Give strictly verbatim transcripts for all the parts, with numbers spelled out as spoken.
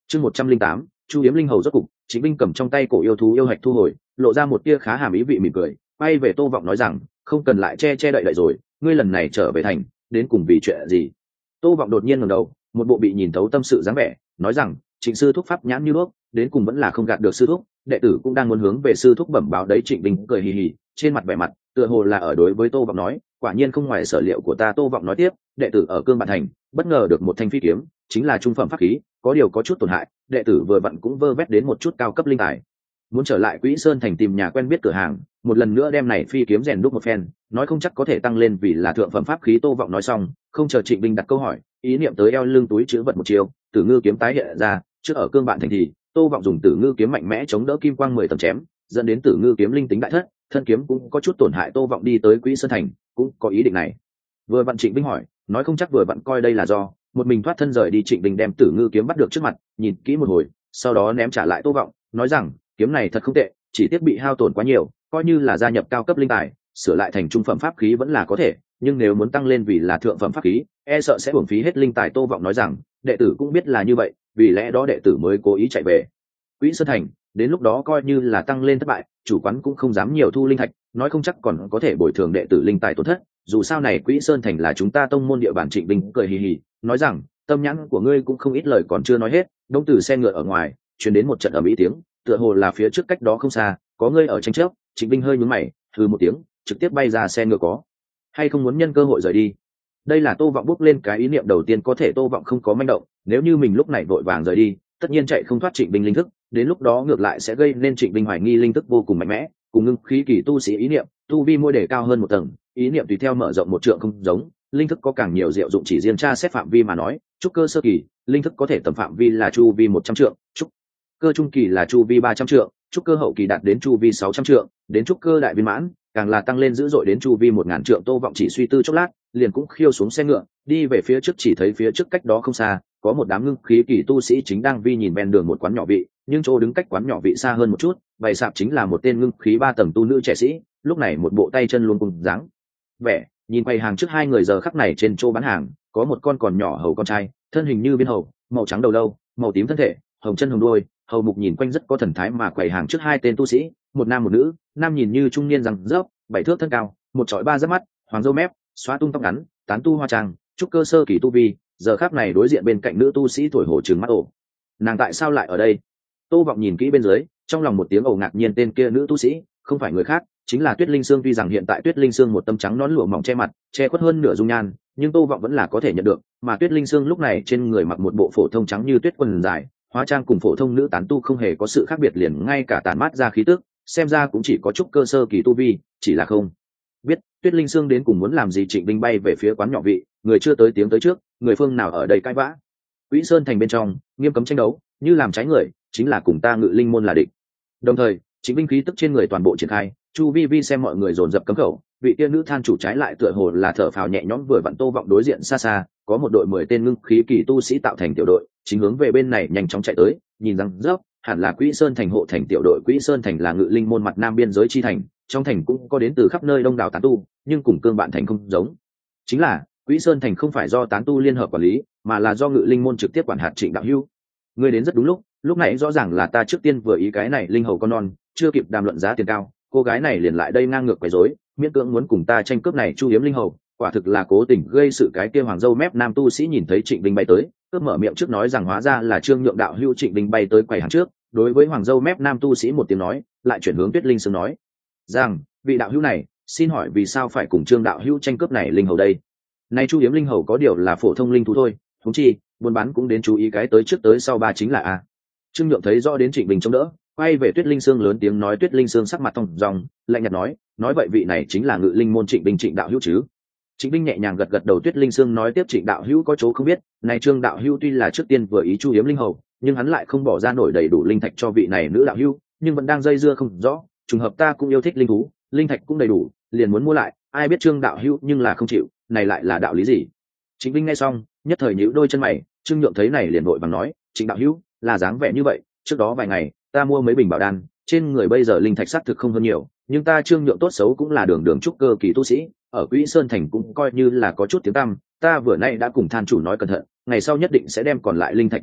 chương một trăm linh tám chu hiếm linh hầu rốt cục. Trịnh Binh cầm trong tay cổ yêu thú yêu hạch thu hồi, lộ ra một tia khá hàm ý vị mỉm cười, quay về Tô Vọng nói rằng, không cần lại che che đậy đậy rồi, ngươi lần này trở về thành đến cùng vì chuyện gì? Tô Vọng đột nhiên ngẩng đầu, một bộ bị nhìn thấu tâm sự dáng vẻ, nói rằng, Trịnh sư thúc pháp nhãn như đuốc, đến cùng vẫn là không gạt được sư thúc, đệ tử cũng đang muốn hướng về sư thúc bẩm báo đấy. Trịnh Binh cười hì hì, trên mặt vẻ mặt tựa hồ là ở đối với Tô Vọng nói, quả nhiên không ngoài sở liệu của ta. Tô Vọng nói tiếp, đệ tử ở Cương Bạn thành bất ngờ được một thanh phi kiếm, chính là trung phẩm pháp khí, có điều có chút tổn hại, đệ tử vừa vặn cũng vơ vét đến một chút cao cấp linh tài, muốn trở lại Quỹ Sơn thành tìm nhà quen biết cửa hàng, một lần nữa đem này phi kiếm rèn đúc một phen, nói không chắc có thể tăng lên vì là thượng phẩm pháp khí. Tô Vọng nói xong, không chờ Trịnh Binh đặt câu hỏi, ý niệm tới eo lưng túi chứa vật một chiều, Tử Ngư kiếm tái hiện ra, trước ở Cương Bạn thành thì Tô Vọng dùng Tử Ngư kiếm mạnh mẽ chống đỡ kim quang mười tầng chém, dẫn đến Tử Ngư kiếm linh tính đại thất, thân kiếm cũng có chút tổn hại. Tô Vọng đi tới Quỹ Sơn thành cũng có ý định này. Vừa vặn Trịnh Binh hỏi, nói không chắc vừa vặn coi đây là do một mình thoát thân rời đi. Trịnh Binh đem Tử Ngư kiếm bắt được trước mặt, nhìn kỹ một hồi, sau đó ném trả lại Tô Vọng, nói rằng, kiếm này thật không tệ, chỉ tiếc bị hao tổn quá nhiều, coi như là gia nhập cao cấp linh tài, sửa lại thành trung phẩm pháp khí vẫn là có thể, nhưng nếu muốn tăng lên vì là thượng phẩm pháp khí, e sợ sẽ uổng phí hết linh tài. Tô Vọng nói rằng, đệ tử cũng biết là như vậy, vì lẽ đó đệ tử mới cố ý chạy về Quỹ Sơn thành, đến lúc đó coi như là tăng lên thất bại, chủ quán cũng không dám nhiều thu linh thạch, nói không chắc còn có thể bồi thường đệ tử linh tài tổn thất, dù sao này Quỹ Sơn thành là chúng ta tông môn địa bàn. Trịnh Binh cười hì hì, nói rằng, tâm nhãn của ngươi cũng không ít. Lời còn chưa nói hết, đông từ xe ngựa ở ngoài truyền đến một trận ầm ĩ tiếng, tựa hồ là phía trước cách đó không xa có ngươi ở tranh chấp. Trịnh Binh hơi nhướng mày, hừ một tiếng, trực tiếp bay ra xe ngựa, có hay không muốn nhân cơ hội rời đi? Đây là Tô Vọng bước lên cái ý niệm đầu tiên, có thể Tô Vọng không có manh động, nếu như mình lúc này vội vàng rời đi, tất nhiên chạy không thoát Trịnh Binh linh thức, đến lúc đó ngược lại sẽ gây nên Trịnh Binh hoài nghi linh thức vô cùng mạnh mẽ, cùng ngưng khí kỳ tu sĩ ý niệm, tu vi môi đề cao hơn một tầng, ý niệm tùy theo mở rộng một trượng không giống, linh thức có càng nhiều diệu dụng. Chỉ riêng tra xét phạm vi mà nói, trúc cơ sơ kỳ, linh thức có thể tầm phạm vi là chu vi một trăm trượng, trúc cơ trung kỳ là chu vi ba trăm trượng, trúc cơ hậu kỳ đạt đến chu vi sáu trăm trượng, đến trúc cơ đại viên mãn càng là tăng lên dữ dội đến chu vi một ngàn trượng. Tô Vọng chỉ suy tư chốc lát, liền cũng khiêu xuống xe ngựa, đi về phía trước. Chỉ thấy phía trước cách đó không xa, có một đám ngưng khí kỳ tu sĩ chính đang vi nhìn ven đường một quán nhỏ vị, nhưng chỗ đứng cách quán nhỏ vị xa hơn một chút, bày sạp chính là một tên ngưng khí ba tầng tu nữ trẻ sĩ, lúc này một bộ tay chân luôn cùng dáng vẻ, nhìn quầy hàng trước hai người giờ khắc này trên chỗ bán hàng, có một con còn nhỏ hầu con trai, thân hình như viên hầu, màu trắng đầu lâu, màu tím thân thể, hồng chân hồng đuôi, hầu mục nhìn quanh rất có thần thái. Mà quầy hàng trước hai tên tu sĩ, một nam một nữ, nam nhìn như trung niên răng rớp, bảy thước thân cao, một chọi ba giáp mắt, hoàng râu mép, xóa tung tóc ngắn, tán tu hoa trang, trúc cơ sơ kỳ tu vi, giờ khắc này đối diện bên cạnh nữ tu sĩ tuổi hổ trừng mắt ổ. Nàng tại sao lại ở đây? Tô Vọng nhìn kỹ bên dưới, trong lòng một tiếng ồ ngạc nhiên, tên kia nữ tu sĩ không phải người khác, chính là Tuyết Linh Sương. Tuy rằng hiện tại Tuyết Linh Sương một tấm trắng nón lụa mỏng che mặt, che khuất hơn nửa dung nhan, nhưng Tô Vọng vẫn là có thể nhận được, mà Tuyết Linh Sương lúc này trên người mặc một bộ phổ thông trắng như tuyết quần dài, hóa trang cùng phổ thông nữ tán tu không hề có sự khác biệt, liền ngay cả tản mát ra khí tức, xem ra cũng chỉ có chút cơ sơ kỳ tu vi, chỉ là không biết Tuyết Linh Sương đến cùng muốn làm gì. Trịnh Binh bay về phía quán nhỏ vị, người chưa tới tiếng tới trước, người phương nào ở đây cãi vã? Quỹ Sơn thành bên trong nghiêm cấm tranh đấu, như làm trái người chính là cùng ta Ngự Linh môn là địch. Đồng thời Trịnh Binh khí tức trên người toàn bộ triển khai, chu vi vi xem mọi người dồn dập cấm khẩu, vị tiên nữ than chủ trái lại tựa hồ là thở phào nhẹ nhõm. Vừa vặn Tô Vọng đối diện xa xa có một đội mười tên ngưng khí kỳ tu sĩ tạo thành tiểu đội, chính hướng về bên này nhanh chóng chạy tới, nhìn rằng rớp hẳn là Quỹ Sơn thành hộ thành tiểu đội. Quỹ Sơn thành là Ngự Linh môn mặt nam biên giới chi thành, trong thành cũng có đến từ khắp nơi đông đảo tán tu, nhưng cùng Cương Bạn thành không giống, chính là Quỹ Sơn thành không phải do tán tu liên hợp quản lý, mà là do Ngự Linh môn trực tiếp quản hạt. Trịnh đạo hữu, ngươi đến rất đúng lúc, lúc này rõ ràng là ta trước tiên vừa ý cái này linh hầu con non, chưa kịp đàm luận giá tiền cao, cô gái này liền lại đây ngang ngược quấy rối, miễn cưỡng muốn cùng ta tranh cướp này chu hiếm linh hầu, quả thực là cố tình gây sự. Cái kia hoàng dâu mép nam tu sĩ nhìn thấy Trịnh Binh bay tới, cướp mở miệng trước nói rằng hóa ra là Trương Nhượng đạo hữu. Trịnh Binh bay tới quầy hàng trước, đối với hoàng dâu mép nam tu sĩ một tiếng nói, lại chuyển hướng Tuyết Linh Sương nói rằng, vị đạo hữu này, xin hỏi vì sao phải cùng Trương đạo hữu tranh cướp này linh hầu đây? Này chu hiếm linh hầu có điều là phổ thông linh thú thôi, huống chi buôn bán cũng đến chú ý cái tới trước tới sau ba chính là a. Trương Nhượng thấy rõ đến Trịnh Binh chống đỡ, quay về Tuyết Linh Sương lớn tiếng nói. Tuyết Linh Sương sắc mặt thông dòng, lạnh nhạt nói, nói vậy vị này chính là Ngự Linh môn Trịnh Binh Trịnh đạo hữu chứ? Trịnh Binh nhẹ nhàng gật gật đầu. Tuyết Linh Sương nói tiếp, Trịnh đạo hữu có chỗ không biết, này Trương đạo hữu tuy là trước tiên vừa ý chu hiếm linh hầu, nhưng hắn lại không bỏ ra nổi đầy đủ linh thạch cho vị này nữ đạo hữu, nhưng vẫn đang dây dưa không rõ. Trùng hợp ta cũng yêu thích linh thú, linh thạch cũng đầy đủ, liền muốn mua lại, ai biết Trương đạo hữu nhưng là không chịu, này lại là đạo lý gì? Trịnh Binh nghe xong nhất thời nhíu đôi chân mày. Trương Nhượng thấy này liền vội vàng nói, Trịnh đạo hữu là dáng vẻ như vậy, trước đó vài ngày ta mua mấy bình bảo đan, trên người bây giờ linh thạch xác thực không hơn nhiều, nhưng ta Trương Nhượng tốt xấu cũng là đường đường trúc cơ kỳ tu sĩ, ở Quỹ Sơn thành cũng coi như là có chút tiếng tăm, ta vừa nay đã cùng than chủ nói cẩn thận, ngày sau nhất định sẽ đem còn lại linh thạch bù đắp,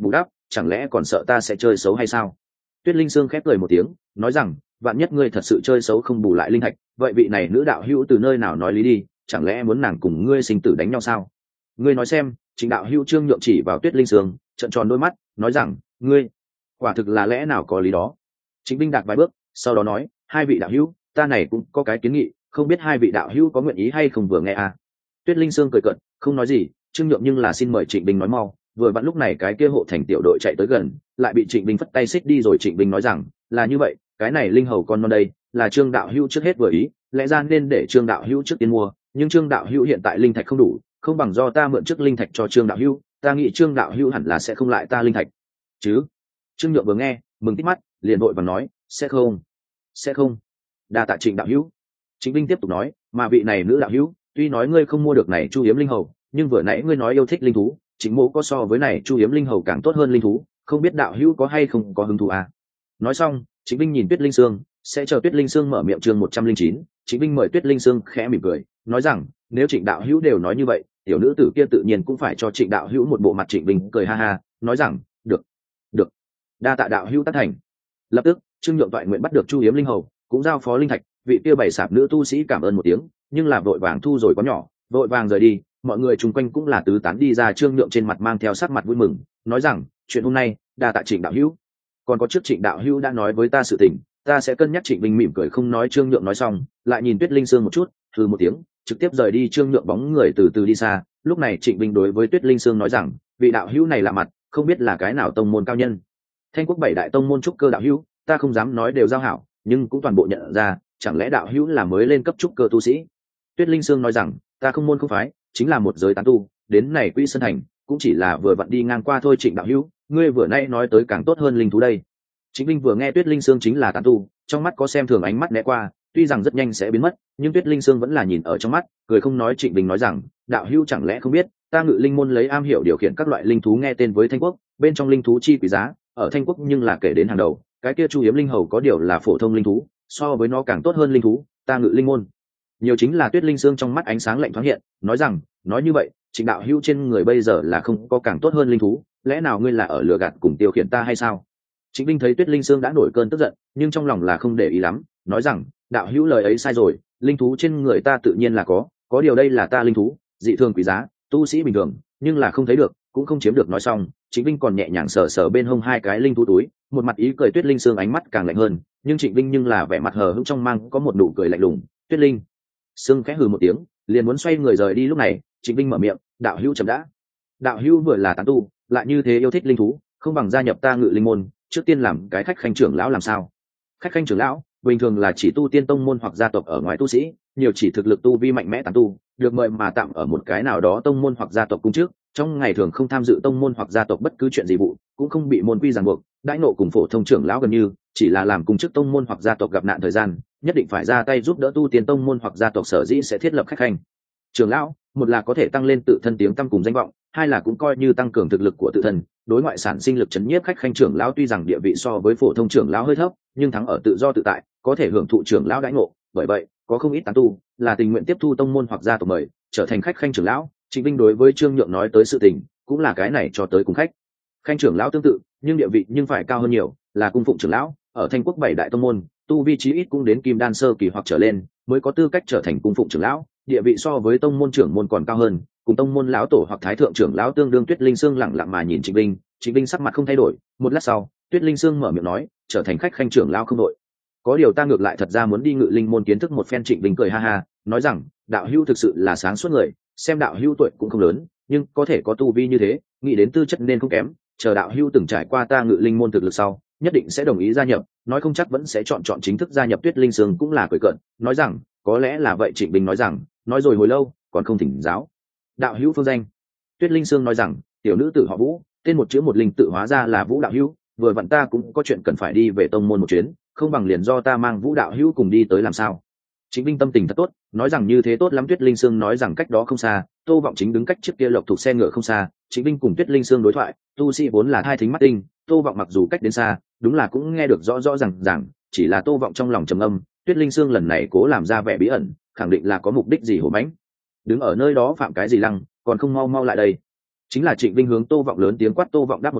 chẳng lẽ còn sợ ta sẽ chơi xấu hay sao? Tuyết Linh Sương khép cười một tiếng, nói rằng, vạn nhất ngươi thật sự chơi xấu không bù lại linh thạch, vậy vị này nữ đạo hữu từ nơi nào nói lý đi, chẳng lẽ muốn nàng cùng ngươi sinh tử đánh nhau sao? Ngươi nói xem. Trịnh đạo hữu Trương Nhượng chỉ vào Tuyết Linh Sương, trợn tròn đôi mắt, nói rằng, ngươi, quả thực là lẽ nào có lý đó. Trịnh Binh đạp vài bước, sau đó nói, hai vị đạo hữu, ta này cũng có cái kiến nghị, không biết hai vị đạo hữu có nguyện ý hay không vừa nghe à? Tuyết Linh Sương cười cợt, không nói gì. Trương Nhượng nhưng là xin mời Trịnh Binh nói mau. Vừa vặn lúc này cái kia hộ thành tiểu đội chạy tới gần, lại bị Trịnh Binh phất tay xích đi rồi. Trịnh Binh nói rằng, là như vậy, cái này linh hầu con non đây, là Trương đạo hữu trước hết vừa ý, lẽ ra nên để Trương đạo hữu trước tiên mua, nhưng Trương đạo hữu hiện tại linh thạch không đủ, không bằng do ta mượn trước linh thạch cho Trương đạo hữu, ta nghĩ Trương đạo hữu hẳn là sẽ không lại ta linh thạch chứ? Trương Nhượng vừa nghe, mừng tít mắt, liền vội và nói, sẽ không, sẽ không. Đa tạ Trịnh đạo hữu. Trịnh Binh tiếp tục nói, mà vị này nữ đạo hữu, tuy nói ngươi không mua được này Chu Hiếm linh hầu, nhưng vừa nãy ngươi nói yêu thích linh thú, Trịnh mỗ có so với này Chu Hiếm linh hầu càng tốt hơn linh thú, không biết đạo hữu có hay không có hứng thú à? Nói xong, Trịnh Binh nhìn Tuyết Linh Sương, sẽ chờ Tuyết Linh Sương mở miệng. Chương một trăm linh chín, Trịnh Binh mời Tuyết Linh Sương khẽ mỉm cười, nói rằng, nếu Trịnh đạo hữu đều nói như vậy, tiểu nữ tử kia tự nhiên cũng phải cho Trịnh đạo hữu một bộ mặt. Trịnh Binh cười ha ha, nói rằng, được, được, đa tạ đạo hữu tác thành. Lập tức, Trương Nhượng toại nguyện bắt được Chu Hiếm linh hầu, cũng giao phó linh thạch. Vị kia bảy sạp nữ tu sĩ cảm ơn một tiếng, nhưng là vội vàng thu rồi có nhỏ, vội vàng rời đi. Mọi người chung quanh cũng là tứ tán đi ra. Trương Nhượng trên mặt mang theo sắc mặt vui mừng, nói rằng, chuyện hôm nay đa tạ Trịnh đạo hữu, còn có trước Trịnh đạo hữu đã nói với ta sự tình, ta sẽ cân nhắc. Trịnh Binh mỉm cười không nói. Trương Nhượng nói xong, lại nhìn Tuyết Linh Sương một chút, hừ một tiếng, trực tiếp rời đi. Trương Nhượng bóng người từ từ đi xa. Lúc này Trịnh Binh đối với Tuyết Linh Sương nói rằng, vị đạo hữu này lạ mặt, không biết là cái nào tông môn cao nhân? Thanh Quốc bảy đại tông môn trúc cơ đạo hữu, ta không dám nói đều giao hảo, nhưng cũng toàn bộ nhận ra, chẳng lẽ đạo hữu là mới lên cấp trúc cơ tu sĩ? Tuyết Linh Sương nói rằng, ta không môn không phái, chính là một giới tán tu, đến này Quy Sơn thành cũng chỉ là vừa vặn đi ngang qua thôi. Trịnh đạo hữu, ngươi vừa nay nói tới càng tốt hơn linh thú đây. Trịnh Binh vừa nghe Tuyết Linh Sương chính là tán tu, trong mắt có xem thường ánh mắt né qua, tuy rằng rất nhanh sẽ biến mất, nhưng Tuyết Linh Sương vẫn là nhìn ở trong mắt, cười không nói. Trịnh Binh nói rằng, đạo hữu chẳng lẽ không biết, ta Ngự Linh môn lấy am hiểu điều khiển các loại linh thú nghe tên với Thanh Quốc, bên trong linh thú chi quý giá, ở Thanh Quốc nhưng là kể đến hàng đầu, cái kia Chu Hiếm linh hầu có điều là phổ thông linh thú, so với nó càng tốt hơn linh thú, ta Ngự Linh môn nhiều chính là. Tuyết Linh Sương trong mắt ánh sáng lạnh thoáng hiện, nói rằng, nói như vậy, Trịnh đạo hữu trên người bây giờ là không có càng tốt hơn linh thú, lẽ nào ngươi là ở lừa gạt cùng tiêu khiển ta hay sao? Trịnh Binh thấy Tuyết Linh Sương đã nổi cơn tức giận, nhưng trong lòng là không để ý lắm, nói rằng, đạo hữu lời ấy sai rồi, linh thú trên người ta tự nhiên là có, có điều đây là ta linh thú, dị thường quý giá, tu sĩ bình thường nhưng là không thấy được, cũng không chiếm được. Nói xong, Trịnh Binh còn nhẹ nhàng sờ sờ bên hông hai cái linh thú túi, một mặt ý cười. Tuyết Linh Sương ánh mắt càng lạnh hơn, nhưng Trịnh Binh nhưng là vẻ mặt hờ hững trong mang có một nụ cười lạnh lùng. Tuyết Linh Sương khẽ hừ một tiếng, liền muốn xoay người rời đi. Lúc này, Trịnh Binh mở miệng, đạo hữu chậm đã, đạo hữu vừa là tán tu, lại như thế yêu thích linh thú, không bằng gia nhập ta Ngự Linh môn, trước tiên làm cái khách khanh trưởng lão làm sao? Khách khanh trưởng lão bình thường là chỉ tu tiên tông môn hoặc gia tộc ở ngoài tu sĩ, nhiều chỉ thực lực tu vi mạnh mẽ tán tu, được mời mà tạm ở một cái nào đó tông môn hoặc gia tộc cung trước, trong ngày thường không tham dự tông môn hoặc gia tộc bất cứ chuyện gì vụ, cũng không bị môn quy ràng buộc, đãi nộ cùng phổ thông trưởng lão gần như, chỉ là làm cung chức tông môn hoặc gia tộc gặp nạn thời gian, nhất định phải ra tay giúp đỡ tu tiên tông môn hoặc gia tộc sở dĩ sẽ thiết lập khách khanh trưởng lão, một là có thể tăng lên tự thân tiếng tăm cùng danh vọng, hai là cũng coi như tăng cường thực lực của tự thân, đối ngoại sản sinh lực chấn nhiếp. Khách khanh trưởng lão tuy rằng địa vị so với phổ thông trưởng lão hơi thấp, nhưng thắng ở tự do tự tại, có thể hưởng thụ trưởng lão đãi ngộ, bởi vậy có không ít tán tu là tình nguyện tiếp thu tông môn hoặc gia tộc mời, trở thành khách khanh trưởng lão. Trịnh Binh đối với Trương Nhượng nói tới sự tình, cũng là cái này cho tới cùng khách khanh trưởng lão tương tự, nhưng địa vị nhưng phải cao hơn nhiều, là cung phụng trưởng lão, ở Thanh Quốc bảy đại tông môn, tu vi chí ít cũng đến kim đan sơ kỳ hoặc trở lên, mới có tư cách trở thành cung phụng trưởng lão, địa vị so với tông môn trưởng môn còn cao hơn, cùng tông môn lão tổ hoặc thái thượng trưởng lão tương đương. Tuyết Linh Sương lặng lặng mà nhìn Trịnh Binh, Trịnh Binh sắc mặt không thay đổi, một lát sau, Tuyết Linh Sương mở miệng nói, trở thành khách khanh trưởng lão không đội, có điều ta ngược lại thật ra muốn đi Ngự Linh môn kiến thức một phen. Trịnh Binh cười ha ha, nói rằng, đạo hữu thực sự là sáng suốt người, xem đạo hữu tuổi cũng không lớn, nhưng có thể có tu vi như thế, nghĩ đến tư chất nên không kém, chờ đạo hữu từng trải qua ta Ngự Linh môn thực lực sau, nhất định sẽ đồng ý gia nhập, nói không chắc vẫn sẽ chọn chọn chính thức gia nhập. Tuyết Linh Sương cũng là cười cợt, nói rằng, có lẽ là vậy. Trịnh Binh nói rằng, nói rồi hồi lâu, còn không thỉnh giáo đạo hữu phương danh. Tuyết Linh Sương nói rằng, tiểu nữ tử họ Vũ, tên một chữ một linh tự hóa ra là Vũ đạo hữu, vừa vặn ta cũng có chuyện cần phải đi về tông môn một chuyến, không bằng liền do ta mang Vũ đạo hữu cùng đi tới làm sao? Trịnh Binh tâm tình thật tốt, nói rằng như thế tốt lắm. Tuyết Linh Sương nói rằng cách đó không xa, Tô Vọng chính đứng cách chiếc kia lộc thuộc xe ngựa không xa. Trịnh Binh cùng Tuyết Linh Sương đối thoại, tu sĩ vốn là hai thính mắt tinh, Tô Vọng mặc dù cách đến xa, đúng là cũng nghe được rõ rõ ràng ràng, chỉ là Tô Vọng trong lòng trầm âm, Tuyết Linh Sương lần này cố làm ra vẻ bí ẩn, khẳng định là có mục đích gì hổ mãnh, đứng ở nơi đó phạm cái gì lăng, còn không mau mau lại đây. Chính là Trịnh Binh hướng Tô Vọng lớn tiếng quát. Tô Vọng đáp một tiếng,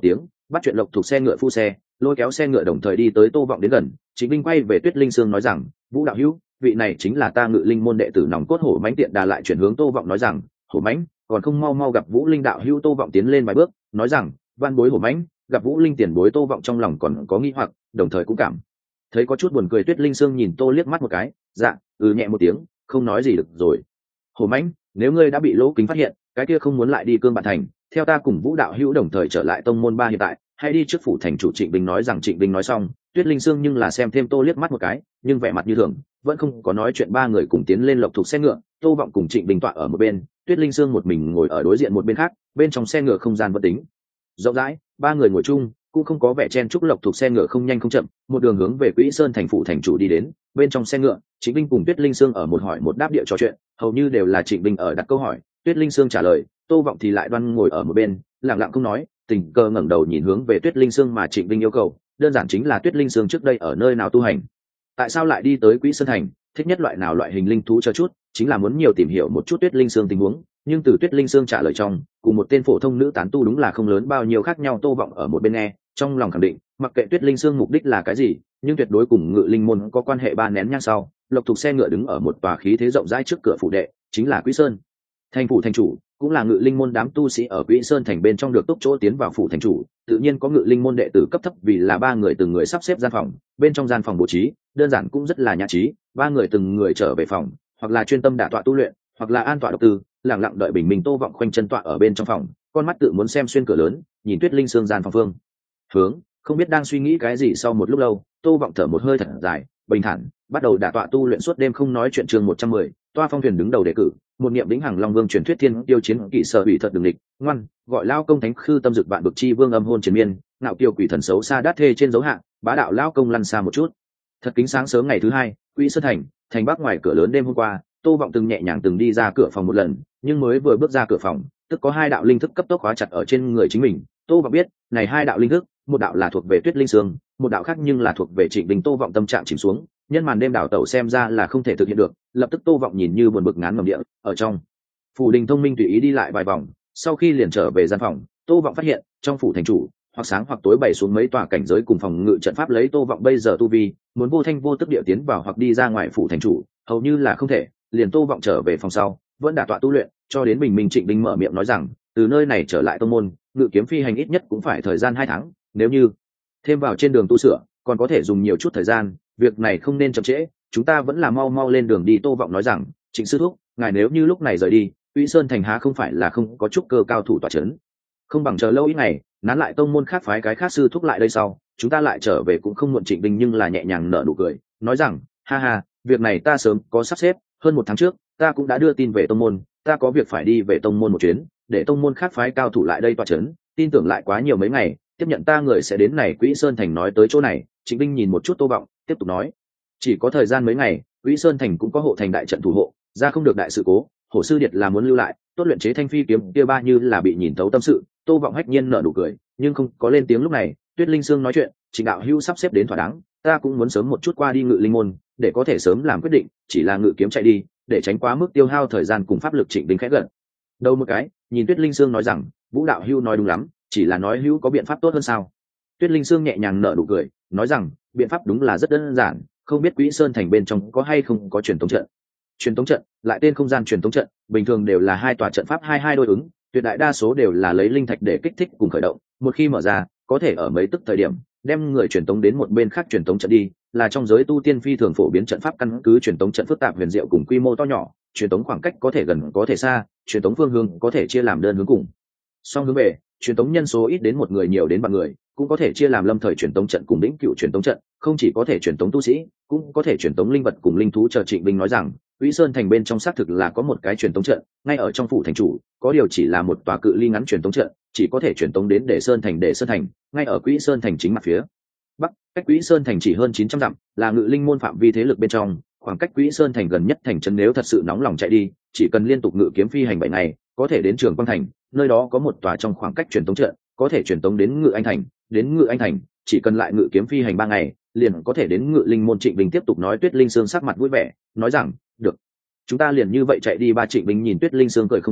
bắt chuyện lộc thuộc xe ngựa phu xe lôi kéo xe ngựa đồng thời đi tới Tô Vọng đến gần. Trịnh Vinh quay về Tuyết Linh Sương nói rằng, Vũ đạo hữu, vị này chính là ta Ngự Linh môn đệ tử nòng cốt Hổ Mãnh. Tiện Đà lại chuyển hướng Tô Vọng nói rằng, Hổ Mãnh, còn không mau mau gặp Vũ Linh đạo hữu. Tô Vọng tiến lên vài bước nói rằng, van bối Hổ Mãnh gặp Vũ Linh tiền bối. Tô Vọng trong lòng còn có nghi hoặc, đồng thời cũng cảm thấy có chút buồn cười. Tuyết Linh Sương nhìn Tô liếc mắt một cái, dạ ừ nhẹ một tiếng, không nói gì được rồi. Hổ Mãnh, nếu ngươi đã bị lỗ kính phát hiện, cái kia không muốn lại đi cương bản thành, theo ta cùng Vũ đạo hữu đồng thời trở lại tông môn ba hiện tại, hãy đi trước phủ thành chủ. Trịnh Vinh nói rằng. Trịnh Vinh nói xong, Tuyết Linh Sương nhưng là xem thêm Tô liếc mắt một cái, nhưng vẻ mặt như thường, vẫn không có nói chuyện. Ba người cùng tiến lên lộc thuộc xe ngựa, Tô Vọng cùng Trịnh Vinh tọa ở một bên, Tuyết Linh Sương một mình ngồi ở đối diện một bên khác. Bên trong xe ngựa không gian vẫn tính rộng rãi, ba người ngồi chung cũng không có vẻ chen chúc. Lộc thuộc xe ngựa không nhanh không chậm, một đường hướng về Quỹ Sơn thành phủ thành chủ đi đến. Bên trong xe ngựa, Trịnh Vinh cùng Tuyết Linh Sương ở một hỏi một đáp địa trò chuyện, hầu như đều là Trịnh Vinh ở đặt câu hỏi, Tuyết Linh Sương trả lời, Tô Vọng thì lại đoan ngồi ở một bên, lặng lặng không nói. Tình cờ ngẩng đầu nhìn hướng về Tuyết Linh Sương mà Trịnh Vinh yêu cầu, đơn giản chính là Tuyết Linh Sương trước đây ở nơi nào tu hành, tại sao lại đi tới Quỹ Sơn thành, thích nhất loại nào loại hình linh thú, cho chút chính là muốn nhiều tìm hiểu một chút Tuyết Linh Sương tình huống. Nhưng từ Tuyết Linh Sương trả lời trong, cùng một tên phổ thông nữ tán tu đúng là không lớn bao nhiêu khác nhau. Tô Vọng ở một bên nghe, trong lòng khẳng định, mặc kệ Tuyết Linh Sương mục đích là cái gì, nhưng tuyệt đối cùng Ngự Linh môn có quan hệ. Ba nén nhang sau, lộc thuộc xe ngựa đứng ở một tòa khí thế rộng rãi trước cửa phủ đệ, chính là Quỹ Sơn thành phủ thành chủ, cũng là Ngự Linh môn đám tu sĩ ở Quỹ Sơn thành bên trong được túc chỗ tiến vào phủ thành chủ. Tự nhiên có Ngự Linh môn đệ tử cấp thấp, vì là ba người từng người sắp xếp gian phòng. Bên trong gian phòng bố trí đơn giản cũng rất là nhã trí, ba người từng người trở về phòng, hoặc là chuyên tâm đả tọa tu luyện, hoặc là an tọa độc tư, lặng lặng đợi bình minh. Tô Vọng khoanh chân tọa ở bên trong phòng, con mắt tự muốn xem xuyên cửa lớn, nhìn Tuyết Linh Sương gian phòng phương hướng, không biết đang suy nghĩ cái gì. Sau một lúc lâu, Tô Vọng thở một hơi thật dài, bình thản bắt đầu đả tọa tu luyện. Suốt đêm không nói chuyện. Chương một trăm mười, Toa Phong thuyền đứng đầu đề cử, một niệm vĩnh hằng long vương truyền thuyết thiên tiêu chiến kỵ sở bị thật đường địch, ngoan gọi lao công thánh khư tâm dực vạn bực chi vương âm hôn triền miên, ngạo kiều quỷ thần xấu xa đát thê trên dấu hạng, bá đạo lao công lăn xa một chút. Thật kính sáng sớm ngày thứ hai, Quỹ Sơn thành thành bắc ngoài cửa lớn. Đêm hôm qua, Tô Vọng từng nhẹ nhàng từng đi ra cửa phòng một lần, nhưng mới vừa bước ra cửa phòng, tức có hai đạo linh thức cấp tốc khóa chặt ở trên người chính mình. Tô Vọng biết, này hai đạo linh thức, một đạo là thuộc về Tuyết Linh Sương, một đạo khác nhưng là thuộc về Trịnh Vinh. Tô Vọng tâm trạng chìm xuống, nhân màn đêm đảo tẩu xem ra là không thể thực hiện được. Lập tức Tô Vọng nhìn như buồn bực ngán ngẩm địa, ở trong phủ đình thông minh tùy ý đi lại vài vòng, sau khi liền trở về gian phòng. Tô Vọng phát hiện, trong phủ thành chủ, hoặc sáng hoặc tối bày xuống mấy tòa cảnh giới cùng phòng ngự trận pháp. Lấy Tô Vọng bây giờ tu vi, muốn vô thanh vô tức địa tiến vào hoặc đi ra ngoài phủ thành chủ, hầu như là không thể. Liền Tô Vọng trở về phòng sau, vẫn đả tọa tu luyện, cho đến bình minh. Trịnh Vinh mở miệng nói rằng, từ nơi này trở lại tông môn, ngự kiếm phi hành ít nhất cũng phải thời gian hai tháng, nếu như thêm vào trên đường tu sửa, còn có thể dùng nhiều chút thời gian, việc này không nên chậm trễ, chúng ta vẫn là mau mau lên đường đi. Tô Vọng nói rằng, Trịnh sư thúc, ngài nếu như lúc này rời đi, Quỹ Sơn thành há không phải là không có chút cơ cao thủ tọa chấn, không bằng chờ lâu ít ngày, nán lại tông môn khác phái cái khác sư thúc lại đây sau, chúng ta lại trở về cũng không muộn. Trịnh Vinh nhưng là nhẹ nhàng nở nụ cười, nói rằng, ha ha, việc này ta sớm có sắp xếp, hơn một tháng trước, ta cũng đã đưa tin về tông môn, ta có việc phải đi về tông môn một chuyến, để tông môn khác phái cao thủ lại đây tọa chấn, tin tưởng lại quá nhiều mấy ngày, tiếp nhận ta người sẽ đến này Quỹ Sơn thành. Nói tới chỗ này, Trịnh Vinh nhìn một chút Tô Vọng, tiếp tục nói, chỉ có thời gian mấy ngày, Quỹ Sơn thành cũng có hộ thành đại trận thủ hộ, ra không được đại sự cố, Hổ sư điệt là muốn lưu lại, tốt luyện chế thanh phi kiếm kia. Ba như là bị nhìn thấu tâm sự, Tô Vọng hách nhiên nở nụ cười, nhưng không có lên tiếng. Lúc này, Tuyết Linh Sương nói chuyện, Trịnh đạo hữu sắp xếp đến thỏa đáng, ta cũng muốn sớm một chút qua đi Ngự Linh môn, để có thể sớm làm quyết định, chỉ là ngự kiếm chạy đi, để tránh quá mức tiêu hao thời gian cùng pháp lực. Trịnh Vinh khẽ gật đầu một cái, nhìn Tuyết Linh Sương nói rằng, Vũ đạo hữu nói đúng lắm, chỉ là nói hữu có biện pháp tốt hơn sao? Tuyết Linh Sương nhẹ nhàng nở nụ cười, nói rằng, biện pháp đúng là rất đơn giản, không biết Quỹ Sơn thành bên trong có hay không có truyền tống trận. Truyền tống trận, lại tên không gian truyền tống trận, bình thường đều là hai tòa trận pháp hai hai đối ứng, tuyệt đại đa số đều là lấy linh thạch để kích thích cùng khởi động, một khi mở ra, có thể ở mấy tức thời điểm đem người truyền tống đến một bên khác truyền tống trận đi, là trong giới tu tiên phi thường phổ biến trận pháp. Căn cứ truyền tống trận phức tạp huyền diệu cùng quy mô to nhỏ, truyền tống khoảng cách có thể gần có thể xa, truyền tống phương hướng có thể chia làm đơn hướng cùng song hướng về, truyền tống nhân số ít đến một người nhiều đến vạn người, cũng có thể chia làm lâm thời truyền tống trận cùng vĩnh cửu truyền tống trận, không chỉ có thể truyền tống tu sĩ, cũng có thể truyền tống linh vật cùng linh thú. Chờ Trịnh Vinh nói rằng, Quỹ Sơn thành bên trong xác thực là có một cái truyền tống trận, ngay ở trong phủ thành chủ, có điều chỉ là một tòa cự ly ngắn truyền tống trận, chỉ có thể truyền tống đến Để Sơn thành. Để Sơn thành ngay ở Quỹ Sơn thành chính mặt phía bắc, cách Quỹ Sơn thành chỉ hơn chín trăm dặm, là Ngự Linh môn phạm vi thế lực bên trong, khoảng cách Quỹ Sơn thành gần nhất thành trấn. Nếu thật sự nóng lòng chạy đi, chỉ cần liên tục ngự kiếm phi hành bảy ngày, có thể đến Trường Quang thành, nơi đó có một tòa trong khoảng cách truyền tống trận, có thể truyền tống đến Ngự Anh thành, đến Ngự Anh thành, chỉ cần lại ngự kiếm phi hành ba ngày, liền có thể đến Ngự Linh môn. Trịnh Vinh tiếp tục nói. Tuyết Linh Sương sắc mặt vui vẻ, nói rằng, được, chúng ta liền như vậy chạy đi. Ba Trịnh Vinh nhìn Tuyết Linh Sương cười không nói,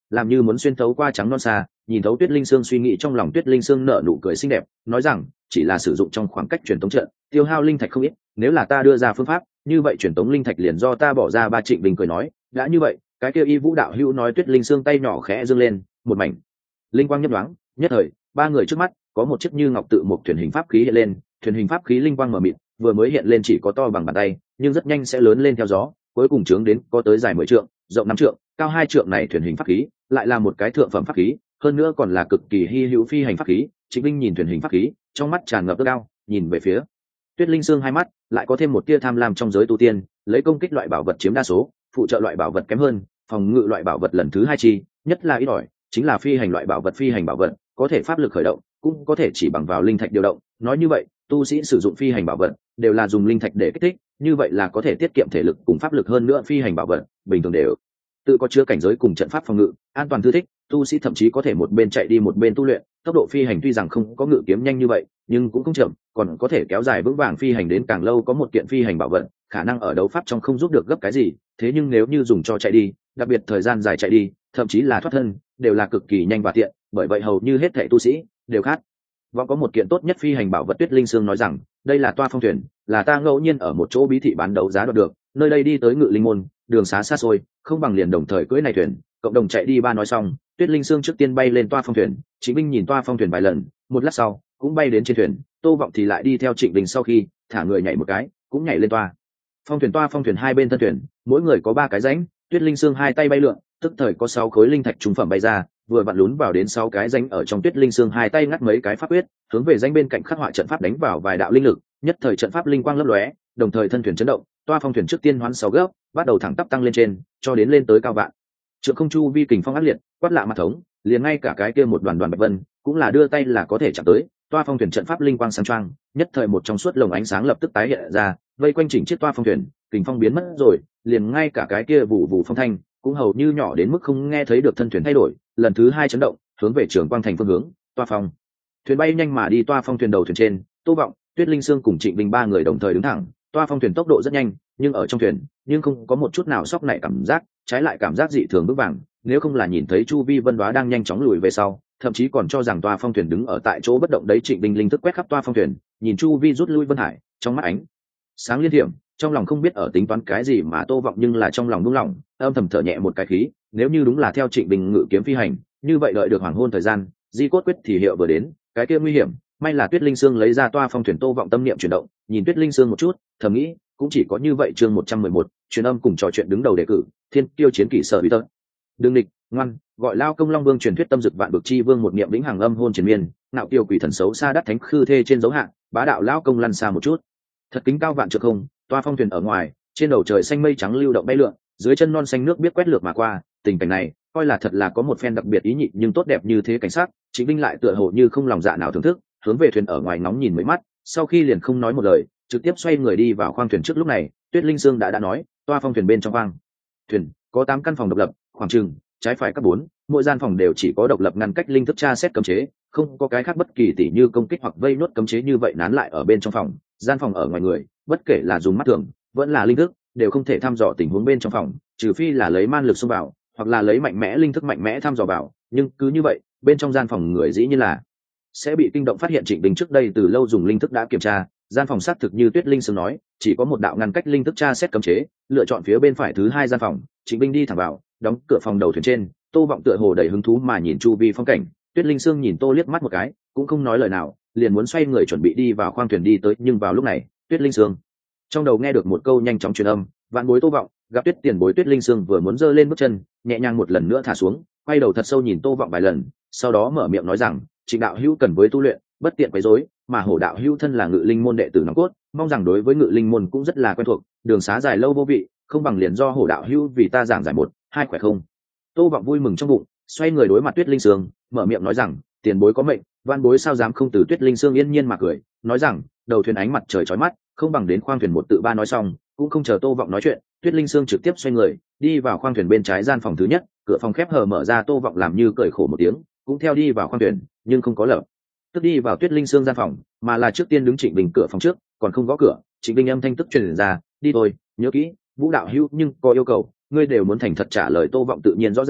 làm như muốn xuyên thấu qua trắng non xa, nhìn thấu Tuyết Linh Sương suy nghĩ trong lòng. Tuyết Linh Sương nở nụ cười xinh đẹp, nói rằng chỉ là sử dụng trong khoảng cách truyền tống trận, tiêu hao linh thạch không ít, nếu là ta đưa ra phương pháp như vậy truyền tống linh thạch liền do ta bỏ ra. Ba Trịnh Bình cười nói, đã như vậy cái kia Y Vũ đạo hữu nói. Tuyết Linh Sương tay nhỏ khẽ giương lên, một mảnh linh quang nhấp nhoáng, nhất thời ba người trước mắt có một chiếc như ngọc tự một thuyền hình pháp khí hiện lên. Thuyền hình pháp khí linh quang mờ mịt, vừa mới hiện lên chỉ có to bằng bàn tay, nhưng rất nhanh sẽ lớn lên theo gió, cuối cùng trướng đến có tới dài mười trượng, rộng năm trượng, cao hai trượng. Này thuyền hình pháp khí lại là một cái thượng phẩm pháp khí, hơn nữa còn là cực kỳ hy hữu phi hành pháp khí. Trịnh Linh nhìn thuyền hình pháp khí, trong mắt tràn ngập ước ao, nhìn về phía Tuyết Linh Sương hai mắt lại có thêm một tia tham lam. Trong giới tu tiên, lấy công kích loại bảo vật chiếm đa số, phụ trợ loại bảo vật kém hơn, phòng ngự loại bảo vật lần thứ hai chi nhất là ít ỏi, chính là phi hành loại bảo vật. Phi hành bảo vật có thể pháp lực khởi động, cũng có thể chỉ bằng vào linh thạch điều động. Nói như vậy, tu sĩ sử dụng phi hành bảo vật đều là dùng linh thạch để kích thích, như vậy là có thể tiết kiệm thể lực cùng pháp lực. hơn nữa phi hành bảo vật bình thường đều tự có chứa cảnh giới cùng trận pháp phòng ngự, an toàn thư thích. Tu sĩ thậm chí có thể một bên chạy đi một bên tu luyện. Tốc độ phi hành tuy rằng không có ngự kiếm nhanh như vậy, nhưng cũng không chậm, còn có thể kéo dài vững vàng phi hành đến càng lâu. Có một kiện phi hành bảo vật, khả năng ở đấu pháp trong không giúp được gấp cái gì, thế nhưng nếu như dùng cho chạy đi, đặc biệt thời gian dài chạy đi, thậm chí là thoát thân, đều là cực kỳ nhanh và tiện. Bởi vậy hầu như hết thảy tu sĩ đều khát vọng có một kiện tốt nhất phi hành bảo vật. Tuyết Linh Sương nói rằng, đây là toa phong thuyền, là ta ngẫu nhiên ở một chỗ bí thị bán đấu giá đoạt được, nơi đây đi tới Ngự Linh môn đường xá xa xôi, không bằng liền đồng thời cưỡi này thuyền cộng đồng chạy đi. Ba nói xong, Tuyết Linh Sương trước tiên bay lên toa phong thuyền. Trịnh Vinh nhìn toa phong thuyền vài lần, một lát sau cũng bay đến trên thuyền. Tô Vọng thì lại đi theo Trịnh Vinh, sau khi thả người nhảy một cái cũng nhảy lên toa phong thuyền. Toa phong thuyền hai bên thân thuyền mỗi người có ba cái rãnh, Tuyết Linh Sương hai tay bay lượn, tức thời có sáu khối linh thạch trung phẩm bay ra, vừa vặn lún vào đến sáu cái rãnh ở trong. Tuyết Linh Sương hai tay ngắt mấy cái pháp quyết, hướng về rãnh bên cạnh khắc họa trận pháp, đánh vào vài đạo linh lực, nhất thời trận pháp linh quang lấp lóe, đồng thời thân thuyền chấn động. Toa phong thuyền trước tiên hoán sáu gấp, bắt đầu thẳng tắp tăng lên trên, cho đến lên tới cao vạn trượng. Không chu vi kình phong ác liệt, quát lạ mặt thống, liền ngay cả cái kia một đoàn đoàn bạch vân cũng là đưa tay là có thể chạm tới. Toa phong thuyền trận pháp linh quang sáng choang, nhất thời một trong suốt lồng ánh sáng lập tức tái hiện ra, vây quanh chỉnh chiếc toa phong thuyền. Kình phong biến mất rồi, liền ngay cả cái kia vụ vụ phong thanh cũng hầu như nhỏ đến mức không nghe thấy được. Thân thuyền thay đổi, lần thứ hai chấn động, hướng về Trường Quang thành phương hướng. Toa phong thuyền bay nhanh mà đi. Toa phong thuyền đầu thuyền trên, Tô Vọng, Tuyết Linh Sương cùng Trịnh Vinh ba người đồng thời đứng thẳng. Toa phong thuyền tốc độ rất nhanh, nhưng ở trong thuyền nhưng không có một chút nào sóc nảy cảm giác, trái lại cảm giác dị thường vững vàng. Nếu không là nhìn thấy chu vi vân đoá đang nhanh chóng lùi về sau, thậm chí còn cho rằng toa phong thuyền đứng ở tại chỗ bất động đấy. Trịnh Vinh linh thức quét khắp toa phong thuyền, nhìn chu vi rút lui vân hải, trong mắt ánh sáng liên hiểm, trong lòng không biết ở tính toán cái gì. Mà Tô Vọng nhưng là trong lòng buông lỏng, âm thầm thở nhẹ một cái khí. Nếu như đúng là theo Trịnh Vinh ngự kiếm phi hành, như vậy đợi được hoàng hôn thời gian, di cốt quyết thì hiệu vừa đến, cái kia nguy hiểm. May là Tuyết Linh Sương lấy ra toa phong thuyền. Tô Vọng tâm niệm chuyển động, nhìn Tuyết Linh Sương một chút, thầm nghĩ cũng chỉ có như vậy. Chương một trăm mười một, truyền âm cùng trò chuyện đứng đầu đề cử, thiên tiêu chiến kỷ sở bí tật. Đương địch, ngoan, gọi lao công long vương truyền thuyết tâm dực vạn bực chi vương, một niệm vĩnh hằng âm hôn triền miên, nạo kiều quỷ thần xấu xa đắc thánh khư thê trên dấu hạn, bá đạo lao công lăn xa một chút. Thật kính cao vạn trượng không, toa phong thuyền ở ngoài, trên đầu trời xanh mây trắng lưu động bay lượn, dưới chân non xanh nước biết quét lượt mà qua. Tình cảnh này coi là thật là có một phen đặc biệt ý nhị, nhưng tốt đẹp như thế cảnh sát, Trịnh Vinh lại tựa hồ như không lòng dạ nào thưởng thức, hướng về thuyền ở ngoài ngóng nhìn mấy mắt, sau khi liền không nói một lời, trực tiếp xoay người đi vào khoang thuyền trước. Lúc này Tuyết Linh Sương đã đã nói, toa phong thuyền bên trong khoang thuyền có tám căn phòng độc lập, khoảng chừng trái phải các bốn, mỗi gian phòng đều chỉ có độc lập ngăn cách linh thức tra xét cấm chế, không có cái khác bất kỳ tỉ như công kích hoặc vây nốt cấm chế như vậy nán lại ở bên trong phòng. Gian phòng ở ngoài người, bất kể là dùng mắt thường vẫn là linh thức, đều không thể thăm dò tình huống bên trong phòng, trừ phi là lấy man lực xông vào, hoặc là lấy mạnh mẽ linh thức mạnh mẽ thăm dò vào. Nhưng cứ như vậy, bên trong gian phòng người dĩ nhiên là sẽ bị kinh động phát hiện. Trịnh Vinh trước đây từ lâu dùng linh thức đã kiểm tra gian phòng, xác thực như Tuyết Linh Sương nói, chỉ có một đạo ngăn cách linh thức tra xét cấm chế, lựa chọn phía bên phải thứ hai gian phòng. Trịnh Vinh đi thẳng vào, đóng cửa phòng đầu thuyền trên. Tô Vọng tựa hồ đầy hứng thú mà nhìn chu vi phong cảnh. Tuyết Linh Sương nhìn Tô liếc mắt một cái, cũng không nói lời nào, liền muốn xoay người chuẩn bị đi vào khoang thuyền đi tới. Nhưng vào lúc này, Tuyết Linh Sương trong đầu nghe được một câu nhanh chóng truyền âm, vạn bối Tô Vọng gặp Tuyết tiền bối. Tuyết Linh Sương vừa muốn giơ lên bước chân, nhẹ nhàng một lần nữa thả xuống, quay đầu thật sâu nhìn Tô Vọng vài lần, sau đó mở miệng nói rằng, Trịnh đạo hữu cần với tu luyện, bất tiện quấy rối, mà Hổ đạo hữu thân là Ngự Linh môn đệ tử nòng cốt, mong rằng đối với Ngự Linh môn cũng rất là quen thuộc, đường xá dài lâu vô vị, không bằng liền do Hổ đạo hữu vì ta giảng giải một hai khỏe không. Tô Vọng vui mừng trong bụng, xoay người đối mặt Tuyết Linh Sương, mở miệng nói rằng, tiền bối có mệnh, van bối sao dám không từ. Tuyết Linh Sương yên nhiên mà cười, nói rằng, đầu thuyền ánh mặt trời chói mắt, không bằng đến khoang thuyền một tự ba. Nói xong, cũng không chờ Tô Vọng nói chuyện, Tuyết Linh Sương trực tiếp xoay người đi vào khoang thuyền bên trái gian phòng thứ nhất. Cửa phòng khép hờ mở ra, Tô Vọng làm như cười khổ một tiếng, cũng theo đi vào khoang thuyền, nhưng không có lập tức đi vào Tuyết Linh Sương gian phòng, mà là trước tiên đứng Trịnh Vinh cửa phòng trước, còn không gõ cửa. Trịnh Vinh âm thanh tức truyền ra, đi thôi, nhớ kỹ, Vũ đạo hữu nhưng có yêu cầu, ngươi đều muốn thành thật trả lời. Tô Vọng tự nhiên rõ ràng,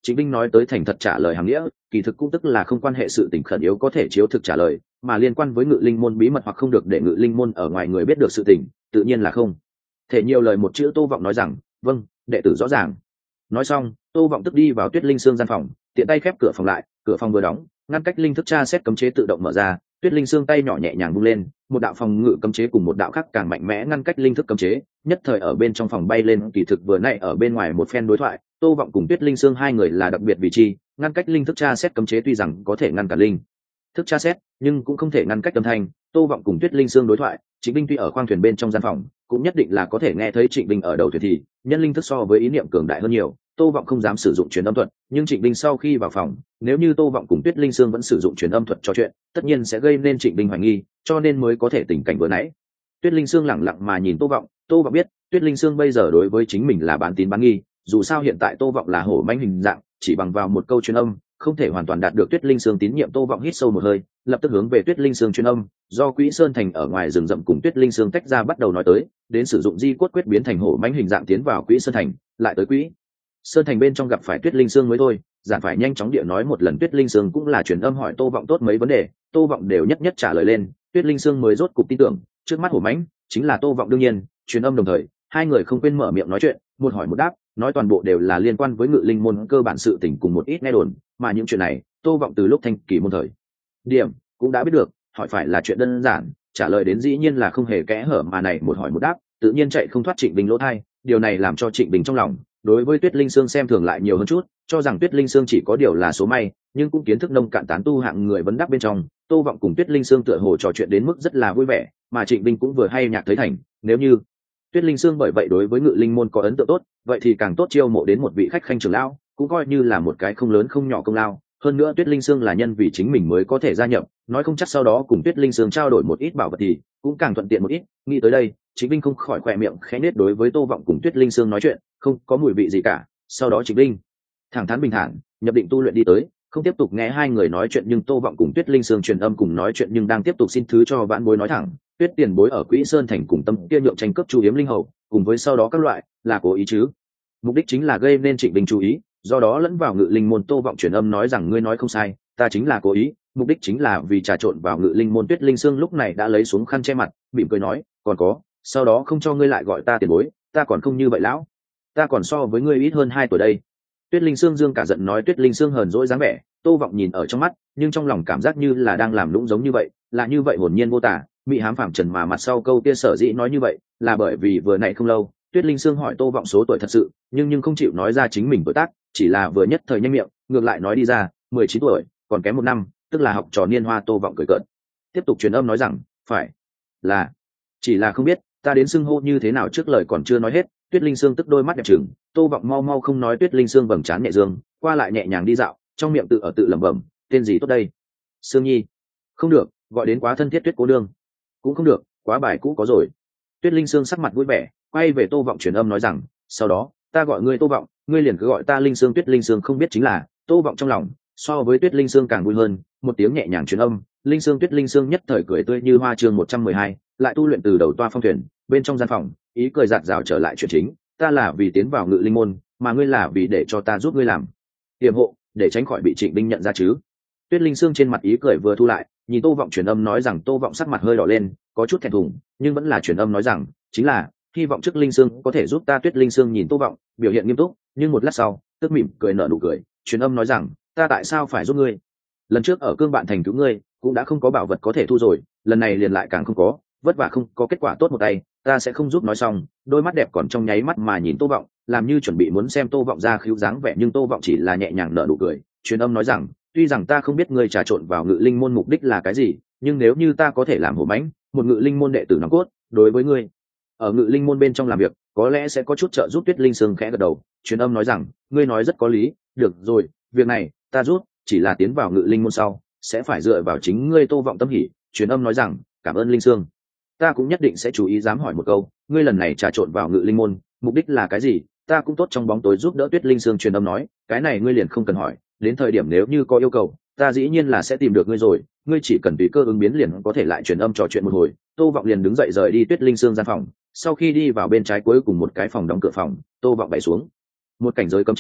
Trịnh Vinh nói tới thành thật trả lời hàng nghĩa, kỳ thực cũng tức là không quan hệ sự tình khẩn yếu có thể chiếu thực trả lời, mà liên quan với ngự linh môn bí mật hoặc không được để ngự linh môn ở ngoài người biết được sự tình, tự nhiên là không thể nhiều lời một chữ. Tô Vọng nói rằng vâng, đệ tử rõ ràng. Nói xong, Tô Vọng tức đi vào Tuyết Linh Sương gian phòng, tiện tay khép cửa phòng lại. Cửa phòng vừa đóng, ngăn cách linh thức tra xét cấm chế tự động mở ra. Tuyết Linh Sương tay nhỏ nhẹ nhàng vung lên, một đạo phòng ngự cấm chế cùng một đạo khác càng mạnh mẽ ngăn cách linh thức cấm chế, nhất thời ở bên trong phòng bay lên. Kỳ thực vừa nãy ở bên ngoài một phen đối thoại, Tô Vọng cùng Tuyết Linh Sương hai người là đặc biệt vị trí, ngăn cách linh thức tra xét cấm chế tuy rằng có thể ngăn cản linh thức tra xét, nhưng cũng không thể ngăn cách âm thanh. Tô Vọng cùng Tuyết Linh Sương đối thoại, Trịnh Vinh tuy ở khoang thuyền bên trong gian phòng, cũng nhất định là có thể nghe thấy Trịnh Vinh ở đầu thuyền thì, nhân linh thức so với ý niệm cường đại hơn nhiều. Tô Vọng không dám sử dụng truyền âm thuật, nhưng Trịnh Vinh sau khi vào phòng, nếu như Tô Vọng cùng Tuyết Linh Sương vẫn sử dụng truyền âm thuật trò chuyện, tất nhiên sẽ gây nên Trịnh Vinh hoài nghi, cho nên mới có thể tình cảnh vừa nãy. Tuyết Linh Sương lẳng lặng mà nhìn Tô Vọng, Tô Vọng biết, Tuyết Linh Sương bây giờ đối với chính mình là bán tín bán nghi, dù sao hiện tại Tô Vọng là hổ mãnh hình dạng, chỉ bằng vào một câu truyền âm, không thể hoàn toàn đạt được Tuyết Linh Sương tín nhiệm. Tô Vọng hít sâu một hơi, lập tức hướng về Tuyết Linh Sương truyền âm, do Quỹ Sơn Thành ở ngoài rừng rậm cùng Tuyết Linh Sương tách ra bắt đầu nói tới, đến sử dụng di cốt quyết biến thành hổ mãnh hình dạng tiến vào Quỹ Sơn Thành, lại tới Quỹ Sơn Thành bên trong gặp phải Tuyết Linh Sương mới thôi. Giản phải nhanh chóng địa nói một lần. Tuyết Linh Sương cũng là truyền âm hỏi Tô Vọng tốt mấy vấn đề, Tô Vọng đều nhất nhất trả lời lên. Tuyết Linh Sương mới rốt cục tin tưởng, trước mắt hổ mãnh chính là Tô Vọng. Đương nhiên, truyền âm đồng thời, hai người không quên mở miệng nói chuyện, một hỏi một đáp, nói toàn bộ đều là liên quan với ngự linh môn cơ bản sự tình cùng một ít nghe đồn, mà những chuyện này, Tô Vọng từ lúc thanh kỳ môn thời điểm cũng đã biết được, hỏi phải là chuyện đơn giản, trả lời đến dĩ nhiên là không hề kẽ hở, mà này một hỏi một đáp, tự nhiên chạy không thoát Trịnh Vinh lỗ tai. Điều này làm cho Trịnh Vinh trong lòng đối với Tuyết Linh Sương xem thường lại nhiều hơn chút, cho rằng Tuyết Linh Sương chỉ có điều là số may, nhưng cũng kiến thức nông cạn tán tu hạng người vấn đáp bên trong. Tô Vọng cùng Tuyết Linh Sương tựa hồ trò chuyện đến mức rất là vui vẻ, mà Trịnh Vinh cũng vừa hay nhạc thấy thành, nếu như Tuyết Linh Sương bởi vậy đối với ngự linh môn có ấn tượng tốt, vậy thì càng tốt, chiêu mộ đến một vị khách khanh trưởng lão, cũng coi như là một cái không lớn không nhỏ công lao. Hơn nữa Tuyết Linh Sương là nhân vì chính mình mới có thể gia nhập, nói không chắc sau đó cùng Tuyết Linh Sương trao đổi một ít bảo vật thì cũng càng thuận tiện một ít. Nghĩ tới đây, Trịnh Vinh không khỏi khỏe miệng khẽ nết. Đối với Tô Vọng cùng Tuyết Linh Sương nói chuyện, không có mùi vị gì cả. Sau đó Trịnh Vinh thẳng thắn bình thản, nhập định tu luyện đi tới, không tiếp tục nghe hai người nói chuyện. Nhưng Tô Vọng cùng Tuyết Linh Sương truyền âm cùng nói chuyện, nhưng đang tiếp tục xin thứ cho vãn bối nói thẳng, Tuyết tiền bối ở Quỹ Sơn Thành cùng Tâm kia nhượng tranh cướp Chu Yếm Linh hầu, cùng với sau đó các loại, là cố ý chứ? Mục đích chính là gây nên Trịnh Vinh chú ý, do đó lẫn vào ngự linh môn. Tô Vọng truyền âm nói rằng ngươi nói không sai, ta chính là cố ý, mục đích chính là vì trà trộn vào ngự linh môn. Tuyết Linh Sương lúc này đã lấy xuống khăn che mặt, mỉm cười nói, còn có, sau đó không cho ngươi lại gọi ta tiền bối, ta còn không như vậy lão, ta còn so với ngươi ít hơn hai tuổi đây. Tuyết Linh Sương dương cả giận nói. Tuyết Linh Sương hờn dỗi dáng vẻ, Tô Vọng nhìn ở trong mắt, nhưng trong lòng cảm giác như là đang làm lũng giống như vậy, là như vậy hồn nhiên vô tả, mị hám phàm trần. Mà mặt sau câu kia sở dĩ nói như vậy, là bởi vì vừa nãy không lâu, Tuyết Linh Sương hỏi Tô Vọng số tuổi thật sự, nhưng nhưng không chịu nói ra chính mình tuổi tác, chỉ là vừa nhất thời nhanh miệng, ngược lại nói đi ra, mười chín tuổi, còn kém một năm, tức là học trò niên hoa. Tô Vọng cười cợt, tiếp tục truyền âm nói rằng, phải là, chỉ là không biết ta đến xưng hô như thế nào. Trước lời còn chưa nói hết, Tuyết Linh Sương tức đôi mắt đẹp trừng, Tô Vọng mau mau không nói. Tuyết Linh Sương vầng trán nhẹ dương, qua lại nhẹ nhàng đi dạo, trong miệng tự ở tự lẩm bẩm, tên gì tốt đây? Sương Nhi. Không được, gọi đến quá thân thiết. Tuyết cô nương. Cũng không được, quá bài cũ có rồi. Tuyết Linh Sương sắc mặt vui vẻ, quay về Tô Vọng truyền âm nói rằng, sau đó ta gọi ngươi Tô Vọng, ngươi liền cứ gọi ta Linh Sương. Tuyết Linh Sương không biết chính là, Tô Vọng trong lòng so với Tuyết Linh Sương càng vui hơn, một tiếng nhẹ nhàng truyền âm, Linh Sương. Tuyết Linh Sương nhất thời cười tươi như hoa. Chương một trăm mười hai, lại tu luyện từ đầu toa phong thuyền. Bên trong gian phòng, ý cười rạt rào trở lại chuyện chính, ta là vì tiến vào ngự linh môn, mà ngươi là vì để cho ta giúp ngươi làm tiềm hộ, để tránh khỏi bị Trịnh Vinh nhận ra chứ? Tuyết Linh Sương trên mặt ý cười vừa thu lại, nhìn Tô Vọng truyền âm nói rằng. Tô Vọng sắc mặt hơi đỏ lên, có chút thẹn thùng, nhưng vẫn là truyền âm nói rằng, chính là hy vọng trước Linh Sương có thể giúp ta. Tuyết Linh Sương nhìn Tô Vọng, biểu hiện nghiêm túc, nhưng một lát sau, tức mỉm cười nở nụ cười, truyền âm nói rằng, ta tại sao phải giúp ngươi? Lần trước ở Cương Bạn Thành cứu ngươi, cũng đã không có bảo vật có thể thu rồi, lần này liền lại càng không có, vất vả không có kết quả tốt một tay, ta sẽ không giúp. Nói xong, đôi mắt đẹp còn trong nháy mắt mà nhìn Tô Vọng, làm như chuẩn bị muốn xem Tô Vọng ra khiếu dáng vẻ, nhưng Tô Vọng chỉ là nhẹ nhàng nở nụ cười, truyền âm nói rằng, tuy rằng ta không biết ngươi trà trộn vào ngự linh môn mục đích là cái gì, nhưng nếu như ta có thể làm hổ mãnh, một ngự linh môn đệ tử nòng cốt, đối với ngươi ở ngự linh môn bên trong làm việc, có lẽ sẽ có chút trợ giúp. Tuyết Linh Sương khẽ gật đầu, truyền âm nói rằng, ngươi nói rất có lý, được rồi, việc này ta giúp, chỉ là tiến vào ngự linh môn sau, sẽ phải dựa vào chính ngươi. Tô Vọng tâm hỉ, truyền âm nói rằng, cảm ơn Linh Sương, ta cũng nhất định sẽ chú ý. Dám hỏi một câu, ngươi lần này trà trộn vào ngự linh môn, mục đích là cái gì? Ta cũng tốt trong bóng tối giúp đỡ. Tuyết Linh Sương truyền âm nói, cái này ngươi liền không cần hỏi, đến thời điểm nếu như có yêu cầu, ta dĩ nhiên là sẽ tìm được ngươi rồi, ngươi chỉ cần tùy cơ ứng biến liền có thể lại truyền âm trò chuyện một hồi. Tô Vọng liền đứng dậy rời đi Tuyết Linh Sương gian phòng. Sau khi đi vào bên trái cuối cùng một cái phòng đóng cửa phòng, Tô Vọng bày xuống một cảnh giới cấm chế,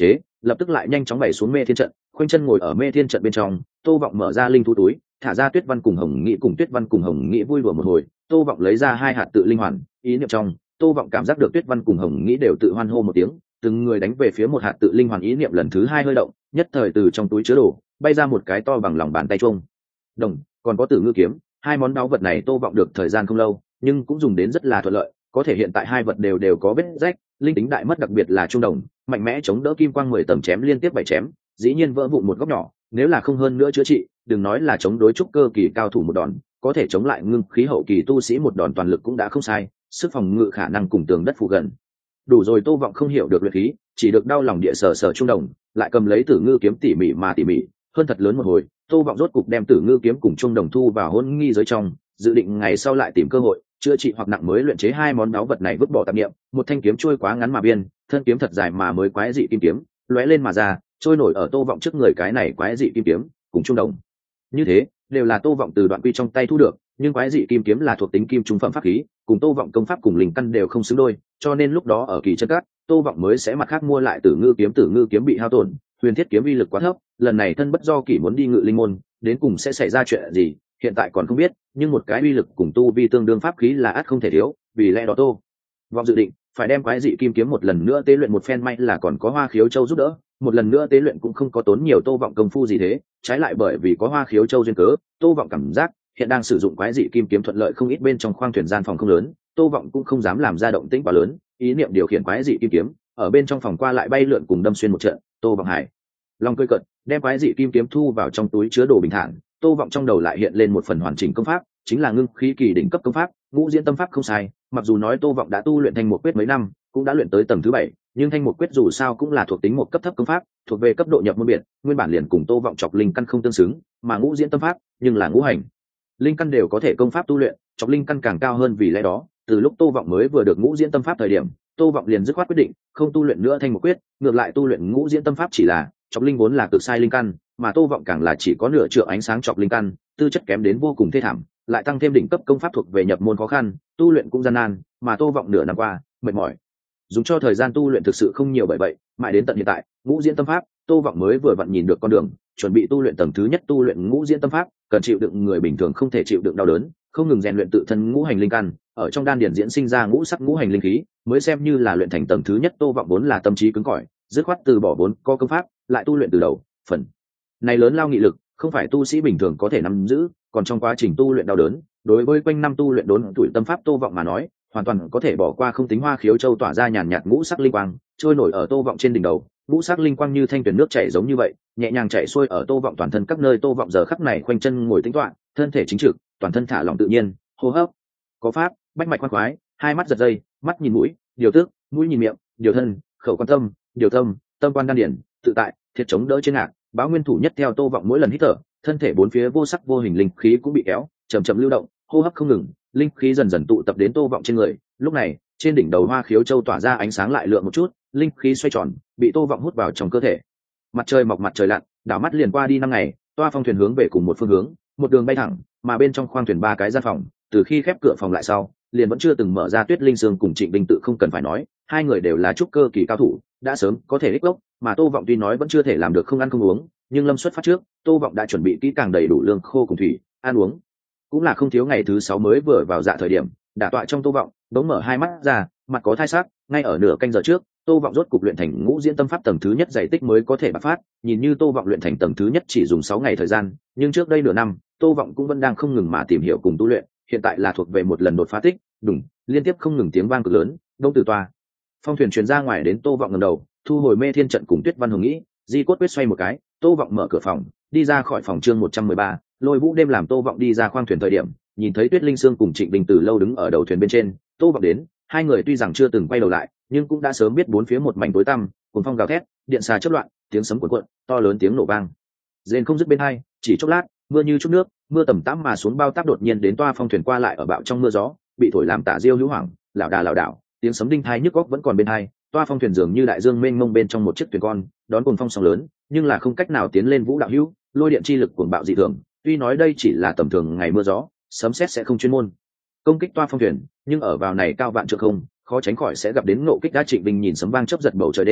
lập tức lại nhanh chóng bày xuống mê thiên trận, khoanh chân ngồi ở mê thiên trận bên trong. Tô Vọng mở ra linh thú túi, thả ra Tuyết Văn cùng Hồng Nghị cùng Tuyết Văn cùng Hồng Nghị vui đùa một hồi. Tô Vọng lấy ra hai hạt tự linh hoàn, ý niệm trong, Tô Vọng cảm giác được Tuyết Văn cùng Hồng Nghị đều tự hoan hô một tiếng, từng người đánh về phía một hạt tự linh hoàn, ý niệm lần thứ hai hơi động, nhất thời từ trong túi chứa đồ bay ra một cái to bằng lòng bàn tay chuông đồng, còn có Tử Ngư kiếm. Hai món báu vật này Tô Vọng được thời gian không lâu, nhưng cũng dùng đến rất là thuận lợi, có thể hiện tại hai vật đều đều có vết rách, linh tính đại mất, đặc biệt là chuông đồng, mạnh mẽ chống đỡ kim quang mười tầng chém liên tiếp bảy chém, dĩ nhiên vỡ vụn một góc nhỏ, nếu là không hơn nữa chữa trị, đừng nói là chống đối trúc cơ kỳ cao thủ một đòn, có thể chống lại ngưng khí hậu kỳ tu sĩ một đòn toàn lực cũng đã không sai, sức phòng ngự khả năng cùng tường đất phụ gần. Đủ rồi. Tô Vọng không hiểu được luyện khí, chỉ được đau lòng địa sở sở chuông đồng, lại cầm lấy Tử Ngư kiếm tỉ mỉ mà tỉ mỉ, hơn thật lớn một hồi, Tô Vọng rốt cục đem Tử Ngư kiếm cùng chuông đồng thu vào hôn nghi giới trong, dự định ngày sau lại tìm cơ hội chữa trị hoặc nặng mới luyện chế hai món báu vật này, vứt bỏ tạp niệm. Một thanh kiếm trôi quá ngắn mà biên, thân kiếm thật dài mà mới quái dị kim kiếm, lóe lên mà ra, trôi nổi ở Tô Vọng trước người. Cái này quái dị kim kiếm cùng chuông đồng như thế, đều là Tô Vọng từ Đoạn Quy trong tay thu được, nhưng quái dị kim kiếm là thuộc tính kim trung phẩm pháp khí, cùng Tô Vọng công pháp cùng linh căn đều không xứng đôi, cho nên lúc đó ở kỳ chân cát, Tô Vọng mới sẽ mặt khác mua lại Tử Ngư kiếm. Tử Ngư kiếm bị hao tổn, Huyền Thiết kiếm uy lực quá thấp, lần này thân bất do kỷ muốn đi ngự linh môn, đến cùng sẽ xảy ra chuyện gì, hiện tại còn không biết, nhưng một cái uy lực cùng tu vi tương đương pháp khí là ắt không thể thiếu, vì lẽ đó Tô Vọng dự định phải đem quái dị kim kiếm một lần nữa tế luyện một phen. May là còn có Hoa Khiếu Châu giúp đỡ, một lần nữa tế luyện cũng không có tốn nhiều Tô Vọng công phu gì thế, trái lại bởi vì có Hoa Khiếu Châu duyên cớ, Tô Vọng cảm giác hiện đang sử dụng quái dị kim kiếm thuận lợi không ít. Bên trong khoang thuyền gian phòng không lớn, Tô Vọng cũng không dám làm ra động tĩnh quá lớn, ý niệm điều khiển quái dị kim kiếm ở bên trong phòng qua lại bay lượn cùng đâm xuyên một trận. Tô Vọng hải long cười cợt, đem quái dị kim kiếm thu vào trong túi chứa đồ bình thản. Tô Vọng trong đầu lại hiện lên một phần hoàn chỉnh công pháp, chính là ngưng khí kỳ đỉnh cấp công pháp Ngũ Diễn Tâm Pháp. Không sai, mặc dù nói Tô Vọng đã tu luyện Thanh Một Quyết mấy năm, cũng đã luyện tới tầng thứ bảy, nhưng Thanh Một Quyết dù sao cũng là thuộc tính một cấp thấp công pháp, thuộc về cấp độ nhập môn biệt, nguyên bản liền cùng Tô Vọng chọc linh căn không tương xứng, mà Ngũ Diễn Tâm Pháp nhưng là ngũ hành linh căn đều có thể công pháp tu luyện, chọc linh căn càng cao hơn. Vì lẽ đó, từ lúc Tô Vọng mới vừa được Ngũ Diễn Tâm Pháp thời điểm, Tô Vọng liền dứt khoát quyết định không tu luyện nữa Thanh Một Quyết, ngược lại tu luyện Ngũ Diễn Tâm Pháp. Chỉ là chọc linh vốn là cực sai linh căn, mà Tô Vọng càng là chỉ có nửa trượng ánh sáng chọc linh căn, tư chất kém đến vô cùng thê thảm, lại tăng thêm đỉnh cấp công pháp thuộc về nhập môn khó khăn, tu luyện cũng gian nan, mà Tô Vọng nửa năm qua mệt mỏi, dùng cho thời gian tu luyện thực sự không nhiều. Bởi vậy, mãi đến tận hiện tại, Ngũ Diễn Tâm Pháp, Tô Vọng mới vừa vặn nhìn được con đường, chuẩn bị tu luyện tầng thứ nhất. Tu luyện Ngũ Diễn Tâm Pháp, cần chịu đựng người bình thường không thể chịu đựng đau đớn, không ngừng rèn luyện tự thân ngũ hành linh căn, ở trong đan điền diễn sinh ra ngũ sắc ngũ hành linh khí, mới xem như là luyện thành tầng thứ nhất. Tô Vọng vốn là tâm trí cứng cỏi, dứt khoát từ bỏ vốn có công pháp, lại tu luyện từ đầu. Phần này lớn lao nghị lực, không phải tu sĩ bình thường có thể nắm giữ, còn trong quá trình tu luyện đau đớn, đối với quanh năm tu luyện đốn tuổi tâm pháp Tô Vọng mà nói, hoàn toàn có thể bỏ qua. Không tính Hoa Khiếu Châu tỏa ra nhàn nhạt ngũ sắc linh quang, trôi nổi ở Tô Vọng trên đỉnh đầu, ngũ sắc linh quang như thanh tuyền nước chảy giống như vậy, nhẹ nhàng chảy xuôi ở Tô Vọng toàn thân các nơi. Tô Vọng giờ khắc này khoanh chân ngồi tĩnh tọa, thân thể chính trực, toàn thân thả lỏng tự nhiên, hô hấp có pháp, bách mạch khoan khoái, hai mắt giật dây, mắt nhìn mũi, điều tức, mũi nhìn miệng, điều thân, khẩu quan tâm, điều tâm, tâm quan đan điển, tự tại, thiệt chống đỡ trên ngạc, báo nguyên thủ nhất. Theo Tô Vọng mỗi lần hít thở, thân thể bốn phía vô sắc vô hình linh khí cũng bị kéo, chậm chậm lưu động, hô hấp không ngừng, linh khí dần dần tụ tập đến Tô Vọng trên người. Lúc này, trên đỉnh đầu Hoa Khiếu Châu tỏa ra ánh sáng lại lượng một chút, linh khí xoay tròn, bị Tô Vọng hút vào trong cơ thể. Mặt trời mọc mặt trời lặn, đảo mắt liền qua đi năm ngày, toa phong thuyền hướng về cùng một phương hướng, một đường bay thẳng, mà bên trong khoang thuyền ba cái gian phòng, từ khi khép cửa phòng lại sau, liền vẫn chưa từng mở ra. Tuyết Linh Sương cùng Trịnh Đình tự không cần phải nói, hai người đều là trúc cơ kỳ cao thủ, đã sớm có thể ích gốc, mà Tô Vọng tuy nói vẫn chưa thể làm được không ăn không uống, nhưng lâm xuất phát trước, Tô Vọng đã chuẩn bị kỹ càng đầy đủ lương khô cùng thủy, ăn uống cũng là không thiếu. Ngày thứ sáu mới vừa vào dạ thời điểm, đả tọa trong Tô Vọng đống mở hai mắt ra, mặt có thai sắc, ngay ở nửa canh giờ trước, Tô Vọng rốt cục luyện thành Ngũ Diễn Tâm Pháp tầng thứ nhất, dày tích mới có thể bộc phát. Nhìn như Tô Vọng luyện thành tầng thứ nhất chỉ dùng sáu ngày thời gian, nhưng trước đây nửa năm, Tô Vọng cũng vẫn đang không ngừng mà tìm hiểu cùng tu luyện, hiện tại là thuộc về một lần đột phá tích, đùng, liên tiếp không ngừng tiếng vang cực lớn, đông từ toa phong thuyền truyền ra ngoài đến. Tô Vọng ngẩng đầu, thu hồi mê thiên trận cùng Tuyết Văn Hồng nghĩ, di cốt quyết xoay một cái, Tô Vọng mở cửa phòng, đi ra khỏi phòng. Chương một trăm mười ba, Lôi Vũ đêm. Làm Tô Vọng đi ra khoang thuyền thời điểm, nhìn thấy Tuyết Linh Sương cùng Trịnh Đình từ lâu đứng ở đầu thuyền bên trên. Tô Vọng đến, hai người tuy rằng chưa từng quay đầu lại, nhưng cũng đã sớm biết bốn phía một mảnh tối tăm, cuồng phong gào thét, điện xà chớp loạn, tiếng sấm cuộn cuộn, to lớn tiếng nổ vang, rền không dứt bên hai. Chỉ chốc lát, mưa như chút nước, mưa tầm tã mà xuống bao táp đột nhiên đến. Toa phong thuyền qua lại ở bão trong mưa gió, bị thổi làm tả diêu hữu hoảng, lảo đà lảo đảo, tiếng sấm đinh tai nhức óc vẫn còn bên hai. Toa phong thuyền dường như đại dương mênh mông bên trong một chiếc thuyền con, đón cuồng phong sóng lớn, nhưng là không cách nào tiến lên. Vũ đạo hữu, lôi điện chi lực cuồng bạo dị thường, tuy nói đây chỉ là tầm thường ngày mưa gió, sấm sét sẽ không chuyên môn công kích toa phong thuyền, nhưng ở vào này cao vạn trượng không, khó tránh khỏi sẽ gặp đến ngộ kích. Đã Trịnh Bình nhìn sấm vang chớp giật bầu trời đêm,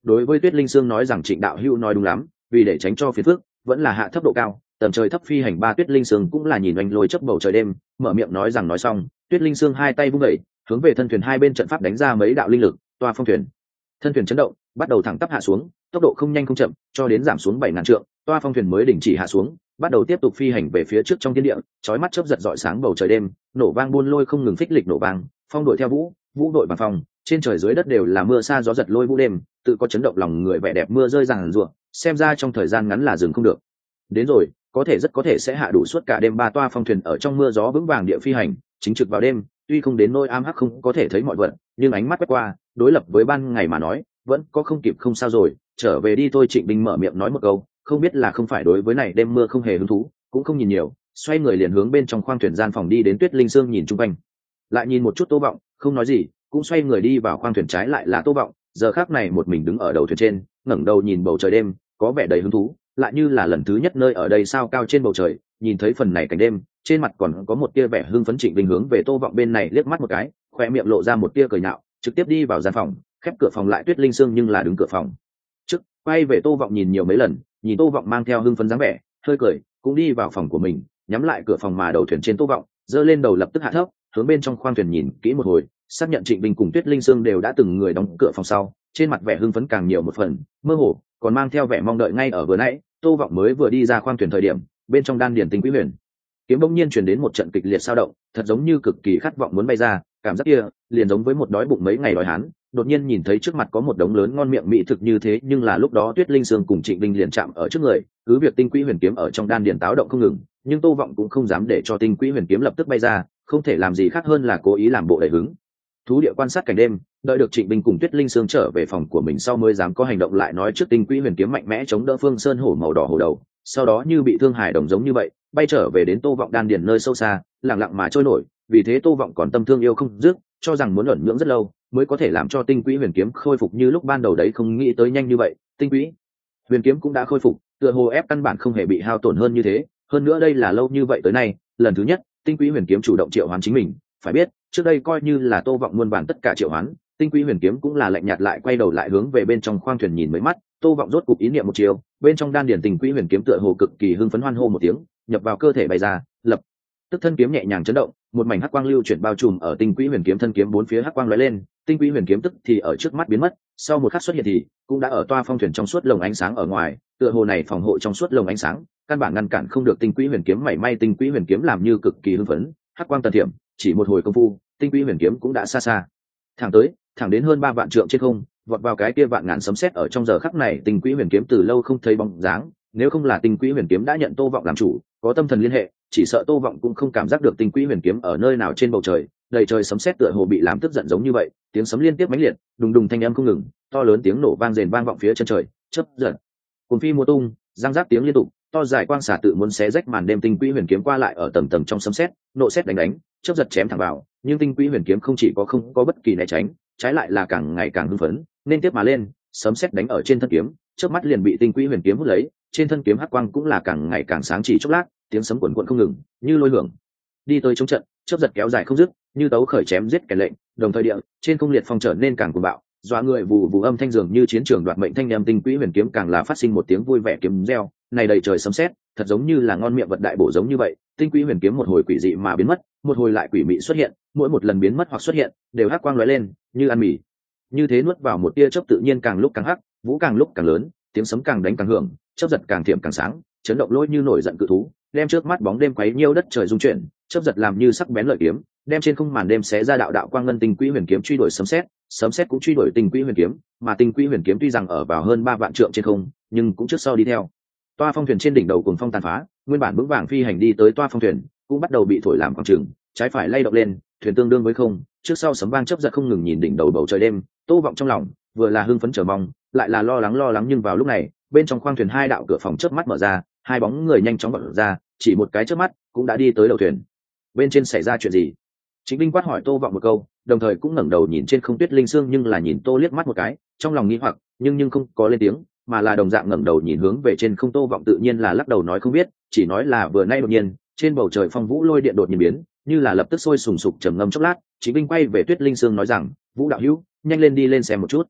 đối với Tuyết Linh Sương nói rằng Trịnh đạo hữu nói đúng lắm, vì để tránh cho phiền phức vẫn là hạ thấp độ cao, tầm trời thấp phi hành ba. Tuyết Linh Sương cũng là nhìn oanh lôi chớp bầu trời đêm, mở miệng nói rằng nói xong, Tuyết Linh Sương hai tay vung đẩy, hướng về thân thuyền hai bên trận pháp đánh ra mấy đạo linh lực, toa phong thuyền thân thuyền chấn động, bắt đầu thẳng tắp hạ xuống, tốc độ không nhanh không chậm, cho đến giảm xuống bảy ngàn trượng, toa phong thuyền mới đình chỉ hạ xuống, bắt đầu tiếp tục phi hành về phía trước trong thiên địa. Chói mắt chớp giật rọi sáng bầu trời đêm, nổ vang buôn lôi không ngừng phích lịch nổ vang, phong đội theo vũ, vũ đội bằng phong, trên trời dưới đất đều là mưa sa gió giật lôi vũ đêm, tự có chấn động lòng người vẻ đẹp mưa rơi ràng rụa, xem ra trong thời gian ngắn là dừng không được. Đến rồi, có thể rất có thể sẽ hạ đủ suốt cả đêm. Ba toa phong thuyền ở trong mưa gió vững vàng địa phi hành, chính trực vào đêm, tuy không đến nỗi ám hắc không có thể thấy mọi vật, nhưng ánh mắt quét qua, đối lập với ban ngày mà nói, vẫn có không kịp không sao rồi, trở về đi thôi. Trịnh Binh mở miệng nói một câu, không biết là không phải đối với này đêm mưa không hề hứng thú, cũng không nhìn nhiều, xoay người liền hướng bên trong khoang thuyền gian phòng đi đến. Tuyết Linh Sương nhìn chung quanh, lại nhìn một chút Tô Vọng, không nói gì, cũng xoay người đi vào khoang thuyền. Trái lại là Tô Vọng, giờ khắc này một mình đứng ở đầu thuyền trên, ngẩng đầu nhìn bầu trời đêm, có vẻ đầy hứng thú, lại như là lần thứ nhất nơi ở đây sao cao trên bầu trời, nhìn thấy phần này cảnh đêm, trên mặt còn có một tia vẻ hưng phấn. Trịnh Binh hướng về Tô Vọng bên này liếc mắt một cái, khóe miệng lộ ra một tia cười nhạo, trực tiếp đi vào gian phòng, khép cửa phòng lại. Tuyết Linh Sương nhưng là đứng cửa phòng trước, quay về Tô Vọng nhìn nhiều mấy lần, nhìn Tô Vọng mang theo hưng phấn dáng vẻ, hơi cười, cũng đi vào phòng của mình, nhắm lại cửa phòng. Mà đầu thuyền trên Tô Vọng giơ lên đầu lập tức hạ thấp, hướng bên trong khoang thuyền nhìn kỹ một hồi, xác nhận Trịnh Binh cùng Tuyết Linh Sương đều đã từng người đóng cửa phòng sau, trên mặt vẻ hưng phấn càng nhiều một phần, mơ hồ còn mang theo vẻ mong đợi. Ngay ở vừa nãy, Tô Vọng mới vừa đi ra khoang thuyền thời điểm, bên trong đan điền tinh quý huyền kiếm bỗng nhiên truyền đến một trận kịch liệt sao động, thật giống như cực kỳ khát vọng muốn bay ra, cảm giác kia liền giống với một đói bụng mấy ngày đói hán, đột nhiên nhìn thấy trước mặt có một đống lớn ngon miệng mỹ thực như thế. Nhưng là lúc đó Tuyết Linh Sương cùng Trịnh Binh liền chạm ở trước người, cứ việc tinh quý huyền kiếm ở trong đan điền táo động không ngừng, nhưng Tô Vọng cũng không dám để cho tinh quý huyền kiếm lập tức bay ra, không thể làm gì khác hơn là cố ý làm bộ đầy hứng thú địa quan sát cảnh đêm, đợi được Trịnh Binh cùng Tuyết Linh Sương trở về phòng của mình sau mới dám có hành động. Lại nói trước tinh quý huyền kiếm mạnh mẽ chống đỡ Phương Sơn hổ màu đỏ hổ đầu, sau đó như bị thương hài đồng giống như vậy, bay trở về đến Tô Vọng đan điền nơi sâu xa, lặng lặng mà trôi nổi. Vì thế Tô Vọng còn tâm thương yêu không dứt, cho rằng muốn ẩn nhưỡng rất lâu mới có thể làm cho tinh quý huyền kiếm khôi phục như lúc ban đầu đấy, không nghĩ tới nhanh như vậy, tinh quý huyền kiếm cũng đã khôi phục, tựa hồ ép căn bản không hề bị hao tổn hơn như thế. Hơn nữa đây là lâu như vậy tới nay, lần thứ nhất tinh quý huyền kiếm chủ động triệu hoán chính mình. Phải biết, trước đây coi như là Tô Vọng muôn bản tất cả triệu hoán, tinh quý huyền kiếm cũng là lạnh nhạt, lại quay đầu lại hướng về bên trong khoang thuyền nhìn mấy mắt. Tô Vọng rốt cục ý niệm một chiều, bên trong đan điền tinh quý huyền kiếm tựa hồ cực kỳ hưng phấn hoan hô một tiếng, nhập vào cơ thể bay ra, lập tức thân kiếm nhẹ nhàng chấn động, một mảnh hắc quang lưu chuyển bao trùm ở tinh quý huyền kiếm thân kiếm, bốn phía hắc quang lóe lên, tinh quý huyền kiếm tức thì ở trước mắt biến mất, sau một khắc xuất hiện thì cũng đã ở toa phong thuyền trong suốt lồng ánh sáng ở ngoài, tựa hồ này phòng hộ trong suốt lồng ánh sáng, căn bản ngăn cản không được tinh quý huyền kiếm mảy may. Tinh quý huyền kiếm làm như cực kỳ hưng phấn, hắc quang tần thiểm, chỉ một hồi công phu, tinh quý huyền kiếm cũng đã xa xa thẳng tới, thẳng đến hơn ba vạn trượng trên không, vọt vào cái kia vạn ngàn sấm sét. Ở trong giờ khắc này, tinh quý huyền kiếm từ lâu không thấy bóng dáng, nếu không là tinh quý huyền kiếm đã nhận Tô Vọng làm chủ, có tâm thần liên hệ, chỉ sợ Tô Vọng cũng không cảm giác được tinh quý huyền kiếm ở nơi nào trên bầu trời. Đầy trời sấm sét tựa hồ bị làm tức giận giống như vậy, tiếng sấm liên tiếp mãnh liệt, đùng đùng thanh âm không ngừng, to lớn tiếng nổ vang rền vang vọng phía chân trời, chớp giật cuồng phi múa tung, răng rác tiếng liên tục, to dài quang xả tự muốn xé rách màn đêm. Tinh quý huyền kiếm qua lại ở tầng tầng trong sấm sét, nộ sét đánh đánh, chớp giật chém thẳng vào, nhưng tinh quý huyền kiếm không chỉ có không có bất kỳ né tránh, trái lại là càng ngày càng hưng phấn, nên tiếp mà lên, sấm sét đánh ở trên thân kiếm, chớp mắt liền bị tinh quý huyền kiếm hút lấy, trên thân kiếm hắc quang cũng là càng ngày càng sáng, chỉ chốc lát, tiếng sấm cuồn cuộn không ngừng, như lôi hưởng. Đi tới chống trận, chớp giật kéo dài không dứt, như tấu khởi chém giết kẻ lệnh, đồng thời địa, trên không liệt phong trở nên càng cuồng bạo, dọa người vù vù âm thanh dường như chiến trường đoạt mệnh thanh âm. Tinh quý huyền kiếm càng là phát sinh một tiếng vui vẻ kiếm reo, này đầy trời sấm sét, thật giống như là ngon miệng vật đại bổ giống như vậy. Tinh quý huyền kiếm một hồi quỷ dị mà biến mất, một hồi lại quỷ mị xuất hiện, mỗi một lần biến mất hoặc xuất hiện, đều hắc quang lóe lên, như ăn mì. Như thế nuốt vào một tia chớp tự nhiên càng lúc càng hắc, vũ càng lúc càng lớn, tiếng sấm càng đánh càng hưởng, chớp giật càng thiểm càng sáng, chấn động lôi như nổi giận cự thú, đem trước mắt bóng đêm quấy nhiêu đất trời rung chuyển, chớp giật làm như sắc bén lợi kiếm, đem trên không màn đêm xé ra đạo đạo quang ngân. Tinh quý huyền kiếm truy đuổi sấm sét, sấm sét cũng truy đuổi tinh quý huyền kiếm, mà tinh quý huyền kiếm tuy rằng ở vào hơn ba vạn trượng trên không, nhưng cũng trước sau đi theo. Toa phong thuyền trên đỉnh đầu cuồng phong tàn phá, nguyên bản vững vàng phi hành đi tới toa phong thuyền, cũng bắt đầu bị thổi làm khoảng trừng, trái phải lay động lên, thuyền tương đương với không, trước sau sấm vang chớp giật không ngừng. Nhìn đỉnh đầu bầu trời đêm, Tô Vọng trong lòng vừa là hưng phấn chờ mong, lại là lo lắng lo lắng. Nhưng vào lúc này, bên trong khoang thuyền hai đạo cửa phòng chớp mắt mở ra, hai bóng người nhanh chóng vọt ra, chỉ một cái chớp mắt cũng đã đi tới đầu thuyền. Bên trên xảy ra chuyện gì? Trịnh Binh quát hỏi Tô Vọng một câu, đồng thời cũng ngẩng đầu nhìn trên không Tuyết Linh Sương, nhưng là nhìn Tô liếc mắt một cái, trong lòng nghi hoặc, nhưng nhưng không có lên tiếng, mà là đồng dạng ngẩng đầu nhìn hướng về trên không. Tô Vọng tự nhiên là lắc đầu nói không biết, chỉ nói là vừa nay đột nhiên, trên bầu trời phong vũ lôi điện đột nhiên biến, như là lập tức sôi sùng sục trầm ngâm chốc lát. Trịnh Binh quay về Tuyết Linh Sương nói rằng, Vũ đạo hữu, nhanh lên đi lên xem một chút.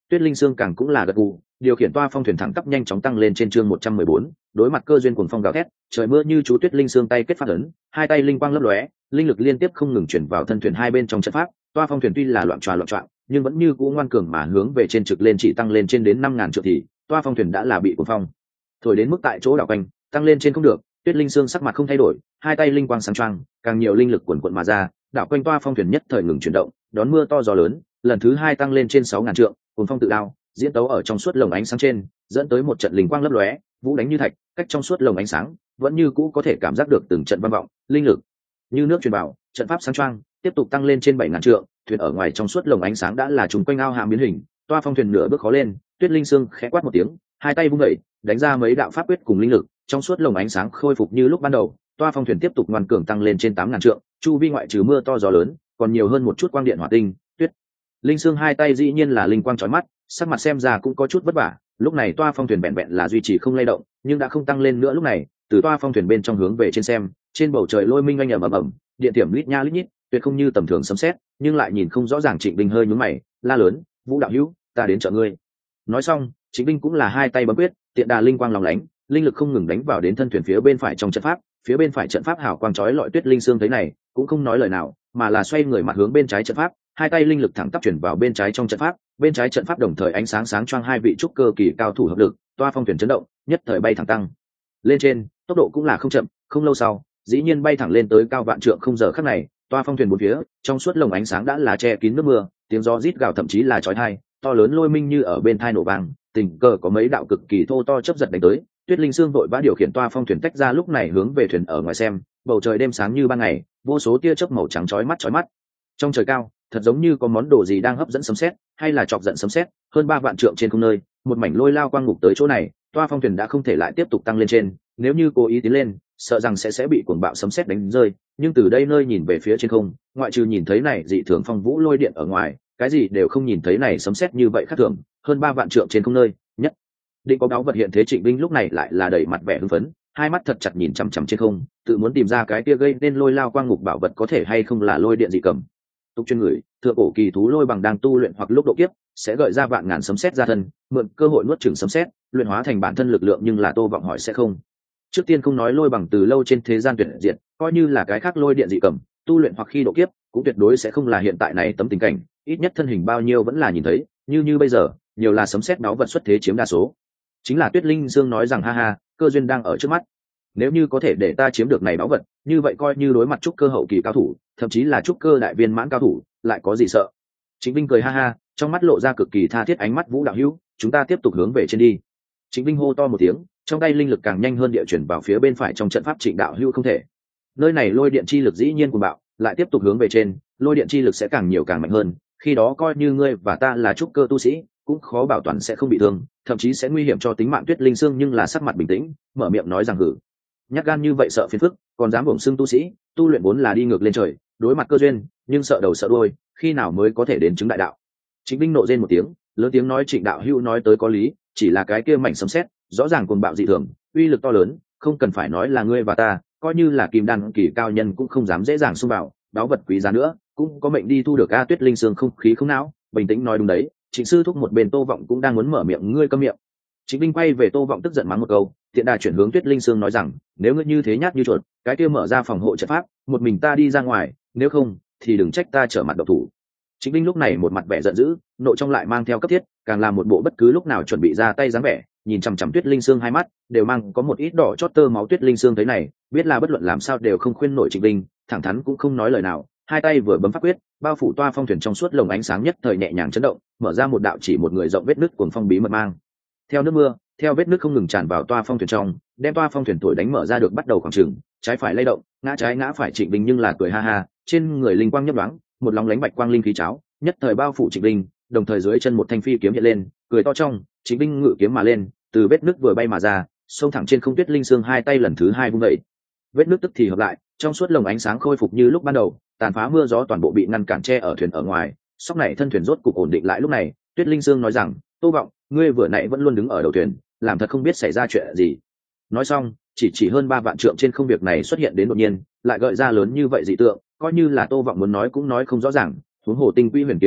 Tuyết Linh Sương càng cũng là gật gù, điều khiển toa phong thuyền thẳng tắp nhanh chóng tăng lên trên chương một trăm mười bốn, đối mặt cơ duyên cuồng phong gào thét, trời mưa như chú. Tuyết Linh Sương tay kết phát ấn, hai tay linh quang lấp lóe, linh lực liên tiếp không ngừng chuyển vào thân thuyền hai bên trong trận pháp. Toa phong thuyền tuy là loạn tròa loạn trọn, nhưng vẫn như cũ ngoan cường mà hướng về trên trực lên, chỉ tăng lên trên đến năm ngàn trượng thì toa phong thuyền đã là bị cuồng phong thổi đến mức tại chỗ đảo quanh, tăng lên trên không được. Tuyết Linh Sương sắc mặt không thay đổi, hai tay linh quang sáng choang, càng nhiều linh lực cuồn cuộn mà ra, đảo quanh toa phong thuyền nhất thời ngừng chuyển động, đón mưa to gió lớn, lần thứ hai tăng lên trên sáu ngàn trượng, cuồng phong tự đao diễn tấu ở trong suốt lồng ánh sáng trên, dẫn tới một trận linh quang lấp lóe, vũ đánh như thạch, cách trong suốt lồng ánh sáng vẫn như cũ có thể cảm giác được từng trận vang vọng, linh lực như nước truyền vào, trận pháp sáng choang tiếp tục tăng lên trên bảy ngàn trượng. Thuyền ở ngoài trong suốt lồng ánh sáng đã là trùng quanh ao hàm biến hình, toa phong thuyền nửa bước khó lên. Tuyết Linh Sương khẽ quát một tiếng, hai tay vung đẩy, đánh ra mấy đạo pháp quyết cùng linh lực, trong suốt lồng ánh sáng khôi phục như lúc ban đầu. Toa phong thuyền tiếp tục ngoan cường tăng lên trên tám ngàn trượng, chu vi ngoại trừ mưa to gió lớn, còn nhiều hơn một chút quang điện hỏa tinh. Tuyết Linh Sương hai tay dĩ nhiên là linh quang chói mắt, sắc mặt xem ra cũng có chút vất vả. Lúc này toa phong thuyền vẹn vẹn là duy trì không lay động, nhưng đã không tăng lên nữa. Lúc này từ toa phong thuyền bên trong hướng về trên xem, trên bầu trời lôi minh oanh ầm ầm ầm, điện tiềm lít nha lít nhít, tuyệt không như tầm thường sấm sét, nhưng lại nhìn không rõ ràng. Trịnh Vinh hơi nhướng mày, la lớn, Vũ đạo hữu, ta đến trợ ngươi. Nói xong, Trịnh Vinh cũng là hai tay bấm quyết, tiện đà linh quang lòng lánh, linh lực không ngừng đánh vào đến thân thuyền phía bên phải trong trận pháp. Phía bên phải trận pháp hào quang chói lọi. Tuyết Linh Sương thấy này cũng không nói lời nào, mà là xoay người mặt hướng bên trái trận pháp, hai tay linh lực thẳng tắp chuyển vào bên trái trong trận pháp. Bên trái trận pháp đồng thời ánh sáng sáng choang, hai vị trúc cơ kỳ cao thủ hợp lực, toa phong thuyền chấn động, nhất thời bay thẳng tăng lên trên, tốc độ cũng là không chậm. Không lâu sau, dĩ nhiên bay thẳng lên tới cao vạn trượng. Không giờ khắc này, toa phong thuyền bốn phía trong suốt lồng ánh sáng đã là che kín nước mưa, tiếng gió rít gào thậm chí là chói tai, to lớn lôi minh như ở bên thai nổ vang, tình cờ có mấy đạo cực kỳ thô to chớp giật đánh tới. Tuyết Linh Sương vội vã điều khiển toa phong thuyền tách ra, lúc này hướng về thuyền ở ngoài xem, bầu trời đêm sáng như ban ngày, vô số tia chớp màu trắng chói mắt chói mắt. Trong trời cao, thật giống như có món đồ gì đang hấp dẫn sấm sét, hay là chọc giận sấm sét. Hơn ba vạn trượng trên không nơi, một mảnh lôi lao quang ngục tới chỗ này, toa phong thuyền đã không thể lại tiếp tục tăng lên trên, nếu như cố ý tiến lên, sợ rằng sẽ sẽ bị cuồng bạo sấm sét đánh rơi. Nhưng từ đây nơi nhìn về phía trên không, ngoại trừ nhìn thấy này dị thường phong vũ lôi điện ở ngoài, cái gì đều không nhìn thấy. Này sấm sét như vậy khác thường, hơn ba vạn trượng trên không nơi, nhất định có báu vật hiện thế. Trịnh Vinh lúc này lại là đầy mặt vẻ hưng phấn, hai mắt thật chặt nhìn chằm chằm trên không, tự muốn tìm ra cái kia gây nên lôi lao quang ngục bảo vật có thể hay không là lôi điện dị cầm. Tục chuyên người thượng cổ kỳ thú lôi bằng đang tu luyện hoặc lúc độ kiếp sẽ gợi ra vạn ngàn sấm sét ra thân, mượn cơ hội nuốt chửng sấm sét, luyện hóa thành bản thân lực lượng. Nhưng là Tô Vọng hỏi sẽ không. Trước tiên không nói lôi bằng từ lâu trên thế gian tuyệt diệt, coi như là cái khác lôi điện dị cầm, tu luyện hoặc khi độ kiếp, cũng tuyệt đối sẽ không là hiện tại này tấm tình cảnh, ít nhất thân hình bao nhiêu vẫn là nhìn thấy, như như bây giờ, nhiều là sấm sét đáo vật xuất thế chiếm đa số. Chính là Tuyết Linh Dương nói rằng ha ha, cơ duyên đang ở trước mắt. Nếu như có thể để ta chiếm được này báu vật, như vậy coi như đối mặt trúc cơ hậu kỳ cao thủ, thậm chí là trúc cơ đại viên mãn cao thủ, lại có gì sợ. Trịnh Vinh cười ha ha, trong mắt lộ ra cực kỳ tha thiết ánh mắt. Vũ đạo hữu, chúng ta tiếp tục hướng về trên đi. Trịnh Vinh hô to một tiếng, trong tay linh lực càng nhanh hơn địa chuyển vào phía bên phải trong trận pháp. Trịnh đạo hữu không thể. Nơi này lôi điện chi lực dĩ nhiên cuồng bạo, lại tiếp tục hướng về trên, lôi điện chi lực sẽ càng nhiều càng mạnh hơn, khi đó coi như ngươi và ta là trúc cơ tu sĩ, cũng khó bảo toàn sẽ không bị thương, thậm chí sẽ nguy hiểm cho tính mạng. Tuyết Linh Sương nhưng là sắc mặt bình tĩnh, mở miệng nói rằng hử, nhát gan như vậy sợ phiền phức, còn dám bổng xưng tu sĩ, tu luyện vốn là đi ngược lên trời, đối mặt cơ duyên, nhưng sợ đầu sợ đuôi, khi nào mới có thể đến chứng đại đạo. Trịnh Vinh nộ rên một tiếng, lớn tiếng nói, Trịnh đạo hữu nói tới có lý, chỉ là cái kia mảnh sấm sét, rõ ràng cuồng bạo dị thường, uy lực to lớn, không cần phải nói là ngươi và ta, coi như là kim đan kỳ cao nhân cũng không dám dễ dàng xung vào, đáo vật quý giá nữa, cũng có mệnh đi thu được. A Tuyết Linh Sương không khí không não, bình tĩnh nói đúng đấy. Trịnh sư thúc một bên Tô Vọng cũng đang muốn mở miệng, ngươi câm miệng. Trịnh Vinh quay về Tô Vọng tức giận mắng một câu, tiện đà chuyển hướng Tuyết Linh Sương nói rằng, nếu ngươi như thế nhát như chuột, cái kia mở ra phòng hộ trận pháp, một mình ta đi ra ngoài, nếu không thì đừng trách ta trở mặt độc thủ. Trịnh Vinh lúc này một mặt vẻ giận dữ, nội trong lại mang theo cấp thiết, càng làm một bộ bất cứ lúc nào chuẩn bị ra tay dáng vẻ, nhìn chằm chằm Tuyết Linh Sương, hai mắt đều mang có một ít đỏ chót tơ máu. Tuyết Linh Sương thấy này, biết là bất luận làm sao đều không khuyên nổi Trịnh Vinh, thẳng thắn cũng không nói lời nào, hai tay vừa bấm pháp quyết, bao phủ toa phong thuyền trong suốt lồng ánh sáng nhất thời nhẹ nhàng chấn động, mở ra một đạo chỉ một người rộng vết nứt cuồng phong bí mật mang theo nước mưa, theo vết nứt không ngừng tràn vào toa phong thuyền trong, đem toa phong thuyền thổi đánh mở ra được bắt đầu khoảng chừng trái phải lay động, ngã trái ngã phải. Trịnh Vinh nhưng là cười ha ha, trên người linh quang nhấp nhoáng, một lóng lánh bạch quang linh khí cháo nhất thời bao phủ Trịnh Vinh, đồng thời dưới chân một thanh phi kiếm hiện lên, cười to trong, Trịnh Vinh ngự kiếm mà lên, từ vết nứt vừa bay mà ra, xông thẳng trên không. Tuyết Linh Sương hai tay lần thứ hai vung dậy, vết nứt tức thì hợp lại, trong suốt lồng ánh sáng khôi phục như lúc ban đầu, tàn phá mưa gió toàn bộ bị ngăn cản che ở thuyền ở ngoài, sóc này thân thuyền rốt cục ổn định lại. Lúc này Tuyết Linh Sương nói rằng, Tô Vọng, ngươi vừa nãy vẫn luôn đứng ở đầu thuyền, làm thật không biết xảy ra chuyện gì. Nói xong, chỉ chỉ hơn ba vạn trượng trên không, việc này xuất hiện đến đột nhiên, lại gợi ra lớn như vậy dị tượng, coi như là Tô Vọng muốn nói cũng nói không rõ ràng, huống hồ tinh quy huyền kiếm bí mật,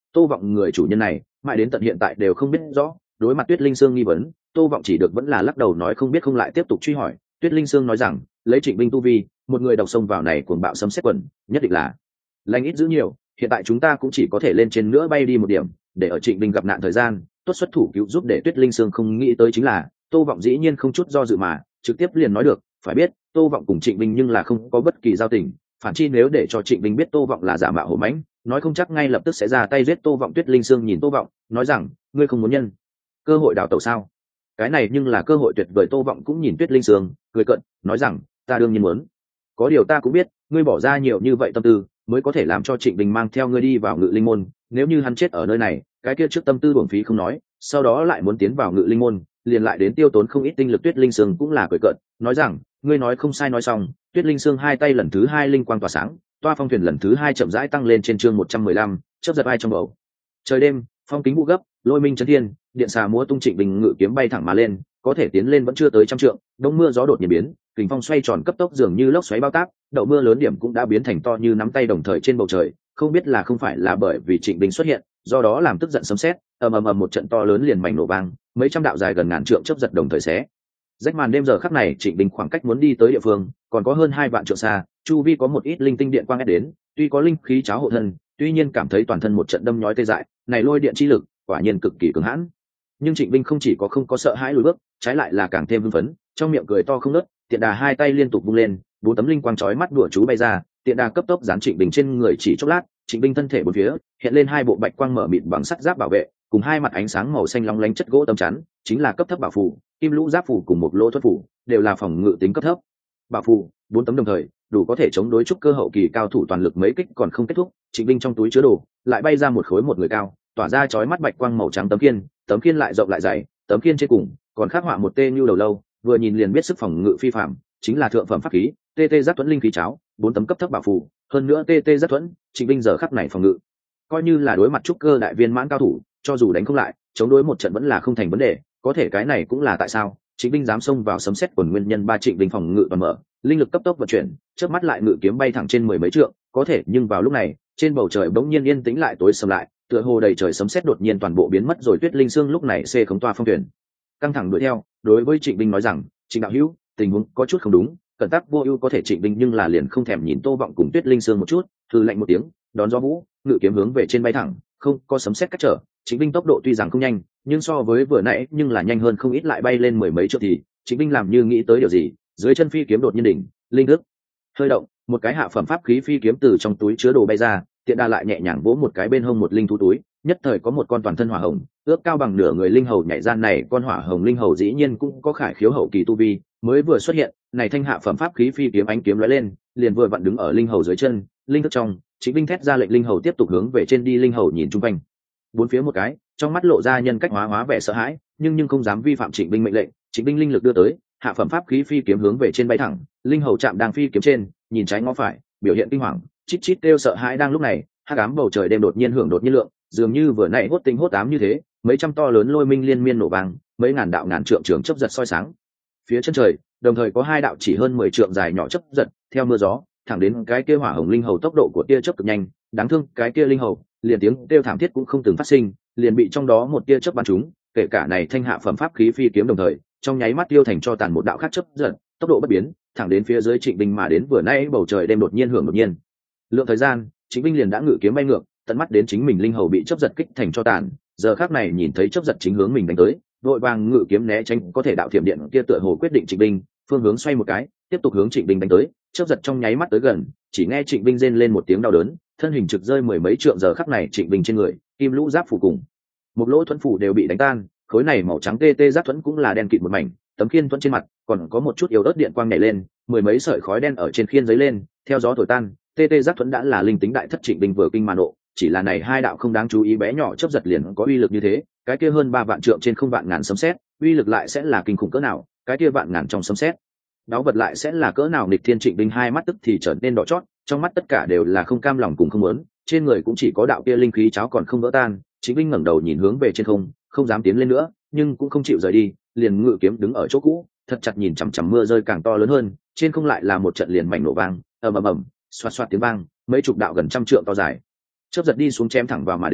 Tô Vọng người chủ nhân này mãi đến tận hiện tại đều không biết rõ. Đối mặt Tuyết Linh Sương nghi vấn, Tô Vọng chỉ được vẫn là lắc đầu nói không biết, không lại tiếp tục truy hỏi. Tuyết Linh Sương nói rằng, lấy Trịnh Binh tu vi, một người độc sông vào này cuồng bạo sấm sét quần, nhất định là lành ít giữ nhiều. Hiện tại chúng ta cũng chỉ có thể lên trên nữa bay đi một điểm, để ở Trịnh Binh gặp nạn thời gian, tốt xuất thủ cứu giúp. Để Tuyết Linh Sương không nghĩ tới chính là, Tô Vọng dĩ nhiên không chút do dự mà trực tiếp liền nói được. Phải biết, Tô Vọng cùng Trịnh Binh nhưng là không có bất kỳ giao tình, phản chi nếu để cho Trịnh Binh biết Tô Vọng là giả mạo hổ mãnh, nói không chắc ngay lập tức sẽ ra tay giết Tô Vọng. Tuyết Linh Sương nhìn Tô Vọng, nói rằng, ngươi không muốn nhân cơ hội đào tẩu sao? Cái này nhưng là cơ hội tuyệt vời. Tô Vọng cũng nhìn Tuyết Linh Sương, cười cợt, nói rằng, ta đương nhiên muốn. Có điều ta cũng biết, ngươi bỏ ra nhiều như vậy tâm tư, mới có thể làm cho Trịnh Bình mang theo ngươi đi vào Ngự Linh môn, nếu như hắn chết ở nơi này, cái kia trước tâm tư uổng phí không nói, sau đó lại muốn tiến vào Ngự Linh môn, liền lại đến tiêu tốn không ít tinh lực. Tuyết Linh Sương cũng là cười cợt, nói rằng, ngươi nói không sai. Nói xong, Tuyết Linh Sương hai tay lần thứ hai linh quang tỏa sáng, toa phong thuyền lần thứ hai chậm rãi tăng lên. Trên chương một trăm mười lăm, chớp giật ai trong bầu trời đêm, phong kính vũ gấp, lôi minh chấn thiên, điện xà múa tung, Trịnh Bình ngự kiếm bay thẳng mà lên, có thể tiến lên vẫn chưa tới trăm trượng, đông mưa gió đột nhiên biến, kình phong xoay tròn cấp tốc dường như lốc xoáy bao táp, đậu mưa lớn điểm cũng đã biến thành to như nắm tay đồng thời trên bầu trời. Không biết là không phải là bởi vì Trịnh Bình xuất hiện, do đó làm tức giận sấm sét, ầm ầm ầm một trận to lớn liền mảnh nổ vang, mấy trăm đạo dài gần ngàn trượng chớp giật đồng thời xé rách màn đêm. Giờ khắc này Trịnh Bình khoảng cách muốn đi tới địa phương còn có hơn hai vạn trượng xa, chu vi có một ít linh tinh điện quang ép đến, tuy có linh khí cháo hộ thân, tuy nhiên cảm thấy toàn thân một trận đâm nhói tê dại, này lôi điện chi lực quả nhiên cực kỳ cường hãn. Nhưng Trịnh Bình không chỉ có không có sợ hãi lùi bước, trái lại là càng thêm hưng phấn, trong miệng cười to không ngớt. Tiện đà hai tay liên tục vung lên, bốn tấm linh quang chói mắt đùa chú bay ra, tiện đà cấp tốc dán Trịnh Bình trên người. Chỉ chốc lát, Trịnh Bình thân thể bốn phía hiện lên hai bộ bạch quang mở mịt bằng sắt giáp bảo vệ, cùng hai mặt ánh sáng màu xanh long lánh chất gỗ tấm chắn, chính là cấp thấp bảo phù. Kim lũ giáp phù cùng một lỗ thuật phù đều là phòng ngự tính cấp thấp bảo phù, bốn tấm đồng thời đủ có thể chống đối trúc cơ hậu kỳ cao thủ toàn lực mấy kích. Còn không kết thúc, Trịnh Bình trong túi chứa đồ lại bay ra một khối một người cao, tỏa ra chói mắt bạch quang màu trắng tấm khiên, tấm khiên lại rộng lại dày, tấm khiên trên cùng còn khắc họa một tên như đầu lâu, vừa nhìn liền biết sức phòng ngự phi phạm, chính là thượng phẩm pháp khí tê tê giác thuẫn linh khí cháo, bốn tấm cấp thấp bảo phù, hơn nữa tê tê giác thuẫn. Trịnh Bình giờ khắc này phòng ngự coi như là đối mặt trúc cơ đại viên mãn cao thủ, cho dù đánh không lại, chống đối một trận vẫn là không thành vấn đề. Có thể cái này cũng là tại sao Trịnh Bình dám xông vào sấm sét quần nguyên nhân. Ba, Trịnh Bình phòng ngự toàn mở, linh lực cấp tốc vận chuyển, chớp mắt lại ngự kiếm bay thẳng trên mười mấy trượng. Có thể nhưng vào lúc này, trên bầu trời bỗng nhiên yên tĩnh lại, tối sầm lại, tựa hồ đầy trời sấm sét đột nhiên toàn bộ biến mất rồi. Tuyết Linh Sương lúc này xê khống toa phong thuyền, căng thẳng đuổi theo, đối với Trịnh Bình nói rằng, Trịnh đạo hữu, tình huống có chút không đúng, cẩn tắc vô ưu. có thể Trịnh Bình nhưng là liền không thèm nhìn Tô Vọng cùng Tuyết Linh Sương một chút, hừ lạnh một tiếng, đón gió vũ, ngự kiếm hướng về trên bay thẳng, không có sấm sét cách trở. Trịnh Bình tốc độ tuy rằng không nhanh, nhưng so với vừa nãy nhưng là nhanh hơn không ít, lại bay lên mười mấy trượng thì Trịnh Bình làm như nghĩ tới điều gì, dưới chân phi kiếm đột nhiên đỉnh linh thức hơi động, một cái hạ phẩm pháp khí phi kiếm từ trong túi chứa đồ bay ra, tiện đà lại nhẹ nhàng vỗ một cái bên hông một linh thú túi, nhất thời có một con toàn thân hỏa hồng, ước cao bằng nửa người linh hầu nhảy ra. Này con hỏa hồng linh hầu dĩ nhiên cũng có khải khiếu hậu kỳ tu vi, mới vừa xuất hiện, này thanh hạ phẩm pháp khí phi kiếm ánh kiếm lóe lên, liền vừa vặn đứng ở linh hầu dưới chân, linh thức trong. Trịnh Bình thét ra lệnh linh hầu tiếp tục hướng về trên đi. Linh hầu nhìn chung quanh bốn phía một cái, trong mắt lộ ra nhân cách hóa hóa vẻ sợ hãi, nhưng nhưng không dám vi phạm Trịnh Bình mệnh lệnh. Trịnh Bình linh lực đưa tới, hạ phẩm pháp khí phi kiếm hướng về trên bay thẳng, linh hầu chạm đang phi kiếm trên, nhìn trái ngó phải, biểu hiện kinh hoàng, chít chít kêu sợ hãi. Đang lúc này, hắc ám bầu trời đêm đột nhiên hưởng đột nhiên lượng, dường như vừa nãy hốt tinh hốt ám như thế, mấy trăm to lớn lôi minh liên miên nổ vang, mấy ngàn đạo ngàn trượng trường chớp giật soi sáng phía chân trời, đồng thời có hai đạo chỉ hơn mười trượng dài nhỏ chớp giật theo mưa gió thẳng đến cái kia hỏa hồng linh hầu. Tốc độ của tia chớp cực nhanh, đáng thương cái kia linh hầu liền tiếng kêu thảm thiết cũng không từng phát sinh, liền bị trong đó một tia chớp bắn trúng. Kể cả này thanh hạ phẩm pháp khí phi kiếm đồng thời trong nháy mắt tiêu thành cho tàn một đạo khác chớp giật, tốc độ bất biến thẳng đến phía dưới Trịnh Bình mà đến. Vừa nãy bầu trời đêm đột nhiên hưởng đột nhiên lượng thời gian, Trịnh Bình liền đã ngự kiếm bay ngược, tận mắt đến chính mình linh hầu bị chớp giật kích thành cho tàn. Giờ khắc này nhìn thấy chớp giật chính hướng mình đánh tới, vội vàng ngự kiếm né tránh. Có thể đạo thiểm điện kia tựa hồ quyết định Trịnh Bình phương hướng xoay một cái, tiếp tục hướng Trịnh Bình đánh tới. Chớp giật trong nháy mắt tới gần, chỉ nghe Trịnh Bình rên lên một tiếng đau đớn, thân hình trực rơi mười mấy trượng. Giờ khắc này Trịnh Bình trên người kim lũ giáp phủ cùng một lỗ thuẫn phủ đều bị đánh tan, khối này màu trắng tê tê giáp thuẫn cũng là đen kịt một mảnh, tấm khiên thuẫn trên mặt còn có một chút yếu ớt điện quang nhảy lên, mười mấy sợi khói đen ở trên khiên giấy lên, theo gió thổi tan. tê tê giáp thuẫn đã là linh tính đại thất. Trịnh Bình vừa kinh mà nộ, chỉ là này hai đạo không đáng chú ý bé nhỏ chớp giật liền có uy lực như thế, cái kia hơn ba vạn trượng trên không vạn ngàn sấm sét, uy lực lại sẽ là kinh khủng cỡ nào, cái kia vạn ngàn trong sấm sét đáo vật lại sẽ là cỡ nào nghịch thiên. Trịnh Bình hai mắt tức thì trở nên đỏ chót, trong mắt tất cả đều là không cam lòng cùng không muốn, trên người cũng chỉ có đạo kia linh khí cháo còn không vỡ tan. Trịnh Bình ngẩng đầu nhìn hướng về trên không, không dám tiến lên nữa, nhưng cũng không chịu rời đi, liền ngự kiếm đứng ở chỗ cũ, thật chặt nhìn chằm chằm mưa rơi càng to lớn hơn. Trên không lại là một trận liền mảnh nổ vang, ầm ầm ầm, xoạt xoạt tiếng vang, mấy chục đạo gần trăm trượng to dài chớp giật đi xuống chém thẳng vào mà đến.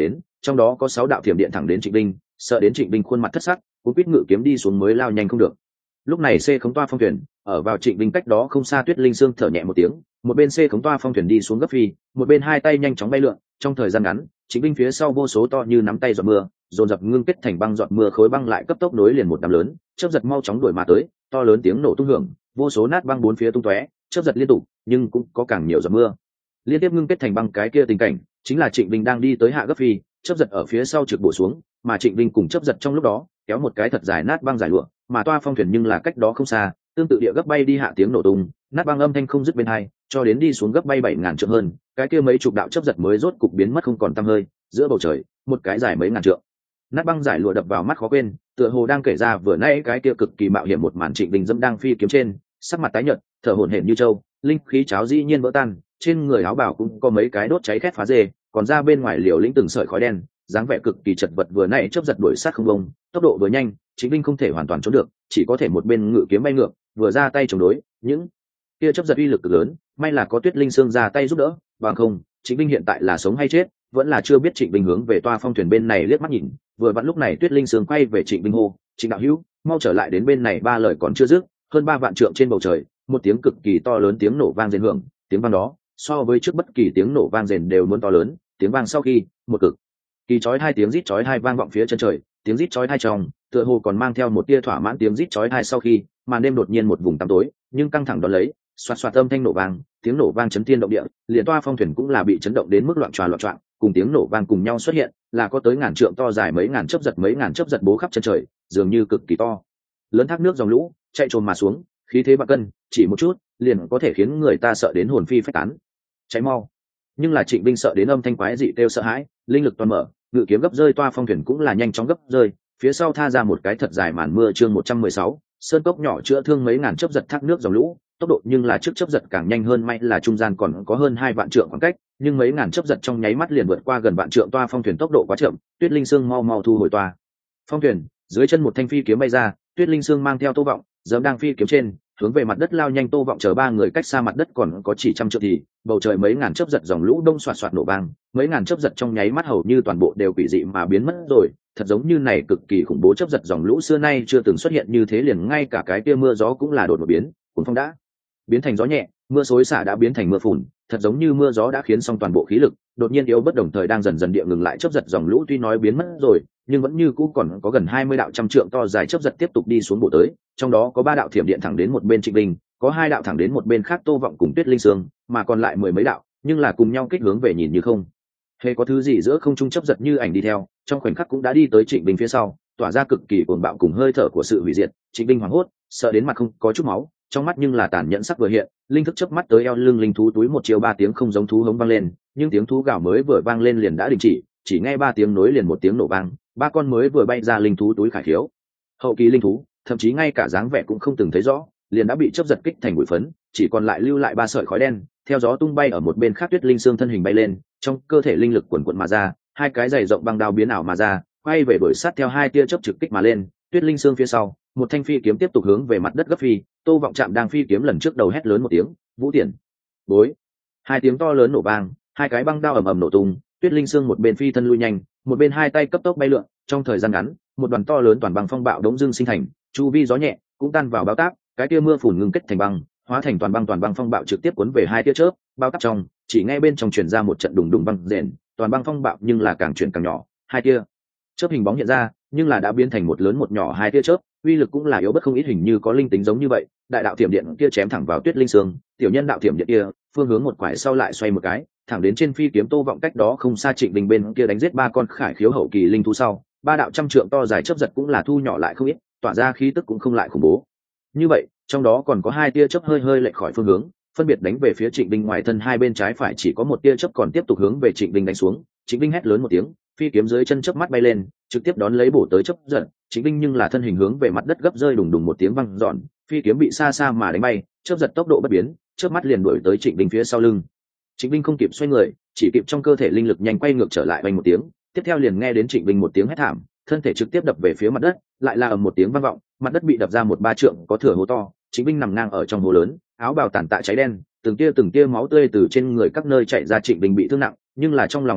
trong đó có sáu đạo thiểm điện thẳng đến Trịnh Vinh, sợ đến Trịnh Vinh khuôn mặt thất sắc, cũng biết ngự kiếm đi xuống mới lao nhanh không được. Lúc này C khống toa phong thuyền, ở vào Trịnh Vinh cách đó không xa Tuyết Linh Sương thở nhẹ một tiếng, một bên C khống toa phong thuyền đi xuống gấp phi, một bên hai tay nhanh chóng bay lượn, trong thời gian ngắn, Trịnh Vinh phía sau vô số to như nắm tay giọt mưa, dồn dập ngưng kết thành băng giọt mưa khối băng lại cấp tốc nối liền một đám lớn, chớp giật mau chóng đuổi mà tới, to lớn tiếng nổ tung hưởng, vô số nát băng bốn phía tung tóe, chớp giật liên tục, nhưng cũng có càng nhiều giọt mưa. Liên tiếp ngưng kết thành băng cái kia tình cảnh, chính là Trịnh Vinh đang đi tới hạ gấp phi, chớp giật ở phía sau trực bổ xuống, mà Trịnh Vinh cùng chớp giật trong lúc đó, kéo một cái thật dài nát băng dài lụa, mà toa phong thuyền nhưng là cách đó không xa, tương tự địa gấp bay đi hạ tiếng nổ tung, nát băng âm thanh không dứt bên hai, cho đến đi xuống gấp bay bảy ngàn trượng hơn, cái kia mấy chục đạo chớp giật mới rốt cục biến mất không còn tăm hơi, giữa bầu trời, một cái dài mấy ngàn trượng. Nát băng giải lụa đập vào mắt khó quên, tựa hồ đang kể ra vừa nãy cái kia cực kỳ mạo hiểm một màn. Trịnh Vinh dẫm đang phi kiếm trên, sắc mặt tái nhợt, thở hổn hển như trâu, linh khí cháo dĩ nhiên vỡ tan, trên người áo bào cũng có mấy cái đốt cháy khét phá rê, còn ra bên ngoài liều lĩnh từng sợi khói đen, dáng vẻ cực kỳ chật vật. Vừa nãy chớp giật đuổi sát không bông, tốc độ vừa nhanh, Trịnh Vinh không thể hoàn toàn trốn được, chỉ có thể một bên ngự kiếm bay ngược, vừa ra tay chống đối, những kia chớp giật uy lực cực lớn, may là có Tuyết Linh Sương ra tay giúp đỡ, bằng không, Trịnh Vinh hiện tại là sống hay chết, vẫn là chưa biết. Trịnh Vinh hướng về toa phong thuyền bên này liếc mắt nhìn, vừa vặn lúc này Tuyết Linh Sương quay về Trịnh Vinh hô, "Trịnh đạo hữu, mau trở lại đến bên này." Ba lời còn chưa dứt, hơn ba vạn trượng trên bầu trời, một tiếng cực kỳ to lớn tiếng nổ vang rền hưởng, tiếng vang đó so với trước bất kỳ tiếng nổ vang rền đều muốn to lớn. Tiếng vang sau khi, một cực kỳ chói hai tiếng rít chói hai vang vọng phía chân trời, tiếng rít chói hai trong, tựa hồ còn mang theo một tia thỏa mãn. Tiếng rít chói hai sau khi, màn đêm đột nhiên một vùng tăm tối, nhưng căng thẳng đón lấy, xoạt xoạt âm thanh nổ vang, tiếng nổ vang chấn thiên động địa, liền toa phong thuyền cũng là bị chấn động đến mức loạn tròa loạn choạng. Cùng tiếng nổ vang cùng nhau xuất hiện, là có tới ngàn trượng to dài mấy ngàn chớp giật, mấy ngàn chớp giật bố khắp chân trời, dường như cực kỳ to lớn thác nước dòng lũ chạy trồm mà xuống, khí thế bạc cân, chỉ một chút liền có thể khiến người ta sợ đến hồn phi phách tán. Cháy mau! Nhưng là Trịnh Vinh sợ đến âm thanh quái dị kêu sợ hãi, linh lực toàn mở, ngự kiếm gấp rơi, toa phong thuyền cũng là nhanh chóng gấp rơi, phía sau tha ra một cái thật dài màn mưa. Chương một trăm mười sáu, sơn cốc nhỏ chữa thương, mấy ngàn chớp giật thác nước dòng lũ, tốc độ nhưng là trước chớp giật càng nhanh hơn, may là trung gian còn có hơn hai vạn trượng khoảng cách, nhưng mấy ngàn chớp giật trong nháy mắt liền vượt qua gần vạn trượng. Toa phong thuyền tốc độ quá chậm, Tuyết Linh Sương mau mau thu hồi toa phong thuyền, dưới chân một thanh phi kiếm bay ra, Tuyết Linh Sương mang theo Tô Vọng, giẫm đang phi kiếm trên, hướng về mặt đất lao nhanh. Tô Vọng chờ ba người cách xa mặt đất còn có chỉ trăm trượng thì, bầu trời mấy ngàn chớp giật dòng lũ đông xoạt xoạt nổ vang, mấy ngàn chớp giật trong nháy mắt hầu như toàn bộ đều quỷ dị mà biến mất rồi. Thật giống như này cực kỳ khủng bố chớp giật dòng lũ xưa nay chưa từng xuất hiện như thế, liền ngay cả cái kia mưa gió cũng là đột ngột biến, cuốn phong đã biến thành gió nhẹ, mưa xối xả đã biến thành mưa phùn, thật giống như mưa gió đã khiến xong toàn bộ khí lực đột nhiên yếu bất, đồng thời đang dần dần địa ngừng lại. Chớp giật dòng lũ tuy nói biến mất rồi, nhưng vẫn như cũ còn có gần hai mươi đạo trăm trượng to dài chớp giật tiếp tục đi xuống bổ tới, trong đó có ba đạo thiểm điện thẳng đến một bên Trịnh Vinh, có hai đạo thẳng đến một bên khác Tô Vọng cùng Tuyết Linh Sương, mà còn lại mười mấy đạo nhưng là cùng nhau kích hướng về, nhìn như không hề có thứ gì giữa không trung chớp giật như ảnh đi theo, trong khoảnh khắc cũng đã đi tới Trịnh Vinh phía sau, tỏa ra cực kỳ cuồng bạo cùng hơi thở của sự hủy diệt. Trịnh Vinh hoảng hốt, sợ đến mặt không có chút máu, trong mắt nhưng là tàn nhẫn sắc vừa hiện, linh thức chớp mắt tới eo lưng linh thú túi một chiều, ba tiếng không giống thú hống vang lên, nhưng tiếng thú gào mới vừa vang lên liền đã đình chỉ, chỉ nghe ba tiếng nối liền một tiếng nổ vang, ba con mới vừa bay ra linh thú túi khải khiếu, hậu kỳ linh thú, thậm chí ngay cả dáng vẻ cũng không từng thấy rõ, liền đã bị chớp giật kích thành bụi phấn, chỉ còn lại lưu lại ba sợi khói đen, theo gió tung bay ở một bên khác. Tuyết Linh Sương thân hình bay lên, trong cơ thể linh lực quần quần mà ra, hai cái giày rộng băng đao biến ảo mà ra, quay về đuổi sát theo hai tia chớp trực kích mà lên. Tuyết Linh Sương phía sau, một thanh phi kiếm tiếp tục hướng về mặt đất gấp phi. Tô Vọng chạm đang phi kiếm lần trước đầu hét lớn một tiếng, "Vũ Tiền!" Bối! Hai tiếng to lớn nổ vang, hai cái băng đao ầm ầm nổ tung. Tuyết Linh Sương một bên phi thân lui nhanh, một bên hai tay cấp tốc bay lượn, trong thời gian ngắn, một đoàn to lớn toàn băng phong bạo đống dưng sinh thành, chu vi gió nhẹ cũng tan vào bao táp, cái tia mưa phùn ngưng kết thành băng, hóa thành toàn băng. Toàn băng phong bạo trực tiếp cuốn về hai tia chớp, bao táp trong, chỉ nghe bên trong truyền ra một trận đùng đùng băng rền, toàn băng phong bạo nhưng là càng chuyển càng nhỏ, hai tia chớp hình bóng hiện ra, nhưng là đã biến thành một lớn một nhỏ hai tia chớp, uy lực cũng là yếu bất không ít, hình như có linh tính giống như vậy. Đại đạo thiểm điện kia chém thẳng vào Tuyết Linh Sương, tiểu nhân đạo thiểm điện kia phương hướng một quải sau lại xoay một cái, thẳng đến trên phi kiếm Tô Vọng cách đó không xa Trịnh Vinh bên kia đánh giết ba con khải khiếu hậu kỳ linh thú sau, ba đạo trăm trượng to dài chớp giật cũng là thu nhỏ lại không ít, tỏa ra khí tức cũng không lại khủng bố như vậy. Trong đó còn có hai tia chớp hơi hơi lệch khỏi phương hướng, phân biệt đánh về phía Trịnh Vinh, ngoài thân hai bên trái phải chỉ có một tia chớp còn tiếp tục hướng về Trịnh Vinh đánh xuống. Trịnh Vinh hét lớn một tiếng, phi kiếm dưới chân chớp mắt bay lên, trực tiếp đón lấy bổ tới chớp giật. Trịnh Vinh nhưng là thân hình hướng về mặt đất gấp rơi, đùng đùng một tiếng vang dọn, phi kiếm bị xa xa mà đánh bay, chớp giật tốc độ bất biến, chớp mắt liền đuổi tới Trịnh Vinh phía sau lưng. Trịnh Vinh không kịp xoay người, chỉ kịp trong cơ thể linh lực nhanh quay ngược trở lại, vang một tiếng, tiếp theo liền nghe đến Trịnh Vinh một tiếng hét thảm, thân thể trực tiếp đập về phía mặt đất, lại là ầm một tiếng vang vọng, mặt đất bị đập ra một ba trượng có thừa hố to. Trịnh Vinh nằm ngang ở trong hố lớn, áo bào tàn tạ cháy đen, từng tia từng tia máu tươi từ trên người các nơi chảy ra. Trịnh Vinh bị thương nặng, nhưng là trong lòng ám hạnh,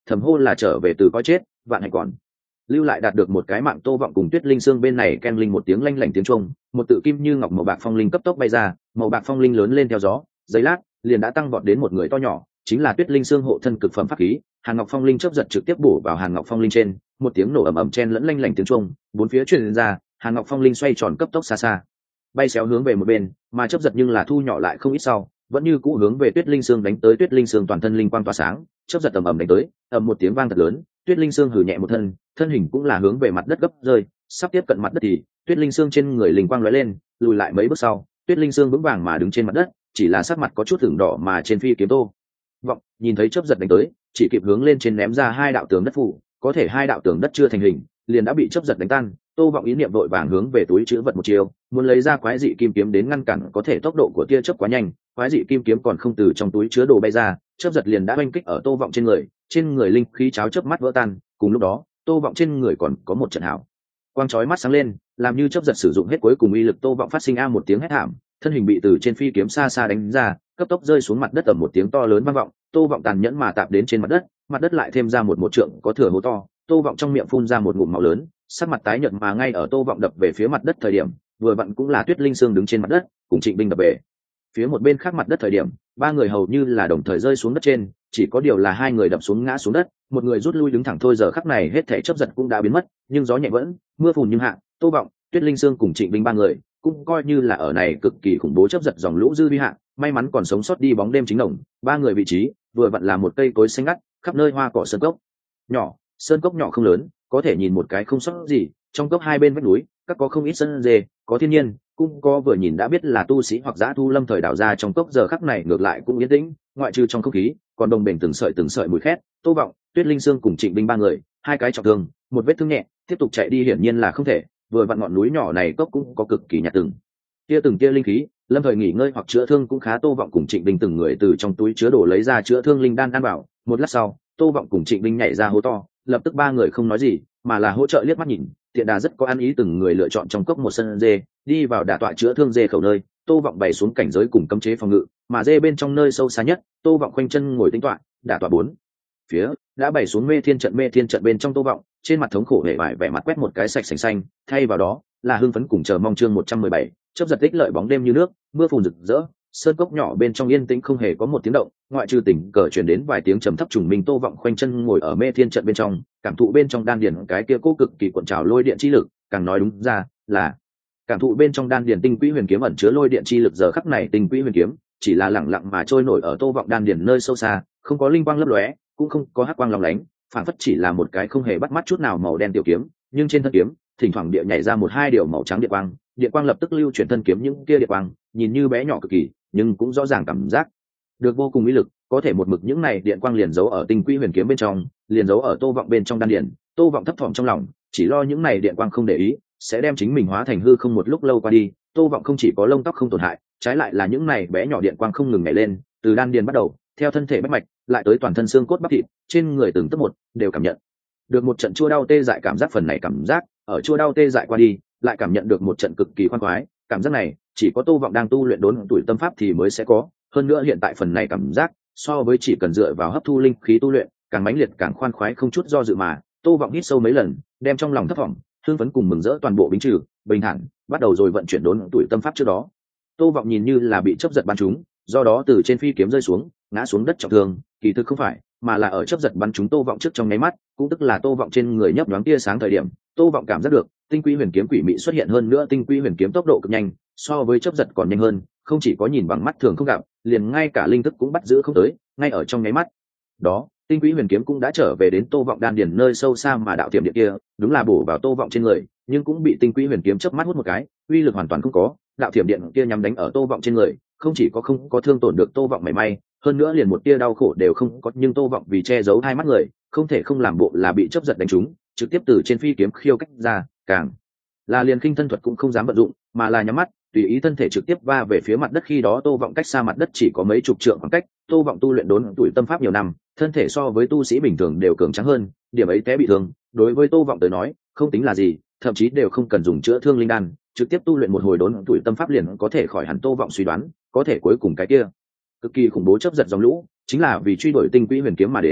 thầm hô là trở về từ coi chết, vạn hạnh còn lưu lại đạt được một cái mạng. Tô Vọng cùng Tuyết Linh Xương bên này ken linh một tiếng lanh lảnh tiếng chuông, một tự kim như ngọc màu bạc phong linh cấp tốc bay ra, màu bạc phong linh lớn lên theo gió, giây lát liền đã tăng vọt đến một người to nhỏ, chính là Tuyết Linh Xương hộ thân cực phẩm pháp khí. Hàn Ngọc Phong Linh chớp giật trực tiếp bổ vào Hàn Ngọc Phong Linh trên, một tiếng nổ ầm ầm chen lẫn lanh lảnh tiếng chuông, bốn phía truyền ra, Hàn Ngọc Phong Linh xoay tròn cấp tốc xa xa, bay xéo hướng về một bên, mà chớp giật nhưng là thu nhỏ lại không ít sau, vẫn như cũ hướng về Tuyết Linh Xương đánh tới. Tuyết Linh Xương toàn thân linh quang tỏa sáng, chớp giật ầm ầm đánh tới, ầm một tiếng vang thật lớn, Tuyết Linh Xương hừ nhẹ một thân, thân hình cũng là hướng về mặt đất gấp rơi, sắp tiếp cận mặt đất thì Tuyết Linh Xương trên người linh quang lóe lên, lùi lại mấy bước sau, Tuyết Linh Xương vững vàng mà đứng trên mặt đất, chỉ là sắc mặt có chút ửng đỏ mà trên phi kiếm Tô Vọng nhìn thấy chớp giật đánh tới, chỉ kịp hướng lên trên ném ra hai đạo tường đất phủ, có thể hai đạo tường đất chưa thành hình, liền đã bị chớp giật đánh tan. Tô Vọng ý niệm vội vàng hướng về túi trữ vật một chiều, muốn lấy ra quái dị kim kiếm đến ngăn cản, có thể tốc độ của tia chớp quá nhanh, quái dị kim kiếm còn không từ trong túi chứa đồ bay ra, chớp giật liền đã oanh kích ở Tô Vọng trên người, trên người linh khí cháo chớp mắt vỡ tan. Cùng lúc đó, Tô Vọng trên người còn có một trận hào quang chói mắt sáng lên, làm như chớp giật sử dụng hết cuối cùng uy lực. Tô Vọng phát sinh a một tiếng hét thảm, thân hình bị từ trên phi kiếm xa xa đánh ra, cấp tốc rơi xuống mặt đất, ở một tiếng to lớn vang vọng. Tô Vọng tàn nhẫn mà tạp đến trên mặt đất, mặt đất lại thêm ra một một trượng có thừa hố to. Tô Vọng trong miệng phun ra một ngụm máu lớn, sắc mặt tái nhợt, mà ngay ở Tô Vọng đập về phía mặt đất thời điểm, vừa vặn cũng là Tuyết Linh Xương đứng trên mặt đất, cùng Trịnh Binh đập về phía một bên khác mặt đất thời điểm, ba người hầu như là đồng thời rơi xuống đất trên, chỉ có điều là hai người đập xuống ngã xuống đất, một người rút lui đứng thẳng thôi. Giờ khắc này hết thảy chớp giật cũng đã biến mất, nhưng gió nhẹ vẫn, mưa phùn nhưng hạ, Tô Vọng, Tuyết Linh Xương cùng Trịnh Binh ba người cũng coi như là ở này cực kỳ khủng bố chớp giật dòng lũ dư vi hạ, may mắn còn sống sót đi bóng đêm chính đồng. Ba người vị trí vừa vặn là một cây cối xanh ngắt, khắp nơi hoa cỏ sơn cốc nhỏ, sơn cốc nhỏ không lớn, có thể nhìn một cái không sót gì. Trong cốc hai bên vách núi các có không ít sân dê, có thiên nhiên, cũng có vừa nhìn đã biết là tu sĩ hoặc dã thu lâm thời đào ra. Trong cốc giờ khắc này ngược lại cũng yên tĩnh, ngoại trừ trong không khí còn đồng bền từng sợi từng sợi mùi khét. Tô Vọng, Tuyết Linh Xương cùng Trịnh Binh ba người, hai cái trọng thương, một vết thương nhẹ, tiếp tục chạy đi hiển nhiên là không thể. Vừa vặn ngọn núi nhỏ này cốc cũng có cực kỳ nhạt từng tia từng tia linh khí, lâm thời nghỉ ngơi hoặc chữa thương cũng khá. Tô Vọng cùng Trịnh Binh từng người từ trong túi chứa đồ lấy ra chữa thương linh đan ăn vào. Một lát sau, Tô Vọng cùng Trịnh Binh nhảy ra hố to, lập tức ba người không nói gì, mà là hỗ trợ liếc mắt nhìn. Tiện đà rất có ăn ý, từng người lựa chọn trong cốc một sân dê, đi vào đả tọa chữa thương dê khẩu nơi. Tô Vọng bày xuống cảnh giới cùng cấm chế phòng ngự, mà dê bên trong nơi sâu xa nhất, Tô Vọng khoanh chân ngồi tĩnh tọa, đả tọa bốn phía đã bày xuống mê thiên trận. Mê thiên trận bên trong Tô Vọng trên mặt thống khổ hề vải vẻ mặt quét một cái sạch sành xanh, thay vào đó là hưng phấn cùng chờ mong. Chương một trăm mười bảy, chớp giật tích lợi, bóng đêm như nước, mưa phùn rực rỡ, sơn cốc nhỏ bên trong yên tĩnh không hề có một tiếng động, ngoại trừ tình cờ truyền đến vài tiếng trầm thấp trùng minh. Tô Vọng khoanh chân ngồi ở mê thiên trận bên trong, cảm thụ bên trong đan điền cái kia cố cực kỳ cuộn trào lôi điện chi lực, càng nói đúng ra là cảm thụ bên trong đan điền tinh quỹ huyền kiếm ẩn chứa lôi điện chi lực. Giờ khắc này tinh quỹ huyền kiếm chỉ là lặng lặng mà trôi nổi ở Tô Vọng đan điền nơi sâu xa, không có linh quang lấp lóe, cũng không có hắc quang lóng lánh, phản phất chỉ là một cái không hề bắt mắt chút nào màu đen tiểu kiếm. Nhưng trên thân kiếm thỉnh thoảng địa nhảy ra một hai điều màu trắng điện quang, điện quang lập tức lưu chuyển thân kiếm. Những kia điện quang nhìn như bé nhỏ cực kỳ, nhưng cũng rõ ràng cảm giác được vô cùng uy lực. Có thể một mực những này điện quang liền giấu ở tinh quỹ huyền kiếm bên trong, liền giấu ở Tô Vọng bên trong đan điền. Tô Vọng thấp thỏm trong lòng, chỉ lo những này điện quang không để ý sẽ đem chính mình hóa thành hư không. Một lúc lâu qua đi, Tô Vọng không chỉ có lông tóc không tổn hại, trái lại là những này bé nhỏ điện quang không ngừng nhảy lên, từ đan điền bắt đầu, theo thân thể bách mạch, lại tới toàn thân xương cốt bắp thịt, trên người từng tấc một đều cảm nhận được một trận chua đau tê dại cảm giác. Phần này cảm giác ở chua đau tê dại qua đi, lại cảm nhận được một trận cực kỳ khoan khoái. Cảm giác này chỉ có Tô Vọng đang tu luyện đốn tuổi tâm pháp thì mới sẽ có, hơn nữa hiện tại phần này cảm giác so với chỉ cần dựa vào hấp thu linh khí tu luyện càng mãnh liệt càng khoan khoái không chút do dự. Mà Tô Vọng hít sâu mấy lần, đem trong lòng thấp vọng, hưng phấn cùng mừng rỡ toàn bộ bính trừ, bình thản bắt đầu rồi vận chuyển đốn tuổi tâm pháp. Trước đó Tô Vọng nhìn như là bị chớp giật bắn trúng, do đó từ trên phi kiếm rơi xuống, ngã xuống đất trọng thương, kỳ thực không phải, mà là ở chớp giật bắn trúng Tô Vọng trước trong nháy mắt, cũng tức là Tô Vọng trên người nhấp nhoáng tia sáng thời điểm, Tô Vọng cảm giác được tinh quỹ huyền kiếm quỷ mị xuất hiện. Hơn nữa tinh quỹ huyền kiếm tốc độ cực nhanh, so với chớp giật còn nhanh hơn, không chỉ có nhìn bằng mắt thường không gặp, liền ngay cả linh thức cũng bắt giữ không tới. Ngay ở trong nháy mắt đó, tinh quỹ huyền kiếm cũng đã trở về đến Tô Vọng đan điền nơi sâu xa, mà đạo tiềm điện kia đúng là bổ vào Tô Vọng trên người, nhưng cũng bị tinh quỹ huyền kiếm chớp mắt hút một cái, uy lực hoàn toàn không có. Đạo tiềm điện kia nhắm đánh ở Tô Vọng trên người, không chỉ có không có thương tổn được Tô Vọng mảy may, hơn nữa liền một tia đau khổ đều không có. Nhưng Tô Vọng vì che giấu hai mắt người, không thể không làm bộ là bị chớp giật đánh trúng, trực tiếp từ trên phi kiếm khiêu cách ra, càng là liền khinh thân thuật cũng không dám vận dụng, mà là nhắm mắt tùy ý thân thể trực tiếp va về phía mặt đất. Khi đó Tô Vọng cách xa mặt đất chỉ có mấy chục trượng khoảng cách. Tô Vọng tu luyện đốn tuổi tâm pháp nhiều năm, thân thể so với tu sĩ bình thường đều cường tráng hơn, điểm ấy té bị thương đối với Tô Vọng tới nói không tính là gì, thậm chí đều không cần dùng chữa thương linh đan, trực tiếp tu luyện một hồi đốn tuổi tâm pháp liền có thể khỏi hẳn. Tô Vọng suy đoán, có thể cuối cùng cái kia cực kỳ khủng bố chớp giật dòng lũ chính là vì truy đuổi tinh quỹ huyền kiếm mà đến.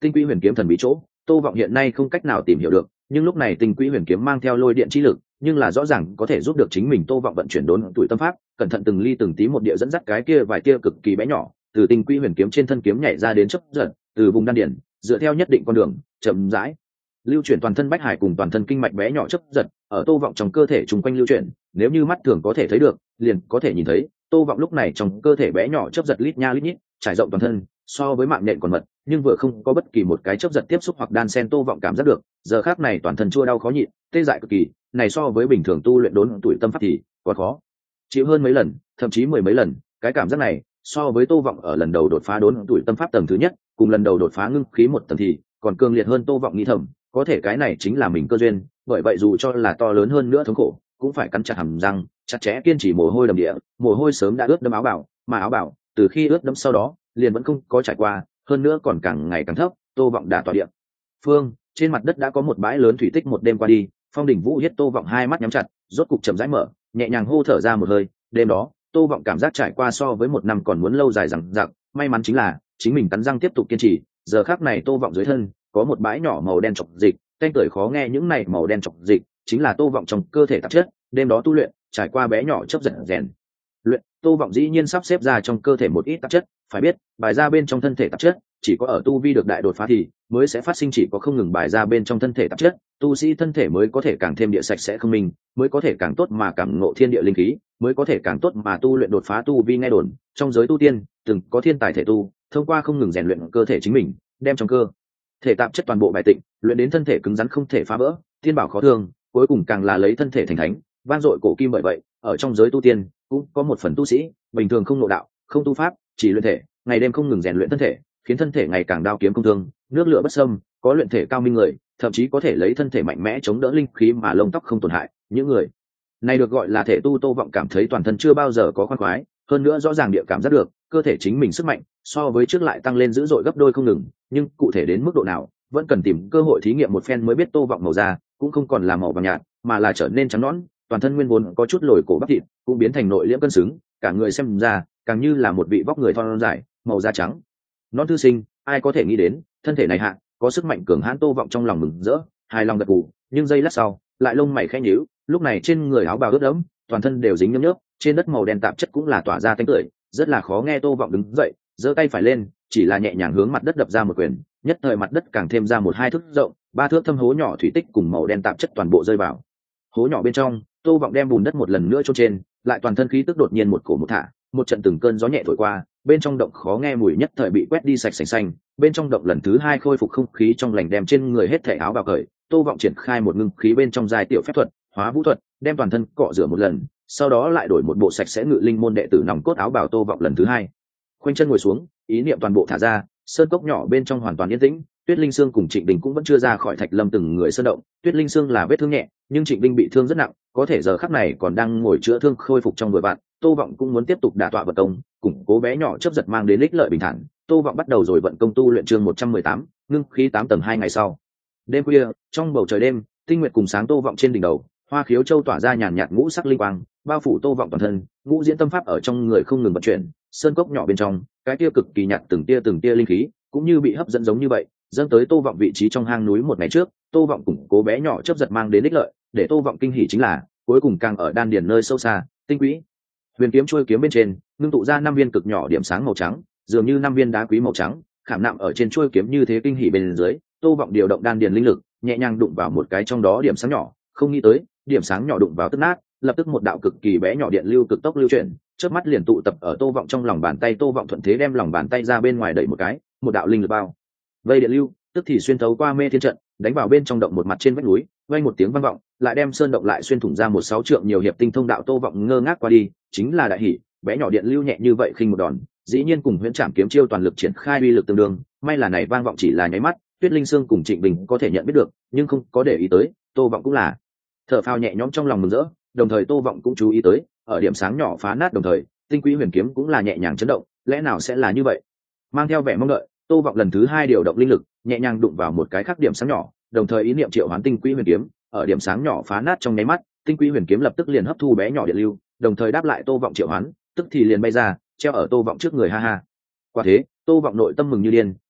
tinh quỹ huyền kiếm thần bí chỗ tô vọng hiện nay không cách nào tìm hiểu được, nhưng lúc này tinh quỹ huyền kiếm mang theo lôi điện chi lực, nhưng là rõ ràng có thể giúp được chính mình tô vọng vận chuyển đốn tuổi tâm pháp, cẩn thận từng ly từng tí một địa dẫn dắt cái kia vài tia cực kỳ bé nhỏ từ tinh quỹ huyền kiếm trên thân kiếm nhảy ra đến chấp giật từ vùng đan điển, dựa theo nhất định con đường chậm rãi lưu chuyển toàn thân bách hải cùng toàn thân kinh mạch bé nhỏ chấp giật ở tô vọng trong cơ thể chung quanh lưu chuyển. Nếu như mắt thường có thể thấy được, liền có thể nhìn thấy tô vọng lúc này trong cơ thể bé nhỏ chấp giật lít nha lít nhít trải rộng toàn thân, so với mạng nhện còn mật, nhưng vừa không có bất kỳ một cái chấp giật tiếp xúc hoặc đan sen tô vọng cảm giác được. Giờ khác này toàn thân chua đau khó nhịn, tê dại cực kỳ, này so với bình thường tu luyện đốn tuổi tâm pháp thì còn khó chịu hơn mấy lần, thậm chí mười mấy lần. Cái cảm giác này so với tô vọng ở lần đầu đột phá đốn tuổi tâm pháp tầng thứ nhất cùng lần đầu đột phá ngưng khí một tầng thì còn cường liệt hơn. Tô vọng nghĩ thầm, có thể cái này chính là mình cơ duyên, bởi vậy dù cho là to lớn hơn nữa thống khổ cũng phải cắn chặt hàm răng chặt chẽ kiên trì. Mồ hôi đầm địa, mồ hôi sớm đã ướt đẫm áo bảo, mà áo bảo từ khi ướt đẫm sau đó liền vẫn không có trải qua, hơn nữa còn càng ngày càng thấp. Tô vọng đã tỏa địa phương trên mặt đất đã có một bãi lớn thủy tích. Một đêm qua đi, phong đỉnh vũ hiết tô vọng hai mắt nhắm chặt, rốt cục chậm rãi mở, nhẹ nhàng hô thở ra một hơi. Đêm đó tô vọng cảm giác trải qua so với một năm còn muốn lâu dài rằng rằng may mắn chính là chính mình cắn răng tiếp tục kiên trì. Giờ khắc này tô vọng dưới thân có một bãi nhỏ màu đen chọc dịch, canh tưởi khó nghe, những này màu đen chọc dịch chính là tô vọng trong cơ thể tạp chất. Đêm đó tu luyện trải qua bé nhỏ chấp giật rèn luyện, tô vọng dĩ nhiên sắp xếp ra trong cơ thể một ít tạp chất. Phải biết bài ra bên trong thân thể tạp chất chỉ có ở tu vi được đại đột phá thì mới sẽ phát sinh, chỉ có không ngừng bài ra bên trong thân thể tạp chất, tu sĩ thân thể mới có thể càng thêm địa sạch sẽ không minh, mới có thể càng tốt mà cảm ngộ thiên địa linh khí, mới có thể càng tốt mà tu luyện đột phá tu vi. Nghe đồn trong giới tu tiên từng có thiên tài thể tu thông qua không ngừng rèn luyện cơ thể chính mình, đem trong cơ thể tạp chất toàn bộ bài tịnh, luyện đến thân thể cứng rắn không thể phá vỡ, thiên bảo khó thương, cuối cùng càng là lấy thân thể thành thánh, vang dội cổ kim. Bởi vậy ở trong giới tu tiên cũng có một phần tu sĩ bình thường không nội đạo, không tu pháp, chỉ luyện thể, ngày đêm không ngừng rèn luyện thân thể, khiến thân thể ngày càng đao kiếm không thương, nước lửa bất xâm. Có luyện thể cao minh người thậm chí có thể lấy thân thể mạnh mẽ chống đỡ linh khí mà lông tóc không tổn hại, những người này được gọi là thể tu. Tô vọng cảm thấy toàn thân chưa bao giờ có khoan khoái, hơn nữa rõ ràng địa cảm giác được cơ thể chính mình sức mạnh so với trước lại tăng lên dữ dội gấp đôi không ngừng, nhưng cụ thể đến mức độ nào vẫn cần tìm cơ hội thí nghiệm một phen mới biết. Tô vọng màu da cũng không còn là màu vàng nhạt mà là trở nên trắng nõn, toàn thân nguyên vốn có chút lồi cổ bắp thịt cũng biến thành nội liễm cân xứng, cả người xem ra càng như là một vị vóc người thon dài, màu da trắng non thư sinh. Ai có thể nghĩ đến thân thể này hạ có sức mạnh cường hãn. Tô vọng trong lòng mừng rỡ, hài lòng gật gù, nhưng giây lát sau lại lông mày khẽ nhíu. Lúc này trên người áo bào ướt đẫm, toàn thân đều dính nhớp nhớp, trên đất màu đen tạp chất cũng là tỏa ra tanh tưởi, rất là khó nghe. Tô vọng đứng dậy, giơ tay phải lên, chỉ là nhẹ nhàng hướng mặt đất đập ra một quyền, nhất thời mặt đất càng thêm ra một hai thước rộng, ba thước thâm hố nhỏ thủy tích cùng màu đen tạp chất toàn bộ rơi vào hố nhỏ bên trong. Tô vọng đem bùn đất một lần nữa chôn trên, lại toàn thân khí tức đột nhiên một cổ một thả, một trận từng cơn gió nhẹ thổi qua, bên trong động khó nghe mùi nhất thời bị quét đi sạch sành xanh. Bên trong động lần thứ hai khôi phục không khí trong lành, đem trên người hết thể áo bào cởi. Tô vọng triển khai một ngưng khí bên trong giai tiểu phép thuật, hóa vũ thuật, đem toàn thân cọ rửa một lần, sau đó lại đổi một bộ sạch sẽ ngự linh môn đệ tử nòng cốt áo bào. Tô vọng lần thứ hai khoanh chân ngồi xuống, ý niệm toàn bộ thả ra, sơn cốc nhỏ bên trong hoàn toàn yên tĩnh. Tuyết Linh Sương cùng Trịnh Đình cũng vẫn chưa ra khỏi Thạch Lâm từng người sơn động. Tuyết Linh Sương là vết thương nhẹ, nhưng Trịnh Đình bị thương rất nặng, có thể giờ khắc này còn đang ngồi chữa thương khôi phục trong vừa vặn. Tô vọng cũng muốn tiếp tục đả tọa vận công, củng cố bé nhỏ chấp giật mang đến ích lợi bình thản. Tô vọng bắt đầu rồi vận công tu luyện chương một trăm mười tám, ngưng khí tám tầng. Hai ngày sau, đêm khuya, trong bầu trời đêm, tinh nguyệt cùng sáng Tô vọng trên đỉnh đầu, Hoa Khiếu Châu tỏa ra nhàn nhạt ngũ sắc linh quang, bao phủ Tô vọng toàn thân, ngũ diễn tâm pháp ở trong người không ngừng vận chuyển. Sơn cốc nhỏ bên trong, cái tia cực kỳ nhạt từng tia từng tia linh khí cũng như bị hấp dẫn giống như vậy, dâng tới Tô vọng vị trí trong hang núi một ngày trước. Tô vọng củng cố bé nhỏ chấp giật mang đến ích lợi, để Tô vọng kinh hỉ chính là cuối cùng càng ở đan điền nơi sâu xa, tinh quỹ huyền kiếm chuôi kiếm bên trên ngưng tụ ra năm viên cực nhỏ điểm sáng màu trắng, dường như năm viên đá quý màu trắng khảm nạm ở trên chuôi kiếm. Như thế kinh hỉ bên dưới, Tô vọng điều động đan điền linh lực, nhẹ nhàng đụng vào một cái trong đó điểm sáng nhỏ, không nghĩ tới điểm sáng nhỏ đụng vào tức nát, lập tức một đạo cực kỳ bé nhỏ điện lưu cực tốc lưu chuyển, chớp mắt liền tụ tập ở Tô vọng trong lòng bàn tay. Tô vọng thuận thế đem lòng bàn tay ra bên ngoài đẩy một cái, một đạo linh lực bao vây điện lưu tức thì xuyên thấu qua mê thiên trận, đánh vào bên trong động một mặt trên vách núi, vang một tiếng vang vọng, lại đem sơn động lại xuyên thủng ra một sáu trượng nhiều hiệp tinh thông đạo. Tô vọng ngơ ngác qua đi, chính là đại hỉ, bé nhỏ điện lưu nhẹ như vậy khinh một đòn, dĩ nhiên cùng huyễn trảm kiếm chiêu toàn lực triển khai uy lực tương đương. May là này vang vọng chỉ là nháy mắt, Tuyết Linh Sương cùng Trịnh Bình có thể nhận biết được, nhưng không có để ý tới. Tô vọng cũng là thở phào nhẹ nhõm trong lòng mừng rỡ, đồng thời Tô vọng cũng chú ý tới, ở điểm sáng nhỏ phá nát đồng thời, tinh quỹ huyền kiếm cũng là nhẹ nhàng chấn động. Lẽ nào sẽ là như vậy? Mang theo vẻ mong đợi, Tô vọng lần thứ hai điều động linh lực, nhẹ nhàng đụng vào một cái khác điểm sáng nhỏ, đồng thời ý niệm triệu hoán tinh quỹ huyền kiếm. Ở điểm sáng nhỏ phá nát trong nháy mắt, tinh quỹ huyền kiếm lập tức liền hấp thu bé nhỏ điện lưu, đồng thời đáp lại Tô vọng triệu hoán, tức thì liền bay ra, treo ở Tô vọng trước người. Ha ha. Quả thế, Tô vọng nội tâm mừng như điên,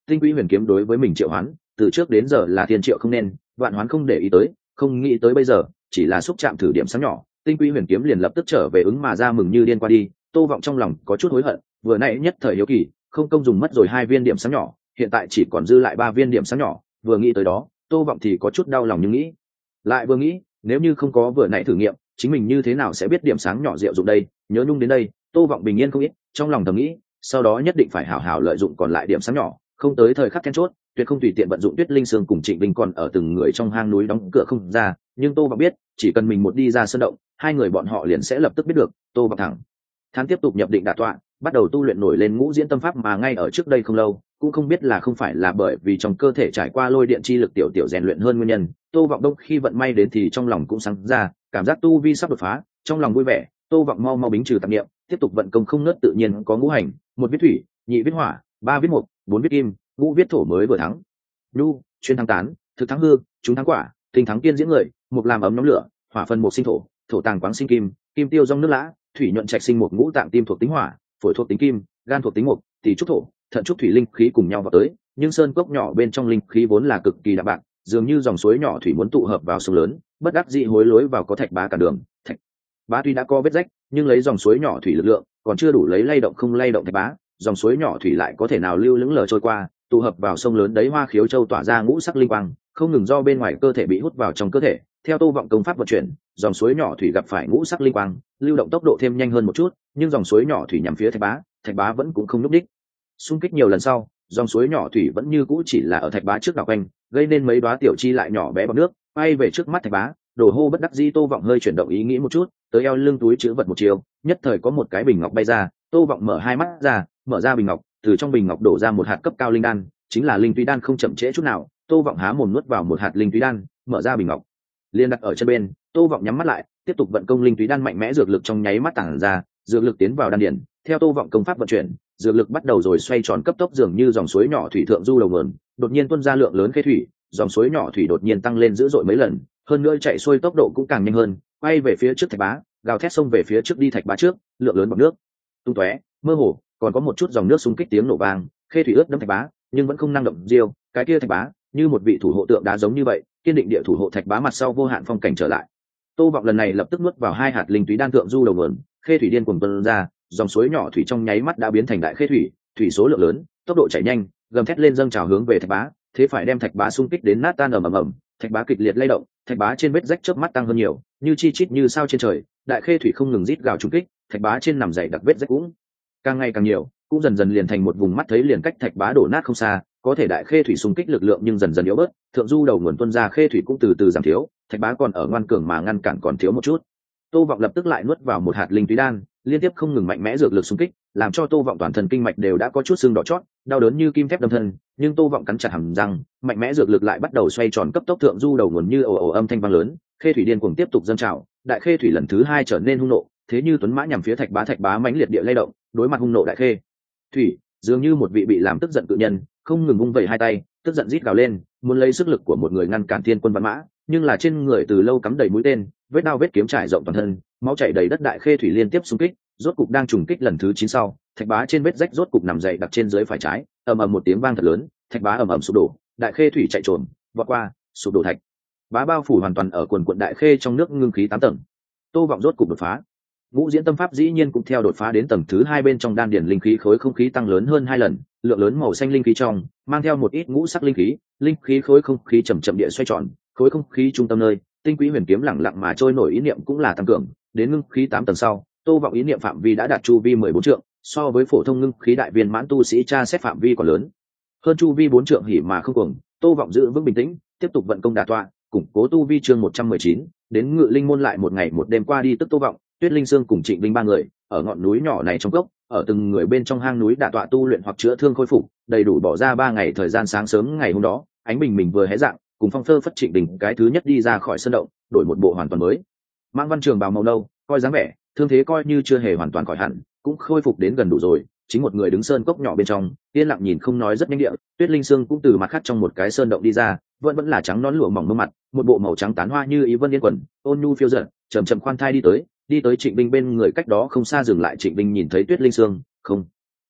tinh quỹ huyền kiếm đối với mình triệu hoán từ trước đến giờ là thiên triệu không nên, vạn hoán không để ý tới, không nghĩ tới bây giờ chỉ là xúc chạm thử điểm sáng nhỏ, tinh quỹ huyền kiếm liền lập tức trở về ứng mà ra mừng như điên qua đi. Tô Vọng trong lòng có chút hối hận, vừa nãy nhất thời hiếu kỳ, không công dùng mất rồi hai viên điểm sáng nhỏ, hiện tại chỉ còn dư lại ba viên điểm sáng nhỏ, vừa nghĩ tới đó, Tô Vọng thì có chút đau lòng nhưng nghĩ, lại vừa nghĩ, nếu như không có vừa nãy thử nghiệm, chính mình như thế nào sẽ biết điểm sáng nhỏ diệu dụng đây, nhớ nhung đến đây, Tô Vọng bình yên không ít, trong lòng thầm nghĩ, sau đó nhất định phải hảo hảo lợi dụng còn lại điểm sáng nhỏ, không tới thời khắc then chốt, tuyệt không tùy tiện vận dụng Tuyết Linh Sương cùng Trịnh Vinh còn ở từng người trong hang núi đóng cửa không ra, nhưng Tô Vọng biết, chỉ cần mình một đi ra sơn động, hai người bọn họ liền sẽ lập tức biết được. Tô Vọng thẳng thắn tiếp tục nhập định đả tọa, bắt đầu tu luyện nổi lên ngũ diễn tâm pháp mà ngay ở trước đây không lâu, cũng không biết là không phải là bởi vì trong cơ thể trải qua lôi điện chi lực tiểu tiểu rèn luyện hơn nguyên nhân, Tô Vọng đông khi vận may đến thì trong lòng cũng sáng ra, cảm giác tu vi sắp đột phá, trong lòng vui vẻ, Tô Vọng mau mau bính trừ tạp niệm, tiếp tục vận công không ngớt tự nhiên có ngũ hành, một viết thủy, nhị viết hỏa, ba viết mộc, bốn viết kim, ngũ viết thổ mới vừa thắng. Nhu, chuyên thắng tán, thực thắng hư, chúng thắng quả, tinh thắng kiên diễn người, mộc làm ấm nóng lửa, hỏa phân mộc sinh thổ, thổ tàng quáng sinh kim, kim tiêu rong nước lã, thủy nhuận trạch sinh một ngũ tạng tim thuộc tính hỏa, phổi thuộc tính kim, gan thuộc tính mộc, tỷ trúc thổ, thận trúc thủy linh khí cùng nhau vào tới, nhưng sơn cốc nhỏ bên trong linh khí vốn là cực kỳ đạm bạc, dường như dòng suối nhỏ thủy muốn tụ hợp vào sông lớn, bất đắc dĩ hối lối vào có thạch bá cả đường. Thạch bá tuy đã có vết rách, nhưng lấy dòng suối nhỏ thủy lực lượng, còn chưa đủ lấy lay động không lay động thạch bá, dòng suối nhỏ thủy lại có thể nào lưu lững lờ trôi qua, tụ hợp vào sông lớn đấy Hoa Khiếu Châu tỏa ra ngũ sắc linh quang, không ngừng do bên ngoài cơ thể bị hút vào trong cơ thể. Theo Tô Vọng công pháp vận chuyển, dòng suối nhỏ thủy gặp phải ngũ sắc linh quang, lưu động tốc độ thêm nhanh hơn một chút, nhưng dòng suối nhỏ thủy nhằm phía thạch bá, thạch bá vẫn cũng không nhúc đích. Xung kích nhiều lần sau, dòng suối nhỏ thủy vẫn như cũ chỉ là ở thạch bá trước đảo quanh, gây nên mấy đóa tiểu chi lại nhỏ bé bọt nước, bay về trước mắt thạch bá. Đồ hô bất đắc dĩ, Tô Vọng hơi chuyển động ý nghĩ một chút, tới eo lưng túi trữ vật một chiều, nhất thời có một cái bình ngọc bay ra, Tô Vọng mở hai mắt ra, mở ra bình ngọc, từ trong bình ngọc đổ ra một hạt cấp cao linh đan, chính là linh túy đan không chậm trễ chút nào. Tô Vọng há mồm nuốt vào một hạt linh túy đan, mở ra bình ngọc, liền đặt ở chân bên. Tô Vọng nhắm mắt lại, tiếp tục vận công, linh túy đan mạnh mẽ dược lực trong nháy mắt tản ra, dược lực tiến vào đan điền. Theo Tô Vọng công pháp vận chuyển, dược lực bắt đầu rồi xoay tròn cấp tốc, dường như dòng suối nhỏ thủy thượng du đầu nguồn, đột nhiên tuôn ra lượng lớn khê thủy, dòng suối nhỏ thủy đột nhiên tăng lên dữ dội mấy lần, hơn nữa chạy xuôi tốc độ cũng càng nhanh hơn, quay về phía trước thạch bá, gào thét xông về phía trước đi thạch bá trước, lượng lớn bọt nước tung tóe, mơ hồ còn có một chút dòng nước xung kích tiếng nổ vang, khê thủy ướt đẫm thạch bá, nhưng vẫn không năng động diêu, cái kia thạch bá như một vị thủ hộ tượng đá giống như vậy, kiên định địa thủ hộ thạch bá mặt sau vô hạn phong cảnh trở lại. Tô Vọng lần này lập tức nuốt vào hai hạt linh túy đan thượng du đầu nguồn, khê thủy điên cuồng tuôn ra, dòng suối nhỏ thủy trong nháy mắt đã biến thành đại khê thủy, thủy số lượng lớn, tốc độ chảy nhanh, gầm thét lên dâng trào hướng về thạch bá, thế phải đem thạch bá xung kích đến nát tan ầm ầm ầm, thạch bá kịch liệt lay động, thạch bá trên vết rách chớp mắt tăng hơn nhiều, như chi chít như sao trên trời, đại khê thủy không ngừng rít gào trùng kích, thạch bá trên nằm dày đặc vết rách cũng càng ngày càng nhiều, cũng dần dần liền thành một vùng mắt thấy liền cách thạch bá đổ nát không xa. Có thể đại khê thủy xung kích lực lượng nhưng dần dần yếu bớt, thượng du đầu nguồn tuôn ra khê thủy cũng từ từ giảm thiếu, thạch bá còn ở ngoan cường mà ngăn cản còn thiếu một chút. Tô Vọng lập tức lại nuốt vào một hạt linh túy đan, liên tiếp không ngừng mạnh mẽ dược lực xung kích, làm cho Tô Vọng toàn thân kinh mạch đều đã có chút sưng đỏ chót, đau đớn như kim thép đâm thân, nhưng Tô Vọng cắn chặt hàm răng, mạnh mẽ dược lực lại bắt đầu xoay tròn cấp tốc, thượng du đầu nguồn như ồ ồ âm thanh vang lớn, khê thủy điên cuồng tiếp tục dâng trào, đại khê thủy lần thứ hai trở nên hung nộ, thế như tuấn mã nhằm phía thạch bá, thạch bá mãnh liệt địa lay động, đối mặt hung nộ đại khê thủy, dường như một vị bị làm tức giận cự nhân, không ngừng vung vẩy hai tay, tức giận rít gào lên, muốn lấy sức lực của một người ngăn cản thiên quân vạn mã, nhưng là trên người từ lâu cắm đầy mũi tên, vết đao vết kiếm trải rộng toàn thân, máu chảy đầy đất, đại khê thủy liên tiếp xung kích, rốt cục đang trùng kích lần thứ chín sau, thạch bá trên vết rách rốt cục nằm dậy đặt trên dưới phải trái, ầm ầm một tiếng vang thật lớn, thạch bá ầm ầm sụp đổ, đại khê thủy chạy trồm vọt qua, sụp đổ thạch bá bao phủ hoàn toàn ở quần quần đại khê trong nước ngưng khí tám tầng. Tô Vọng rốt cục đột phá, ngũ diễn tâm pháp dĩ nhiên cũng theo đột phá đến tầng thứ hai, bên trong đan điển linh khí khối không khí tăng lớn hơn hai lần, lượng lớn màu xanh linh khí trong mang theo một ít ngũ sắc linh khí, linh khí khối không khí chậm chậm địa xoay tròn, khối không khí trung tâm nơi tinh quỹ huyền kiếm lẳng lặng mà trôi nổi, ý niệm cũng là tăng cường đến ngưng khí tám tầng sau, Tô Vọng ý niệm phạm vi đã đạt chu vi mười bốn trượng, so với phổ thông ngưng khí đại viên mãn tu sĩ tra xét phạm vi còn lớn hơn chu vi bốn trượng, hỉ mà không cuồng. Tô Vọng giữ vững bình tĩnh, tiếp tục vận công đả tọa, củng cố tu vi. Chương một trăm mười chín, đến Ngự Linh môn. Lại một ngày một đêm qua đi, tức Tô Vọng, Tuyết Linh Sương cùng Trịnh Vinh ba người ở ngọn núi nhỏ này trong cốc, ở từng người bên trong hang núi đả tọa tu luyện hoặc chữa thương khôi phục, đầy đủ bỏ ra ba ngày thời gian. Sáng sớm ngày hôm đó, ánh bình mình vừa hé dạng, cùng Phong Phơ Phất Trịnh Đình cái thứ nhất đi ra khỏi sân động, đổi một bộ hoàn toàn mới, mang văn trường bào màu nâu, coi dáng vẻ thương thế coi như chưa hề hoàn toàn khỏi hẳn, cũng khôi phục đến gần đủ rồi, chính một người đứng sơn cốc nhỏ bên trong, yên lặng nhìn không nói rất nhanh địa. Tuyết Linh Sương cũng từ mặt khác trong một cái sơn động đi ra, vẫn vẫn là trắng nón lụa mỏng mơ mặt, một bộ màu trắng tán hoa như ý vân yên quần, ôn nhu phiêu dật, chậm chậm khoan thai đi tới, đi tới Trịnh Binh bên người, cách đó không xa dừng lại. Trịnh Binh nhìn thấy Tuyết Linh Sương, không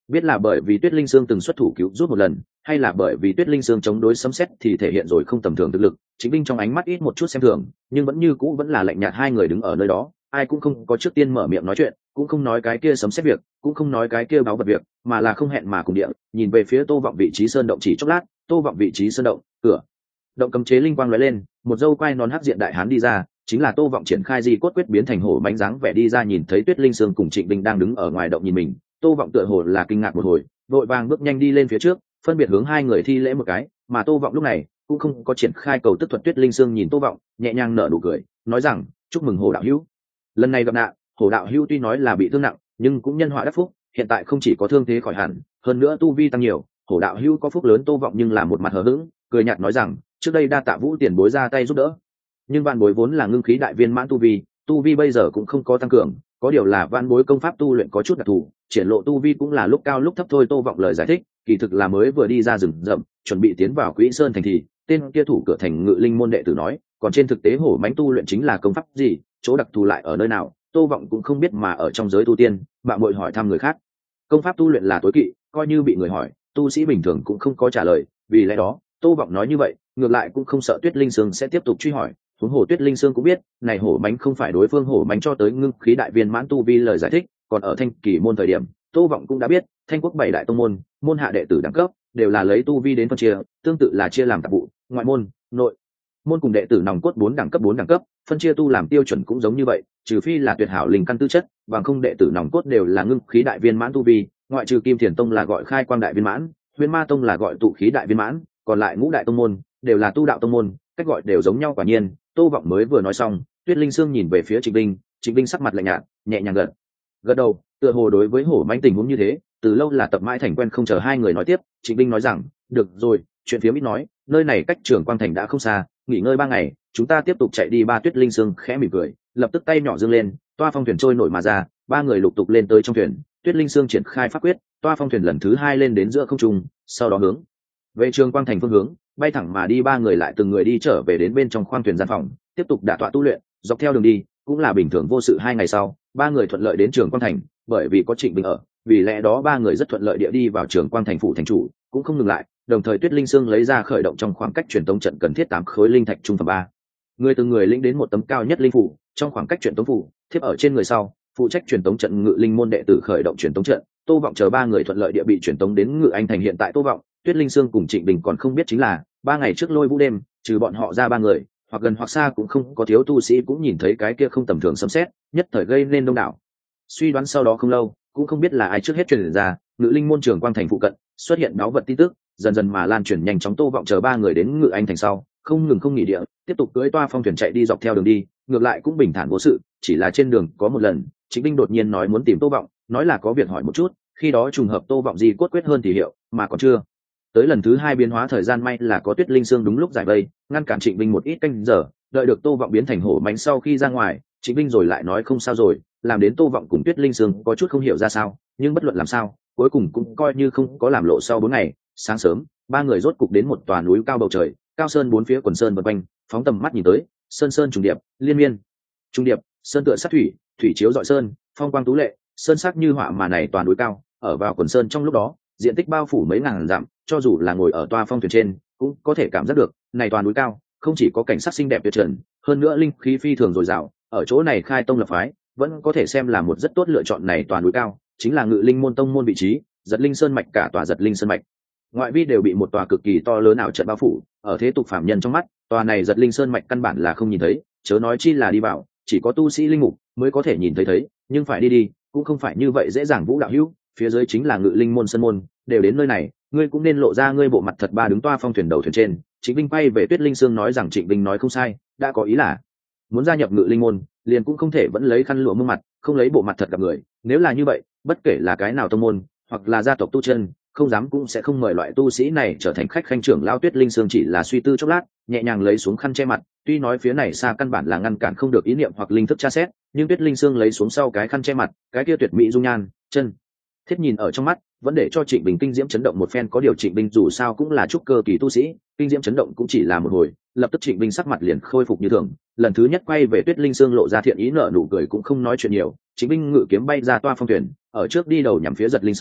biết là bởi vì Tuyết Linh Sương từng xuất thủ cứu giúp một lần, hay là bởi vì Tuyết Linh Sương chống đối sấm sét thì thể hiện rồi không tầm thường thực lực, Trịnh Vinh trong ánh mắt ít một chút xem thường, nhưng vẫn như cũ vẫn là lạnh nhạt. Hai người đứng ở nơi đó, ai cũng không có trước tiên mở miệng nói chuyện, cũng không nói cái kia sấm sét việc, cũng không nói cái kia báo vật việc, mà là không hẹn mà cùng địa nhìn về phía Tô Vọng vị trí sơn động. Chỉ chốc lát, Tô Vọng vị trí sơn động cửa động cấm chế linh quang lóe lên, một dâu quai nón hắc diện đại hán đi ra, chính là Tô Vọng triển khai di cốt quyết biến thành hổ mãnh dáng vẻ đi ra. Nhìn thấy Tuyết Linh Sương cùng Trịnh Vinh đang đứng ở ngoài động nhìn mình, Tô Vọng tựa hồ là kinh ngạc một hồi, vội vàng bước nhanh đi lên phía trước, phân biệt hướng hai người thi lễ một cái. Mà Tô Vọng lúc này cũng không có triển khai cầu tức thuật. Tuyết Linh Sương nhìn Tô Vọng, nhẹ nhàng nở nụ cười, nói rằng: "Chúc mừng Hổ đạo hữu, lần này gặp nạn." Hổ đạo hữu tuy nói là bị thương nặng, nhưng cũng nhân họa đắc phúc, hiện tại không chỉ có thương thế khỏi hẳn, hơn nữa tu vi tăng nhiều. Hổ đạo hữu có phúc lớn. Tô Vọng nhưng là một mặt hờ hững, cười nhạt nói rằng: "Trước đây đa tạ Vũ tiền bối ra tay giúp đỡ, nhưng vạn bối vốn là ngưng khí đại viên mãn tu vi, tu vi bây giờ cũng không có tăng cường, có điều là vạn bối công pháp tu luyện có chút đặc thù, triển lộ tu vi cũng là lúc cao lúc thấp thôi." Tô Vọng lời giải thích, kỳ thực là mới vừa đi ra rừng rậm, chuẩn bị tiến vào Quỹ Sơn thành thì tên kia thủ cửa thành Ngự Linh môn đệ tử nói, còn trên thực tế hổ mãnh tu luyện chính là công pháp gì, chỗ đặc thù lại ở nơi nào, Tô Vọng cũng không biết. Mà ở trong giới tu tiên, bạn muội hỏi thăm người khác, công pháp tu luyện là tối kỵ, coi như bị người hỏi, tu sĩ bình thường cũng không có trả lời, vì lẽ đó Tô Vọng nói như vậy, ngược lại cũng không sợ Tuyết Linh Sương sẽ tiếp tục truy hỏi. Huống hồ Tuyết Linh Sương cũng biết, này hổ mãnh không phải đối phương hổ mãnh cho tới ngưng khí đại viên mãn tu vi lời giải thích, còn ở Thanh Kỳ môn thời điểm, Tô Vọng cũng đã biết, Thanh quốc bảy đại tông môn, môn hạ đệ tử đẳng cấp đều là lấy tu vi đến phân chia, tương tự là chia làm tạp vụ, ngoại môn, nội môn cùng đệ tử nòng cốt bốn đẳng cấp bốn đẳng cấp, phân chia tu làm tiêu chuẩn cũng giống như vậy, trừ phi là tuyệt hảo linh căn tư chất, bằng không đệ tử nòng cốt đều là ngưng khí đại viên mãn tu vi, ngoại trừ Kim Thiền tông là gọi khai quang đại viên mãn, Huyền Ma tông là gọi tụ khí đại viên mãn, còn lại ngũ đại tông môn đều là tu đạo tông môn, cách gọi đều giống nhau. Quả nhiên, Tô Vọng mới vừa nói xong, Tuyết Linh Sương nhìn về phía Trịnh Vinh, Trịnh Vinh sắc mặt lạnh nhạt, nhẹ nhàng gật gật đầu, tựa hồ đối với hổ mãnh tình huống như thế, từ lâu là tập mãi thành quen. Không chờ hai người nói tiếp, Trịnh Vinh nói rằng: "Được rồi, chuyện phía ít nói, nơi này cách Trường Quang thành đã không xa, nghỉ ngơi ba ngày, chúng ta tiếp tục chạy đi." Ba Tuyết Linh Sương khẽ mỉm cười, lập tức tay nhỏ giương lên, toa phong thuyền trôi nổi mà ra, ba người lục tục lên tới trong thuyền. Tuyết Linh Sương triển khai pháp quyết, toa phong thuyền lần thứ hai lên đến giữa không trung, sau đó hướng về Trường Quang thành phương hướng bay thẳng mà đi. Ba người lại từng người đi trở về đến bên trong khoang thuyền gian phòng, tiếp tục đả tọa tu luyện. Dọc theo đường đi cũng là bình thường vô sự. Hai ngày sau, ba người thuận lợi đến Trường Quang thành, bởi vì có Trịnh Vinh ở, vì lẽ đó ba người rất thuận lợi địa đi vào Trường Quang thành phủ thành chủ, cũng không ngừng lại. Đồng thời Tuyết Linh Sương lấy ra khởi động trong khoảng cách truyền tống trận cần thiết tám khối linh thạch trung phẩm. Ba người từng người lĩnh đến một tấm cao nhất linh phủ, trong khoảng cách truyền tống phủ thiếp ở trên người sau, phụ trách truyền tống trận Ngự Linh môn đệ tử khởi động truyền tống trận. Tô Vọng chờ ba người thuận lợi địa bị truyền tống đến Ngự Anh thành. Hiện tại Tô Vọng, Tuyết Linh Sương cùng Trịnh Bình còn không biết chính là, ba ngày trước Lôi Vũ đêm, trừ bọn họ ra ba người, hoặc gần hoặc xa cũng không có thiếu tu sĩ cũng nhìn thấy cái kia không tầm thường sấm sét, nhất thời gây nên đông đảo suy đoán. Sau đó không lâu, cũng không biết là ai trước hết truyền ra, Ngự Linh môn Trường Quang thành phụ cận xuất hiện báo vật tin tức, dần dần mà lan truyền nhanh chóng. Tô Vọng chờ ba người đến Ngự Anh thành sau, không ngừng không nghỉ địa tiếp tục cưỡi toa phong thuyền chạy đi. Dọc theo đường đi, ngược lại cũng bình thản vô sự, chỉ là trên đường có một lần, Trịnh Vinh đột nhiên nói muốn tìm Tô Vọng, nói là có việc hỏi một chút, khi đó trùng hợp Tô Vọng di cốt quyết hơn thì hiệu, mà còn chưa tới lần thứ hai biến hóa thời gian, may là có Tuyết Linh Sương đúng lúc giải vây, ngăn cản Trịnh Vinh một ít canh giờ. Đợi được Tô Vọng biến thành hổ mãnh sau khi ra ngoài, Trịnh Vinh rồi lại nói không sao rồi, làm đến Tô Vọng cùng Tuyết Linh Sương có chút không hiểu ra sao, nhưng bất luận làm sao, cuối cùng cũng coi như không có làm lộ. Sau bốn ngày, sáng sớm, ba người rốt cục đến một tòa núi cao bầu trời, cao sơn bốn phía quần sơn vần quanh, phóng tầm mắt nhìn tới, sơn sơn trùng điệp, liên miên trùng điệp, sơn tựa sát thủy, thủy chiếu rọi sơn, phong quang tú lệ, sơn sắc như họa. Mà này tòa núi cao, ở vào quần sơn trong lúc đó, diện tích bao phủ mấy ngàn dặm, cho dù là ngồi ở toa phong thuyền trên, cũng có thể cảm giác được, này tòa núi cao không chỉ có cảnh sắc xinh đẹp tuyệt trần, hơn nữa linh khí phi thường dồi dào, ở chỗ này khai tông lập phái, vẫn có thể xem là một rất tốt lựa chọn. Này tòa núi cao chính là Ngự Linh môn tông môn vị trí, Giật Linh Sơn mạch. Cả tòa Giật Linh Sơn mạch ngoại vi đều bị một tòa cực kỳ to lớn ảo trận bao phủ, ở thế tục phạm nhân trong mắt, tòa này Giật Linh Sơn mạch căn bản là không nhìn thấy, chớ nói chi là đi vào, chỉ có tu sĩ linh mục mới có thể nhìn thấy thấy, nhưng phải đi đi cũng không phải như vậy dễ dàng. Vũ đạo hữu, phía dưới chính là Ngự Linh môn sân môn, đều đến nơi này, ngươi cũng nên lộ ra ngươi bộ mặt thật. Ba đứng toa phong thuyền đầu thuyền trên, Trịnh Vinh bay về Tuyết Linh Sương nói rằng Trịnh Vinh nói không sai, đã có ý là muốn gia nhập Ngự Linh môn, liền cũng không thể vẫn lấy khăn lụa mương mặt, không lấy bộ mặt thật gặp người. Nếu là như vậy, bất kể là cái nào tông môn hoặc là gia tộc tu chân, không dám cũng sẽ không mời loại tu sĩ này trở thành khách khanh trưởng lão. Tuyết Linh Sương chỉ là suy tư chốc lát, nhẹ nhàng lấy xuống khăn che mặt, tuy nói phía này xa căn bản là ngăn cản không được ý niệm hoặc linh thức tra xét, nhưng Tuyết Linh Sương lấy xuống sau cái khăn che mặt, cái kia tuyệt mỹ dung nhan chân thiết nhìn ở trong mắt, vẫn để cho Trịnh Bình kinh diễm chấn động một phen. Có điều Trịnh Bình dù sao cũng là trúc cơ kỳ tu sĩ, kinh diễm chấn động cũng chỉ là một hồi, lập tức Trịnh Bình sắc mặt liền khôi phục như thường, lần thứ nhất quay về Tuyết Linh Sương lộ ra thiện ý, nở nụ cười cũng không nói chuyện nhiều. Trịnh Bình ngự kiếm bay ra toa phong thuyền, ở trước đi đầu nhắm phía Giật Linh Sơn,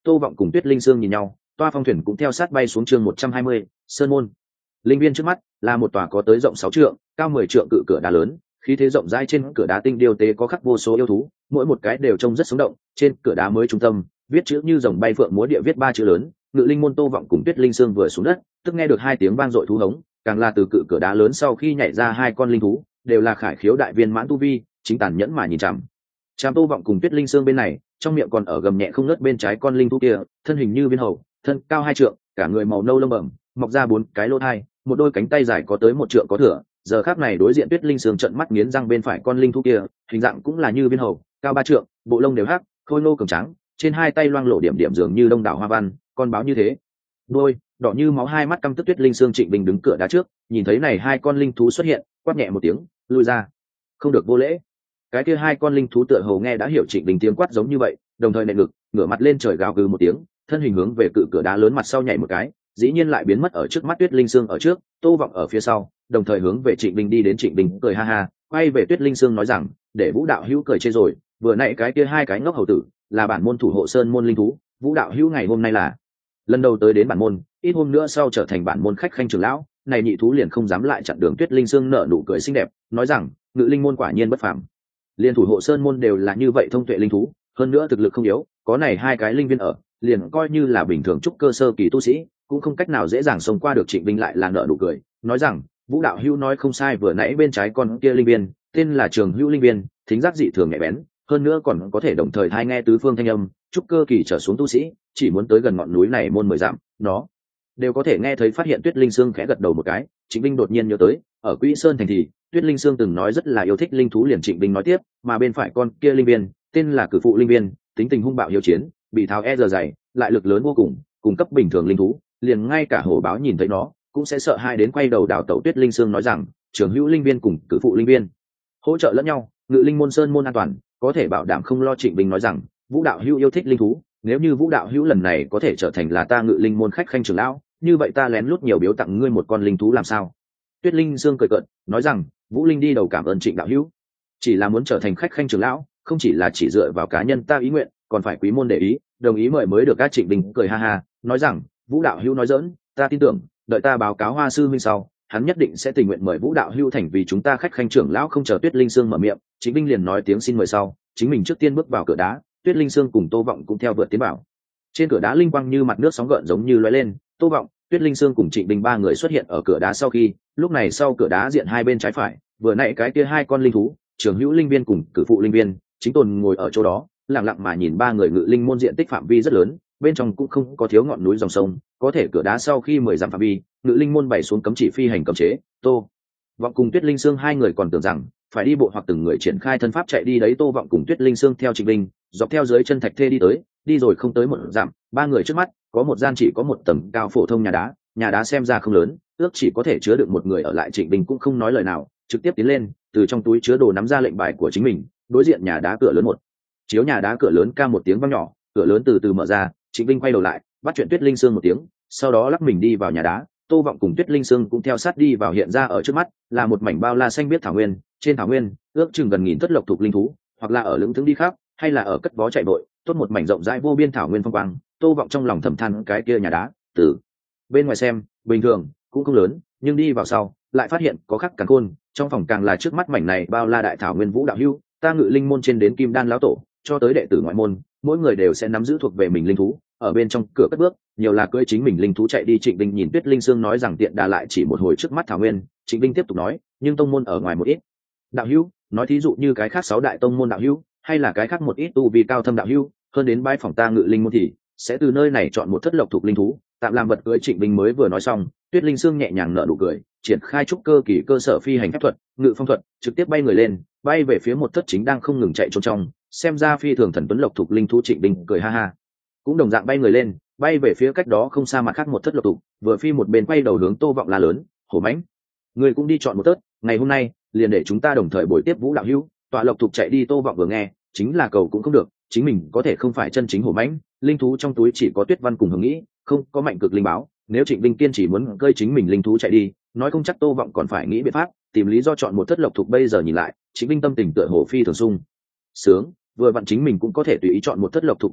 Tô Vọng cùng Tuyết Linh Sương nhìn nhau, toa phong thuyền cũng theo sát bay xuống chương một trăm hai mươi, sơn môn. Linh viên trước mắt là một tòa có tới rộng sáu trượng, cao mười trượng cự cửa đá lớn, khí thế rộng rãi, trên cửa đá tinh điêu tế có khắc vô số yêu thú, mỗi một cái đều trông rất sống động. Trên cửa đá mới trung tâm, viết chữ như rồng bay phượng múa địa viết ba chữ lớn, Ngự Linh môn. Tô Vọng cùng Tuyết Linh Sương vừa xuống đất, tức nghe được hai tiếng vang dội thú hống, càng là từ cự cửa đá lớn sau khi nhảy ra hai con linh thú, đều là khải khiếu đại viên mãn tu vi, chính tàn nhẫn mà nhìn chằm chằm Tô Vọng cùng Tuyết Linh Sương bên này, trong miệng còn ở gầm nhẹ không ngớt bên trái con linh thú kia, thân hình như viên hầu, thân cao hai trượng, cả người màu nâu lông bẩm, mọc ra bốn cái lỗ thai, một đôi cánh tay dài có tới một trượng có thừa. Giờ khắc này đối diện Tuyết Linh Sương trợn mắt nghiến răng bên phải con linh thú kia, hình dạng cũng là như viên hầu, cao ba trượng, bộ lông đều hắc, khôi ngô cường tráng, trên hai tay loang lổ điểm điểm dường như đông đảo hoa văn, con báo như thế. Đôi đỏ như máu hai mắt căm tức. Tuyết Linh Sương Trịnh Bình đứng cửa đá trước, nhìn thấy này hai con linh thú xuất hiện, quát nhẹ một tiếng, lui ra, không được vô lễ. Cái kia hai con linh thú tựa hồ nghe đã hiểu Trịnh Bình tiếng quát giống như vậy, đồng thời nện ngực, ngửa mặt lên trời gào gừ một tiếng, thân hình hướng về cự cửa đá lớn mặt sau nhảy một cái, dĩ nhiên lại biến mất ở trước mắt. Tuyết Linh Sương ở trước, Tô Vọng ở phía sau, đồng thời hướng về Trịnh Bình đi đến. Trịnh Bình cười ha ha, quay về Tuyết Linh Sương nói rằng, để Vũ đạo hữu cười chê rồi, vừa nãy cái kia hai cái ngốc hầu tử là bản môn thủ hộ sơn môn linh thú, Vũ đạo hữu ngày hôm nay là lần đầu tới đến bản môn, ít hôm nữa sau trở thành bản môn khách khanh trưởng lão, này nhị thú liền không dám lại chặn đường. Tuyết Linh Sương nở nụ cười xinh đẹp, nói rằng, Ngự Linh môn quả nhiên bất phàm, liền thủ hộ sơn môn đều là như vậy thông tuệ linh thú, hơn nữa thực lực không yếu, có này hai cái linh viên ở, liền coi như là bình thường trúc cơ sơ kỳ tu sĩ cũng không cách nào dễ dàng xông qua được. Trịnh Bình lại là nở nụ cười, nói rằng, Vũ đạo hữu nói không sai, vừa nãy bên trái con kia linh viên tên là Trường Hữu linh viên, thính giác dị thường nhạy bén, hơn nữa còn có thể đồng thời thai nghe tứ phương thanh âm, trúc cơ kỳ trở xuống tu sĩ chỉ muốn tới gần ngọn núi này môn mười dặm, nó đều có thể nghe thấy. Phát hiện Tuyết Linh Sương khẽ gật đầu một cái, Trịnh Bình đột nhiên nhớ tới, ở Quỹ Sơn thành thì Tuyết Linh Sương từng nói rất là yêu thích linh thú, liền Trịnh Bình nói tiếp, mà bên phải con kia linh viên tên là Cử Phụ linh viên, tính tình hung bạo hiếu chiến, bị tháo e giờ dày, lại lực lớn vô cùng, cùng cấp bình thường linh thú, liền ngay cả hổ báo nhìn thấy nó cũng sẽ sợ hai đến quay đầu đảo tẩu. Tuyết Linh Sương nói rằng, Trường Hữu linh viên cùng Cử Phụ linh viên hỗ trợ lẫn nhau, Ngự Linh môn sơn môn an toàn, có thể bảo đảm không lo. Trịnh Bình nói rằng, Vũ đạo hữu yêu thích linh thú, nếu như Vũ đạo hữu lần này có thể trở thành là ta Ngự Linh môn khách khanh trưởng lão, như vậy ta lén lút nhiều biếu tặng ngươi một con linh thú làm sao? Tuyết Linh Sương cười cợt, nói rằng, Vũ Linh đi đầu cảm ơn Trịnh đạo hữu, chỉ là muốn trở thành khách khanh trưởng lão, không chỉ là chỉ dựa vào cá nhân ta ý nguyện, còn phải quý môn để ý, đồng ý mời mới được. Các Trịnh Bình cười ha ha, nói rằng, Vũ đạo hữu nói giỡn, ta tin tưởng, đợi ta báo cáo Hoa sư huynh sau, hắn nhất định sẽ tình nguyện mời Vũ đạo hữu thành vì chúng ta khách khanh trưởng lão. Không chờ Tuyết Linh Sương mở miệng, Trịnh Bình liền nói tiếng xin mời sau, chính mình trước tiên bước vào cửa đá. Tuyết Linh Sương cùng Tô Vọng cũng theo vượt tiến vào. Trên cửa đá linh quang như mặt nước sóng gợn giống như lóe lên, Tô Vọng, Tuyết Linh Sương cùng Trịnh Bình ba người xuất hiện ở cửa đá sau khi, lúc này sau cửa đá diện hai bên trái phải, vừa nãy cái kia hai con linh thú, Trường Hữu linh viên cùng Cử Phụ linh viên, chính tồn ngồi ở chỗ đó, lặng lặng mà nhìn ba người. Ngự Linh môn diện tích phạm vi rất lớn, bên trong cũng không có thiếu ngọn núi dòng sông, có thể cửa đá sau khi mười dặm phạm vi, Ngự Linh môn bày xuống cấm chỉ phi hành cấm chế. Tô Vọng cùng Tuyết Linh Sương hai người còn tưởng rằng phải đi bộ hoặc từng người triển khai thân pháp chạy đi đấy. Tô Vọng cùng Tuyết Linh Sương theo Trịnh Bình dọc theo dưới chân thạch thê đi tới, đi rồi không tới một dặm, ba người trước mắt có một gian chỉ có một tầng cao phổ thông nhà đá, nhà đá xem ra không lớn, ước chỉ có thể chứa được một người ở lại. Trịnh Bình cũng không nói lời nào, trực tiếp tiến lên, từ trong túi chứa đồ nắm ra lệnh bài của chính mình. Đối diện nhà đá cửa lớn một chiếu nhà đá cửa lớn ca một tiếng vang nhỏ, cửa lớn từ từ mở ra. Trịnh Bình quay đầu lại, bắt chuyện Tuyết Linh Sương một tiếng, sau đó lắc mình đi vào nhà đá. Tô Vọng cùng Tuyết Linh Sương cũng theo sát đi vào, hiện ra ở trước mắt là một mảnh bao la xanh biếc thảo nguyên, trên thảo nguyên ước chừng gần nghìn thất lộc thuộc linh thú, hoặc là ở lững thững đi khắp, hay là ở cất bó chạy vội, tốt một mảnh rộng rãi vô biên thảo nguyên phong quang. Tô Vọng trong lòng thầm than, cái kia nhà đá từ bên ngoài xem bình thường, cũng không lớn, nhưng đi vào sau lại phát hiện có khắc càn khôn, trong phòng càng là trước mắt mảnh này bao la đại thảo nguyên. Vũ đạo hữu, ta Ngự Linh môn trên đến Kim Đan lão tổ cho tới đệ tử ngoại môn, mỗi người đều sẽ nắm giữ thuộc về mình linh thú, ở bên trong cửa cất bước, nhiều là cưỡi chính mình linh thú chạy đi. Trịnh Bình nhìn Tuyết Linh Sương nói rằng, tiện đà lại chỉ một hồi trước mắt thảo nguyên. Trịnh Bình tiếp tục nói, nhưng tông môn ở ngoài một ít đạo hữu, nói thí dụ như cái khác sáu đại tông môn đạo hữu, hay là cái khác một ít tu vi cao thâm đạo hữu, hơn đến bái phòng ta Ngự Linh môn thì sẽ từ nơi này chọn một thất lộc thuộc linh thú tạm làm vật cưỡi. Trịnh Bình mới vừa nói xong, Tuyết Linh Sương nhẹ nhàng nở nụ cười, triển khai trúc cơ kỳ cơ sở phi hành phép thuật, ngự phong thuật, trực tiếp bay người lên, bay về phía một thất chính đang không ngừng chạy trốn trong, xem ra phi thường thần tuấn lộc thuộc linh thú. Trịnh Bình cười ha ha, cũng đồng dạng bay người lên, bay về phía cách đó không xa mặt khác một thất lộc thuộc, vừa phi một bên quay đầu hướng Tô Vọng la lớn, hổ mãnh, người cũng đi chọn một thất, ngày hôm nay liền để chúng ta đồng thời bồi tiếp Vũ đạo hữu. Tọa lộc thuộc chạy đi. Tô Vọng vừa nghe, chính là cầu cũng không được, chính mình có thể không phải chân chính hổ mãnh, linh thú trong túi chỉ có Tuyết Văn cùng Hồng Nghĩ, không có mạnh cực linh báo. Nếu Trịnh Bình kiên chỉ muốn cơi chính mình linh thú chạy đi, nói không chắc Tô Vọng còn phải nghĩ biện pháp tìm lý do chọn một thất lộc thuộc. Bây giờ nhìn lại, Trịnh Bình tâm tình tựa hồ phi thường sung sướng, vừa vặn chính mình cũng có thể tùy ý chọn một thất lộc thuộc chạy đi,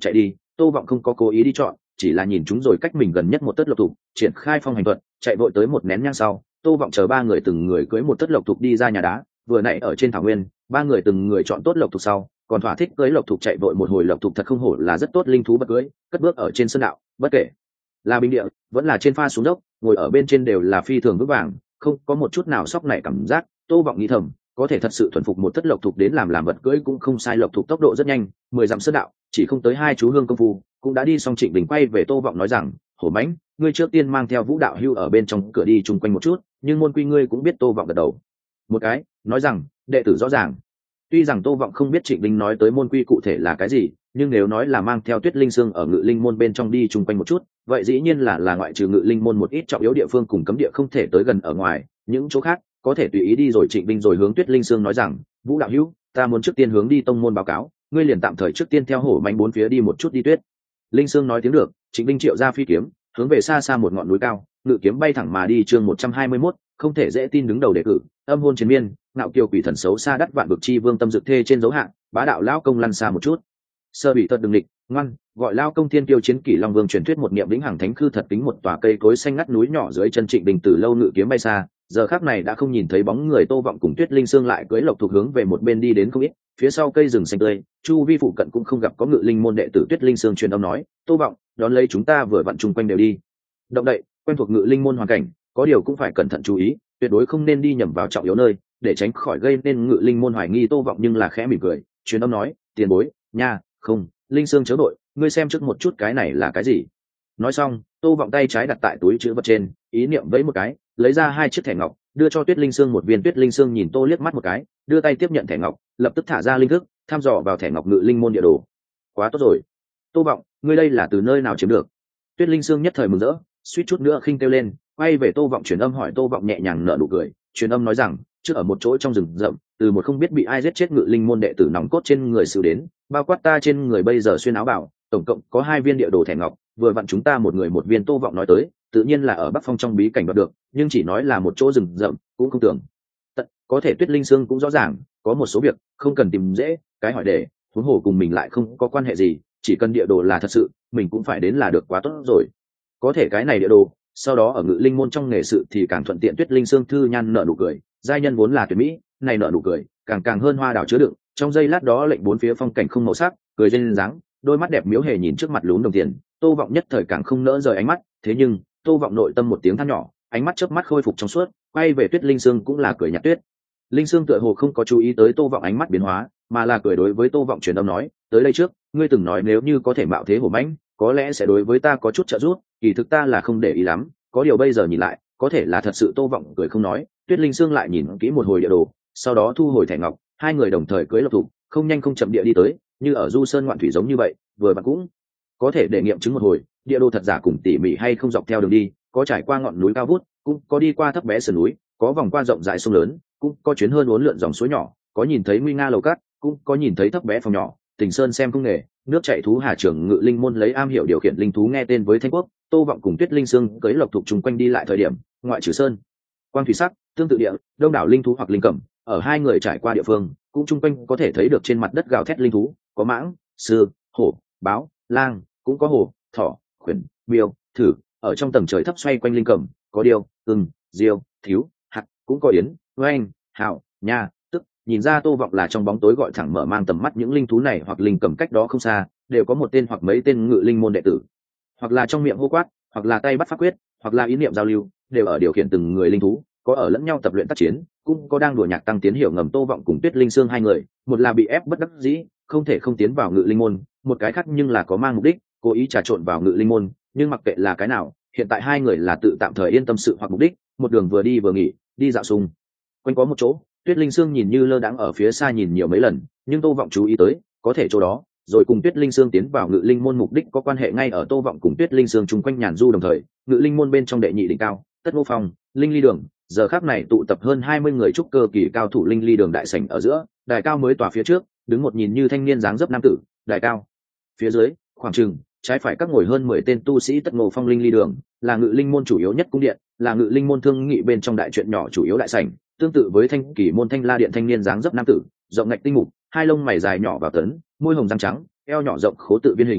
Tô Vọng không có cố ý đi chọn, chỉ là nhìn chúng rồi cách mình gần nhất một tấc lộc thục, triển khai phong hành thuật, chạy vội tới một nén nhang sau, Tô Vọng chờ ba người từng người cưỡi một tấc lộc thục đi ra nhà đá, vừa nãy ở trên thảo nguyên, ba người từng người chọn tốt lộc thục sau, còn thỏa thích cưỡi lộc thục chạy vội một hồi. Lộc thục thật không hổ là rất tốt linh thú bật cưỡi, cất bước ở trên sơn đạo, bất kể là bình địa, vẫn là trên pha xuống dốc, ngồi ở bên trên đều là phi thường vững vàng, không có một chút nào sóc nảy cảm giác. Tô Vọng nghĩ thầm, có thể thật sự thuần phục một thất lộc thục đến làm làm vật cưỡi cũng không sai. Lộc thục tốc độ rất nhanh, mười dặm sơn đạo chỉ không tới hai chú hương công phu cũng đã đi xong. Trịnh Bình quay về Tô Vọng nói rằng, hổ mãnh, ngươi trước tiên mang theo Vũ đạo hưu ở bên trong cửa đi chung quanh một chút, nhưng môn quy ngươi cũng biết. Tô Vọng gật đầu một cái, nói rằng, đệ tử rõ ràng. Tuy rằng Tô Vọng không biết Trịnh Bình nói tới môn quy cụ thể là cái gì, nhưng nếu nói là mang theo Tuyết Linh Xương ở Ngự Linh môn bên trong đi chung quanh một chút, vậy dĩ nhiên là là ngoại trừ Ngự Linh môn một ít trọng yếu địa phương cùng cấm địa không thể tới gần ở ngoài, những chỗ khác có thể tùy ý đi. Rồi Trịnh Bình rồi hướng Tuyết Linh Xương nói rằng, Vũ đạo hữu, ta muốn trước tiên hướng đi tông môn báo cáo, ngươi liền tạm thời trước tiên theo hổ mãnh bốn phía đi một chút đi. Tuyết Linh Xương nói tiếng được, Trịnh Bình triệu ra phi kiếm, hướng về xa xa một ngọn núi cao, ngự kiếm bay thẳng mà đi. Chương một trăm hai mươi mốt, không thể dễ tin đứng đầu đề cử, âm hôn chiến miên, ngạo kiều quỷ thần xấu xa đắt vạn vực chi vương tâm dực thê trên dấu hạng, bá đạo lão công lăn xa một chút. Sơ bị tật đừng địch, ngoan, gọi lao công thiên kiêu chiến kỷ long vương truyền thuyết một niệm vĩnh hằng thánh khư thật kính một tòa cây cối xanh ngắt núi nhỏ dưới chân Trịnh Bình từ lâu ngự kiếm bay xa, giờ khắc này đã không nhìn thấy bóng người. Tô Vọng cùng Tuyết Linh Xương lại cưỡi lộc thuộc hướng về một bên đi đến không ít, phía sau cây rừng xanh tươi, chu vi phụ cận cũng không gặp có Ngự Linh môn đệ tử. Tuyết Linh Xương truyền âm nói, Tô Vọng, đón lấy chúng ta vừa vặn chung quanh đều đi động đậy, quen thuộc Ngự Linh môn hoàn cảnh, có điều cũng phải cẩn thận chú ý, tuyệt đối không nên đi nhầm vào trọng yếu nơi, để tránh khỏi gây nên Ngự Linh môn hoài nghi. Tô Vọng nhưng là khẽ mỉm cười, truyền âm nói, tiền bối, nha, không, Linh Xương chớ đội, ngươi xem trước một chút cái này là cái gì. Nói xong, Tô Vọng tay trái đặt tại túi trữ vật trên, ý niệm vẫy một cái, lấy ra hai chiếc thẻ ngọc, đưa cho Tuyết Linh Xương một viên. Tuyết Linh Xương nhìn Tô liếc mắt một cái, đưa tay tiếp nhận thẻ ngọc, lập tức thả ra linh thức, thăm dò vào thẻ ngọc Ngự Linh môn địa đồ. Quá tốt rồi, Tô Vọng, ngươi đây là từ nơi nào chiếm được? Tuyết Linh Xương nhất thời mừng rỡ, suýt chút nữa khinh kêu lên, quay về Tô Vọng truyền âm hỏi. Tô Vọng nhẹ nhàng nở nụ cười, truyền âm nói rằng, trước ở một chỗ trong rừng rậm, từ một không biết bị ai giết chết Ngự Linh môn đệ tử nòng cốt trên người xử đến, bao quát ta trên người bây giờ xuyên áo bào, tổng cộng có hai viên địa đồ thẻ ngọc, vừa vặn chúng ta một người một viên. Tô Vọng nói tới, tự nhiên là ở Bắc Phong trong bí cảnh đoạt được, nhưng chỉ nói là một chỗ rừng rậm, cũng không tưởng tận, có thể Tuyết Linh Xương cũng rõ ràng, có một số việc không cần tìm dễ, cái hỏi để, huống hồ cùng mình lại không có quan hệ gì, chỉ cần địa đồ là thật sự, mình cũng phải đến là được, quá tốt rồi. Có thể cái này địa đồ, sau đó ở Ngự Linh môn trong nghề sự thì càng thuận tiện. Tuyết Linh Xương thư nhan nở nụ cười, giai nhân vốn là tuyệt mỹ, này nở nụ cười, càng càng hơn hoa đào chứa đựng, trong giây lát đó lệnh bốn phía phong cảnh không màu sắc, cười duyên dáng, đôi mắt đẹp miếu hề nhìn trước mặt lún đồng tiền. Tô Vọng nhất thời càng không nỡ rời ánh mắt, thế nhưng Tô Vọng nội tâm một tiếng than nhỏ, ánh mắt chớp mắt khôi phục trong suốt, quay về Tuyết Linh Xương cũng là cười nhạt. Tuyết Linh Xương tựa hồ không có chú ý tới Tô Vọng ánh mắt biến hóa, mà là cười đối với Tô Vọng truyền âm nói, tới đây trước, ngươi từng nói nếu như có thể mạo thế hổ mãnh, có lẽ sẽ đối với ta có chút trợ giúp, kỳ thực ta là không để ý lắm, có điều bây giờ nhìn lại, có thể là thật sự. Tô Vọng cười không nói. Tuyết Linh Xương lại nhìn kỹ một hồi địa đồ, sau đó thu hồi thẻ ngọc, hai người đồng thời cưỡi lộc thục, không nhanh không chậm địa đi tới, như ở du sơn ngoạn thủy giống như vậy, vừa vặn cũng có thể để nghiệm chứng một hồi địa đồ thật giả cùng tỉ mỉ hay không. Dọc theo đường đi, có trải qua ngọn núi cao vút, cũng có đi qua thấp bé sườn núi, có vòng qua rộng rãi sông lớn, cũng có chuyến hơn uốn lượn dòng suối nhỏ, có nhìn thấy nguy nga lầu cát, cũng có nhìn thấy thấp bé phòng nhỏ, Tình Sơn xem không nghề, nước chảy thú hà trường. Ngự Linh môn lấy am hiểu điều khiển linh thú nghe tên với Thanh Quốc. Tô Vọng cùng Tuyết Linh Xương cưỡi lộc thục chung quanh đi lại thời điểm, ngoại trừ sơn quang thủy sắc tương tự địa, đông đảo linh thú hoặc linh cẩm, ở hai người trải qua địa phương, cũng chung quanh có thể thấy được trên mặt đất gào thét linh thú, có mãng, sư, hổ, báo, lang, cũng có hổ, thỏ, khuyển, miêu, thử. Ở trong tầng trời thấp xoay quanh linh cẩm, có điêu, ưng, diêu, thiếu, hạt, cũng có yến, oanh, hào, nha, tức. Nhìn ra Tô Vọng là trong bóng tối gọi thẳng mở mang tầm mắt những linh thú này hoặc linh cẩm cách đó không xa, đều có một tên hoặc mấy tên Ngự Linh môn đệ tử, hoặc là trong miệng hô quát, hoặc là tay bắt pháp quyết, hoặc là ý niệm giao lưu, đều ở điều khiển từng người linh thú, có ở lẫn nhau tập luyện tác chiến, cũng có đang đùa nhạc tăng tiến hiểu ngầm. Tô Vọng cùng Tuyết Linh Xương hai người, một là bị ép bất đắc dĩ, không thể không tiến vào Ngự Linh môn, một cái khác nhưng là có mang mục đích, cố ý trà trộn vào Ngự Linh môn. Nhưng mặc kệ là cái nào, hiện tại hai người là tự tạm thời yên tâm sự hoặc mục đích, một đường vừa đi vừa nghỉ, đi dạo xung quanh có một chỗ. Tuyết Linh Xương nhìn như lơ đãng ở phía xa nhìn nhiều mấy lần, nhưng Tô Vọng chú ý tới, có thể chỗ đó, rồi cùng Tuyết Linh Xương tiến vào Ngự Linh môn mục đích có quan hệ. Ngay ở Tô Vọng cùng Tuyết Linh Xương chung quanh nhàn du đồng thời, Ngự Linh môn bên trong đệ nhị đỉnh cao, Tất Ngô Phong, Linh Ly Đường, giờ khắc này tụ tập hơn hai mươi người trúc cơ kỳ cao thủ. Linh Ly Đường đại sảnh ở giữa, đài cao mới tòa phía trước, đứng một nhìn như thanh niên dáng dấp nam tử, đài cao phía dưới, khoảng chừng trái phải các ngồi hơn mười tên tu sĩ. Tất Ngô Phong Linh Ly Đường là Ngự Linh môn chủ yếu nhất cung điện, là Ngự Linh môn thương nghị bên trong đại chuyện nhỏ chủ yếu đại sảnh, tương tự với Thanh Kỳ môn Thanh La điện thanh niên dáng dấp nam tử, rộng ngạch tinh mục, hai lông mày dài nhỏ vào tấn, môi hồng răng trắng, eo nhỏ rộng khố tự viên hình,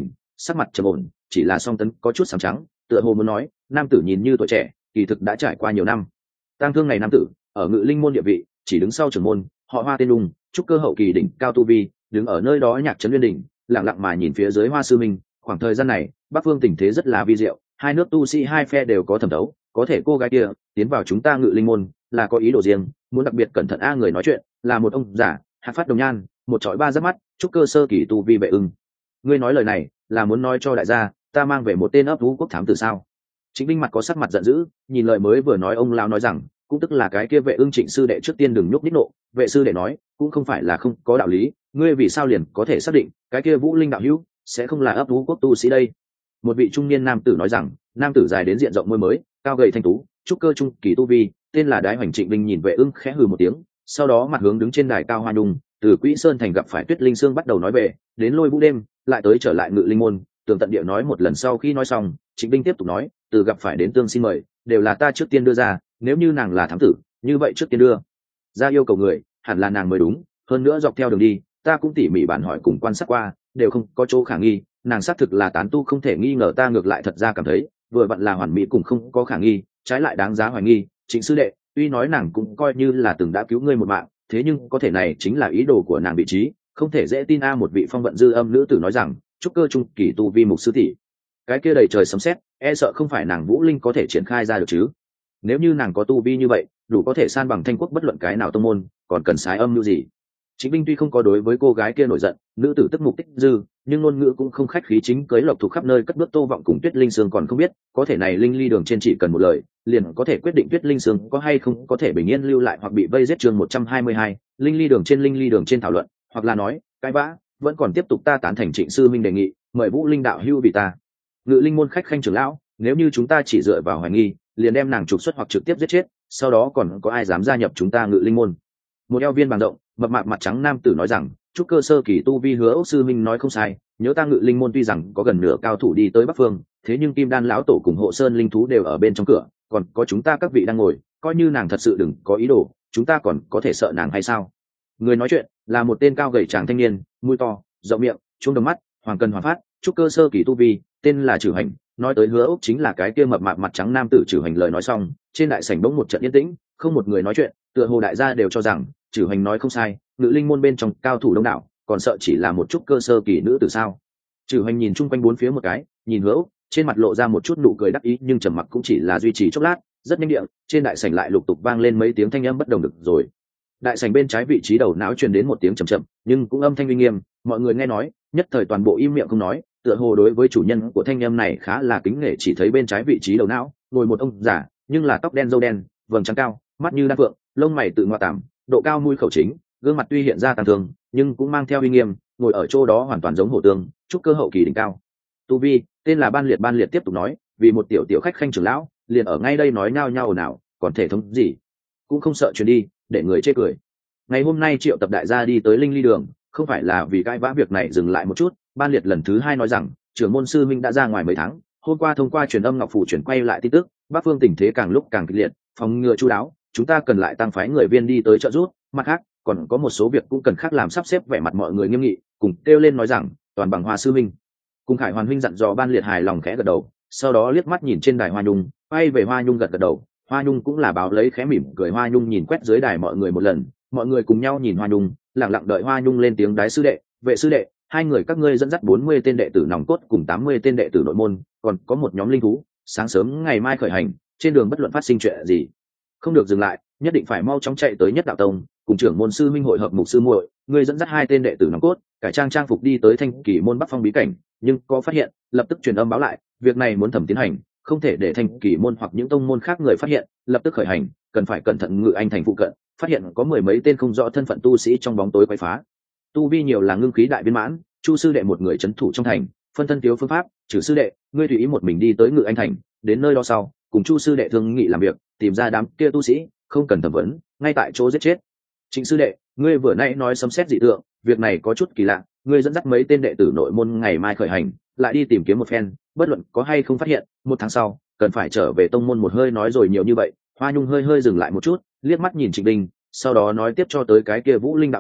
sắc mặt trầm ổn, chỉ là song tấn có chút sám trắng, tựa hồ muốn nói nam tử nhìn như tuổi trẻ, kỳ thực đã trải qua nhiều năm. Tang thương này nam tử ở Ngự Linh môn địa vị chỉ đứng sau trưởng môn, họ Hoa tên Đùng, trúc cơ hậu kỳ đỉnh cao tu vi, đứng ở nơi đó nhạc trấn nguyên đỉnh, lặng lặng mà nhìn phía dưới Hoa sư minh. Khoảng thời gian này Bắc Phương tình thế rất là vi diệu, hai nước tu sĩ hai phe đều có thẩm đấu, có thể cô gái kia tiến vào chúng ta Ngự Linh môn là có ý đồ riêng, muốn đặc biệt cẩn thận. A người nói chuyện là một ông giả hạt phát đồng nhan, một chói ba giáp mắt, trúc cơ sơ kỳ tu vi Vệ Ưng. Ngươi nói lời này là muốn nói cho đại gia ta mang về một tên ấp vũ quốc thám tử sao? Trịnh Vinh mặt có sắc mặt giận dữ, nhìn lời mới vừa nói ông lão nói rằng cũng tức là cái kia Vệ Ưng Trịnh sư đệ trước tiên đừng nhúc nhích nộ. Vệ sư đệ nói cũng không phải là không có đạo lý, ngươi vì sao liền có thể xác định cái kia Vũ Linh đạo hữu sẽ không là ấp vũ quốc tu sĩ đây? Một vị trung niên nam tử nói rằng, nam tử dài đến diện rộng môi mới, cao gầy thanh tú, trúc cơ trung kỳ tu vi, tên là Đái Hoành. Trịnh Vinh nhìn Vệ Ưng khẽ hừ một tiếng, sau đó mặt hướng đứng trên đài cao Hoa Nhung, từ Quỹ Sơn thành gặp phải Tuyết Linh Sương bắt đầu nói về, đến Lôi Vũ đêm, lại tới trở lại Ngự Linh môn, tường tận địa nói một lần. Sau khi nói xong, Trịnh Vinh tiếp tục nói, từ gặp phải đến tương xin mời, đều là ta trước tiên đưa ra, nếu như nàng là thám tử, như vậy trước tiên đưa ra yêu cầu người, hẳn là nàng mới đúng. Hơn nữa dọc theo đường đi, ta cũng tỉ mỉ bản hỏi cùng quan sát qua, đều không có chỗ khả nghi, nàng xác thực là tán tu không thể nghi ngờ. Ta ngược lại thật ra cảm thấy, vừa vặn là hoàn mỹ cùng không có khả nghi, trái lại đáng giá hoài nghi. Trịnh sư đệ, tuy nói nàng cũng coi như là từng đã cứu ngươi một mạng, thế nhưng có thể này chính là ý đồ của nàng vị trí, không thể dễ tin. A một vị phong vận dư âm nữ tử nói rằng, trúc cơ trung kỳ tu vi mục sư tỷ, cái kia đầy trời sấm sét, e sợ không phải nàng Vũ Linh có thể triển khai ra được chứ. Nếu như nàng có tu vi như vậy, đủ có thể san bằng Thanh quốc bất luận cái nào tông môn, còn cần sái âm như gì? Chính Vinh tuy không có đối với cô gái kia nổi giận, nữ tử tức mục tích dư, nhưng ngôn ngữ cũng không khách khí. Chính cưới lộc thuộc khắp nơi cất bước Tô Vọng cùng Tuyết Linh Sương còn không biết, có thể này Linh Ly đường trên chỉ cần một lời, liền có thể quyết định Tuyết Linh Sương có hay không có thể bình yên lưu lại hoặc bị vây giết. Chương một trăm hai mươi hai, Linh Ly đường trên Linh Ly đường trên thảo luận, hoặc là nói, cái vã, vẫn còn tiếp tục. Ta tán thành Trịnh sư minh đề nghị, mời Vũ Linh đạo hưu vì ta Ngự Linh môn khách khanh trưởng lão, nếu như chúng ta chỉ dựa vào hoài nghi, liền đem nàng trục xuất hoặc trực tiếp giết chết, sau đó còn có ai dám gia nhập chúng ta Ngự Linh môn? Một eo viên bằng rộng, mập mạp mặt trắng nam tử nói rằng, trúc cơ sơ kỳ tu vi Hứa Ốc sư minh nói không sai, nhớ ta Ngự Linh môn tuy rằng có gần nửa cao thủ đi tới Bắc Phương, thế nhưng Kim Đan lão tổ cùng Hộ Sơn linh thú đều ở bên trong cửa, còn có chúng ta các vị đang ngồi, coi như nàng thật sự đừng có ý đồ, chúng ta còn có thể sợ nàng hay sao? Người nói chuyện là một tên cao gầy tráng thanh niên, mũi to, rộng miệng, trúng đồng mắt, hoàng cần hoàn phát, trúc cơ sơ kỳ tu vi, tên là Trử Hành. Nói tới Hứa Ốc chính là cái kia mập mạp mặt trắng nam tử Trử Hành. Lời nói xong, trên đại sảnh bỗng một trận yên tĩnh, không một người nói chuyện, tựa hồ đại gia đều cho rằng Trử Hành nói không sai, Ngự Linh môn bên trong cao thủ đông đảo, còn sợ chỉ là một chút cơ sơ kỳ nữ tử sao? Trử Hành nhìn chung quanh bốn phía một cái, nhìn Hứa Ốc, trên mặt lộ ra một chút nụ cười đắc ý, nhưng trầm mặc cũng chỉ là duy trì chốc lát, rất nhanh điện, trên đại sảnh lại lục tục vang lên mấy tiếng thanh âm bất đồng. Được rồi. Đại sảnh bên trái vị trí đầu não truyền đến một tiếng trầm trầm, nhưng cũng âm thanh uy nghiêm, mọi người nghe nói, nhất thời toàn bộ im miệng không nói, tựa hồ đối với chủ nhân của thanh âm này khá là kính nể. Chỉ thấy bên trái vị trí đầu não ngồi một ông giả, nhưng là tóc đen râu đen, vầng trán cao, mắt như đan phượng, lông mày tự ngoa tạm, độ cao mũi khẩu chính, gương mặt tuy hiện ra tàn thương, nhưng cũng mang theo uy nghiêm, ngồi ở chỗ đó hoàn toàn giống hổ tương, trúc cơ hậu kỳ đỉnh cao tu vi, tên là Ban Liệt. Ban Liệt tiếp tục nói, vì một tiểu tiểu khách khanh trưởng lão, liền ở ngay đây nói nhao nhao ồn ào, còn thể thống gì cũng không sợ truyền đi, để người chê cười. Ngày hôm nay triệu tập đại gia đi tới Linh Ly đường, không phải là vì cãi vã việc này dừng lại một chút. Ban Liệt lần thứ hai nói rằng, trưởng môn sư minh đã ra ngoài mấy tháng, hôm qua thông qua truyền âm ngọc phủ chuyển quay lại tin tức, Bắc Phương tình thế càng lúc càng kịch liệt, phòng ngừa chu đáo, chúng ta cần lại tăng phái người viên đi tới trợ giúp. Mặt khác, còn có một số việc cũng cần khác làm. Sắp xếp vẻ mặt mọi người nghiêm nghị, cùng kêu lên nói rằng, toàn bằng Hoa sư minh. Cùng Khải Hoàn huynh dặn dò. Ban Liệt hài lòng khẽ gật đầu, sau đó liếc mắt nhìn trên đài Hoa Nhung, quay về Hoa Nhung gật gật đầu. Hoa Nhung cũng là báo lấy khẽ mỉm cười. Hoa Nhung nhìn quét dưới đài mọi người một lần, mọi người cùng nhau nhìn Hoa Nhung, lặng lặng đợi Hoa Nhung lên tiếng. Đái sư đệ, Vệ sư đệ, hai người các ngươi dẫn dắt bốn mươi tên đệ tử nòng cốt cùng tám mươi tên đệ tử nội môn, còn có một nhóm linh thú, sáng sớm ngày mai khởi hành, trên đường bất luận phát sinh chuyện gì, không được dừng lại, nhất định phải mau chóng chạy tới Nhất Đạo Tông, cùng trưởng môn sư minh hội hợp mục sư muội. Ngươi dẫn dắt hai tên đệ tử nòng cốt, cải trang trang phục đi tới Thanh Kỳ môn Bắc Phong bí cảnh, nhưng có phát hiện, lập tức truyền âm báo lại, việc này muốn thẩm tiến hành, không thể để Thanh Kỳ môn hoặc những tông môn khác người phát hiện, lập tức khởi hành, cần phải cẩn thận. Ngự Anh thành phụ cận, phát hiện có mười mấy tên không rõ thân phận tu sĩ trong bóng tối quấy phá, tu vi nhiều là ngưng khí đại viên mãn. Chu sư đệ một người trấn thủ trong thành, phân thân thiếu phương pháp. Trừ sư đệ, ngươi tùy ý một mình đi tới Ngự Anh thành, đến nơi đó sau, cùng Chu sư đệ thương nghị làm việc, tìm ra đám kia tu sĩ, không cần thẩm vấn, ngay tại chỗ giết chết. Trịnh sư đệ, ngươi vừa nãy nói sấm sét dị tượng, việc này có chút kỳ lạ, ngươi dẫn dắt mấy tên đệ tử nội môn ngày mai khởi hành, lại đi tìm kiếm một phen, bất luận có hay không phát hiện, một tháng sau cần phải trở về tông môn. Một hơi nói rồi nhiều như vậy, Hoa Nhung hơi hơi dừng lại một chút, liếc mắt nhìn Trịnh Đình, sau đó nói tiếp, cho tới cái kia Vũ Linh đạo hữu,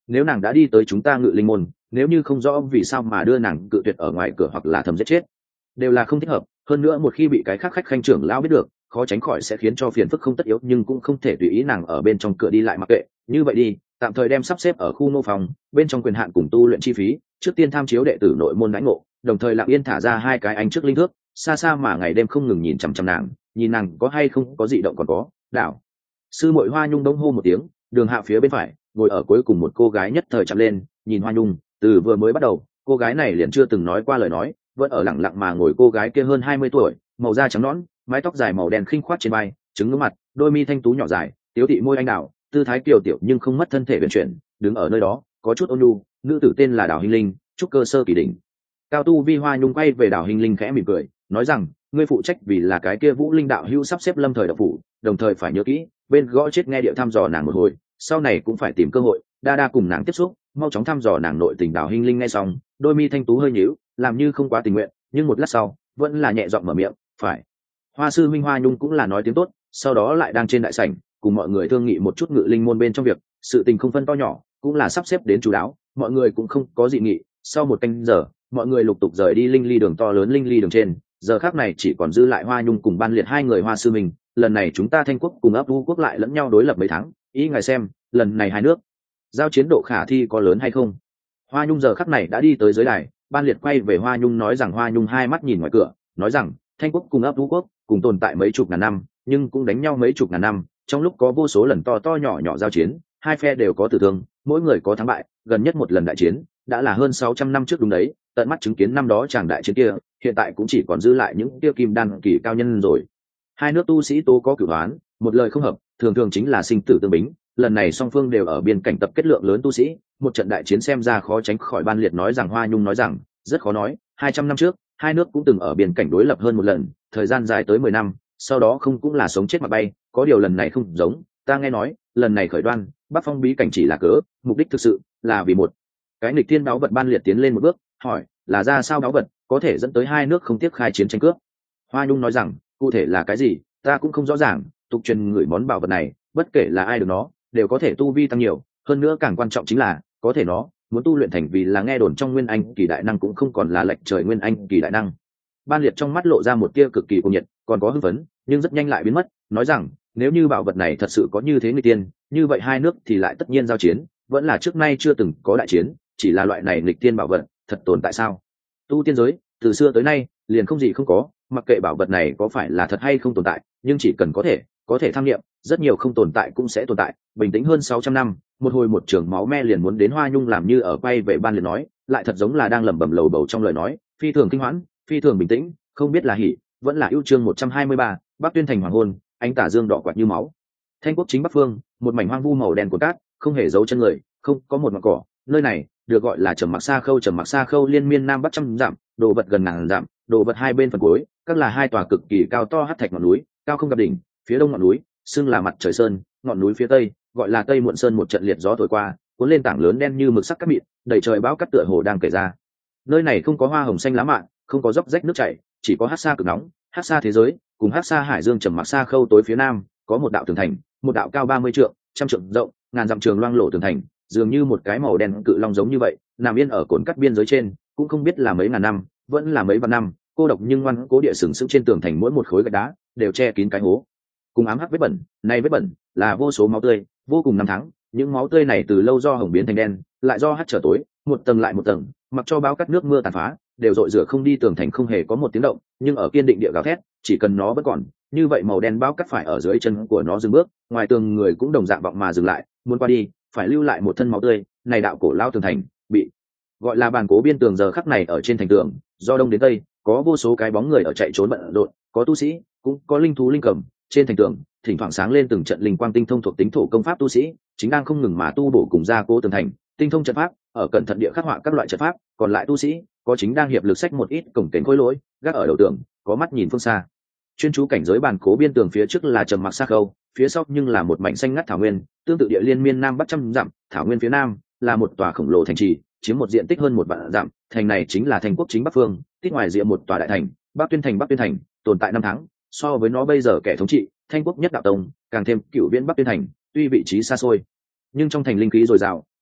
nếu nàng đã đi tới chúng ta Ngự Linh môn, nếu như không rõ vì sao mà đưa nàng cự tuyệt ở ngoài cửa hoặc là thầm giết chết, đều là không thích hợp. Hơn nữa một khi bị cái khác khách khanh trưởng lão biết được, khó tránh khỏi sẽ khiến cho phiền phức không tất yếu, nhưng cũng không thể tùy ý nàng ở bên trong cửa đi lại mặc kệ. Như vậy đi, tạm thời đem sắp xếp ở khu nô phòng, bên trong quyền hạn cùng tu luyện chi phí, trước tiên tham chiếu đệ tử nội môn đãi ngộ, đồng thời lặng yên thả ra hai cái anh trước linh thước, xa xa mà ngày đêm không ngừng nhìn chằm chằm nàng, nhìn nàng có hay không có dị động. Còn có đạo sư muội Hoa Nhung đông hô một tiếng, đường hạ phía bên phải ngồi ở cuối cùng một cô gái nhất thời chạm lên, nhìn Hoa Nhung. Từ vừa mới bắt đầu, cô gái này liền chưa từng nói qua lời nói, vẫn ở lặng lặng mà ngồi. Cô gái kia hơn hai mươi tuổi, màu da trắng nõn, mái tóc dài màu đen khinh khoát trên vai, trứng ngưỡng mặt, đôi mi thanh tú nhỏ dài, tiếu thị môi anh đào, tư thái kiều tiểu nhưng không mất thân thể uyển chuyển, đứng ở nơi đó có chút ôn nhu. Nữ tử tên là Đào Hinh Linh, trúc cơ sơ kỳ đỉnh cao tu vi. Hoa Nhung quay về Đào Hinh Linh khẽ mỉm cười, nói rằng ngươi phụ trách vì là cái kia Vũ Linh đạo hữu sắp xếp lâm thời độc phủ, đồng thời phải nhớ kỹ bên gõ chết nghe điệu thăm dò nàng một hồi, sau này cũng phải tìm cơ hội đa đa cùng nàng tiếp xúc, mau chóng thăm dò nàng nội tình. Đào Hinh Linh nghe xong, đôi mi thanh tú hơi nhíu, làm như không quá tình nguyện, nhưng một lát sau vẫn là nhẹ giọng mở miệng, phải. Hoa sư minh. Hoa Nhung cũng là nói tiếng tốt, sau đó lại đang trên đại sảnh cùng mọi người thương nghị một chút Ngự Linh môn bên trong việc, sự tình không phân to nhỏ, cũng là sắp xếp đến chú đáo, mọi người cũng không có dị nghị. Sau một canh giờ, mọi người lục tục rời đi linh ly đường to lớn. Linh ly đường trên, giờ khác này chỉ còn dư lại Hoa Nhung cùng Ban Liệt hai người. Hoa sư minh, lần này chúng ta Thanh quốc cùng ấp u quốc lại lẫn nhau đối lập mấy tháng, ý ngài xem lần này hai nước giao chiến độ khả thi có lớn hay không? Hoa Nhung giờ khắc này đã đi tới dưới đài. Ban Liệt quay về Hoa Nhung nói rằng, Hoa Nhung hai mắt nhìn ngoài cửa, nói rằng Thanh quốc cùng ấp u quốc cùng tồn tại mấy chục ngàn năm, nhưng cũng đánh nhau mấy chục ngàn năm, trong lúc có vô số lần to to nhỏ nhỏ giao chiến, hai phe đều có tử thương, mỗi người có thắng bại. Gần nhất một lần đại chiến đã là hơn sáu trăm năm trước, đúng đấy, tận mắt chứng kiến năm đó chàng đại chiến kia. Hiện tại cũng chỉ còn dư lại những kia kim đan kỳ cao nhân rồi. Hai nước tu sĩ tố có cửu đoán, một lời không hợp thường thường chính là sinh tử tương bính. Lần này song phương đều ở biên cảnh tập kết lượng lớn tu sĩ, một trận đại chiến xem ra khó tránh khỏi. Ban Liệt nói rằng, Hoa Nhung nói rằng rất khó nói, hai trăm năm trước hai nước cũng từng ở biên cảnh đối lập hơn một lần, thời gian dài tới mười năm, sau đó không cũng là sống chết mà bay. Có điều lần này không giống, ta nghe nói lần này khởi đoan Bắc Phong bí cảnh chỉ là cớ, mục đích thực sự là vì một cái nghịch thiên báu vật. Ban Liệt tiến lên một bước, hỏi là ra sao báu vật có thể dẫn tới hai nước không tiếc khai chiến tranh cướp? Hoa Nhung nói rằng cụ thể là cái gì ta cũng không rõ ràng, tục truyền người món bảo vật này bất kể là ai được nó đều có thể tu vi tăng nhiều, hơn nữa càng quan trọng chính là có thể nó muốn tu luyện thành, vì là nghe đồn trong Nguyên Anh kỳ đại năng cũng không còn là lệch trời Nguyên Anh kỳ đại năng. Ban Liệt trong mắt lộ ra một tia cực kỳ cuồng nhiệt, còn có hưng phấn, nhưng rất nhanh lại biến mất, nói rằng nếu như bảo vật này thật sự có như thế người tiên, như vậy hai nước thì lại tất nhiên giao chiến, vẫn là trước nay chưa từng có đại chiến. Chỉ là loại này nghịch tiên bảo vật thật tồn tại sao? Tu tiên giới từ xưa tới nay liền không gì không có, mặc kệ bảo vật này có phải là thật hay không tồn tại, nhưng chỉ cần có thể có thể tham nghiệm, rất nhiều không tồn tại cũng sẽ tồn tại. Bình tĩnh hơn sáu trăm năm, một hồi một trường máu me liền muốn đến. Hoa Nhung làm như ở quay về Ban Liệt nói, lại thật giống là đang lẩm bẩm lầu bầu trong lời nói, phi thường kinh hoãn, phi thường bình tĩnh, không biết là hỉ vẫn là ưu. Chương một trăm hai mươi ba, Bắc Tuyên thành hoàng hôn, ánh tà dương đỏ quạt như máu. Thanh quốc chính bắc phương, một mảnh hoang vu màu đen của cát, không hề dấu chân người, không có một ngọn cỏ. Nơi này được gọi là Trầm Mặc Sa Khâu. Trầm Mặc Sa Khâu liên miên nam bắc trăm dặm, đồ vật gần ngàn dặm, đồ vật hai bên phần cuối các là hai tòa cực kỳ cao to hắc thạch ngọn núi, cao không gặp đỉnh. Phía đông ngọn núi xưng là Mặt Trời Sơn, ngọn núi phía tây gọi là Tây Muộn Sơn. Một trận liệt gió thổi qua, cuốn lên tảng lớn đen như mực sắc cát mịn, đầy trời bão cát tựa hồ đang kể ra. Nơi này không có hoa hồng xanh lá mạ, không có dốc rách nước chảy, chỉ có hắc sa cực nóng, hắc sa thế giới cùng hắc sa hải dương. Trầm Mặc Sa Khâu tối phía nam có một đạo tường thành, một đạo cao ba mươi trượng, trăm trượng rộng, ngàn dặm trường loang lổ tường thành, dường như một cái màu đen cự long giống như vậy, nằm yên ở cồn cắt biên giới trên, cũng không biết là mấy ngàn năm, vẫn là mấy vạn năm, cô độc nhưng ngoan cố địa sừng sững trên tường thành. Mỗi một khối gạch đá đều che kín cái hố cùng ám hắc vết bẩn. Này vết bẩn là vô số máu tươi, vô cùng năm tháng. Những máu tươi này từ lâu do hồng biến thành đen, lại do hắt trở tối, một tầng lại một tầng, mặc cho bao cắt nước mưa tàn phá, đều dội rửa không đi. Tường thành không hề có một tiếng động, nhưng ở kiên định địa gào thét, chỉ cần nó vẫn còn, như vậy màu đen bao cắt phải ở dưới chân của nó dừng bước. Ngoài tường người cũng đồng dạng vọng mà dừng lại, muốn qua đi phải lưu lại một thân máu tươi. Này đạo cổ lao tường thành bị gọi là bàn cố biên tường. Giờ khắc này ở trên thành tường, do đông đến tây có vô số cái bóng người ở chạy trốn bận rộn, có tu sĩ, cũng có linh thú linh cầm. Trên thành tường thỉnh thoảng sáng lên từng trận linh quang tinh thông thuộc tính thổ công pháp. Tu sĩ chính đang không ngừng mà tu bổ cùng gia cố tường thành, tinh thông trận pháp, ở cẩn thận địa khắc họa các loại trận pháp. Còn lại tu sĩ có chính đang hiệp lực sách một ít cổng kềnh khối lỗi, gác ở đầu tường, có mắt nhìn phương xa, chuyên chú cảnh giới. Bàn cố biên tường phía trước là Trầm Mặc Sa Khâu, phía sau nhưng là một mảnh xanh ngắt thảo nguyên, tương tự địa liên miên nam bắc trăm dặm. Thảo nguyên phía nam là một tòa khổng lồ thành trì, chiếm một diện tích hơn một vạn dặm. Thành này chính là Thanh quốc chính bắc phương, tít ngoài rìa một tòa đại thành, Bắc Tuyên thành. Bắc Tuyên thành tồn tại năm tháng, so với nó bây giờ kẻ thống trị Thanh quốc nhất đạo tông, càng thêm cựu viễn Bắc Tuyên thành. Tuy vị trí xa xôi, nhưng trong thành linh khí dồi dào,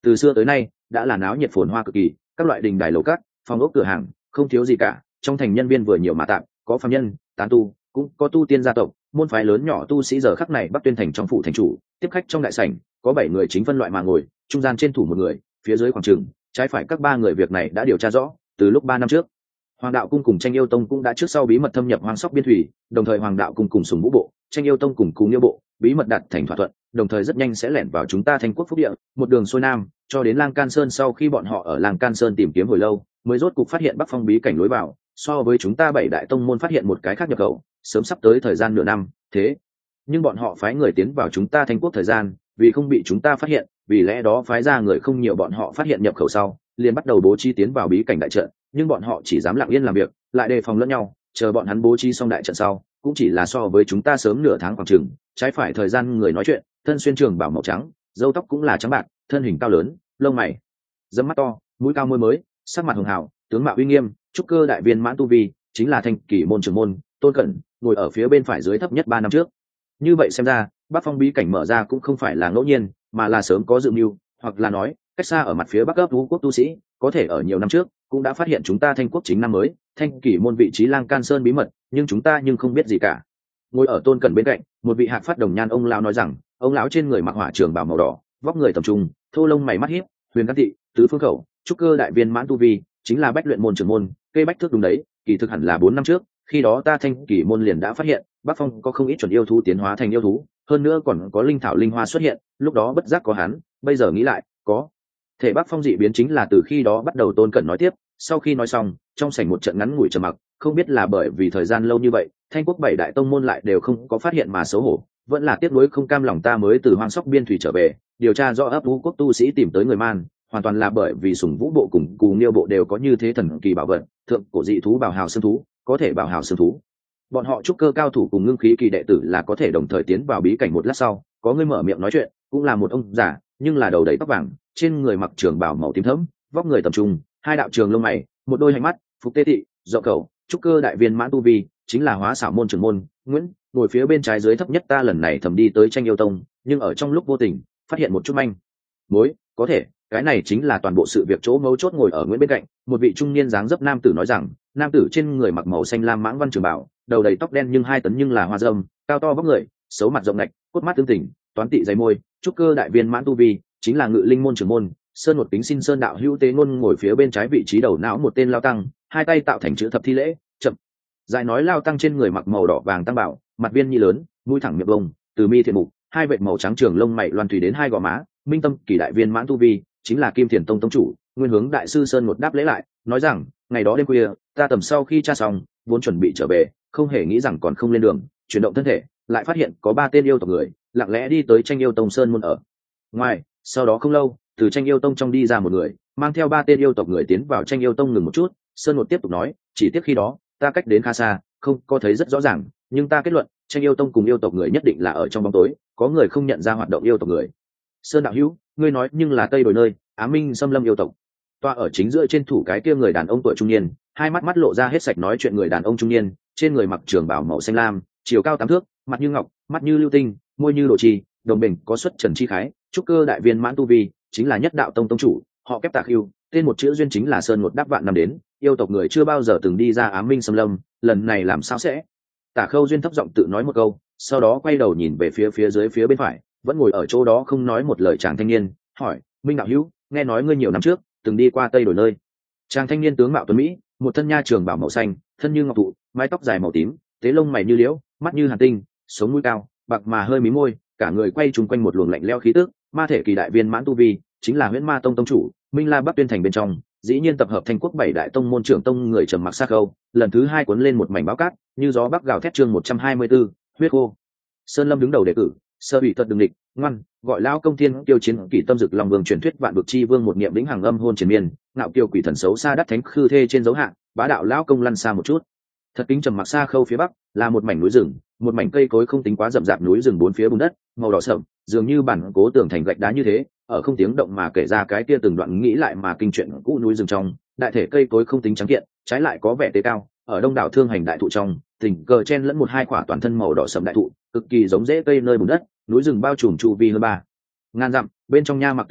từ xưa tới nay đã là náo nhiệt phồn hoa cực kỳ, các loại đình đài lầu cát, phòng ốc cửa hàng không thiếu gì cả. Trong thành nhân viên vừa nhiều mà tạm, có phàm nhân, tán tu, cũng có tu tiên gia tộc, môn phái lớn nhỏ tu sĩ. Giờ khắc này Bắc Tuyên thành trong phủ thành chủ tiếp khách trong đại sảnh, có bảy người chính phân loại mà ngồi, trung gian trên thủ một người, phía dưới khoảng trường trái phải các ba người. Việc này đã điều tra rõ từ lúc ba năm trước. Hoàng đạo cung cùng Tranh Yêu tông cũng đã trước sau bí mật thâm nhập Hoang Sóc biên thủy, đồng thời Hoàng đạo cung cùng Sùng Vũ bộ, Tranh Yêu tông cùng Cú Nghiêu bộ bí mật đạt thành thỏa thuận, đồng thời rất nhanh sẽ lẻn vào chúng ta Thanh Quốc phúc địa, một đường xuôi nam cho đến Lang Can Sơn. Sau khi bọn họ ở Lang Can Sơn tìm kiếm hồi lâu, mới rốt cục phát hiện Bắc Phong bí cảnh lối vào. So với chúng ta bảy đại tông môn phát hiện một cái khác nhập khẩu, sớm sắp tới thời gian nửa năm. Thế nhưng bọn họ phái người tiến vào chúng ta Thanh Quốc thời gian, vì không bị chúng ta phát hiện, vì lẽ đó phái ra người không nhiều. Bọn họ phát hiện nhập khẩu sau, liền bắt đầu bố trí tiến vào bí cảnh đại trận, nhưng bọn họ chỉ dám lặng yên làm việc, lại đề phòng lẫn nhau. Chờ bọn hắn bố trí xong đại trận sau, cũng chỉ là so với chúng ta sớm nửa tháng khoảng chừng. Trái phải thời gian người nói chuyện, thân xuyên trường bảo màu trắng, râu tóc cũng là trắng bạc, thân hình cao lớn, lông mày dẫm mắt to, mũi cao môi mới, sắc mặt hường hào, tướng mạo uy nghiêm, trúc cơ đại viên mãn tu vi, chính là Thanh Kỷ môn trưởng môn Tôn Cẩn, ngồi ở phía bên phải dưới thấp nhất ba năm trước. Như vậy xem ra, Bắc Phong bí cảnh mở ra cũng không phải là ngẫu nhiên, mà là sớm có dự mưu, hoặc là nói cách xa ở mặt phía bắc cấp vũ quốc tu sĩ có thể ở nhiều năm trước cũng đã phát hiện chúng ta Thanh Quốc chính năm mới Thanh Kỷ môn vị trí Lang Can Sơn bí mật, nhưng chúng ta nhưng không biết gì cả. Ngồi ở Tôn Cẩn bên cạnh, một vị hạc phát đồng nhan ông lão nói rằng, ông lão trên người mặc hỏa trường bào màu đỏ, vóc người tầm trung, thô lông mày mắt hiếp, huyền căn thị, tứ phương khẩu, trúc cơ đại viên mãn tu vi, chính là bách luyện môn trưởng môn, cây bách thước đúng đấy. Kỳ thực hẳn là bốn năm trước, khi đó ta Thanh Kỷ môn liền đã phát hiện Bắc Phong có không ít chuẩn yêu thú tiến hóa thành yêu thú, hơn nữa còn có linh thảo linh hoa xuất hiện. Lúc đó bất giác có hắn, bây giờ nghĩ lại, có thể Bắc Phong dị biến chính là từ khi đó bắt đầu. Tôn Cẩn nói tiếp. Sau khi nói xong, trong sảnh một trận ngắn ngủi trầm mặc, không biết là bởi vì thời gian lâu như vậy, Thanh Quốc bảy đại tông môn lại đều không có phát hiện mà xấu hổ, vẫn là tiếc nuối không cam lòng ta mới từ Hoang Sóc biên thủy trở về, điều tra rõ ấp vũ quốc tu sĩ tìm tới người man, hoàn toàn là bởi vì Sùng Vũ bộ cùng Cù Nghiêu bộ đều có như thế thần kỳ bảo vật, thượng cổ dị thú bảo hào xương thú, có thể bảo hào xương thú. Bọn họ trúc cơ cao thủ cùng ngưng khí kỳ đệ tử là có thể đồng thời tiến vào bí cảnh. Một lát sau, có người mở miệng nói chuyện, cũng là một ông già, nhưng là đầu đầy tóc vàng, trên người mặc trường bào màu tím thẫm, vóc người tầm trung, hai đạo trường lông mày, một đôi hành mắt, phục tê thị, rộng khẩu, trúc cơ đại viên mãn tu vi, chính là Hóa Xảo môn trưởng môn Nguyễn, ngồi phía bên trái dưới thấp nhất. Ta lần này thầm đi tới Tranh Yêu tông, nhưng ở trong lúc vô tình phát hiện một chút manh mối, có thể cái này chính là toàn bộ sự việc. Chỗ mấu chốt ngồi ở Nguyễn bên cạnh, một vị trung niên dáng dấp nam tử nói rằng, nam tử trên người mặc màu xanh lam mãng văn trường bảo, đầu đầy tóc đen nhưng hai tấn nhưng là hoa dâm, cao to vóc người, xấu mặt rộng ngạch, cốt mắt tương tình, toán tị dày môi, trúc cơ đại viên mãn tu vi, chính là Ngự Linh môn trưởng môn Sơn một Kính. Xin Sơn đạo hữu tế ngôn. Ngồi phía bên trái vị trí đầu não một tên lao tăng, hai tay tạo thành chữ thập thi lễ, chậm dài nói. Lao tăng trên người mặc màu đỏ vàng tăng bảo, mặt viên nhi lớn, mũi thẳng miệng bông, từ mi thiện mục, hai vệt màu trắng trường lông mày loan thủy đến hai gò má, minh tâm kỳ đại viên mãn tu vi, chính là Kim Thiền tông tông chủ Nguyên Hướng đại sư. Sơn một đáp lễ lại, nói rằng, ngày đó đêm khuya ta tầm sau khi tra xong vốn chuẩn bị trở về, không hề nghĩ rằng còn không lên đường, chuyển động thân thể lại phát hiện có ba tên yêu tộc người lặng lẽ đi tới Tranh Yêu tông Sơn môn ở ngoài. Sau đó không lâu, từ Tranh Yêu tông trong đi ra một người, mang theo ba tên yêu tộc người tiến vào Tranh Yêu tông. Ngừng một chút, Sơn một tiếp tục nói, chỉ tiếc khi đó ta cách đến khá xa, không có thấy rất rõ ràng, nhưng ta kết luận Tranh Yêu tông cùng yêu tộc người nhất định là ở trong bóng tối, có người không nhận ra hoạt động yêu tộc người. Sơn đạo hữu, ngươi nói nhưng là Tây Đồi nơi Á Minh xâm lâm yêu tộc. Toa ở chính giữa trên thủ cái kia người đàn ông tuổi trung niên, hai mắt mắt lộ ra hết sạch nói chuyện. Người đàn ông trung niên trên người mặc trường bào màu xanh lam, chiều cao tám thước, mặt như ngọc, mắt như lưu tinh, môi như đồ trì, đồng bình có xuất trần chi khái, trúc cơ đại viên mãn tu vi, chính là Nhất Đạo tông tông chủ, họ Kép Tạc Hưu, tên một chữ duyên, chính là Sơn một đáp vạn năm đến yêu tộc người chưa bao giờ từng đi ra Á Minh xâm lâm, lần này làm sao sẽ? Tả Khâu duyên thấp giọng tự nói một câu, sau đó quay đầu nhìn về phía phía dưới phía bên phải, vẫn ngồi ở chỗ đó không nói một lời chàng thanh niên, hỏi, Minh đạo hữu, nghe nói ngươi nhiều năm trước từng đi qua Tây Đổi nơi. Chàng thanh niên tướng mạo tuấn mỹ, một thân nha trường bảo màu xanh, thân như ngọc thụ, mái tóc dài màu tím, tế lông mày như liễu, mắt như hàn tinh, sống mũi cao, bạc mà hơi mí môi, cả người quay trùng quanh một luồng lạnh lẽo khí tức, ma thể kỳ đại viên mãn tu vi, chính là Huyễn Ma tông tông chủ Minh La Bắc Tuyên thành bên trong, dĩ nhiên tập hợp Thanh Quốc bảy đại tông môn trưởng tông người trầm mặc xa khâu, lần thứ hai cuốn lên một mảnh báo cát, như gió bắc gào thét. Chương một trăm hai mươi tư, huyết khô. Sơn Lâm đứng đầu đề cử, sơ bị tật đừng địch, ngoan, gọi lão công thiên tiêu chiến kỷ tâm dực long vương truyền thuyết vạn vực chi vương một niệm lĩnh hàng âm hôn triền miên, ngạo kiều quỷ thần xấu xa đắc thánh khư thê trên dấu hạng, bá đạo lão công lăn xa một chút. Thật kính trầm mặc xa khâu phía bắc là một mảnh núi rừng, một mảnh cây cối không tính quá rậm rạp núi rừng, bốn phía bùn đất màu đỏ sậm, dường như bản cố tường thành gạch đá như thế, ở không tiếng động mà kể ra cái kia từng đoạn nghĩ lại mà kinh chuyện cũ. Núi rừng trong, đại thể cây cối không tính trắng kiện, trái lại có vẻ tế cao. Ở đông đảo thương hành đại thụ trong, tình cờ chen lẫn một hai quả toàn thân màu đỏ sậm đại thụ, cực kỳ giống rễ cây nơi bùn đất. Núi rừng bao trùm chu vi hơn ba ngàn dặm, bên trong nha mặc tức tĩnh,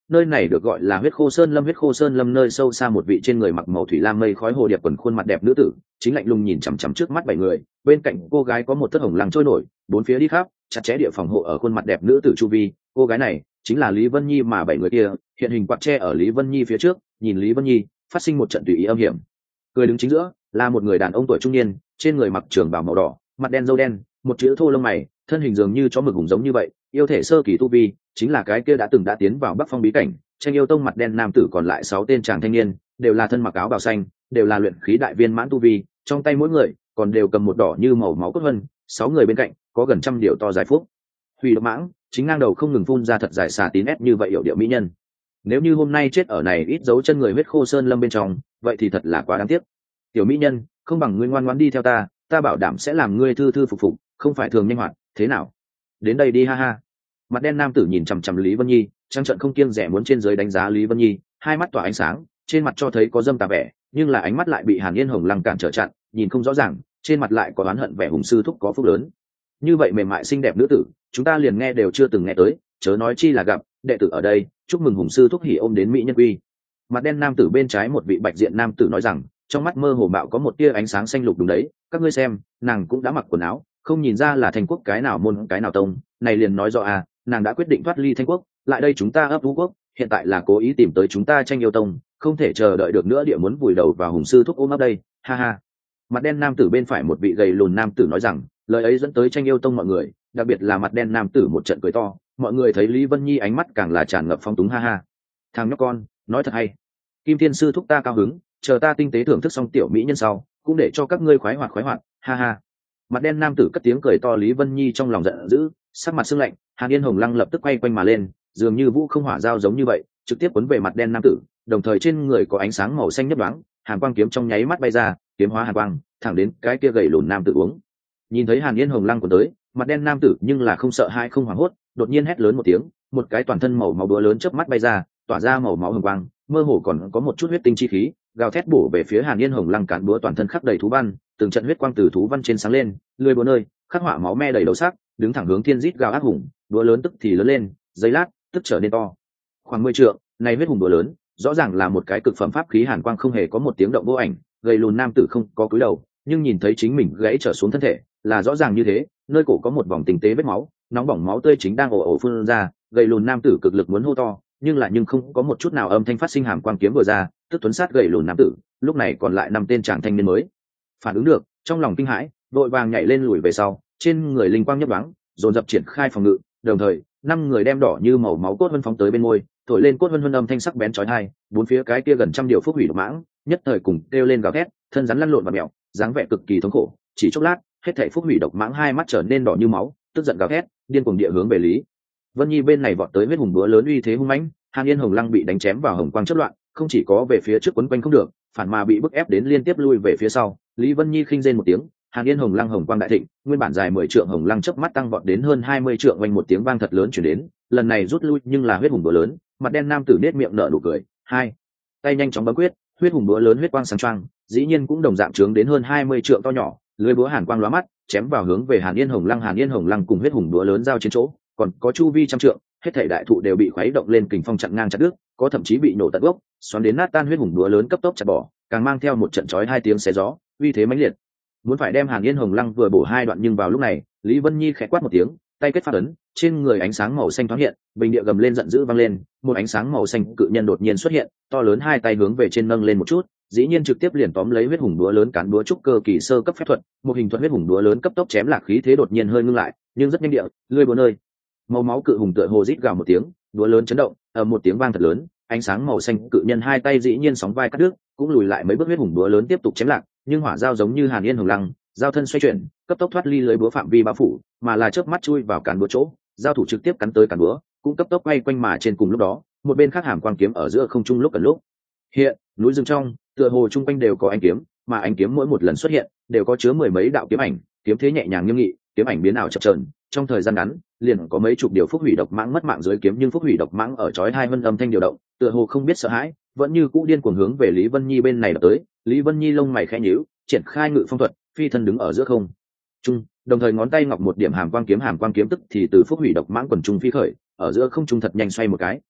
nơi này được gọi là huyết khô sơn lâm. Huyết khô sơn lâm nơi sâu xa một vị trên người mặc màu thủy lam mây khói hồ điệp quần khuôn mặt đẹp nữ tử chính lạnh lùng nhìn chằm chằm trước mắt bảy người. Bên cạnh cô gái có một tấc hồng lăng trôi nổi, bốn phía đi khắp chặt chẽ địa phòng hộ ở khuôn mặt đẹp nữ tử chu vi. Cô gái này chính là Lý Vân Nhi, mà bảy người kia hiện hình quạt tre ở Lý Vân Nhi phía trước, nhìn Lý Vân Nhi phát sinh một trận tùy ý âm hiểm. Người đứng chính giữa là một người đàn ông tuổi trung niên, trên người mặc trường bào màu đỏ, mặt đen râu đen, một chữ thô lông mày, thân hình dường như chó mực hùng giống như vậy, yêu thể sơ kỳ tu vi, chính là cái kia đã từng đã tiến vào Bắc Phong bí cảnh, tranh yêu tông mặt đen nam tử. Còn lại sáu tên chàng thanh niên đều là thân mặc áo bào xanh, đều là luyện khí đại viên mãn tu vi, trong tay mỗi người còn đều cầm một đỏ như màu máu cốt vân. Sáu người bên cạnh có gần trăm điệu to dài phúc hủy độc mãng, chính ngang đầu không ngừng phun ra thật dài xà tín ép như vậy, hiệu điệu mỹ nhân. Nếu như hôm nay chết ở này ít dấu chân người huyết khô sơn lâm bên trong, vậy thì thật là quá đáng tiếc. Tiểu mỹ nhân, không bằng ngươi ngoan ngoãn đi theo ta, ta bảo đảm sẽ làm ngươi thư thư phục phục, không phải thường nhanh hoạt, thế nào? Đến đây đi, ha ha. Mặt đen nam tử nhìn chằm chằm Lý Vân Nhi, trang trận không kiêng rẻ muốn trên dưới đánh giá Lý Vân Nhi, hai mắt tỏa ánh sáng, trên mặt cho thấy có dâm tà vẻ, nhưng là ánh mắt lại bị Hàn Yên Hồng Lăng cản trở chặn, nhìn không rõ ràng, trên mặt lại có oán hận vẻ hùng sư thúc có phúc lớn. Như vậy mềm mại xinh đẹp nữ tử, chúng ta liền nghe đều chưa từng nghe tới, chớ nói chi là gặp, đệ tử ở đây, chúc mừng hùng sư thúc hỉ ôm đến mỹ nhân quy. Mặt đen nam tử bên trái một vị bạch diện nam tử nói rằng, trong mắt mơ hồ bạo có một tia ánh sáng xanh lục. Đúng đấy, các ngươi xem, nàng cũng đã mặc quần áo, không nhìn ra là Thanh Quốc cái nào môn cái nào tông, này liền nói rõ à, nàng đã quyết định thoát ly Thanh Quốc, lại đây chúng ta ấp Vũ Quốc, hiện tại là cố ý tìm tới chúng ta tranh yêu tông, không thể chờ đợi được nữa, địa muốn vùi đầu vào hùng sư thúc ôm ấp đây, ha ha. Mặt đen nam tử bên phải một vị gầy lùn nam tử nói rằng, lời ấy dẫn tới tranh yêu tông mọi người, đặc biệt là mặt đen nam tử một trận cười to. Mọi người thấy Lý Vân Nhi ánh mắt càng là tràn ngập phong túng, ha ha. Thằng nhóc con, nói thật hay. Kim Thiên sư thúc ta cao hứng, chờ ta tinh tế thưởng thức xong tiểu mỹ nhân sau, cũng để cho các ngươi khoái hoạt khoái hoạt, ha ha. Mặt đen nam tử cất tiếng cười to. Lý Vân Nhi trong lòng giận dữ, sắc mặt sưng lạnh. Hàn Yên Hồng Lăng lập tức quay quanh mà lên, dường như vũ không hỏa dao giống như vậy, trực tiếp quấn về mặt đen nam tử, đồng thời trên người có ánh sáng màu xanh nhấp nhoáng, hàn quang kiếm trong nháy mắt bay ra, kiếm hóa hàn quang, thẳng đến cái kia gầy lùn nam tử uống. Nhìn thấy Hàn Yên Hồng Lăng cuốn tới, mặt đen nam tử nhưng là không sợ hãi không hoảng hốt, đột nhiên hét lớn một tiếng, một cái toàn thân màu máu búa lớn chớp mắt bay ra, tỏa ra màu máu hồng quang, mơ hồ còn có một chút huyết tinh chi khí, gào thét bổ về phía Hàn Yên Hồng Lăng. Cán búa toàn thân khắc đầy thú văn, từng trận huyết quang từ thú văn trên sáng lên, lưỡi búa nơi khắc họa máu me đầy đầu sắc, đứng thẳng hướng thiên rít gào ác hùng, búa lớn tức thì lớn lên, giây lát tức trở nên to, khoảng mười trượng. Này huyết hùng búa lớn, rõ ràng là một cái cực phẩm pháp khí, hàn quang không hề có một tiếng động vô ảnh. Gầy lùn nam tử không có cúi đầu, nhưng nhìn thấy chính mình gãy trở xuống thân thể, là rõ ràng như thế, nơi cổ có một vòng tinh tế vết máu, nóng bỏng máu tươi chính đang ồ ồ phun ra. Gầy lùn nam tử cực lực muốn hô to, nhưng lại nhưng không có một chút nào âm thanh phát sinh. Hàm quang kiếm vừa ra, tức tuấn sát gầy lùn nam tử. Lúc này còn lại năm tên chàng thanh niên mới phản ứng được, trong lòng kinh hãi, vội vàng nhảy lên lùi về sau, trên người linh quang nhấp đoáng, dồn dập triển khai phòng ngự. Đồng thời năm người đem đỏ như màu máu cốt vân phóng tới bên môi, thổi lên cốt vân vân âm thanh sắc bén chói tai. Bốn phía cái kia gần trăm điều phúc hủy độc mãng nhất thời cùng kêu lên gào thét, thân rắn lăn lộn và mèo, dáng vẻ cực kỳ thống khổ. Chỉ chốc lát, hết thảy phúc hủy độc mãng hai mắt trở nên đỏ như máu, tức giận gào thét, điên cuồng địa hướng về Lý Vân Nhi bên này vọt tới. Huyết hùng búa lớn uy thế hung mãnh, Hàn Yên Hồng Lăng bị đánh chém vào hồng quang chớp loạn, không chỉ có về phía trước quấn quanh không được, phản mà bị bức ép đến liên tiếp lui về phía sau. Lý Vân Nhi khinh rên một tiếng, Hàn Yên Hồng Lăng hồng quang đại thịnh, nguyên bản dài mười trượng hồng lăng chớp mắt tăng vọt đến hơn hai mươi trượng, vang một tiếng vang thật lớn truyền đến. Lần này rút lui nhưng là huyết hùng búa lớn, mặt đen nam tử nết miệng nở nụ cười, hai tay nhanh chóng bấm quyết, huyết hùng búa lớn huyết quang sáng choang, dĩ nhiên cũng đồng dạng trướng đến hơn hai mươi trượng to nhỏ, lưỡi búa hàn quang lóa mắt, chém vào hướng về Hàn Yên Hồng Lăng. Hàn Yên Hồng Lăng cùng huyết hùng búa lớn giao chiến chỗ, còn có chu vi trăm trượng, hết thảy đại thụ đều bị khuấy động lên kình phong chặn ngang chặt đứt, có thậm chí bị nổ tận gốc, xoắn đến nát tan. Huyết hùng búa lớn cấp tốc chặt bỏ, càng mang theo một trận chói hai tiếng xé gió, uy thế mãnh liệt, muốn phải đem Hàn Yên Hồng Lăng vừa bổ hai đoạn. Nhưng vào lúc này, Lý Vân Nhi khẽ quát một tiếng, tay kết phát ấn, trên người ánh sáng màu xanh thoáng hiện, bình địa gầm lên giận dữ vang lên, một ánh sáng màu xanh cự nhân đột nhiên xuất hiện, to lớn hai tay hướng về trên nâng lên một chút, dĩ nhiên trực tiếp liền tóm lấy huyết hùng búa lớn. Cán búa trúc cơ kỳ sơ cấp phép thuật, một hình thuận huyết hùng búa lớn cấp tốc chém lạc, khí thế đột nhiên hơi ngưng lại, nhưng rất nhanh địa, lưỡi búa nơi màu máu cự hùng tựa hồ rít gào một tiếng, búa lớn chấn động, ở một tiếng vang thật lớn, ánh sáng màu xanh cự nhân hai tay dĩ nhiên sóng vai cắt đứt, cũng lùi lại mấy bước. Huyết hùng búa lớn tiếp tục chém lạc, nhưng hỏa dao giống như Hàn Yên Hồng Lăng, giao thân xoay chuyển, cấp tốc thoát ly lưới búa phạm vi bao phủ, mà là chớp mắt chui vào cán búa chỗ, giao thủ trực tiếp cắn tới cán búa, cũng cấp tốc quay quanh mà trên. Cùng lúc đó, một bên khác hàm quang kiếm ở giữa không trung lúc cần lúc hiện, núi rừng trong, tựa hồ trung quanh đều có ánh kiếm, mà ánh kiếm mỗi một lần xuất hiện đều có chứa mười mấy đạo kiếm ảnh, kiếm thế nhẹ nhàng nghiêm nghị, kiếm ảnh biến ảo chập chờn, trong thời gian ngắn liền có mấy chục điều phúc hủy độc mãng mất mạng dưới kiếm. Nhưng phúc hủy độc mãng ở chói hai vân âm thanh điều động, tựa hồ không biết sợ hãi, vẫn như cũ điên cuồng hướng về Lý Vân Nhi bên này đập tới. Lý Vân Nhi lông mày khẽ nhíu, triển khai ngự phong thuật, phi thân đứng ở giữa không trung, đồng thời ngón tay ngọc một điểm hàm quang kiếm, hàm quang kiếm tức thì từ phúc hủy độc mãng quần trung phi khởi, ở giữa không trung thật nhanh xoay một cái,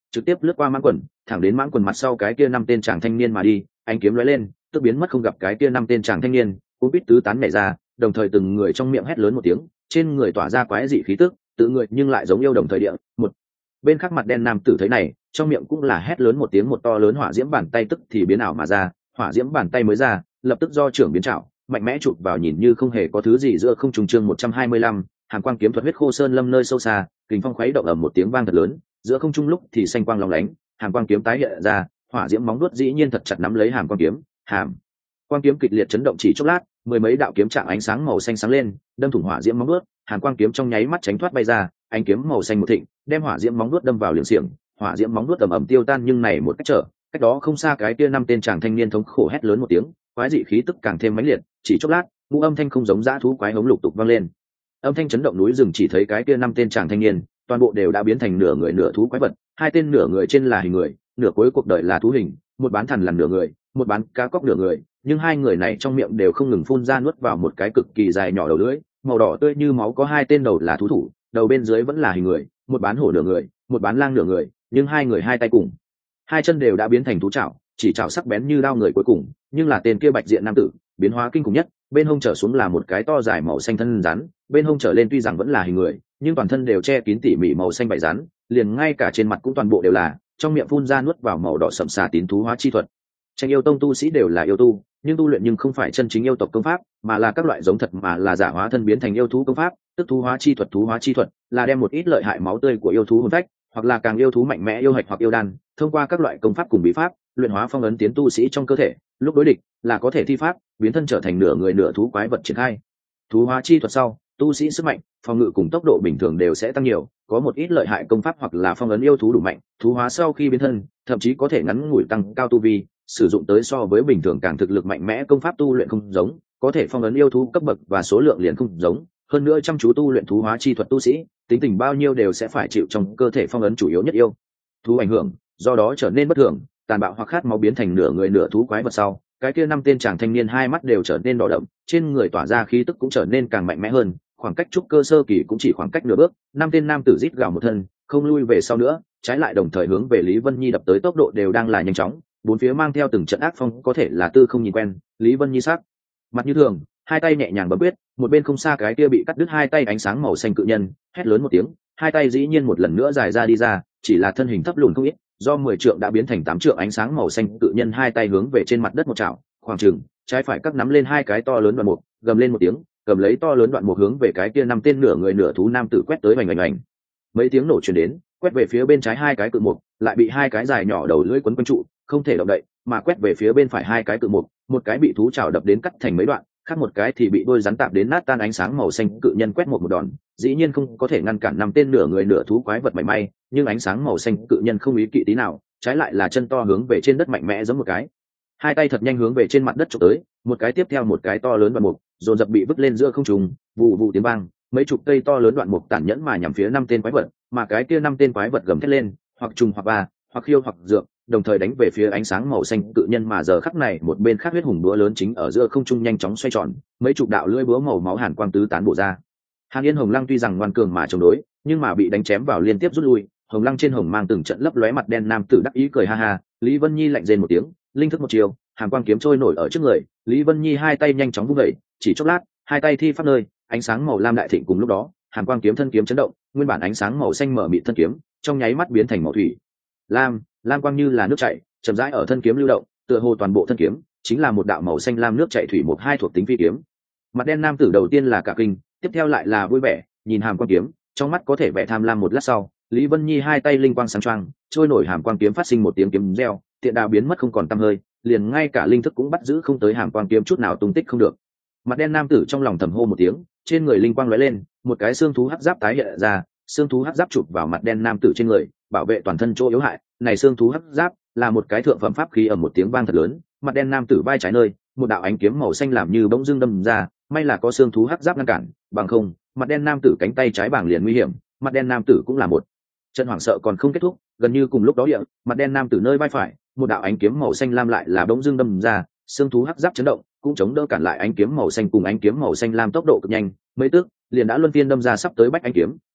trực tiếp lướt qua mãng quần, thẳng đến mãng quần mặt sau cái kia năm tên chàng thanh niên mà đi. Ánh kiếm lóe lên, tức biến mất không gặp cái kia năm tên chàng thanh niên, cũng biết tứ tán nhảy ra, đồng thời từng người trong miệng hét lớn một tiếng, trên người tỏa ra quái dị khí tức, tự người nhưng lại giống yêu đồng thời địa. Một bên khác mặt đen nam tử thấy này, trong miệng cũng là hét lớn một tiếng, một to lớn hỏa diễm bàn tay tức thì biến ảo mà ra. Hỏa diễm bàn tay mới ra, lập tức do trưởng biến trảo, mạnh mẽ chụp vào nhìn như không hề có thứ gì giữa không trung. Chương một trăm hai mươi lăm, hàn quang kiếm thuật huyết khô sơn lâm nơi sâu xa, kình phong khuấy động ầm một tiếng vang thật lớn, giữa không trung lúc thì xanh quang lóng lánh, hàn quang kiếm tái hiện ra, hỏa diễm móng vuốt dĩ nhiên thật chặt nắm lấy hàn quang kiếm, hàm quang kiếm kịch liệt chấn động chỉ chốc lát, mười mấy đạo kiếm trạng ánh sáng màu xanh sáng lên, đâm thủng hỏa diễm móng vuốt, hàn quang kiếm trong nháy mắt tránh thoát bay ra, ánh kiếm màu xanh một thịnh, đem hỏa diễm móng vuốt đâm vào liều xiềng, hỏa diễm móng vuốt ầm ầm tiêu tan, nhưng này một cách trở, cách đó không xa cái kia năm tên chàng thanh niên thống khổ hét lớn một tiếng, quái dị khí tức càng thêm mãnh liệt, chỉ chốc lát, ngũ âm thanh không giống dã thú quái hống lục tục vang lên. Âm thanh chấn động núi rừng, chỉ thấy cái kia năm tên chàng thanh niên, toàn bộ đều đã biến thành nửa người nửa thú quái vật, hai tên nửa người trên là hình người, nửa cuối cuộc đời là thú hình, một bán thần là nửa người, một bán cá cóc nửa người, nhưng hai người này trong miệng đều không ngừng phun ra nuốt vào một cái cực kỳ dài nhỏ đầu lưỡi, màu đỏ tươi như máu. Có hai tên đầu là thú thủ, đầu bên dưới vẫn là hình người, một bán hổ nửa người, một bán lang nửa người, nhưng hai người hai tay cùng hai chân đều đã biến thành thú chảo, chỉ chảo sắc bén như đao người cuối cùng, nhưng là tên kia bạch diện nam tử, biến hóa kinh khủng nhất, bên hông trở xuống là một cái to dài màu xanh thân rắn, bên hông trở lên tuy rằng vẫn là hình người, nhưng toàn thân đều che kín tỉ mỉ màu xanh vảy rắn, liền ngay cả trên mặt cũng toàn bộ đều là, trong miệng phun ra nuốt vào màu đỏ sậm xà tín thú hóa chi thuật. Tranh yêu tông tu sĩ đều là yêu tu, nhưng tu luyện nhưng không phải chân chính yêu tộc công pháp, mà là các loại giống thật mà là giả hóa thân biến thành yêu thú công pháp, tức thú hóa chi thuật. Thú hóa chi thuật là đem một ít lợi hại máu tươi của yêu thú hồn phách, hoặc là càng yêu thú mạnh mẽ yêu hạch hoặc yêu đan, thông qua các loại công pháp cùng bí pháp, luyện hóa phong ấn tiến tu sĩ trong cơ thể, lúc đối địch là có thể thi pháp, biến thân trở thành nửa người nửa thú quái vật triển khai. Thú hóa chi thuật sau, tu sĩ sức mạnh, phòng ngự cùng tốc độ bình thường đều sẽ tăng nhiều, có một ít lợi hại công pháp hoặc là phong ấn yêu thú đủ mạnh, thú hóa sau khi biến thân, thậm chí có thể ngắn ngủi tăng cao tu vi, sử dụng tới so với bình thường càng thực lực mạnh mẽ công pháp tu luyện không giống, có thể phong ấn yêu thú cấp bậc và số lượng liền không giống, hơn nữa chăm chú tu luyện thú hóa chi thuật tu sĩ, tính tình bao nhiêu đều sẽ phải chịu trong cơ thể phong ấn chủ yếu nhất yêu thú ảnh hưởng, do đó trở nên bất thường, tàn bạo hoặc khát máu, biến thành nửa người nửa thú quái vật sau, cái kia năm tên chàng thanh niên hai mắt đều trở nên đỏ đậm, trên người tỏa ra khí tức cũng trở nên càng mạnh mẽ hơn, khoảng cách trúc cơ sơ kỳ cũng chỉ khoảng cách nửa bước, năm tên nam tử rít gào một thân, không lui về sau nữa, trái lại đồng thời hướng về Lý Vân Nhi đập tới, tốc độ đều đang là nhanh chóng, bốn phía mang theo từng trận ác phong, có thể là tư không nhìn quen. Lý Vân Nhi sắc mặt như thường, hai tay nhẹ nhàng bấm quyết, một bên không xa cái kia bị cắt đứt hai tay ánh sáng màu xanh cự nhân hét lớn một tiếng, hai tay dĩ nhiên một lần nữa dài ra đi ra, chỉ là thân hình thấp lùn không ít, do mười trượng đã biến thành tám trượng ánh sáng màu xanh cự nhân hai tay hướng về trên mặt đất một chảo, khoảng chừng trái phải các nắm lên hai cái to lớn đoạn mục, gầm lên một tiếng, cầm lấy to lớn đoạn mục hướng về cái kia năm tên nửa người nửa thú nam tử quét tới, hoành hoành hoành. Mấy tiếng nổ truyền đến, quét về phía bên trái hai cái cự mục, lại bị hai cái dài nhỏ đầu lưỡi quấn quanh trụ, không thể động đậy, mà quét về phía bên phải hai cái cự mục, một cái bị thú chảo đập đến cắt thành mấy đoạn, khác một cái thì bị đôi rắn tạp đến nát tan. Ánh sáng màu xanh cự nhân quét một một đòn, dĩ nhiên không có thể ngăn cản năm tên nửa người nửa thú quái vật mảy may, nhưng ánh sáng màu xanh cự nhân không ý kỵ tí nào, trái lại là chân to hướng về trên đất mạnh mẽ giẫm một cái, hai tay thật nhanh hướng về trên mặt đất chụp tới, một cái tiếp theo một cái to lớn đoạn mục dồn dập bị vứt lên giữa không trung, vụ vụ tiếng vang, mấy chục cây to lớn đoạn mục tàn nhẫn mà nhằm phía năm tên quái vật, mà cái kia năm tên quái vật gầm thét lên, hoặc trùng hoặc ba, hoặc khiêu hoặc dược, đồng thời đánh về phía ánh sáng màu xanh cự nhân. Mà giờ khắc này một bên khác huyết hùng búa lớn chính ở giữa không trung nhanh chóng xoay tròn, mấy chục đạo lưỡi búa màu máu hàn quang tứ tán bổ ra. Hàn Yên Hồng Lăng tuy rằng ngoan cường mà chống đối, nhưng mà bị đánh chém vào liên tiếp rút lui, Hồng Lăng trên hồng mang từng trận lấp lóe, mặt đen nam tử đắc ý cười ha ha. Lý Vân Nhi lạnh rên một tiếng, linh thức một chiều, hàn quang kiếm trôi nổi ở trước người, Lý Vân Nhi hai tay nhanh chóng vung dậy, chỉ chốc lát, hai tay thi pháp nơi, ánh sáng màu lam đại thịnh, cùng lúc đó, hàn quang kiếm thân kiếm chấn động, nguyên bản ánh sáng màu xanh mở mịt thân kiếm, trong nháy mắt biến thành màu thủy lam, lam quang như là nước chảy, chậm rãi ở thân kiếm lưu động, tựa hồ toàn bộ thân kiếm chính là một đạo màu xanh lam nước chảy thủy một hai thuộc tính phi kiếm. Mặt đen nam tử đầu tiên là cả kinh, tiếp theo lại là vui vẻ, nhìn hàm quang kiếm, trong mắt có thể vẻ tham lam. Một lát sau, Lý Vân Nhi hai tay linh quang sáng choang, trôi nổi hàm quang kiếm phát sinh một tiếng kiếm reo, tiện đà biến mất không còn tăm hơi, liền ngay cả linh thức cũng bắt giữ không tới hàm quang kiếm chút nào tung tích không được. Mặt đen nam tử trong lòng thầm hô một tiếng, trên người linh quang lóe lên, một cái xương thú hắc giáp tái hiện ra, xương thú hắc giáp chụp vào mặt đen nam tử trên người, bảo vệ toàn thân chỗ yếu hại. Này xương thú hắc giáp là một cái thượng phẩm pháp khí, ở một tiếng vang thật lớn, mặt đen nam tử vai trái nơi, một đạo ánh kiếm màu xanh làm như bỗng dưng đâm ra, may là có xương thú hắc giáp ngăn cản, bằng không, mặt đen nam tử cánh tay trái bảng liền nguy hiểm. Mặt đen nam tử cũng là một trận hoảng sợ còn không kết thúc, gần như cùng lúc đó địa, mặt đen nam tử nơi vai phải, một đạo ánh kiếm màu xanh lam lại là bỗng dưng đâm ra, xương thú hắc giáp chấn động, cũng chống đỡ cản lại ánh kiếm màu xanh, cùng ánh kiếm màu xanh lam tốc độ cực nhanh, mấy tức liền đã luân phiên đâm ra sắp tới bách ánh kiếm,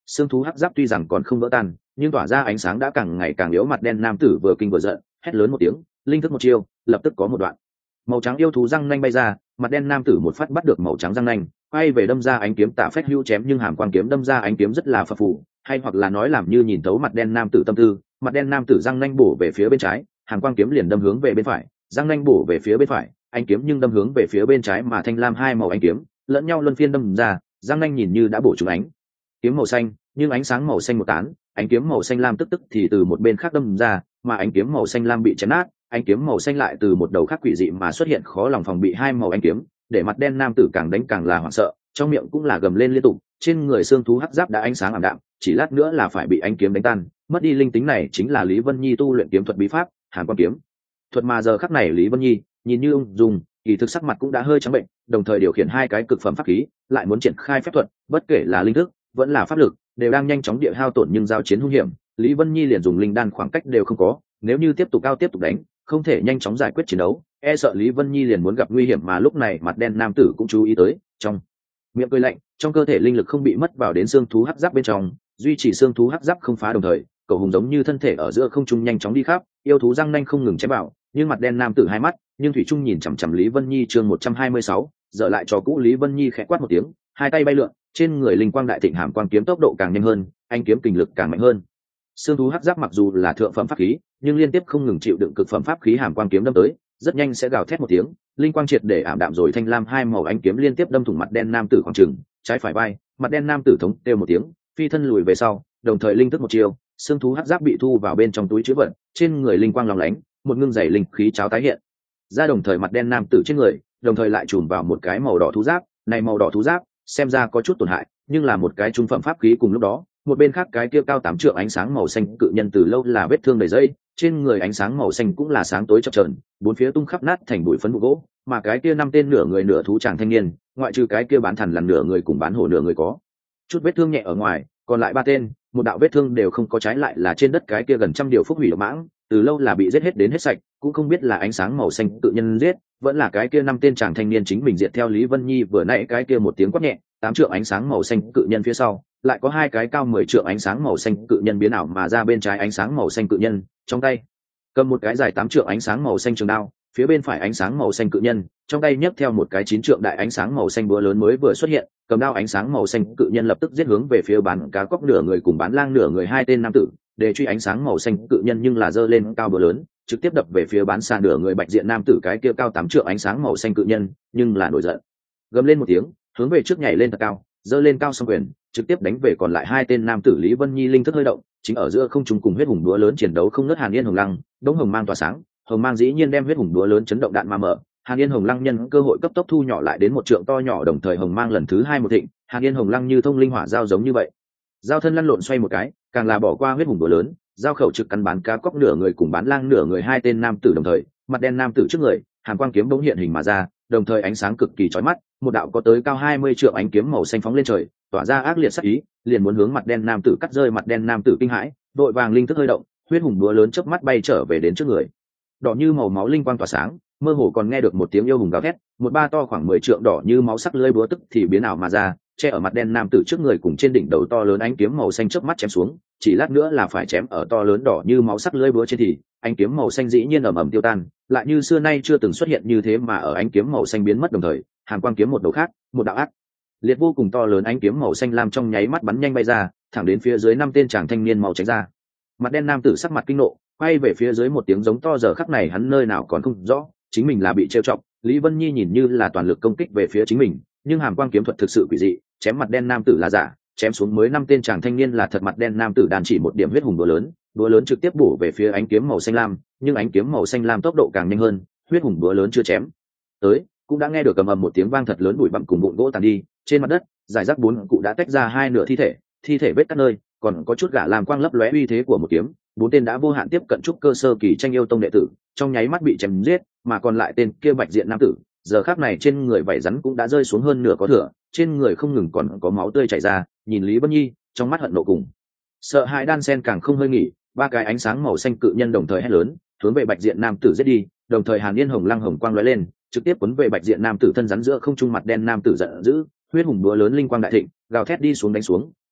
xương thú hắc giáp tuy rằng còn không vỡ tan nhưng tỏa ra ánh sáng đã càng ngày càng yếu. Mặt đen nam tử vừa kinh vừa giận, hét lớn một tiếng, linh thức một chiêu, lập tức có một đoạn màu trắng yêu thú răng nanh bay ra. Mặt đen nam tử một phát bắt được màu trắng răng nanh, quay về đâm ra ánh kiếm tạ phách hưu chém, nhưng hàm quang kiếm đâm ra ánh kiếm rất là phập phù, hay hoặc là nói làm như nhìn thấu mặt đen nam tử tâm tư. Mặt đen nam tử răng nanh bổ về phía bên trái, hàm quang kiếm liền đâm hướng về bên phải, răng nanh bổ về phía bên phải, ánh kiếm nhưng đâm hướng về phía bên trái, mà thanh lam hai màu ánh kiếm lẫn nhau luân phiên đâm ra. Răng nanh nhìn như đã bổ trúng ánh kiếm màu xanh, nhưng ánh sáng màu xanh một tán, ánh kiếm màu xanh lam tức tức thì từ một bên khác đâm ra, mà ánh kiếm màu xanh lam bị chém nát, ánh kiếm màu xanh lại từ một đầu khác quỷ dị mà xuất hiện, khó lòng phòng bị hai màu ánh kiếm, để mặt đen nam tử càng đánh càng là hoảng sợ, trong miệng cũng là gầm lên liên tục. Trên người xương thú hắc giáp đã ánh sáng ảm đạm, chỉ lát nữa là phải bị ánh kiếm đánh tan, mất đi linh tính. Này chính là Lý Vân Nhi tu luyện kiếm thuật bí pháp Hàn Quang kiếm thuật, mà giờ khắc này Lý Vân Nhi nhìn như ung dung, kỳ thực sắc mặt cũng đã hơi trắng bệnh, đồng thời điều khiển hai cái cực phẩm pháp khí, lại muốn triển khai phép thuật, bất kể là linh thức vẫn là pháp lực đều đang nhanh chóng địa hao tổn, nhưng giao chiến hung hiểm, Lý Vân Nhi liền dùng linh đan khoảng cách đều không có, nếu như tiếp tục cao tiếp tục đánh, không thể nhanh chóng giải quyết chiến đấu, e sợ Lý Vân Nhi liền muốn gặp nguy hiểm. Mà lúc này mặt đen nam tử cũng chú ý tới, trong miệng cười lạnh, trong cơ thể linh lực không bị mất vào đến xương thú hắc giáp bên trong, duy trì xương thú hắc giáp không phá, đồng thời cậu hùng giống như thân thể ở giữa không trung nhanh chóng đi khắp, yêu thú răng nanh không ngừng chém vào, nhưng mặt đen nam tử hai mắt nhưng thủy trung nhìn chằm chằm Lý Vân Nhi. Chương một trăm hai mươi sáu, dở lại cho cũ. Lý Vân Nhi khẽ quát một tiếng, hai tay bay lượn, trên người linh quang đại thịnh, hàm quang kiếm tốc độ càng nhanh hơn, anh kiếm kình lực càng mạnh hơn. Xương thú hắc giáp mặc dù là thượng phẩm pháp khí, nhưng liên tiếp không ngừng chịu đựng cực phẩm pháp khí hàm quang kiếm đâm tới, rất nhanh sẽ gào thét một tiếng, linh quang triệt để ảm đạm rồi, thanh lam hai màu ánh kiếm liên tiếp đâm thủng mặt đen nam tử khoảng chừng trái phải vai. Mặt đen nam tử thống kêu một tiếng, phi thân lùi về sau, đồng thời linh thức một chiều, xương thú hắc giáp bị thu vào bên trong túi chứa vật, trên người linh quang lóng lánh, một ngưng dày linh khí cháo tái hiện ra, đồng thời mặt đen nam tử trên người đồng thời lại trùm vào một cái màu đỏ thú giáp. Này màu đỏ thú giáp xem ra có chút tổn hại, nhưng là một cái trung phẩm pháp khí. Cùng lúc đó, một bên khác cái kia cao tám trượng ánh sáng màu xanh cự nhân từ lâu là vết thương đầy dây, trên người ánh sáng màu xanh cũng là sáng tối chập chờn, bốn phía tung khắp nát thành bụi phấn vụ gỗ. Mà cái kia năm tên nửa người nửa thú chàng thanh niên, ngoại trừ cái kia bán thần là nửa người cùng bán hổ nửa người có chút vết thương nhẹ ở ngoài, còn lại ba tên một đạo vết thương đều không có, trái lại là trên đất cái kia gần trăm điều phúc hủy độc mãng từ lâu là bị giết hết đến hết sạch, cũng không biết là ánh sáng màu xanh tự nhân giết, vẫn là cái kia năm tên chàng thanh niên chính mình diệt. Theo Lý Vân Nhi vừa nãy cái kia một tiếng quát nhẹ, tám trượng ánh sáng màu xanh cự nhân phía sau lại có hai cái cao mười trượng ánh sáng màu xanh cự nhân biến ảo mà ra. Bên trái ánh sáng màu xanh cự nhân trong tay cầm một cái dài tám trượng ánh sáng màu xanh trường đao, phía bên phải ánh sáng màu xanh cự nhân trong tay nhấc theo một cái chín trượng đại ánh sáng màu xanh búa lớn mới vừa xuất hiện, cầm đao ánh sáng màu xanh cự nhân lập tức giết hướng về phía bán cá cóc nửa người cùng bán lang nửa người hai tên nam tử, để truy ánh sáng màu xanh cự nhân nhưng là giơ lên cao búa lớn trực tiếp đập về phía bán xa nửa người bạch diện nam tử. Cái kia cao tám trượng ánh sáng màu xanh cự nhân nhưng là nổi giận, gầm lên một tiếng, hướng về trước nhảy lên thật cao, giơ lên cao song quyền trực tiếp đánh về còn lại hai tên nam tử. Lý Vân Nhi linh thức hơi động, chính ở giữa không trung cùng huyết hùng búa lớn chiến đấu không ngớt. Hàn Yên Hồng Lăng đống hồng mang tỏa sáng, hồng mang dĩ nhiên đem huyết hùng búa lớn chấn động đạn mà mở. Hàn Yên Hồng Lăng nhân cơ hội cấp tốc thu nhỏ lại đến một trượng to nhỏ, đồng thời hồng mang lần thứ hai một thịnh. Hàn Yên Hồng Lăng như thông linh hỏa dao giống như vậy, dao thân lăn lộn xoay một cái, càng là bỏ qua huyết hùng búa lớn, dao khẩu trực cắn bán cá cóc nửa người cùng bán lang nửa người hai tên nam tử. Đồng thời mặt đen nam tử trước người hàn quang kiếm bỗng hiện hình mà ra, đồng thời ánh sáng cực kỳ chói mắt, một đạo có tới cao hai mươi trượng ánh kiếm màu xanh phóng lên trời, tỏa ra ác liệt sát ý, liền muốn hướng mặt đen nam tử cắt rơi. Mặt đen nam tử kinh hãi, đội vàng linh thức hơi động, huyết hùng búa lớn chớp mắt bay trở về đến trước người, đỏ như màu máu linh quang tỏa sáng, mơ hồ còn nghe được một tiếng yêu hùng gào thét, một ba to khoảng mười trượng đỏ như máu sắc lưỡi búa tức thì biến ảo mà ra, che ở mặt đen nam tử trước người cùng trên đỉnh đầu to lớn ánh kiếm màu xanh chớp mắt chém xuống, chỉ lát nữa là phải chém ở to lớn đỏ như máu sắc lưỡi búa trên thì ánh kiếm màu xanh dĩ nhiên ầm ầm tiêu tan, lại như xưa nay chưa từng xuất hiện như thế. Mà ở ánh kiếm màu xanh biến mất đồng thời, hàn quang kiếm một đầu khác, một đạo ác liệt vô cùng to lớn ánh kiếm màu xanh lam trong nháy mắt bắn nhanh bay ra, thẳng đến phía dưới năm tên chàng thanh niên màu tránh ra. Mặt đen nam tử sắc mặt kinh nộ, quay về phía dưới một tiếng giống to, giờ khắc này hắn nơi nào còn không rõ chính mình là bị trêu chọc. Lý Vân Nhi nhìn như là toàn lực công kích về phía chính mình, nhưng hàm quang kiếm thuật thực sự quỷ dị, chém mặt đen nam tử là giả, chém xuống mới năm tên chàng thanh niên là thật. Mặt đen nam tử đàn chỉ một điểm huyết hùng búa lớn, búa lớn trực tiếp bổ về phía ánh kiếm màu xanh lam, nhưng ánh kiếm màu xanh lam tốc độ càng nhanh hơn, huyết hùng búa lớn chưa chém tới cũng đã nghe được cầm ầm một tiếng vang thật lớn, bụi bặm cùng vụn gỗ tàn đi, trên mặt đất giải rác bốn cụ đã tách ra hai nửa thi thể, thi thể vết cắt nơi còn có chút gã làm quang lấp lóe uy thế của một kiếm. Bốn tên đã vô hạn tiếp cận trúc cơ sơ kỳ tranh yêu tông đệ tử trong nháy mắt bị chém giết, mà còn lại tên kia bạch diện nam tử giờ khắc này trên người vảy rắn cũng đã rơi xuống hơn nửa có thừa, trên người không ngừng còn có máu tươi chảy ra. Nhìn Lý Vân Nhi trong mắt hận nộ cùng sợ hãi đan sen càng không hơi nghỉ, ba cái ánh sáng màu xanh cự nhân đồng thời hét lớn hướng về bạch diện nam tử giết đi, đồng thời Hàn Yên Hồng Lăng hồng quang lóe lên trực tiếp cuốn về bạch diện nam tử thân rắn giữa không trung. Mặt đen nam tử giận dữ, huyết hùng búa lớn linh quang đại thịnh, gào thét đi xuống đánh xuống,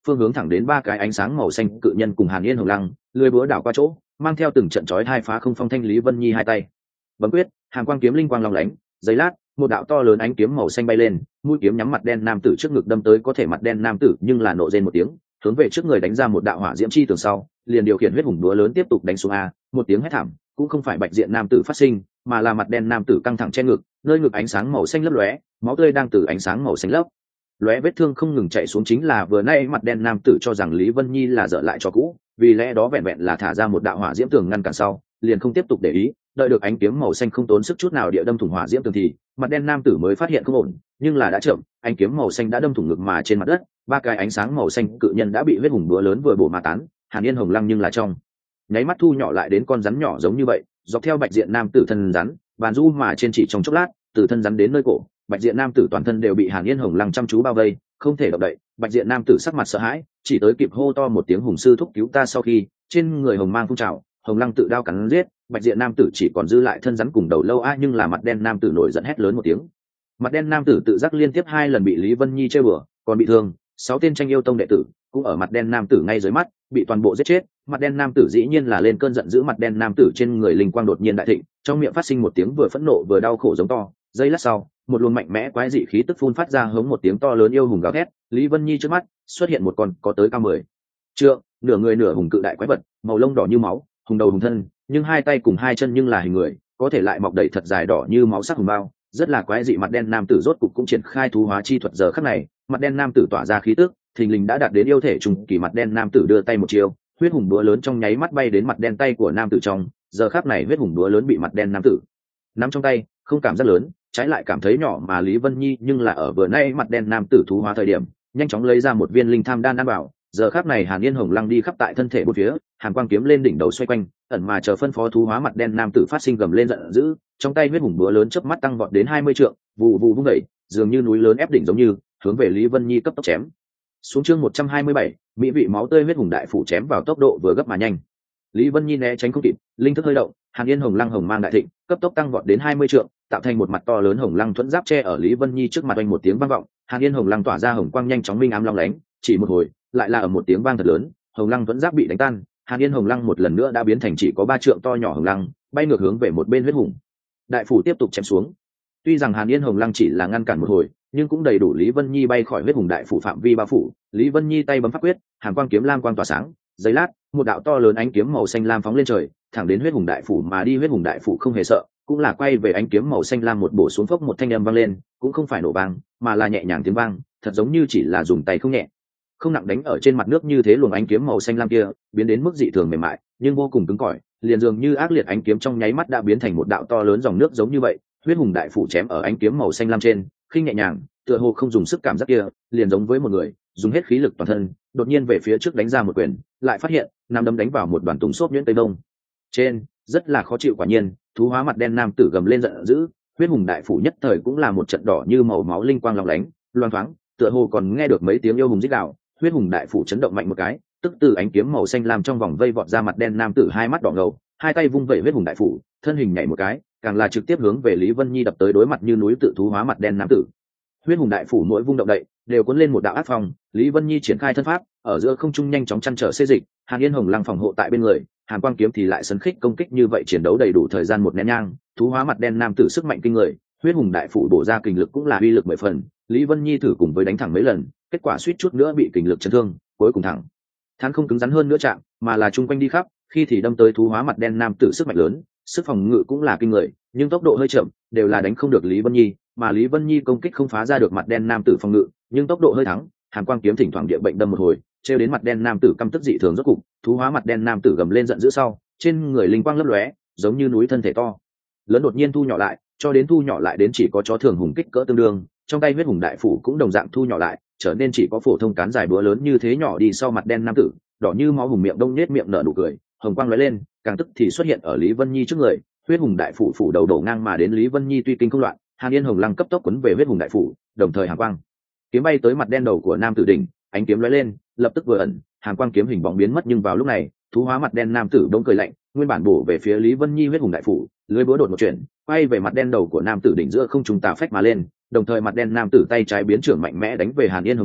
phương hướng thẳng đến ba cái ánh sáng màu xanh cự nhân cùng Hàn Yên Hồng Lăng, lưỡi búa đảo qua chỗ, mang theo từng trận chói hai phá không phong thanh Lý Vân Nhi hai tay bấm quyết, hàn quang kiếm linh quang long lánh, giây lát, một đạo to lớn ánh kiếm màu xanh bay lên, mũi kiếm nhắm mặt đen nam tử trước ngực đâm tới, có thể mặt đen nam tử nhưng là nộ rên một tiếng, hướng về trước người đánh ra một đạo hỏa diễm chi tường sau, liền điều khiển huyết hùng búa lớn tiếp tục đánh xuống. A một tiếng hét thảm, cũng không phải bạch diện nam tử phát sinh, mà là mặt đen nam tử căng thẳng che ngực, nơi ngực ánh sáng màu xanh lấp lóe, máu tươi đang từ ánh sáng màu xanh lấp lóe vết thương không ngừng chạy xuống, chính là vừa nay mặt đen nam tử cho rằng Lý Vân Nhi là dở lại cho cũ, vì lẽ đó vẹn vẹn là thả ra một đạo hỏa diễm tường ngăn cản sau, liền không tiếp tục để ý, đợi được ánh kiếm màu xanh không tốn sức chút nào địa đâm thủng hỏa diễm tường thì mặt đen nam tử mới phát hiện không ổn, nhưng là đã chậm, ánh kiếm màu xanh đã đâm thủng ngực mà trên mặt đất, ba cái ánh sáng màu xanh cự nhân đã bị huyết hùng búa lớn vừa bổ mà tán. Hàn Yên Hồng Lăng nhưng là trong nháy mắt thu nhỏ lại đến con rắn nhỏ giống như vậy, dọc theo bạch diện nam tử thân rắn bàn du mà trên chỉ trong chốc lát, từ thân rắn đến nơi cổ, bạch diện nam tử toàn thân đều bị Hàn Yên Hồng Lăng chăm chú bao vây, không thể động đậy. Bạch diện nam tử sắc mặt sợ hãi, chỉ tới kịp hô to một tiếng hùng sư thúc cứu ta, sau khi trên người hồng mang phun trào, Hồng Lăng tự đao cắn giết, bạch diện nam tử chỉ còn dư lại thân rắn cùng đầu lâu. A nhưng là mặt đen nam tử nổi giận hét lớn một tiếng. Mặt đen nam tử tự giác liên tiếp hai lần bị Lý Vân Nhi chơi bừa, còn bị thương sáu tên tranh yêu tông đệ tử cũng ở mặt đen nam tử ngay dưới mắt bị toàn bộ giết chết. Mặt đen nam tử dĩ nhiên là lên cơn giận dữ, mặt đen nam tử trên người linh quang đột nhiên đại thịnh, trong miệng phát sinh một tiếng vừa phẫn nộ vừa đau khổ giống to. Giây lát sau, một luồng mạnh mẽ quái dị khí tức phun phát ra, hống một tiếng to lớn yêu hùng gào thét. Lý Vân Nhi trước mắt xuất hiện một con có tới cao mười trượng, nửa người nửa hùng cự đại quái vật, màu lông đỏ như máu, hùng đầu hùng thân, nhưng hai tay cùng hai chân nhưng là hình người, có thể lại mọc đầy thật dài đỏ như máu sắc hùng bao, rất là quái dị. Mặt đen nam tử rốt cục cũng triển khai thú hóa chi thuật. Giờ khắc này, mặt đen nam tử tỏa ra khí tức thình lình đã đạt đến yêu thể trùng kỳ. Mặt đen nam tử đưa tay một chiêu, huyết hùng búa lớn trong nháy mắt bay đến mặt đen tay của nam tử trong. Giờ khắc này huyết hùng búa lớn bị mặt đen nam tử nắm trong tay, không cảm giác lớn, trái lại cảm thấy nhỏ. Mà Lý Vân Nhi nhưng là ở vừa nay mặt đen nam tử thú hóa thời điểm, nhanh chóng lấy ra một viên linh tham đan ăn bảo. Giờ khắc này Hàn Yên Hồng Lăng đi khắp tại thân thể bốn phía, hàn quang kiếm lên đỉnh đầu xoay quanh, ẩn mà chờ phân phó thú hóa. Mặt đen nam tử phát sinh gầm lên giận dữ, trong tay huyết hùng búa lớn chớp mắt tăng vọt đến hai mươi trượng, vụ vụ vung đẩy, dường như núi lớn ép đỉnh giống như hướng về Lý Vân Nhi cấp tốc chém xuống. Chương một trăm hai mươi bảy, mỹ vị máu tươi huyết hùng đại phủ chém vào tốc độ vừa gấp mà nhanh. Lý Vân Nhi né tránh không kịp, linh thức hơi động, Hàn Yên Hồng Lăng hồng mang đại thịnh, cấp tốc tăng vọt đến hai mươi trượng, tạo thành một mặt to lớn hồng lăng thuẫn giáp che ở Lý Vân Nhi trước mặt. Oanh một tiếng vang vọng, Hàn Yên Hồng Lăng tỏa ra hồng quang nhanh chóng minh ám long lánh, chỉ một hồi, lại là ở một tiếng vang thật lớn, hồng lăng thuẫn giáp bị đánh tan. Hàn Yên Hồng Lăng một lần nữa đã biến thành chỉ có ba trượng to nhỏ hồng lăng, bay ngược hướng về một bên huyết hùng đại phủ tiếp tục chém xuống. Tuy rằng Hàn Yên Hồng Lăng chỉ là ngăn cản một hồi, nhưng cũng đầy đủ Lý Vân Nhi bay khỏi huyết hùng đại phủ phạm vi bao phủ. Lý Vân Nhi tay bấm pháp quyết, hàn quang kiếm lam quang tỏa sáng, giây lát, một đạo to lớn ánh kiếm màu xanh lam phóng lên trời, thẳng đến huyết hùng đại phủ mà đi. Huyết hùng đại phủ không hề sợ, cũng là quay về ánh kiếm màu xanh lam một bổ xuống, phốc một thanh âm vang lên, cũng không phải nổ vang, mà là nhẹ nhàng tiếng vang, thật giống như chỉ là dùng tay không nhẹ không nặng đánh ở trên mặt nước như thế. Luồng ánh kiếm màu xanh lam kia biến đến mức dị thường mềm mại, nhưng vô cùng cứng cỏi, liền dường như ác liệt ánh kiếm trong nháy mắt đã biến thành một đạo to lớn dòng nước giống như vậy. Huyết hùng đại phủ chém ở ánh kiếm màu xanh lam trên, khinh nhẹ nhàng, tựa hồ không dùng sức, cảm giác kia liền giống với một người dùng hết khí lực toàn thân đột nhiên về phía trước đánh ra một quyền, lại phát hiện nắm đấm đánh vào một đoàn tùng xốp nhuyễn tây đông trên, rất là khó chịu. Quả nhiên, thú hóa mặt đen nam tử gầm lên giận dữ, huyết hùng đại phủ nhất thời cũng là một trận đỏ như màu máu linh quang lóng lánh, loang thoáng, tựa hồ còn nghe được mấy tiếng yêu hùng rít gào. Huyết hùng đại phủ chấn động mạnh một cái, tức từ ánh kiếm màu xanh lam trong vòng vây vọt ra. Mặt đen nam tử hai mắt đỏ ngầu, hai tay vung vẩy huyết hùng đại phủ, thân hình nhảy một cái, càng là trực tiếp hướng về Lý Vân Nhi đập tới. Đối mặt như núi tự thú hóa mặt đen nam tử, huyết hùng đại phủ mỗi vung động đậy đều cuốn lên một đạo ác phong. Lý Vân Nhi triển khai thân pháp, ở giữa không trung nhanh chóng chăn trở xê dịch, Hàn Yên Hồng Lăng phòng hộ tại bên người, hàn quang kiếm thì lại sấn khích công kích. Như vậy chiến đấu đầy đủ thời gian một nén nhang, thú hóa mặt đen nam tử sức mạnh kinh người, huyết hùng đại phủ bổ ra kình lực cũng là uy lực mười phần. Lý Vân Nhi thử cùng với đánh thẳng mấy lần, kết quả suýt chút nữa bị kình lực chấn thương, cuối cùng thẳng thắn không cứng rắn hơn nữa chạm, mà là chung quanh đi khắp, khi thì đâm tới thú hóa mặt đen nam tử sức mạnh lớn, sức phòng ngự cũng là kinh người, nhưng tốc độ hơi chậm, đều là đánh không được Lý Vân Nhi. Mà Lý Vân Nhi công kích không phá ra được mặt đen nam tử phòng ngự, nhưng tốc độ hơi thắng, hàn quang kiếm thỉnh thoảng địa bệnh đâm một hồi, trêu đến mặt đen nam tử căm tức dị thường. Rốt cục, thú hóa mặt đen nam tử gầm lên giận dữ sau, trên người linh quang lấp lóe, giống như núi thân thể to lớn đột nhiên thu nhỏ lại, cho đến thu nhỏ lại đến chỉ có chó thường hùng kích cỡ tương đương. Trong tay huyết hùng đại phủ cũng đồng dạng thu nhỏ lại, trở nên chỉ có phổ thông cán dài búa lớn như thế nhỏ. Đi sau mặt đen nam tử, đỏ như máu hùng miệng đông nhếch miệng nở nụ cười, hồng quang lóe lên, càng tức thì xuất hiện ở Lý Vân Nhi trước người. Huyết hùng đại phủ phủ đầu đổ ngang mà đến, Lý Vân Nhi tuy kinh không loạn, Hàn Yên Hồng Lăng cấp tốc quấn về huyết hùng đại phủ, đồng thời hàn quang kiếm bay tới mặt đen đầu của nam tử đỉnh, ánh kiếm lóe lên, lập tức vừa ẩn, hàn quang kiếm hình bóng biến mất. Nhưng vào lúc này, thú hóa mặt đen nam tử đông cười lạnh, nguyên bản bổ về phía Lý Vân Nhi huyết hùng đại phủ, lưỡi búa đột một chuyển, quay về mặt đen đầu của nam tử đỉnh giữa không trung tà phách mà lên, đồng thời mặt đen nam tử tay trái biến trưởng mạnh mẽ đánh về Hàn Yên Hồng Lăng.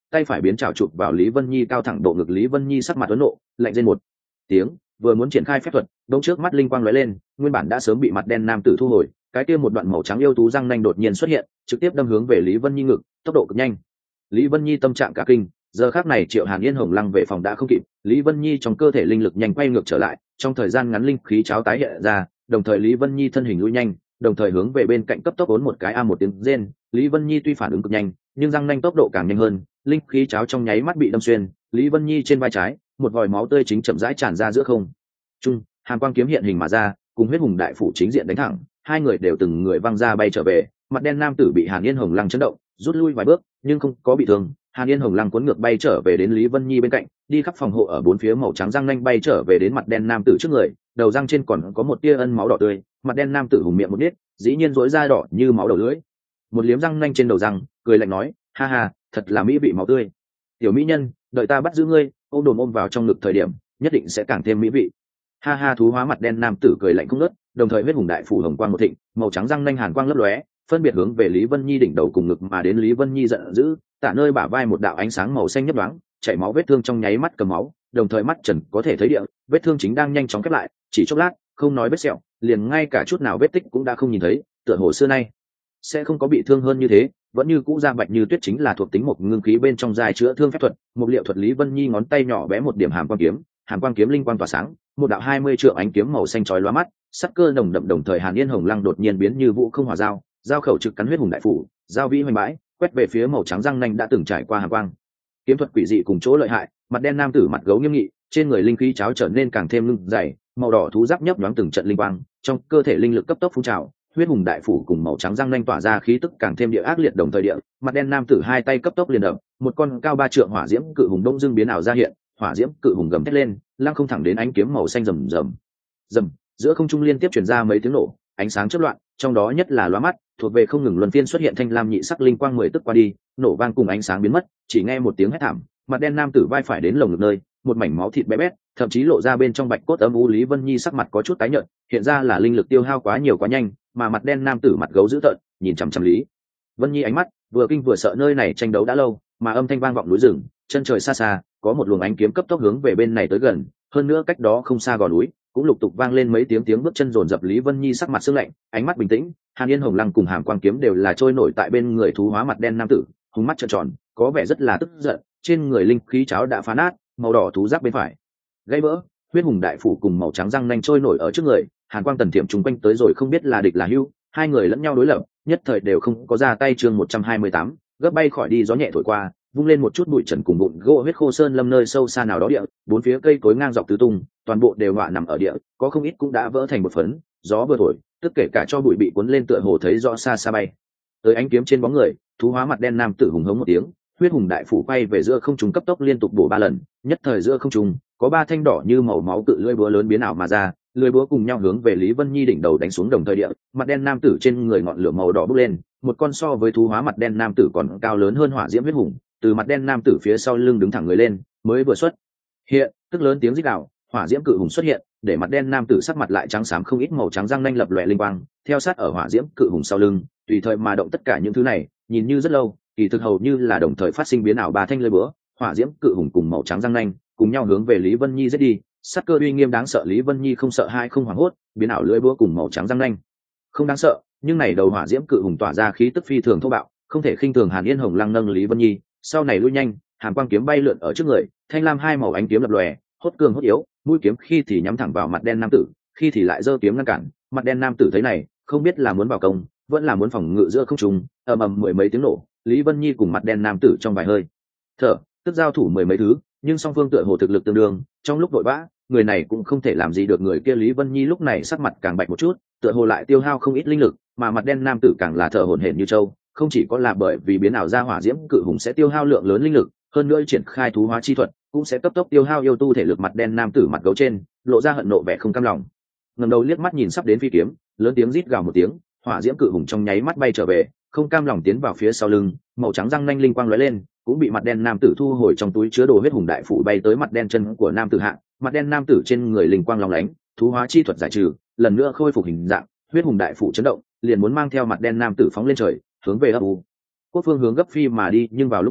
tay phải biến trào chụp vào Lý Vân Nhi cao thẳng bộ ngực. Lý Vân Nhi sắc mặt ấn nộ, lạnh rên một tiếng, vừa muốn triển khai phép thuật, đống trước mắt linh quang lóe lên, nguyên bản đã sớm bị mặt đen nam tử thu hồi, cái kia một đoạn màu trắng yêu tú răng nanh đột nhiên xuất hiện, trực tiếp đâm hướng về Lý Vân Nhi ngực, tốc độ cực nhanh. Lý Vân Nhi tâm trạng cả kinh, giờ khắc này Triệu Hàn Yên Hồng Lăng về phòng đã không kịp, Lý Vân Nhi trong cơ thể linh lực nhanh quay ngược trở lại, trong thời gian ngắn linh khí cháo tái hiện ra, đồng thời Lý Vân Nhi thân hình lùi nhanh, đồng thời hướng về bên cạnh cấp tốc ốn một cái a một tiếng rên. Lý Vân Nhi tuy phản ứng cực nhanh, nhưng răng nanh tốc độ càng nhanh hơn, linh khí cháo trong nháy mắt bị đâm xuyên, Lý Vân Nhi trên vai trái, một vòi máu tươi chính chậm rãi tràn ra giữa không trung, hàn quang kiếm hiện hình mà ra, cùng huyết hùng đại phủ chính diện đánh thẳng, hai người đều từng người văng ra bay trở về. Mặt đen nam tử bị Hàn Yên Hồng Lăng chấn động, rút lui vài bước, nhưng không có bị thương. Hàn Yên Hồng Lăng cuốn ngược bay trở về đến Lý Vân Nhi bên cạnh, đi khắp phòng hộ ở bốn phía, màu trắng răng nanh bay trở về đến mặt đen nam tử trước người, đầu răng trên còn có một tia ân máu đỏ tươi. Mặt đen nam tử hùng miệng một nít, dĩ nhiên rối da đỏ như máu đầu lưỡi, một liếm răng nanh trên đầu răng, cười lạnh nói: ha ha, thật là mỹ vị máu tươi. Tiểu mỹ nhân, đợi ta bắt giữ ngươi, ôm đồm ôm vào trong ngực thời điểm, nhất định sẽ càng thêm mỹ vị. Ha ha. Thú hóa mặt đen nam tử cười lạnh không ngớt, đồng thời huyết hùng đại phủ hồng quang một thịnh, màu trắng răng nanh hàn quang lấp lóe, phân biệt hướng về Lý Vân Nhi đỉnh đầu cùng ngực mà đến. Lý Vân Nhi giận dữ, tạ nơi bả vai một đạo ánh sáng màu xanh nhấp nhoáng, chảy máu vết thương trong nháy mắt cầm máu, đồng thời mắt trần có thể thấy địa, vết thương chính đang nhanh chóng khép lại, chỉ chốc lát, không nói vết sẹo, liền ngay cả chút nào vết tích cũng đã không nhìn thấy, tựa hồ xưa nay sẽ không có bị thương hơn như thế, vẫn như cũ da bạch như tuyết, chính là thuộc tính một ngưng khí bên trong giai chữa thương phép thuật, một liệu thuật. Lý Vân Nhi ngón tay nhỏ bé một điểm hàm quang kiếm, hàm quang kiếm linh quang tỏa sáng, một đạo hai mươi trượng ánh kiếm màu xanh chói lóa mắt, sắc cơ nồng đậm. Đồng thời Hàn Yên Hồng Lăng đột nhiên biến như vũ không hỏa dao, dao khẩu trực cắn huyết hùng đại phủ, dao vĩ hoành bãi, quét về phía màu trắng răng nanh đã từng trải qua hàm quang kiếm thuật quỷ dị cùng chỗ lợi hại. Mặt đen nam tử mặt gấu nghiêm nghị, trên người linh khí cháo trở nên càng thêm lưng dày, màu đỏ thú giáp nhấp nhoáng từng trận linh quang, trong cơ thể linh lực cấp tốc phun trào, huyết hùng đại phủ cùng màu trắng răng nanh tỏa ra khí tức càng thêm địa ác liệt. Đồng thời địa, mặt đen nam tử hai tay cấp tốc liền đập, một con cao ba trượng hỏa diễm cự hùng đông dương biến ảo ra hiện, hỏa diễm cự hùng gầm thét lên, lăng không thẳng đến ánh kiếm màu xanh rầm rầm rầm, giữa không trung liên tiếp truyền ra mấy tiếng nổ, ánh sáng chớp loạn, trong đó nhất là lóa mắt, thuộc về không ngừng luân phiên xuất hiện thanh lam nhị sắc linh quang mười tức qua đi, nổ vang cùng ánh sáng biến mất, chỉ nghe một tiếng hét thảm, mặt đen nam tử vai phải đến lồng ngực nơi, một mảnh máu thịt bé bét, thậm chí lộ ra bên trong bạch cốt âm u. Lý Vân Nhi sắc mặt có chút tái nhợt, hiện ra là linh lực tiêu hao quá nhiều quá nhanh, mà mặt đen nam tử mặt gấu dữ tợn, nhìn chằm chằm Lý Vân Nhi ánh mắt vừa kinh vừa sợ. Nơi này tranh đấu đã lâu, mà âm thanh vang vọng núi rừng, chân trời xa xa có một luồng ánh kiếm cấp tốc hướng về bên này tới gần, hơn nữa cách đó không xa gò núi cũng lục tục vang lên mấy tiếng tiếng bước chân rồn rập. Lý Vân Nhi sắc mặt sương lạnh, ánh mắt bình tĩnh. Hàn Yên Hồng Lăng cùng hàm quang kiếm đều là trôi nổi tại bên người thú hóa mặt đen nam tử, hùng mắt trợn tròn, có vẻ rất là tức giận, trên người linh khí cháo đã phá nát, màu đỏ thú giáp bên phải gãy vỡ, huyết hùng đại phủ cùng màu trắng răng nanh trôi nổi ở trước người. Hàn quang tần thiểm chung quanh tới rồi, không biết là địch là hưu, hai người lẫn nhau đối lập, nhất thời đều không có ra tay. Chương một trăm hai mươi tám, gấp bay khỏi đi. Gió nhẹ thổi qua, vung lên một chút bụi trần cùng bụi gỗ huyết khô sơn lâm nơi sâu xa nào đó địa, bốn phía cây cối ngang dọc tứ tung, toàn bộ đều ngọa nằm ở địa, có không ít cũng đã vỡ thành một phấn. Gió vừa thổi, tất kể cả cho bụi bị cuốn lên, tựa hồ thấy rõ xa xa bay tới ánh kiếm trên bóng người. Thú hóa mặt đen nam tử hùng hống một tiếng, huyết hùng đại phủ quay về giữa không trung cấp tốc liên tục bổ ba lần, nhất thời giữa không trung có ba thanh đỏ như màu máu cự lưỡi búa lớn biến ảo mà ra, lưỡi búa cùng nhau hướng về Lý Vân Nhi đỉnh đầu đánh xuống. Đồng thời địa, mặt đen nam tử trên người ngọn lửa màu đỏ bốc lên, một con so với thú hóa mặt đen nam tử còn cao lớn hơn hỏa diễm huyết hùng từ mặt đen nam tử phía sau lưng đứng thẳng người lên, mới vừa xuất hiện, tức lớn tiếng rít gào, hỏa diễm cự hùng xuất hiện, để mặt đen nam tử sắc mặt lại trắng xám không ít, màu trắng răng nanh lập lòe linh quang, theo sát ở hỏa diễm cự hùng sau lưng, tùy thời mà động. Tất cả những thứ này nhìn như rất lâu, kỳ thực hầu như là đồng thời phát sinh biến ảo. Ba thanh lưỡi búa, hỏa diễm cự hùng cùng màu trắng răng nanh cùng nhau hướng về Lý Vân Nhi giết đi, sắc cơ uy nghiêm đáng sợ. Lý Vân Nhi không sợ hai không hoảng hốt, biến ảo lưỡi búa cùng màu trắng răng nanh không đáng sợ, nhưng này đầu hỏa diễm cự hùng tỏa ra khí tức phi thường thô bạo, không thể khinh thường. Hàn Yên Hồng Lăng nâng Lý Vân Nhi sau này lui nhanh, hàn quang kiếm bay lượn ở trước người, thanh lam hai màu ánh kiếm lập lòe, hốt cường hốt yếu, mũi kiếm khi thì nhắm thẳng vào mặt đen nam tử, khi thì lại giơ kiếm ngăn cản. Mặt đen nam tử thấy này, không biết là muốn vào công vẫn là muốn phòng ngự giữa không trung, ầm ầm mười mấy tiếng nổ, Lý Vân Nhi cùng mặt đen nam tử trong vài hơi thở tức giao thủ mười mấy thứ, nhưng song phương tựa hồ thực lực tương đương, trong lúc vội vã người này cũng không thể làm gì được người kia. Lý Vân Nhi lúc này sắc mặt càng bạch một chút, tựa hồ lại tiêu hao không ít linh lực, mà mặt đen nam tử càng là thở hổn hển như trâu, không chỉ có là bởi vì biến ảo ra hỏa diễm cự hùng sẽ tiêu hao lượng lớn linh lực, hơn nữa triển khai thú hóa chi thuật cũng sẽ cấp tốc tiêu hao yêu tu thể lực. Mặt đen nam tử mặt gấu trên lộ ra hận nộ vẻ không cam lòng, ngẩng đầu liếc mắt nhìn sắp đến phi kiếm, lớn tiếng rít gào một tiếng, hỏa diễm cự hùng trong nháy mắt bay trở về, không cam lòng tiến vào phía sau lưng, màu trắng răng nanh linh quang lóe lên, cũng bị mặt đen nam tử thu hồi trong túi chứa đồ huyết hùng đại phủ, bay tới mặt đen chân của nam tử hạ. Mặt đen nam tử trên người linh quang lóng lánh, thú hóa chi thuật giải trừ, lần nữa khôi phục hình dạng, huyết hùng đại phủ chấn động, liền muốn mang theo mặt đen nam tử phóng lên trời, hướng về ấp u quốc phương hướng gấp phi mà đi. Nhưng vào lúc này,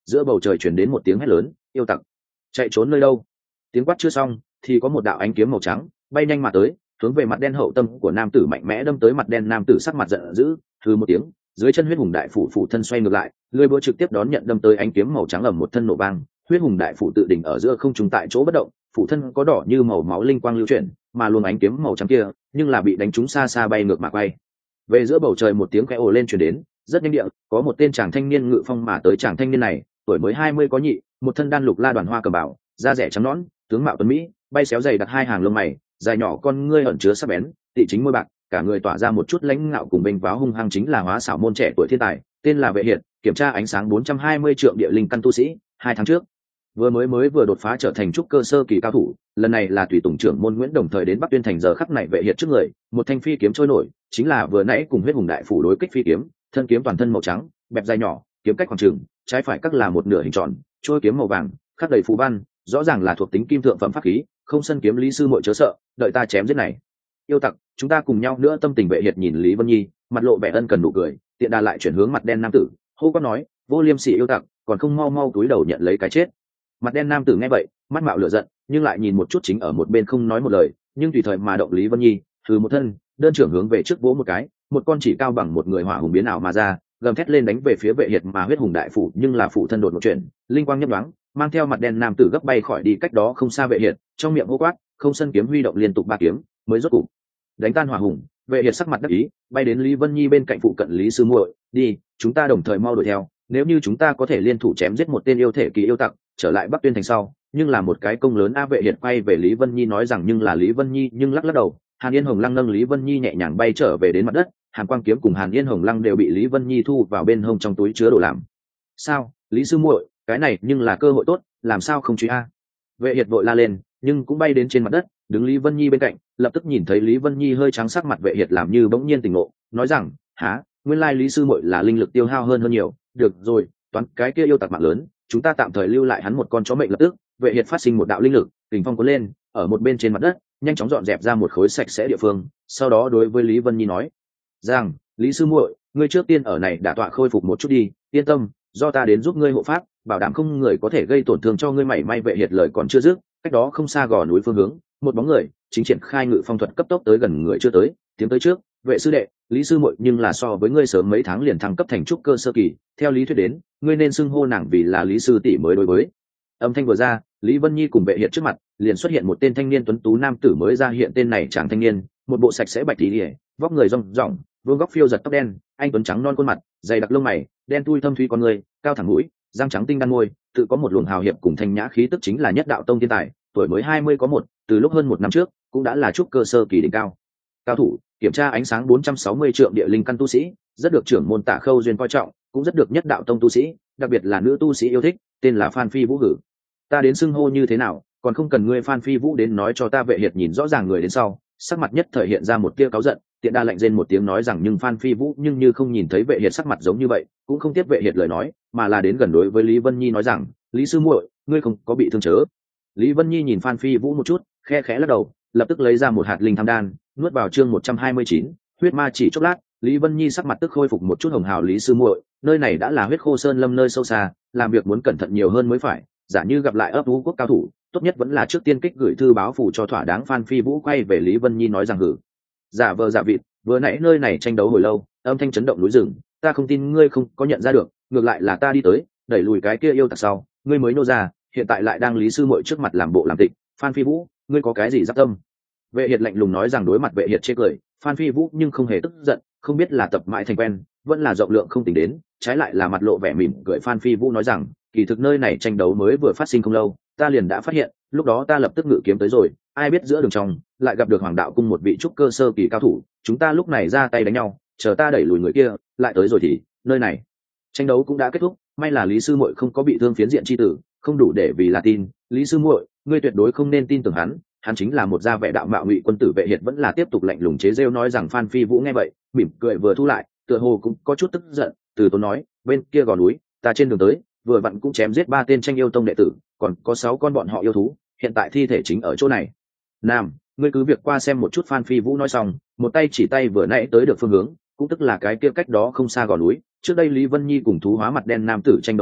giữa bầu trời chuyển đến một tiếng hét lớn, yêu tặc chạy trốn nơi đâu. Tiếng quát chưa xong thì có một đạo ánh kiếm màu trắng bay nhanh mà tới, hướng về mặt đen hậu tâm của nam tử mạnh mẽ đâm tới. Mặt đen nam tử sắc mặt giận dữ, hừ một tiếng, dưới chân huyết hùng đại phủ phủ thân xoay ngược lại, lưỡi búa trực tiếp đón nhận đâm tới ánh kiếm màu trắng, ầm một thân nổ vang, huyết hùng đại phủ tự đỉnh ở giữa không trung tại chỗ bất động, phủ thân có đỏ như màu máu linh quang lưu chuyển, mà luồng ánh kiếm màu trắng kia nhưng là bị đánh trúng xa xa bay ngược mà quay về giữa bầu trời. Một tiếng khẽ ồ lên truyền đến, rất nhanh địa có một tên chàng thanh niên ngự phong mà tới. Chàng thanh niên này tuổi mới hai mươi có nhị, một thân đan lục la đoàn hoa cờ bảo, da rẻ trắng nõn, tướng mạo tuấn mỹ, bay xéo dày đặt hai hàng lông mày dài nhỏ, con ngươi ẩn chứa sắc bén, tị chính môi bạc, cả người tỏa ra một chút lãnh ngạo cùng bênh váo hung hăng, chính là hóa xảo môn trẻ tuổi thiên tài, tên là Vệ Hiệt, kiểm tra ánh sáng bốn trăm hai mươi trượng địa linh căn tu sĩ, hai tháng trước vừa mới mới vừa đột phá trở thành trúc cơ sơ kỳ cao thủ. Lần này là tùy tùng trưởng môn Nguyễn đồng thời đến Bắc Tuyên thành. Giờ khắc này Vệ Hiệt trước người một thanh phi kiếm trôi nổi, chính là vừa nãy cùng huyết hùng đại phủ đối kích phi kiếm. Thân kiếm toàn thân màu trắng, bẹp dài nhỏ, kiếm cách khoảng trường, trái phải các là một nửa hình tròn, trôi kiếm màu vàng, khắc đầy phù văn, rõ ràng là thuộc tính kim thượng phẩm pháp khí. Không sân kiếm Lý sư muội chớ sợ, đợi ta chém giết này yêu tặc, chúng ta cùng nhau nữa. Tâm tình Vệ Hiệt nhìn Lý Vân Nhi, mặt lộ vẻ ân cần nụ cười, tiện đà lại chuyển hướng mặt đen nam tử, hô quát nói, vô liêm sỉ yêu tặc, còn không mau mau túi đầu nhận lấy cái chết. Mặt đen nam tử nghe vậy, mắt mạo lửa giận, nhưng lại nhìn một chút chính ở một bên không nói một lời, nhưng tùy thời mà động Lý Vân Nhi, thử một thân đơn trưởng hướng về trước vỗ một cái, một con chỉ cao bằng một người hỏa hùng biến ảo mà ra, gầm thét lên đánh về phía Vệ Hiệt. Mà huyết hùng đại phủ nhưng là phụ thân đột một chuyện, linh quang nhấp nhoáng, mang theo mặt đen nam tử gấp bay khỏi đi cách đó không xa Vệ Hiệt, trong miệng hô quát, không sân kiếm huy động liên tục ba kiếm, mới rốt cục đánh tan hỏa hùng. Vệ Hiệt sắc mặt đắc ý, bay đến Lý Vân Nhi bên cạnh phụ cận, Lý sư muội, đi, chúng ta đồng thời mau đuổi theo, nếu như chúng ta có thể liên thủ chém giết một tên yêu thể kỳ yêu tặc, trở lại Bắc Tuyên thành sau, nhưng là một cái công lớn. A Vệ Hiệt quay về Lý Vân Nhi nói rằng, nhưng là Lý Vân Nhi nhưng lắc lắc đầu. Hàn Yên Hồng Lăng nâng Lý Vân Nhi nhẹ nhàng bay trở về đến mặt đất, Hàn Quang kiếm cùng Hàn Yên Hồng Lăng đều bị Lý Vân Nhi thu vào bên hông trong túi chứa đồ. Làm sao, Lý sư muội, cái này nhưng là cơ hội tốt, làm sao không truy a? Vệ Hiệt vội la lên, nhưng cũng bay đến trên mặt đất, đứng Lý Vân Nhi bên cạnh, lập tức nhìn thấy Lý Vân Nhi hơi trắng sắc mặt. Vệ Hiệt làm như bỗng nhiên tỉnh ngộ, nói rằng, há, nguyên lai Lý sư muội là linh lực tiêu hao hơn hơn nhiều, được rồi, toán cái kia yêu tặc mạng lớn, chúng ta tạm thời lưu lại hắn một con chó mệnh. Lập tức Vệ Hiệt phát sinh một đạo linh lực, kình phong cuốn lên, ở một bên trên mặt đất nhanh chóng dọn dẹp ra một khối sạch sẽ địa phương, sau đó đối với Lý Vân Nhi nói rằng, Lý sư muội, ngươi trước tiên ở này đả tọa khôi phục một chút đi, yên tâm, do ta đến giúp ngươi hộ pháp, bảo đảm không người có thể gây tổn thương cho ngươi mảy may. Vệ Hiệt lời còn chưa dứt, cách đó không xa gò núi phương hướng, một bóng người chính triển khai ngự phong thuật cấp tốc tới gần. Người chưa tới, tiến tới trước, Vệ sư đệ, Lý sư muội nhưng là so với ngươi sớm mấy tháng liền thăng cấp thành trúc cơ sơ kỳ, theo lý thuyết đến, ngươi nên xưng hô nàng vì là Lý sư tỷ mới đối với. Âm thanh vừa ra, Lý Vân Nhi cùng Vệ Hiệt trước mặt liền xuất hiện một tên thanh niên tuấn tú nam tử mới ra hiện. Tên này chàng thanh niên, một bộ sạch sẽ bạch tí lìa, vóc người rong ròng, vương góc phiêu giật tóc đen, anh tuấn trắng non khuôn mặt, dày đặc lông mày, đen thui thâm thúy con người, cao thẳng mũi, răng trắng tinh đan môi, tự có một luồng hào hiệp cùng thanh nhã khí tức, chính là Nhất Đạo Tông thiên tài, tuổi mới hai mươi có một, từ lúc hơn một năm trước cũng đã là trúc cơ sơ kỳ đỉnh cao cao thủ. Kiểm tra ánh sáng bốn trăm sáu mươi trượng địa linh căn tu sĩ, rất được trưởng môn Tả Khâu duyên coi trọng, cũng rất được Nhất Đạo Tông tu sĩ, đặc biệt là nữ tu sĩ yêu thích, tên là Phan Phi Vũ. Hử, ta đến xưng hô như thế nào, còn không cần ngươi Phan Phi Vũ đến nói cho ta. Vệ Hiệt nhìn rõ ràng người đến sau, sắc mặt nhất thời hiện ra một tia cáu giận, tiện đa lạnh rên một tiếng nói rằng, nhưng Phan Phi Vũ nhưng như không nhìn thấy Vệ Hiệt sắc mặt giống như vậy, cũng không tiếp Vệ Hiệt lời nói, mà là đến gần đối với Lý Vân Nhi nói rằng, Lý sư muội, ngươi không có bị thương chớ? Lý Vân Nhi nhìn Phan Phi Vũ một chút, khe khẽ lắc đầu, lập tức lấy ra một hạt linh tham đan, nuốt vào. Chương một trăm hai mươi chín, huyết ma. Chỉ chốc lát, Lý Vân Nhi sắc mặt tức khôi phục một chút hồng hào. Lý sư muội, nơi này đã là huyết khô sơn lâm nơi sâu xa, làm việc muốn cẩn thận nhiều hơn mới phải, giả như gặp lại ấp ú quốc cao thủ, tốt nhất vẫn là trước tiên kích gửi thư báo phủ cho thỏa đáng. Phan Phi Vũ quay về Lý Vân Nhi nói rằng, hử, giả vờ giả vịt, vừa nãy nơi này tranh đấu hồi lâu, âm thanh chấn động núi rừng, ta không tin ngươi không có nhận ra được, ngược lại là ta đi tới, đẩy lùi cái kia yêu tặc sau, ngươi mới nô ra, hiện tại lại đang Lý sư muội trước mặt làm bộ làm tịch. Phan Phi Vũ, ngươi có cái gì giáp tâm? Vệ Hiệt lạnh lùng nói rằng. Đối mặt Vệ Hiệt chê cười, Phan Phi Vũ nhưng không hề tức giận, không biết là tập mãi thành quen, vẫn là rộng lượng không tính đến, trái lại là mặt lộ vẻ mỉm cười. Phan Phi Vũ nói rằng, kỳ thực nơi này tranh đấu mới vừa phát sinh không lâu, ta liền đã phát hiện, lúc đó ta lập tức ngự kiếm tới rồi, ai biết giữa đường trong lại gặp được Hoàng Đạo Cung một vị trúc cơ sơ kỳ cao thủ, chúng ta lúc này ra tay đánh nhau, chờ ta đẩy lùi người kia lại tới rồi thì nơi này tranh đấu cũng đã kết thúc. May là Lý sư muội không có bị thương phiến diện chi tử, không đủ để vì là tin. Lý sư muội, ngươi tuyệt đối không nên tin tưởng hắn, hắn chính là một gia vẻ đạo mạo ngụy quân tử. Vệ Hiệt vẫn là tiếp tục lạnh lùng chế rêu nói rằng. Phan Phi Vũ nghe vậy, mỉm cười vừa thu lại, tựa hồ cũng có chút tức giận, từ tốn nói, bên kia gò núi, ta trên đường tới, vừa vặn cũng chém giết ba tên tranh yêu tông đệ tử, còn có sáu con bọn họ yêu thú, hiện tại thi thể chính ở chỗ này. Nam, ngươi cứ việc qua xem một chút. Phan Phi Vũ nói xong, một tay chỉ tay vừa nãy tới được phương hướng, cũng tức là cái kia cách đó không xa gò núi, trước đây Lý Vân Nhi cùng thú hóa mặt đen nam tử tranh đấu thì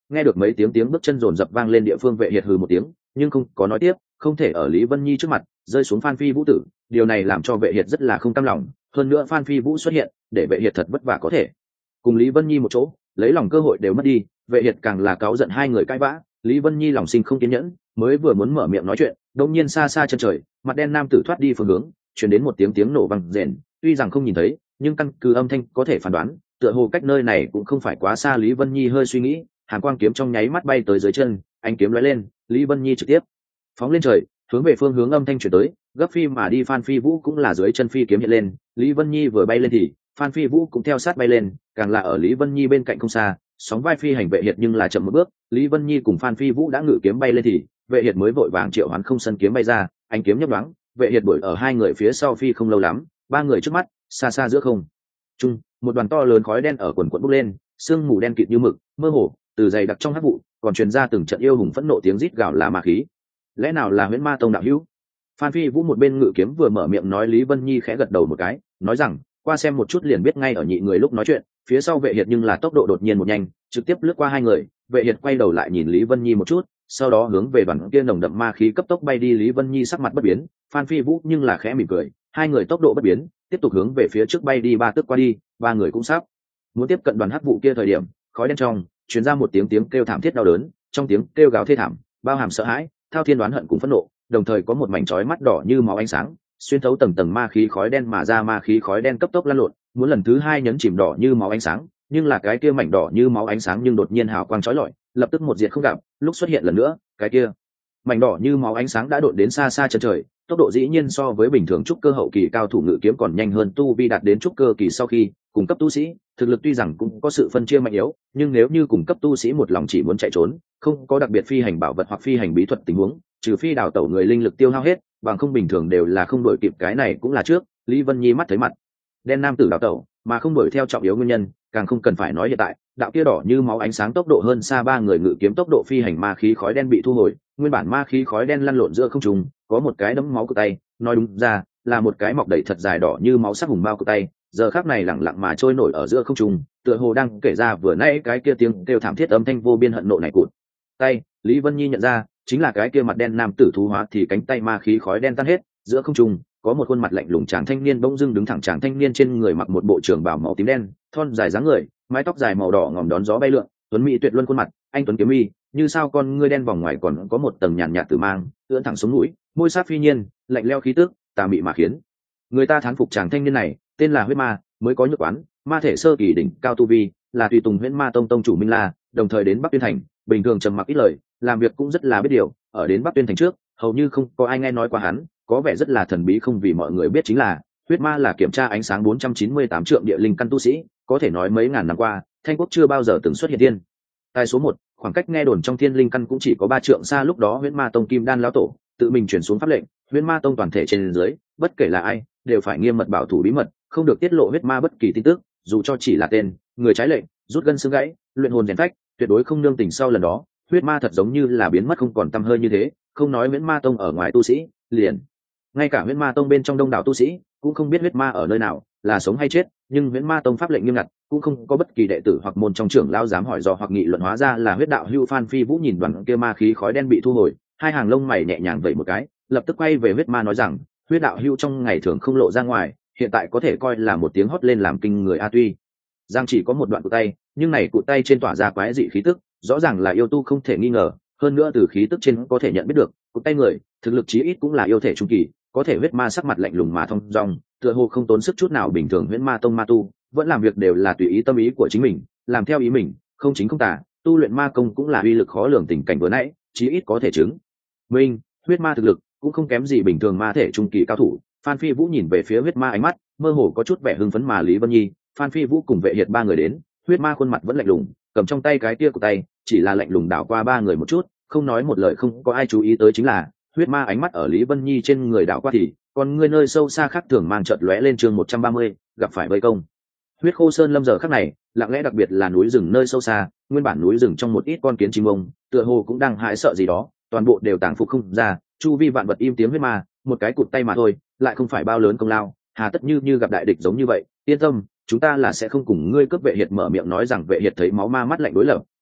nghe được mấy tiếng tiếng bước chân rồn rập vang lên địa phương, vệ hiệt hừ một tiếng nhưng không có nói tiếp, không thể ở Lý Vân Nhi trước mặt rơi xuống Phan Phi Vũ tử, điều này làm cho vệ hiệt rất là không cam lòng. Hơn nữa Phan Phi Vũ xuất hiện để vệ hiệt thật vất vả có thể cùng Lý Vân Nhi một chỗ, lấy lòng cơ hội đều mất đi, vệ hiệt càng là cáu giận hai người cãi vã. Lý Vân Nhi lòng sinh không kiên nhẫn, mới vừa muốn mở miệng nói chuyện, đột nhiên xa xa chân trời mặt đen nam tử thoát đi phương hướng, truyền đến một tiếng tiếng nổ vang rền, tuy rằng không nhìn thấy nhưng căn cứ âm thanh có thể phán đoán tựa hồ cách nơi này cũng không phải quá xa. Lý Vân Nhi hơi suy nghĩ, hàn quang kiếm trong nháy mắt bay tới dưới chân, ánh kiếm lóe lên, Lý Vân Nhi trực tiếp phóng lên trời, hướng về phương hướng âm thanh chuyển tới, gấp phi mà đi. Phan Phi Vũ cũng là dưới chân phi kiếm hiện lên, Lý Vân Nhi vừa bay lên thì Phan Phi Vũ cũng theo sát bay lên, càng là ở Lý Vân Nhi bên cạnh không xa, sóng vai phi hành vệ hiệt nhưng là chậm một bước. Lý Vân Nhi cùng Phan Phi Vũ đã ngự kiếm bay lên thì vệ hiệt mới vội vàng triệu hoán không sân kiếm bay ra, ánh kiếm nhấp đoáng, vệ hiệt đuổi ở hai người phía sau phi không lâu lắm, ba người trước mắt xa xa giữa không trung một đoàn to lớn khói đen ở quần quần bốc lên, sương mù đen kịt như mực, mơ hồ từ dày đặc trong hắc vụ còn truyền ra từng trận yêu hùng phẫn nộ tiếng rít gào là ma khí. Lẽ nào là Huyễn Ma Tông đạo hữu? Phan Phi Vũ một bên ngự kiếm vừa mở miệng nói. Lý Vân Nhi khẽ gật đầu một cái, nói rằng qua xem một chút liền biết ngay. Ở nhị người lúc nói chuyện, phía sau vệ hiệt nhưng là tốc độ đột nhiên một nhanh, trực tiếp lướt qua hai người. Vệ hiệt quay đầu lại nhìn Lý Vân Nhi một chút, sau đó hướng về đoàn kia nồng đậm ma khí cấp tốc bay đi. Lý Vân Nhi sắc mặt bất biến, Phan Phi Vũ nhưng là khẽ mỉm cười, hai người tốc độ bất biến, tiếp tục hướng về phía trước bay đi. Ba tức qua đi, ba người cũng sắp muốn tiếp cận đoàn hắc vụ kia thời điểm, khói đen trong truyền ra một tiếng tiếng kêu thảm thiết đau đớn, trong tiếng kêu gào thê thảm bao hàm sợ hãi, thao thiên đoán hận cùng phẫn nộ, đồng thời có một mảnh chói mắt đỏ như máu ánh sáng xuyên thấu tầng tầng ma khí khói đen mà ra. Ma khí khói đen cấp tốc lan lộn, muốn lần thứ hai nhấn chìm đỏ như máu ánh sáng, nhưng là cái kia mảnh đỏ như máu ánh sáng nhưng đột nhiên hào quang chói lọi, lập tức một diệt không gặp. Lúc xuất hiện lần nữa, cái kia mảnh đỏ như máu ánh sáng đã đột đến xa xa chân trời, tốc độ dĩ nhiên so với bình thường trúc cơ hậu kỳ cao thủ ngự kiếm còn nhanh hơn. Tu vi đạt đến trúc cơ kỳ sau khi cung cấp tu sĩ thực lực tuy rằng cũng có sự phân chia mạnh yếu, nhưng nếu như cung cấp tu sĩ một lòng chỉ muốn chạy trốn, không có đặc biệt phi hành bảo vật hoặc phi hành bí thuật tình huống, trừ phi đào tẩu người linh lực tiêu hao hết, bằng không bình thường đều là không đổi kịp. Cái này cũng là trước Lý Vân Nhi mắt thấy mặt đen nam tử đào tẩu mà không đuổi theo trọng yếu nguyên nhân, càng không cần phải nói hiện tại đạo kia đỏ như máu ánh sáng tốc độ hơn xa ba người ngự kiếm tốc độ phi hành. Ma khí khói đen bị thu hồi, nguyên bản ma khí khói đen lăn lộn giữa không trung, có một cái đấm máu của tay, nói đúng ra là một cái mọc đầy thật dài đỏ như máu sắc hùng bao của tay, giờ khắc này lẳng lặng mà trôi nổi ở giữa không trung, tựa hồ đang kể ra vừa nãy cái kia tiếng kêu thảm thiết âm thanh vô biên hận nộ này cụt tay. Lý Vân Nhi nhận ra chính là cái kia mặt đen nam tử thú hóa thì cánh tay ma khí khói đen tan hết, giữa không trung có một khuôn mặt lạnh lùng chàng thanh niên bỗng dưng đứng thẳng. Chàng thanh niên trên người mặc một bộ trường bào màu tím đen, thon dài dáng người, mái tóc dài màu đỏ ngòm đón gió bay lượn, tuấn mỹ tuyệt luân khuôn mặt, anh tuấn kiếm mi như sao, con ngươi đen vòng ngoài còn có một tầng nhàn nhạt tử mang, ưỡn thẳng xuống mũi, môi sát phi nhiên, lạnh leo khí tức, tà mị mà khiến người ta thán phục. Chàng thanh niên này tên là Huyết Ma, mới có nhược quán ma thể sơ kỳ đỉnh cao tu vi, là tùy tùng Huyễn Ma Tông tông chủ Minh La, đồng thời đến Bắc Tuyên Thành, bình thường trầm mặc ít lời, làm việc cũng rất là biết điều. Ở đến Bắc Tuyên Thành trước, hầu như không có ai nghe nói qua hắn, có vẻ rất là thần bí. Không vì mọi người biết chính là Huyết Ma là kiểm tra ánh sáng bốn trăm chín mươi tám trượng địa linh căn tu sĩ, có thể nói mấy ngàn năm qua Thanh Quốc chưa bao giờ từng xuất hiện thiên tài số một. Khoảng cách nghe đồn trong thiên linh căn cũng chỉ có ba trượng xa. Lúc đó Huyễn Ma Tông Kim Đan lão tổ tự mình chuyển xuống pháp lệnh, Huyễn Ma Tông toàn thể trên dưới bất kể là ai đều phải nghiêm mật bảo thủ bí mật, không được tiết lộ huyết ma bất kỳ tin tức, dù cho chỉ là tên người trái lệnh, rút gân xương gãy, luyện hồn rèn phách, tuyệt đối không nương tình. Sau lần đó huyết ma thật giống như là biến mất không còn tăm hơi như thế, không nói Huyễn Ma Tông ở ngoài tu sĩ, liền ngay cả Huyễn Ma Tông bên trong đông đảo tu sĩ cũng không biết huyết ma ở nơi nào, là sống hay chết. Nhưng Huyễn Ma Tông pháp lệnh nghiêm ngặt, cũng không có bất kỳ đệ tử hoặc môn trong trưởng lao dám hỏi dò hoặc nghị luận. Hóa ra là huyết đạo hưu. Phan Phi Vũ nhìn đoàn kia ma khí khói đen bị thu hồi, hai hàng lông mày nhẹ nhàng vẩy một cái, lập tức quay về huyết ma nói rằng huyết đạo hưu trong ngày thường không lộ ra ngoài, hiện tại có thể coi là một tiếng hót lên làm kinh người. A tuy giang chỉ có một đoạn cụt tay, nhưng này cụt tay trên tỏa ra quái dị khí tức, rõ ràng là yêu tu không thể nghi ngờ. Hơn nữa từ khí tức trên có thể nhận biết được cụt tay người thực lực chí ít cũng là yêu thể trung kỳ. Có thể huyết ma sắc mặt lạnh lùng mà thông dong, tựa hồ không tốn sức chút nào. Bình thường Huyễn Ma Tông ma tu vẫn làm việc đều là tùy ý tâm ý của chính mình, làm theo ý mình, không chính không tà. Tu luyện ma công cũng là uy lực khó lường. Tình cảnh vừa nãy chí ít có thể chứng minh huyết ma thực lực cũng không kém gì bình thường ma thể trung kỳ cao thủ. Phan Phi Vũ nhìn về phía huyết ma, ánh mắt mơ hồ có chút vẻ hưng phấn. Mà Lý Vân Nhi, Phan Phi Vũ cùng vệ hiệt ba người đến, huyết ma khuôn mặt vẫn lạnh lùng, cầm trong tay cái kia của tay chỉ là lạnh lùng đảo qua ba người một chút, không nói một lời. Không có ai chú ý tới chính là huyết ma ánh mắt ở Lý Vân Nhi trên người đảo qua thì còn người nơi sâu xa khác thường mang chợt lóe lên. Chương một trăm ba mươi gặp phải vây công. Huyết Khô Sơn lâm giờ khắc này lặng lẽ, đặc biệt là núi rừng nơi sâu xa, nguyên bản núi rừng trong một ít con kiến chim ông tựa hồ cũng đang hãi sợ gì đó, toàn bộ đều tàng phục không ra, chu vi vạn vật im tiếng. Huyết ma một cái cụt tay mà thôi, lại không phải bao lớn công lao, hà tất như như gặp đại địch giống như vậy. Yên tâm, chúng ta là sẽ không cùng ngươi cướp. Vệ hiệt mở miệng nói rằng. Vệ hiệt thấy máu ma mắt lạnh đối lập,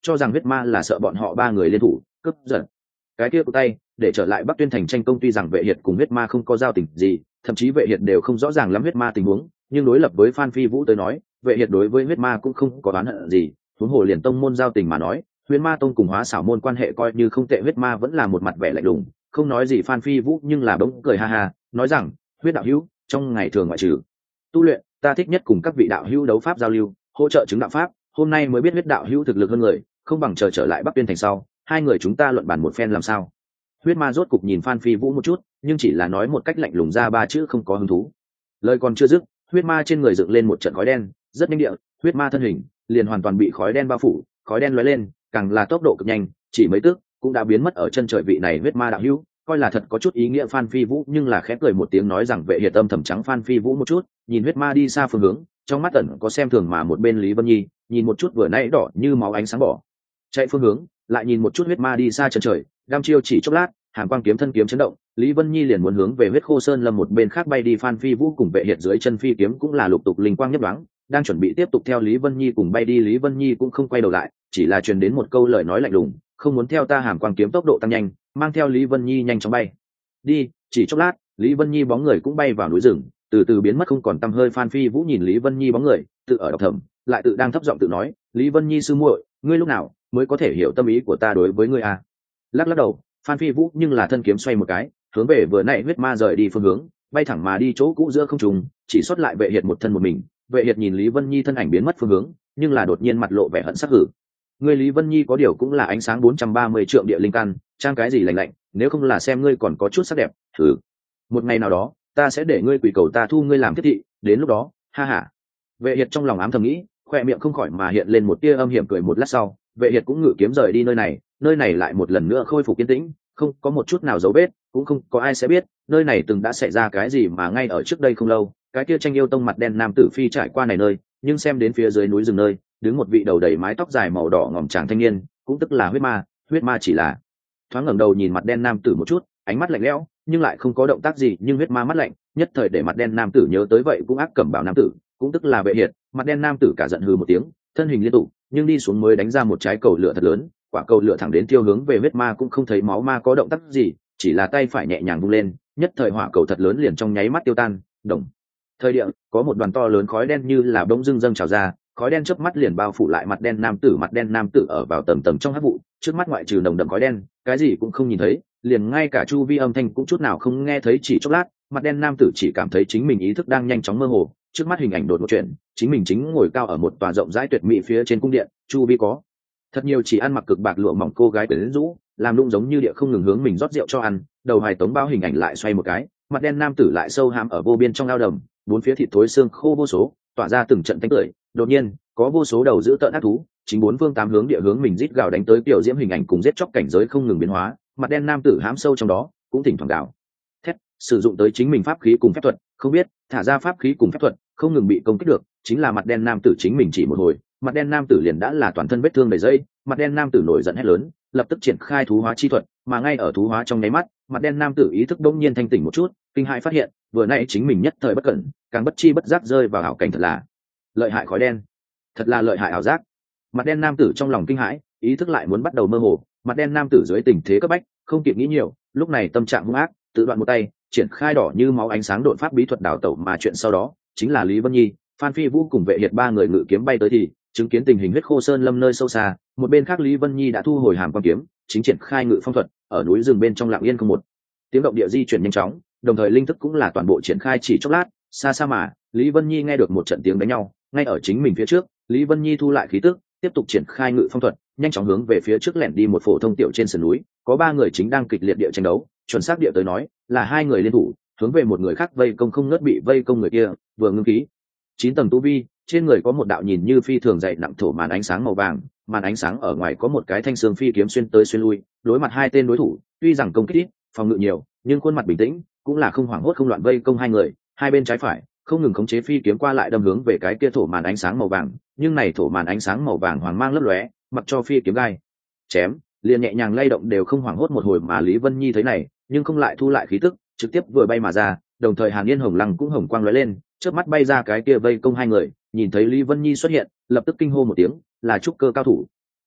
cho rằng huyết ma là sợ bọn họ ba người liên thủ cướp giật cái kia của tay để trở lại Bắc Tuyên thành tranh công. Tuy rằng Vệ Hiệt cùng huyết ma không có giao tình gì, thậm chí Vệ Hiệt đều không rõ ràng lắm huyết ma tình huống, nhưng đối lập với Phan Phi Vũ tới nói, Vệ Hiệt đối với huyết ma cũng không có oán hận gì. Huống hồ liền tông môn giao tình mà nói, huyết ma tông cùng Hóa Xảo môn quan hệ coi như không tệ, huyết ma vẫn là một mặt vẻ lạnh lùng không nói gì. Phan Phi Vũ nhưng là bỗng cười ha ha nói rằng, huyết đạo hữu, trong ngày thường ngoại trừ tu luyện, ta thích nhất cùng các vị đạo hữu đấu pháp giao lưu, hỗ trợ chứng đạo pháp. Hôm nay mới biết huyết đạo hữu thực lực hơn người, không bằng chờ trở lại Bắc Tuyên thành sau, hai người chúng ta luận bàn một phen làm sao? Huyết ma rốt cục nhìn Phan Phi Vũ một chút, nhưng chỉ là nói một cách lạnh lùng ra ba chữ, không có hứng thú. Lời còn chưa dứt, huyết ma trên người dựng lên một trận khói đen, rất nhanh địa, huyết ma thân hình liền hoàn toàn bị khói đen bao phủ, khói đen lóe lên, càng là tốc độ cực nhanh, chỉ mấy tức cũng đã biến mất ở chân trời. Vị này huyết ma đạo hữu, coi là thật có chút ý nghĩa. Phan Phi Vũ nhưng là khẽ cười một tiếng nói rằng, Vệ Hiệt âm thầm trắng Phan Phi Vũ một chút, nhìn huyết ma đi xa phương hướng, trong mắt ẩn có xem thường. Mà một bên Lý Vân Nhi nhìn một chút vừa nãy đỏ như máu ánh sáng bỏ chạy phương hướng, lại nhìn một chút huyết ma đi xa chân trời, đăm chiêu chỉ chốc lát, hàn quang kiếm thân kiếm chấn động, Lý Vân Nhi liền muốn hướng về huyết khô sơn lâm một bên khác bay đi. Phan Phi Vũ cùng Vệ Hiệt dưới chân phi kiếm cũng là lục tục linh quang nhấp đoáng, đang chuẩn bị tiếp tục theo Lý Vân Nhi cùng bay đi. Lý Vân Nhi cũng không quay đầu lại, chỉ là truyền đến một câu lời nói lạnh lùng, không muốn theo ta. Hàn quang kiếm tốc độ tăng nhanh, mang theo Lý Vân Nhi nhanh chóng bay đi. Chỉ chốc lát, Lý Vân Nhi bóng người cũng bay vào núi rừng, từ từ biến mất không còn tăm hơi. Phan Phi Vũ nhìn Lý Vân Nhi bóng người, tự ở độc thầm, lại tự đang thấp giọng tự nói, Lý Vân Nhi sư muội, ngươi lúc nào mới có thể hiểu tâm ý của ta đối với ngươi à? Lắc lắc đầu, Phan Phi Vũ nhưng là thân kiếm xoay một cái, hướng về vừa nãy huyết ma rời đi phương hướng, bay thẳng mà đi chỗ cũ giữa không trung, chỉ xuất lại Vệ Hiệt một thân một mình. Vệ Hiệt nhìn Lý Vân Nhi thân ảnh biến mất phương hướng, nhưng là đột nhiên mặt lộ vẻ hận sắc hử. Ngươi Lý Vân Nhi có điều cũng là ánh sáng bốn trăm ba mươi trượng địa linh căn, trang cái gì lạnh lạnh, nếu không là xem ngươi còn có chút sắc đẹp, thử. Một ngày nào đó, ta sẽ để ngươi quỳ cầu ta thu ngươi làm thiết thị, đến lúc đó, ha ha. Vệ Hiệt trong lòng ám thầm nghĩ, khoe miệng không khỏi mà hiện lên một tia âm hiểm cười. Một lát sau, Vệ Hiệt cũng ngự kiếm rời đi nơi này, nơi này lại một lần nữa khôi phục yên tĩnh, không có một chút nào dấu vết, cũng không có ai sẽ biết nơi này từng đã xảy ra cái gì. Mà ngay ở trước đây không lâu, cái kia tranh yêu tông mặt đen nam tử phi trải qua này nơi, nhưng xem đến phía dưới núi rừng nơi, đứng một vị đầu đầy mái tóc dài màu đỏ ngòm tráng thanh niên, cũng tức là huyết ma. Huyết ma chỉ là thoáng ngẩng đầu nhìn mặt đen nam tử một chút, ánh mắt lạnh lẽo, nhưng lại không có động tác gì. Nhưng huyết ma mắt lạnh, nhất thời để mặt đen nam tử nhớ tới vậy cũng ác cẩm bảo nam tử, cũng tức là Vệ Hiệt. Mặt đen nam tử cả giận hừ một tiếng, thân hình liên tục, nhưng đi xuống mới đánh ra một trái cầu lửa thật lớn, quả cầu lửa thẳng đến tiêu hướng về huyết ma. Cũng không thấy máu ma có động tác gì, chỉ là tay phải nhẹ nhàng vung lên, nhất thời hỏa cầu thật lớn liền trong nháy mắt tiêu tan. Đồng thời địa có một đoàn to lớn khói đen như là bông dưng dâng trào ra, khói đen chớp mắt liền bao phủ lại mặt đen nam tử. Mặt đen nam tử ở vào tầm tầm trong hắc vụ, trước mắt ngoại trừ nồng đậm khói đen, cái gì cũng không nhìn thấy, liền ngay cả chu vi âm thanh cũng chút nào không nghe thấy. Chỉ chốc lát, mặt đen nam tử chỉ cảm thấy chính mình ý thức đang nhanh chóng mơ hồ, trước mắt hình ảnh đột một chuyện, chính mình chính ngồi cao ở một tòa rộng rãi tuyệt mỹ phía trên cung điện, chu vi có thật nhiều chỉ ăn mặc cực bạc lụa mỏng cô gái quyến rũ, làm lung giống như địa không ngừng hướng mình rót rượu cho ăn. Đầu hài tống bao hình ảnh lại xoay một cái, mặt đen nam tử lại sâu hãm ở vô biên trong ao đầm, bốn phía thịt thối xương khô vô số, tỏa ra từng trận tánh tưởi. Đột nhiên, có vô số đầu giữ tợn ác thú, chính bốn phương tám hướng địa hướng mình rít gào đánh tới. Tiểu diễm hình ảnh cùng giết chóc cảnh giới không ngừng biến hóa, mặt đen nam tử hãm sâu trong đó, cũng thỉnh thoảng gào thét, sử dụng tới chính mình pháp khí cùng phép thuật, không biết thả ra pháp khí cùng phép thuật không ngừng bị công kích được. Chính là mặt đen nam tử chính mình chỉ một hồi, mặt đen nam tử liền đã là toàn thân vết thương đầy dây. Mặt đen nam tử nổi giận hét lớn, lập tức triển khai thú hóa chi thuật. Mà ngay ở thú hóa trong nháy mắt, mặt đen nam tử ý thức đông nhiên thanh tỉnh một chút, kinh hãi phát hiện vừa nãy chính mình nhất thời bất cẩn, càng bất chi bất giác rơi vào ảo cảnh. Thật là lợi hại khói đen, thật là lợi hại ảo giác. Mặt đen nam tử trong lòng kinh hãi, ý thức lại muốn bắt đầu mơ hồ. Mặt đen nam tử dưới tình thế cấp bách, không kịp nghĩ nhiều, lúc này tâm trạng hung ác, tự đoạn một tay triển khai đỏ như máu ánh sáng độn pháp bí thuật đảo tẩu. Mà chuyện sau đó chính là Lý Vân Nhi, Phan Phi Vũ cùng Vệ Hiệt ba người ngự kiếm bay tới thì chứng kiến tình hình huyết khô sơn lâm nơi sâu xa. Một bên khác Lý Vân Nhi đã thu hồi hàm quan kiếm, chính triển khai ngự phong thuật, ở núi rừng bên trong lặng yên không một tiếng động địa di chuyển nhanh chóng, đồng thời linh thức cũng là toàn bộ triển khai. Chỉ chốc lát, xa xa mà Lý Vân Nhi nghe được một trận tiếng đánh nhau ngay ở chính mình phía trước. Lý Vân Nhi thu lại khí tức, tiếp tục triển khai ngự phong thuật, nhanh chóng hướng về phía trước lẻn đi. Một phổ thông tiểu trên sườn núi, có ba người chính đang kịch liệt địa tranh đấu, chuẩn xác địa tới nói là hai người liên thủ hướng về một người khác vây công. Không ngớt bị vây công người kia vừa ngưng khí chín tầng tu vi, trên người có một đạo nhìn như phi thường dày nặng thổ màn ánh sáng màu vàng, màn ánh sáng ở ngoài có một cái thanh xương phi kiếm xuyên tới xuyên lui. Đối mặt hai tên đối thủ, tuy rằng công kích ít, phòng ngự nhiều, nhưng khuôn mặt bình tĩnh, cũng là không hoảng hốt không loạn vây công hai người. Hai bên trái phải không ngừng khống chế phi kiếm qua lại đâm hướng về cái kia thổ màn ánh sáng màu vàng, nhưng này thổ màn ánh sáng màu vàng hoàng mang lấp lóe, mặc cho phi kiếm gai chém liền nhẹ nhàng lay động đều không hoảng hốt một hồi. Mà Lý Vân Nhi thấy này, nhưng không lại thu lại khí tức, trực tiếp vừa bay mà ra, đồng thời Hàn Yên Hồng Lăng cũng hồng quang lóe lên, chớp mắt bay ra cái kia vây công hai người. Nhìn thấy Lý Vân Nhi xuất hiện, lập tức kinh hô một tiếng, là trúc cơ cao thủ.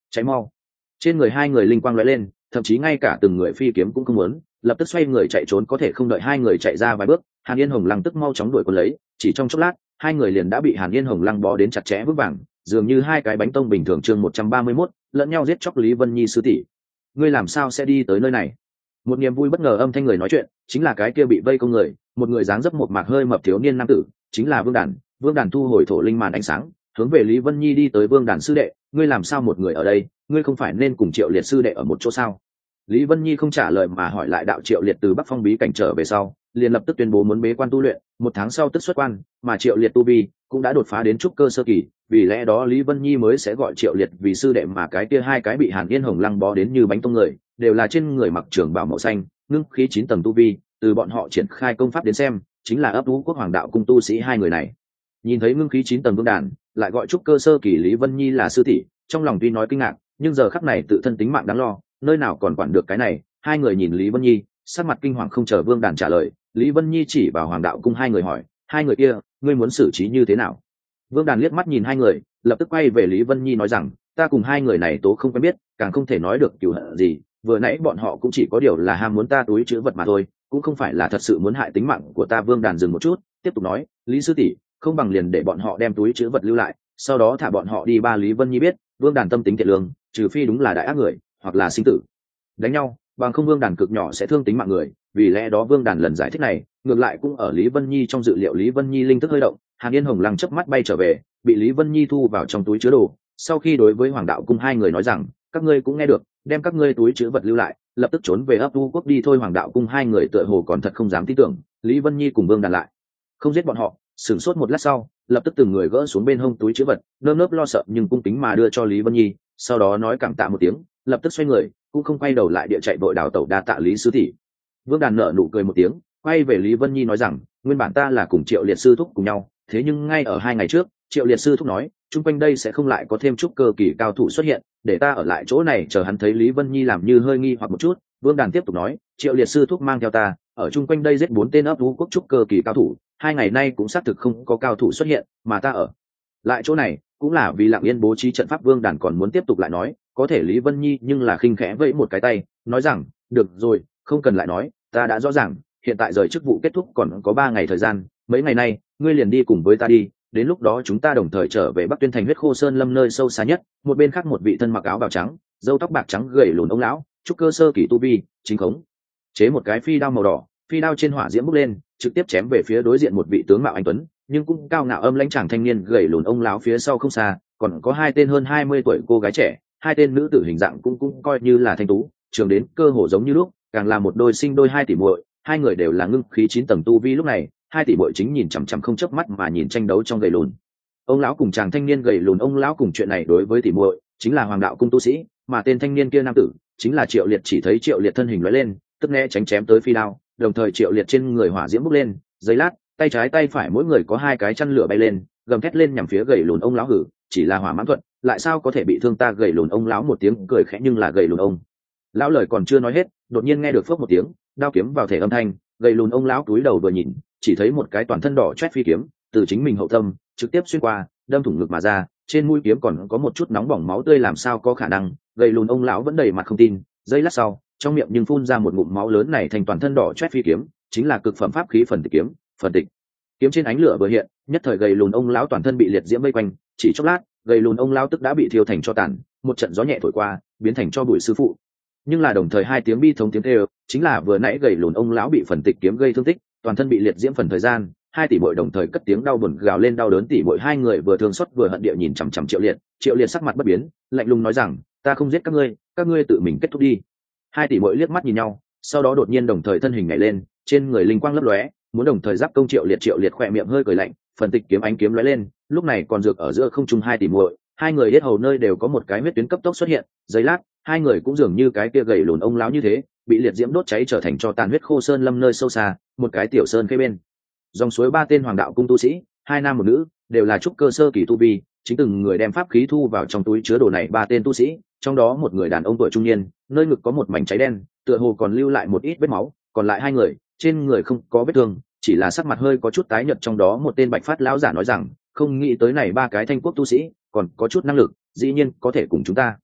cháy mau. Trên người hai người linh quang lóe lên, thậm chí ngay cả từng người phi kiếm cũng không muốn, lập tức xoay người chạy trốn. Có thể không đợi hai người chạy ra vài bước, Hàn Yên Hồng Lăng tức mau chóng đuổi cuốn lấy, chỉ trong chốc lát hai người liền đã bị Hàn Yên Hồng Lăng bó đến chặt chẽ vững vàng, dường như hai cái bánh tông bình thường. Chương một trăm ba mươi mốt, lẫn nhau giết chóc. Lý Vân Nhi sư tỷ, ngươi làm sao sẽ đi tới nơi này? Một niềm vui bất ngờ âm thanh người nói chuyện chính là cái kia bị vây công người, một người dáng dấp một mạc hơi mập thiếu niên nam tử, chính là Vương Đàn. Vương Đàn thu hồi thổ linh màn ánh sáng, hướng về Lý Vân Nhi đi tới. Vương Đàn sư đệ, ngươi làm sao một người ở đây? Ngươi không phải nên cùng Triệu Liệt sư đệ ở một chỗ sao? Lý Vân Nhi không trả lời mà hỏi lại. Đạo Triệu Liệt từ Bắc Phong bí cảnh trở về sau, liền lập tức tuyên bố muốn bế quan tu luyện, một tháng sau tức xuất quan, mà Triệu Liệt tu vi cũng đã đột phá đến trúc cơ sơ kỳ, vì lẽ đó Lý Vân Nhi mới sẽ gọi Triệu Liệt vì sư đệ. Mà cái kia hai cái bị Hàn Yên Hồng Lăng bó đến như bánh tông người, đều là trên người mặc trường bào màu xanh, ngưng khí chín tầng tu vi, từ bọn họ triển khai công pháp đến xem, chính là ấp ú quốc hoàng đạo cung tu sĩ. Hai người này nhìn thấy ngưng khí chín tầng Vương Đàn lại gọi trúc cơ sơ kỳ Lý Vân Nhi là sư tỷ, trong lòng tuy nói kinh ngạc, nhưng giờ khắc này tự thân tính mạng đáng lo, nơi nào còn quản được cái này. Hai người nhìn Lý Vân Nhi, sắc mặt kinh hoàng. Không chờ Vương Đàn trả lời, Lý Vân Nhi chỉ vào hoàng đạo cung hai người hỏi, hai người kia ngươi muốn xử trí như thế nào? Vương Đàn liếc mắt nhìn hai người, lập tức quay về Lý Vân Nhi nói rằng, ta cùng hai người này tố không quen biết, càng không thể nói được cừu hận gì, vừa nãy bọn họ cũng chỉ có điều là ham muốn ta túi chữ vật mà thôi, cũng không phải là thật sự muốn hại tính mạng của ta. Vương Đàn dừng một chút, tiếp tục nói, Lý sư tỷ, không bằng liền để bọn họ đem túi chữ vật lưu lại, sau đó thả bọn họ đi. Ba Lý Vân Nhi biết Vương Đàn tâm tính thiện lương, trừ phi đúng là đại ác người, hoặc là sinh tử đánh nhau, bằng không Vương Đàn cực nhỏ sẽ thương tính mạng người. Vì lẽ đó Vương Đàn lần giải thích này ngược lại cũng ở Lý Vân Nhi trong dự liệu. Lý Vân Nhi linh thức hơi động, Hàn Yên Hồng Lăng chớp mắt bay trở về, bị Lý Vân Nhi thu vào trong túi chứa đồ. Sau khi đối với hoàng đạo cung hai người nói rằng, các ngươi cũng nghe được, đem các ngươi túi chứa vật lưu lại, lập tức trốn về ấp u quốc đi thôi. Hoàng đạo cung hai người tựa hồ còn thật không dám tin tưởng Lý Vân Nhi cùng Vương Đàn lại không giết bọn họ. Sửng sốt một lát sau, lập tức từng người gỡ xuống bên hông túi chứa vật, nơm nớp lo sợ nhưng cung kính mà đưa cho Lý Vân Nhi, sau đó nói cảm tạ một tiếng, lập tức xoay người cũng không quay đầu lại địa chạy vội đào tẩu. Đa tạ Lý sư tỷ. Vương Đàn nở nụ cười một tiếng, quay về Lý Vân Nhi nói rằng, nguyên bản ta là cùng Triệu Liệt sư thúc cùng nhau, thế nhưng ngay ở hai ngày trước Triệu Liệt sư thúc nói chung quanh đây sẽ không lại có thêm chút cơ kỳ cao thủ xuất hiện, để ta ở lại chỗ này chờ hắn. Thấy Lý Vân Nhi làm như hơi nghi hoặc một chút, Vương Đàn tiếp tục nói, Triệu Liệt sư thúc mang theo ta ở chung quanh đây giết bốn tên ấp ú quốc trúc cơ kỳ cao thủ, hai ngày nay cũng xác thực không có cao thủ xuất hiện, mà ta ở lại chỗ này cũng là vì lặng yên bố trí trận pháp. Vương Đàn còn muốn tiếp tục lại nói, có thể Lý Vân Nhi nhưng là khinh khẽ vẫy một cái tay, nói rằng, được rồi, không cần lại nói, ta đã rõ ràng, hiện tại rời chức vụ kết thúc còn có ba ngày thời gian, mấy ngày nay ngươi liền đi cùng với ta đi, đến lúc đó chúng ta đồng thời trở về Bắc Tuyên thành Huyết Khô Sơn Lâm nơi sâu xa nhất. Một bên khác một vị thân mặc áo bào trắng, râu tóc bạc trắng gầy lùn ông lão, trúc cơ sơ kỳ tu vi, chính khống chế một cái phi đao màu đỏ, phi đao trên hỏa diễm bốc lên, trực tiếp chém về phía đối diện một vị tướng mạo anh tuấn nhưng cũng cao ngạo âm lãnh chàng thanh niên gầy lùn ông lão. Phía sau không xa còn có hai tên hơn hai mươi tuổi cô gái trẻ, hai tên nữ tử hình dạng cũng cũng coi như là thanh tú, trường đến cơ hồ giống như lúc, càng là một đôi sinh đôi hai tỷ muội, hai người đều là ngưng khí chín tầng tu vi. Lúc này hai tỷ muội chính nhìn chằm chằm không chớp mắt mà nhìn tranh đấu trong gầy lùn ông lão cùng chàng thanh niên gầy lùn ông lão. Cùng chuyện này đối với tỷ muội chính là hoàng đạo cung tu sĩ, mà tên thanh niên kia nam tử chính là Triệu Liệt. Chỉ thấy Triệu Liệt thân hình lóe lên, tức né tránh chém tới phi đao, đồng thời Triệu Liệt trên người hỏa diễm bốc lên, giây lát tay trái tay phải mỗi người có hai cái chăn lửa bay lên, gầm thét lên nhằm phía gầy lùn ông lão. Hử, chỉ là hỏa mãn thuật, lại sao có thể bị thương ta? Gầy lùn ông lão một tiếng cười khẽ, nhưng là gầy lùn ông lão lời còn chưa nói hết, đột nhiên nghe được phốc một tiếng, đao kiếm vào thể âm thanh. Gầy lùn ông lão cúi đầu vừa nhìn, chỉ thấy một cái toàn thân đỏ chét phi kiếm từ chính mình hậu tâm trực tiếp xuyên qua, đâm thủng ngực mà ra, trên mũi kiếm còn có một chút nóng bỏng máu tươi. Làm sao có khả năng? Gầy lùn ông lão vẫn đầy mặt không tin, giây lát sau trong miệng nhưng phun ra một ngụm máu lớn. Này thành toàn thân đỏ chét phi kiếm chính là cực phẩm pháp khí phần tịch kiếm. Phần tịch kiếm trên ánh lửa vừa hiện, nhất thời gầy lùn ông lão toàn thân bị liệt diễm vây quanh, chỉ chốc lát gầy lùn ông lão tức đã bị thiêu thành cho tàn, một trận gió nhẹ thổi qua biến thành cho bụi sư phụ. Nhưng là đồng thời hai tiếng bi thống tiếng kêu, chính là vừa nãy gầy lùn ông lão bị phần tịch kiếm gây thương tích, toàn thân bị liệt diễm phần thời gian, hai tỷ muội đồng thời cất tiếng đau buồn gào lên đau đớn. Tỷ muội hai người vừa thương xót vừa hận địa nhìn chằm chằm Triệu Liệt. Triệu Liệt sắc mặt bất biến, lạnh lùng nói rằng, ta không giết các ngươi, các ngươi tự mình kết thúc đi. Hai tỷ muội liếc mắt nhìn nhau, sau đó đột nhiên đồng thời thân hình nhảy lên, trên người linh quang lấp lóe, muốn đồng thời giáp công Triệu Liệt. Triệu Liệt khỏe miệng hơi cười lạnh, phần tịch kiếm ánh kiếm lóe lên, lúc này còn dược ở giữa không trung. Hai tỷ muội, hai người yết hầu nơi đều có một cái huyết tuyến cấp tốc xuất hiện, giây lát hai người cũng dường như cái kia gầy lùn ông lão như thế, bị liệt diễm đốt cháy trở thành cho tàn. Huyết Khô Sơn Lâm nơi sâu xa, một cái tiểu sơn khê bên, dòng suối ba tên hoàng đạo cung tu sĩ, hai nam một nữ, đều là trúc cơ sơ kỳ tu vi, chính từng người đem pháp khí thu vào trong túi chứa đồ này. Ba tên tu sĩ, trong đó một người đàn ông tuổi trung niên, nơi ngực có một mảnh cháy đen, tựa hồ còn lưu lại một ít vết máu, còn lại hai người trên người không có vết thương, chỉ là sắc mặt hơi có chút tái nhợt. Trong đó một tên bạch phát lão giả nói rằng, không nghĩ tới này ba cái thanh quốc tu sĩ còn có chút năng lực, dĩ nhiên có thể cùng chúng ta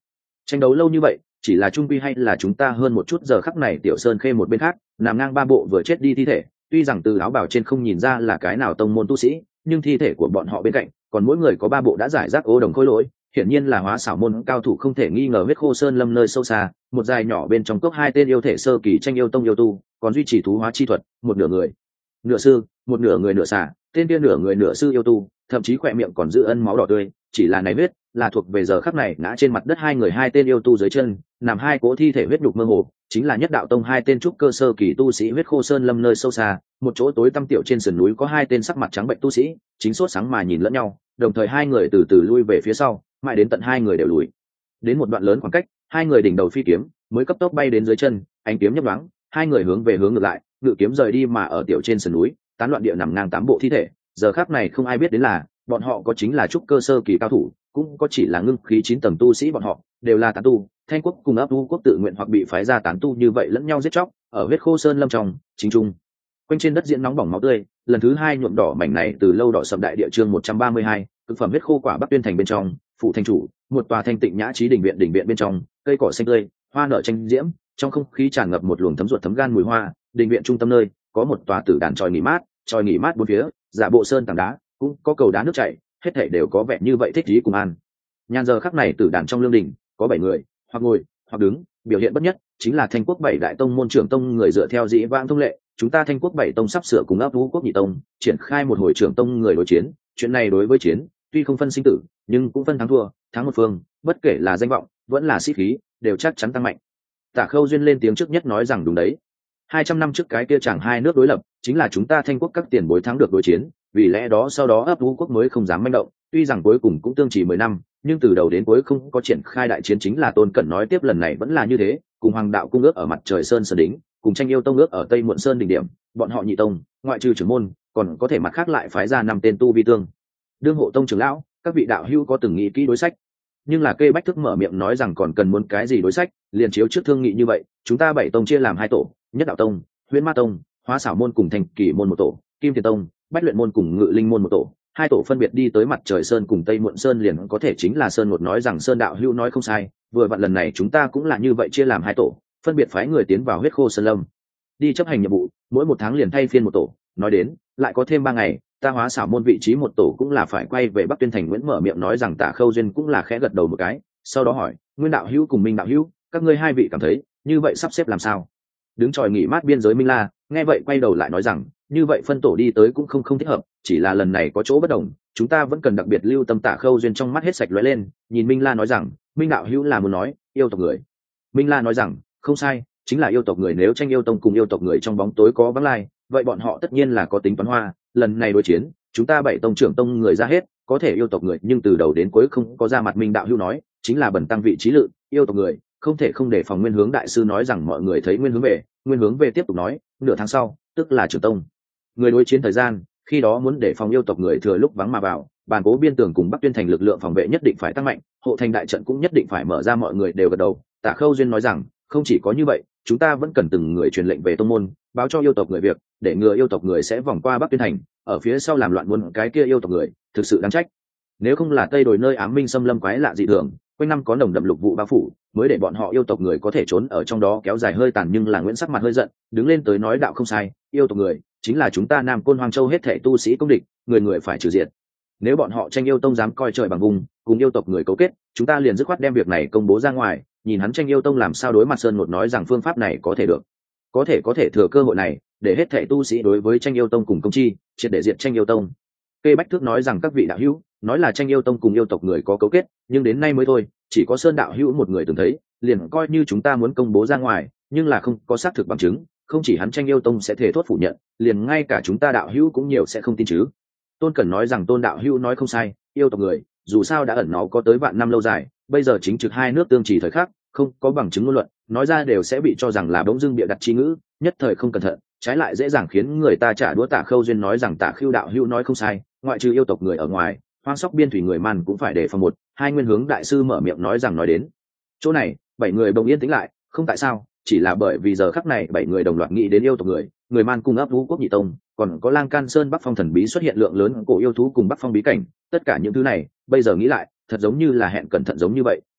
tranh đấu lâu như vậy chỉ là trung quy hay là chúng ta hơn một chút. Giờ khắc này tiểu sơn khê một bên khác nằm ngang ba bộ vừa chết đi thi thể, tuy rằng từ áo bào trên không nhìn ra là cái nào tông môn tu sĩ, nhưng thi thể của bọn họ bên cạnh còn mỗi người có ba bộ đã giải rác ô đồng khôi lỗi, hiển nhiên là hóa xảo môn cao thủ không thể nghi ngờ. Huyết khô sơn lâm nơi sâu xa, một dài nhỏ bên trong cốc hai tên yêu thể sơ kỳ tranh yêu tông yêu tu còn duy trì thú hóa chi thuật, một nửa người nửa sư, một nửa người nửa xả, tên kia nửa người nửa sư yêu tu thậm chí khỏe miệng còn giữ ân máu đỏ tươi. Chỉ là này huyết là thuộc về giờ khắc này ngã trên mặt đất hai người hai tên yêu tu dưới chân nằm hai cỗ thi thể huyết nhục mơ hồ, chính là nhất đạo tông hai tên trúc cơ sơ kỳ tu sĩ. Huyết khô sơn lâm nơi sâu xa, một chỗ tối tăm tiểu trên sườn núi có hai tên sắc mặt trắng bệnh tu sĩ chính sốt sáng mà nhìn lẫn nhau, đồng thời hai người từ từ lui về phía sau, mãi đến tận hai người đều lùi đến một đoạn lớn khoảng cách, hai người đỉnh đầu phi kiếm mới cấp tốc bay đến dưới chân, ánh kiếm nhấp nhoáng, hai người hướng về hướng ngược lại ngự kiếm rời đi. Mà ở tiểu trên sườn núi tán loạn địa nằm ngang tám bộ thi thể, giờ khắc này không ai biết đến là bọn họ có chính là trúc cơ sơ kỳ cao thủ, cũng có chỉ là ngưng khí chín tầng tu sĩ. Bọn họ đều là tán tu, Thanh quốc cùng ấp u quốc tự nguyện hoặc bị phái ra tán tu như vậy lẫn nhau giết chóc ở huyết khô sơn lâm trong chính trung quanh trên đất diễn nóng bỏng máu tươi. Lần thứ hai nhuộm đỏ mảnh này từ lâu đỏ sầm đại địa. Chương một trăm ba mươi hai, thực phẩm huyết khô quả Bắc Tuyên thành bên trong, phủ thành chủ, một tòa thanh tịnh nhã trí đình viện. Đình viện bên trong cây cỏ xanh tươi, hoa nở tranh diễm, trong không khí tràn ngập một luồng thấm ruột thấm gan mùi hoa. Đình viện trung tâm nơi có một tòa tử đàn tròi nghỉ mát, tròi nghỉ mát bốn phía giả bộ sơn tảng đá, cũng có cầu đá nước chảy, hết thảy đều có vẻ như vậy thích trí cùng an. Nhàn giờ khắc này tử đàn trong lương đình có bảy người, hoặc ngồi hoặc đứng, biểu hiện bất nhất chính là Thanh quốc bảy đại tông môn trưởng tông người. Dựa theo dĩ vãng thông lệ, chúng ta Thanh quốc bảy tông sắp sửa cùng ấp vũ quốc nhị tông triển khai một hồi trưởng tông người đối chiến. Chuyện này đối với chiến tuy không phân sinh tử, nhưng cũng phân thắng thua, thắng một phương bất kể là danh vọng vẫn là sĩ khí đều chắc chắn tăng mạnh. Tả Khâu Duyên lên tiếng trước nhất nói rằng đúng đấy, hai trăm năm trước cái kia chẳng hai nước đối lập chính là chúng ta Thanh quốc các tiền bối thắng được đối chiến, vì lẽ đó sau đó ấp vũ quốc mới không dám manh động. Tuy rằng cuối cùng cũng tương chỉ mười năm, nhưng từ đầu đến cuối không có triển khai đại chiến. Chính là Tôn Cẩn nói tiếp, lần này vẫn là như thế, cùng Hoàng đạo cung ước ở mặt trời sơn sơn đính, cùng tranh yêu tông ước ở tây muộn sơn đỉnh điểm. Bọn họ nhị tông ngoại trừ trưởng môn còn có thể mặt khác lại phái ra năm tên tu vi tương đương hộ tông trưởng lão. Các vị đạo hữu có từng nghĩ kỹ đối sách, nhưng là Kê Bách Thức mở miệng nói rằng còn cần muốn cái gì đối sách, liền chiếu trước thương nghị như vậy. Chúng ta bảy tông chia làm hai tổ, nhất đạo tông, huyễn ma tông, hóa xảo môn cùng thành kỷ môn một tổ, kim thiền tông, bách luyện môn cùng ngự linh môn một tổ. Hai tổ phân biệt đi tới mặt trời sơn cùng tây muộn sơn liền có thể. Chính là Sơn Ngột nói rằng Sơn đạo hữu nói không sai, vừa vặn lần này chúng ta cũng là như vậy, chia làm hai tổ, phân biệt phái người tiến vào huyết khô sơn lâm đi chấp hành nhiệm vụ, mỗi một tháng liền thay phiên một tổ. Nói đến lại có thêm ba ngày, ta hóa xảo môn vị trí một tổ cũng là phải quay về Bắc Tuyên thành. Nguyễn mở miệng nói rằng Tả Khâu Duyên cũng là khẽ gật đầu một cái, sau đó hỏi Nguyên đạo hữu cùng Minh đạo hữu, các ngươi hai vị cảm thấy như vậy sắp xếp làm sao? Đứng tròi nghỉ mát biên giới Minh La nghe vậy quay đầu lại nói rằng như vậy phân tổ đi tới cũng không không thích hợp, chỉ là lần này có chỗ bất đồng, chúng ta vẫn cần đặc biệt lưu tâm. Tả Khâu Duyên trong mắt hết sạch lóe lên, nhìn Minh La nói rằng Minh đạo hữu là muốn nói yêu tộc người. Minh La nói rằng không sai, chính là yêu tộc người. Nếu tranh yêu tông cùng yêu tộc người trong bóng tối có vắng lai, vậy bọn họ tất nhiên là có tính toán hoa. Lần này đối chiến chúng ta bảy tông trưởng tông người ra hết, có thể yêu tộc người nhưng từ đầu đến cuối không có ra mặt. Minh đạo hữu nói chính là bẩn tăng vị trí lự, yêu tộc người không thể không để phòng. Nguyên Hướng đại sư nói rằng mọi người thấy Nguyên Hướng về. Nguyên Hướng về tiếp tục nói nửa tháng sau, tức là trưởng tông người đối chiến thời gian, khi đó muốn để phòng yêu tộc người thừa lúc vắng mà vào, bàn cố biên tường cùng Bắc Tuyên thành lực lượng phòng vệ nhất định phải tăng mạnh, hộ thành đại trận cũng nhất định phải mở ra. Mọi người đều gật đầu. Tả Khâu Duyên nói rằng không chỉ có như vậy, chúng ta vẫn cần từng người truyền lệnh về tông môn, báo cho yêu tộc người việc, để ngừa yêu tộc người sẽ vòng qua Bắc Tuyên thành, ở phía sau làm loạn buôn cái kia yêu tộc người thực sự đáng trách. Nếu không là Tây Đồi nơi ám minh xâm lâm quái lạ dị thường, quanh năm có nồng đậm lục vụ bao phủ, mới để bọn họ yêu tộc người có thể trốn ở trong đó kéo dài hơi tàn. Nhưng là Nguyễn sắc mặt hơi giận, đứng lên tới nói đạo không sai, yêu tộc người chính là chúng ta Nam Côn Hoang Châu hết thảy tu sĩ công địch, người người phải trừ diệt. Nếu bọn họ tranh yêu tông dám coi trời bằng vùng, cùng yêu tộc người cấu kết, chúng ta liền dứt khoát đem việc này công bố ra ngoài, nhìn hắn tranh yêu tông làm sao đối mặt. Sơn Ngột nói rằng phương pháp này có thể được, có thể có thể thừa cơ hội này để hết thảy tu sĩ đối với tranh yêu tông cùng công chi triệt để diệt tranh yêu tông. Kê Bách Thước nói rằng các vị đạo hữu nói là tranh yêu tông cùng yêu tộc người có cấu kết, nhưng đến nay mới thôi chỉ có Sơn đạo hữu một người từng thấy, liền coi như chúng ta muốn công bố ra ngoài, nhưng là không có xác thực bằng chứng, không chỉ hắn tranh yêu tông sẽ thể thốt phủ nhận, liền ngay cả chúng ta đạo hữu cũng nhiều sẽ không tin chứ. Tôn Cẩn nói rằng Tôn đạo hữu nói không sai, yêu tộc người dù sao đã ẩn nó có tới vạn năm lâu dài, bây giờ chính trực hai nước tương trì thời khắc, không có bằng chứng ngôn luận nói ra đều sẽ bị cho rằng là bỗng dưng bịa đặt chi ngữ, nhất thời không cẩn thận trái lại dễ dàng khiến người ta trả đũa. Tả Khâu Duyên nói rằng Tả Khưu đạo hữu nói không sai, ngoại trừ yêu tộc người ở ngoài, hoang sóc biên thủy người man cũng phải đề phòng. Một hai Nguyên Hướng đại sư mở miệng nói rằng nói đến chỗ này, bảy người bỗng yên tĩnh lại, không tại sao, chỉ là bởi vì giờ khắc này bảy người đồng loạt nghĩ đến yêu tộc người, người man cung ấp vũ quốc nhị tông, còn có Lang Can Sơn Bắc Phong thần bí xuất hiện lượng lớn cổ yêu thú cùng Bắc Phong bí cảnh. Tất cả những thứ này bây giờ nghĩ lại thật giống như là hẹn cẩn thận giống như vậy,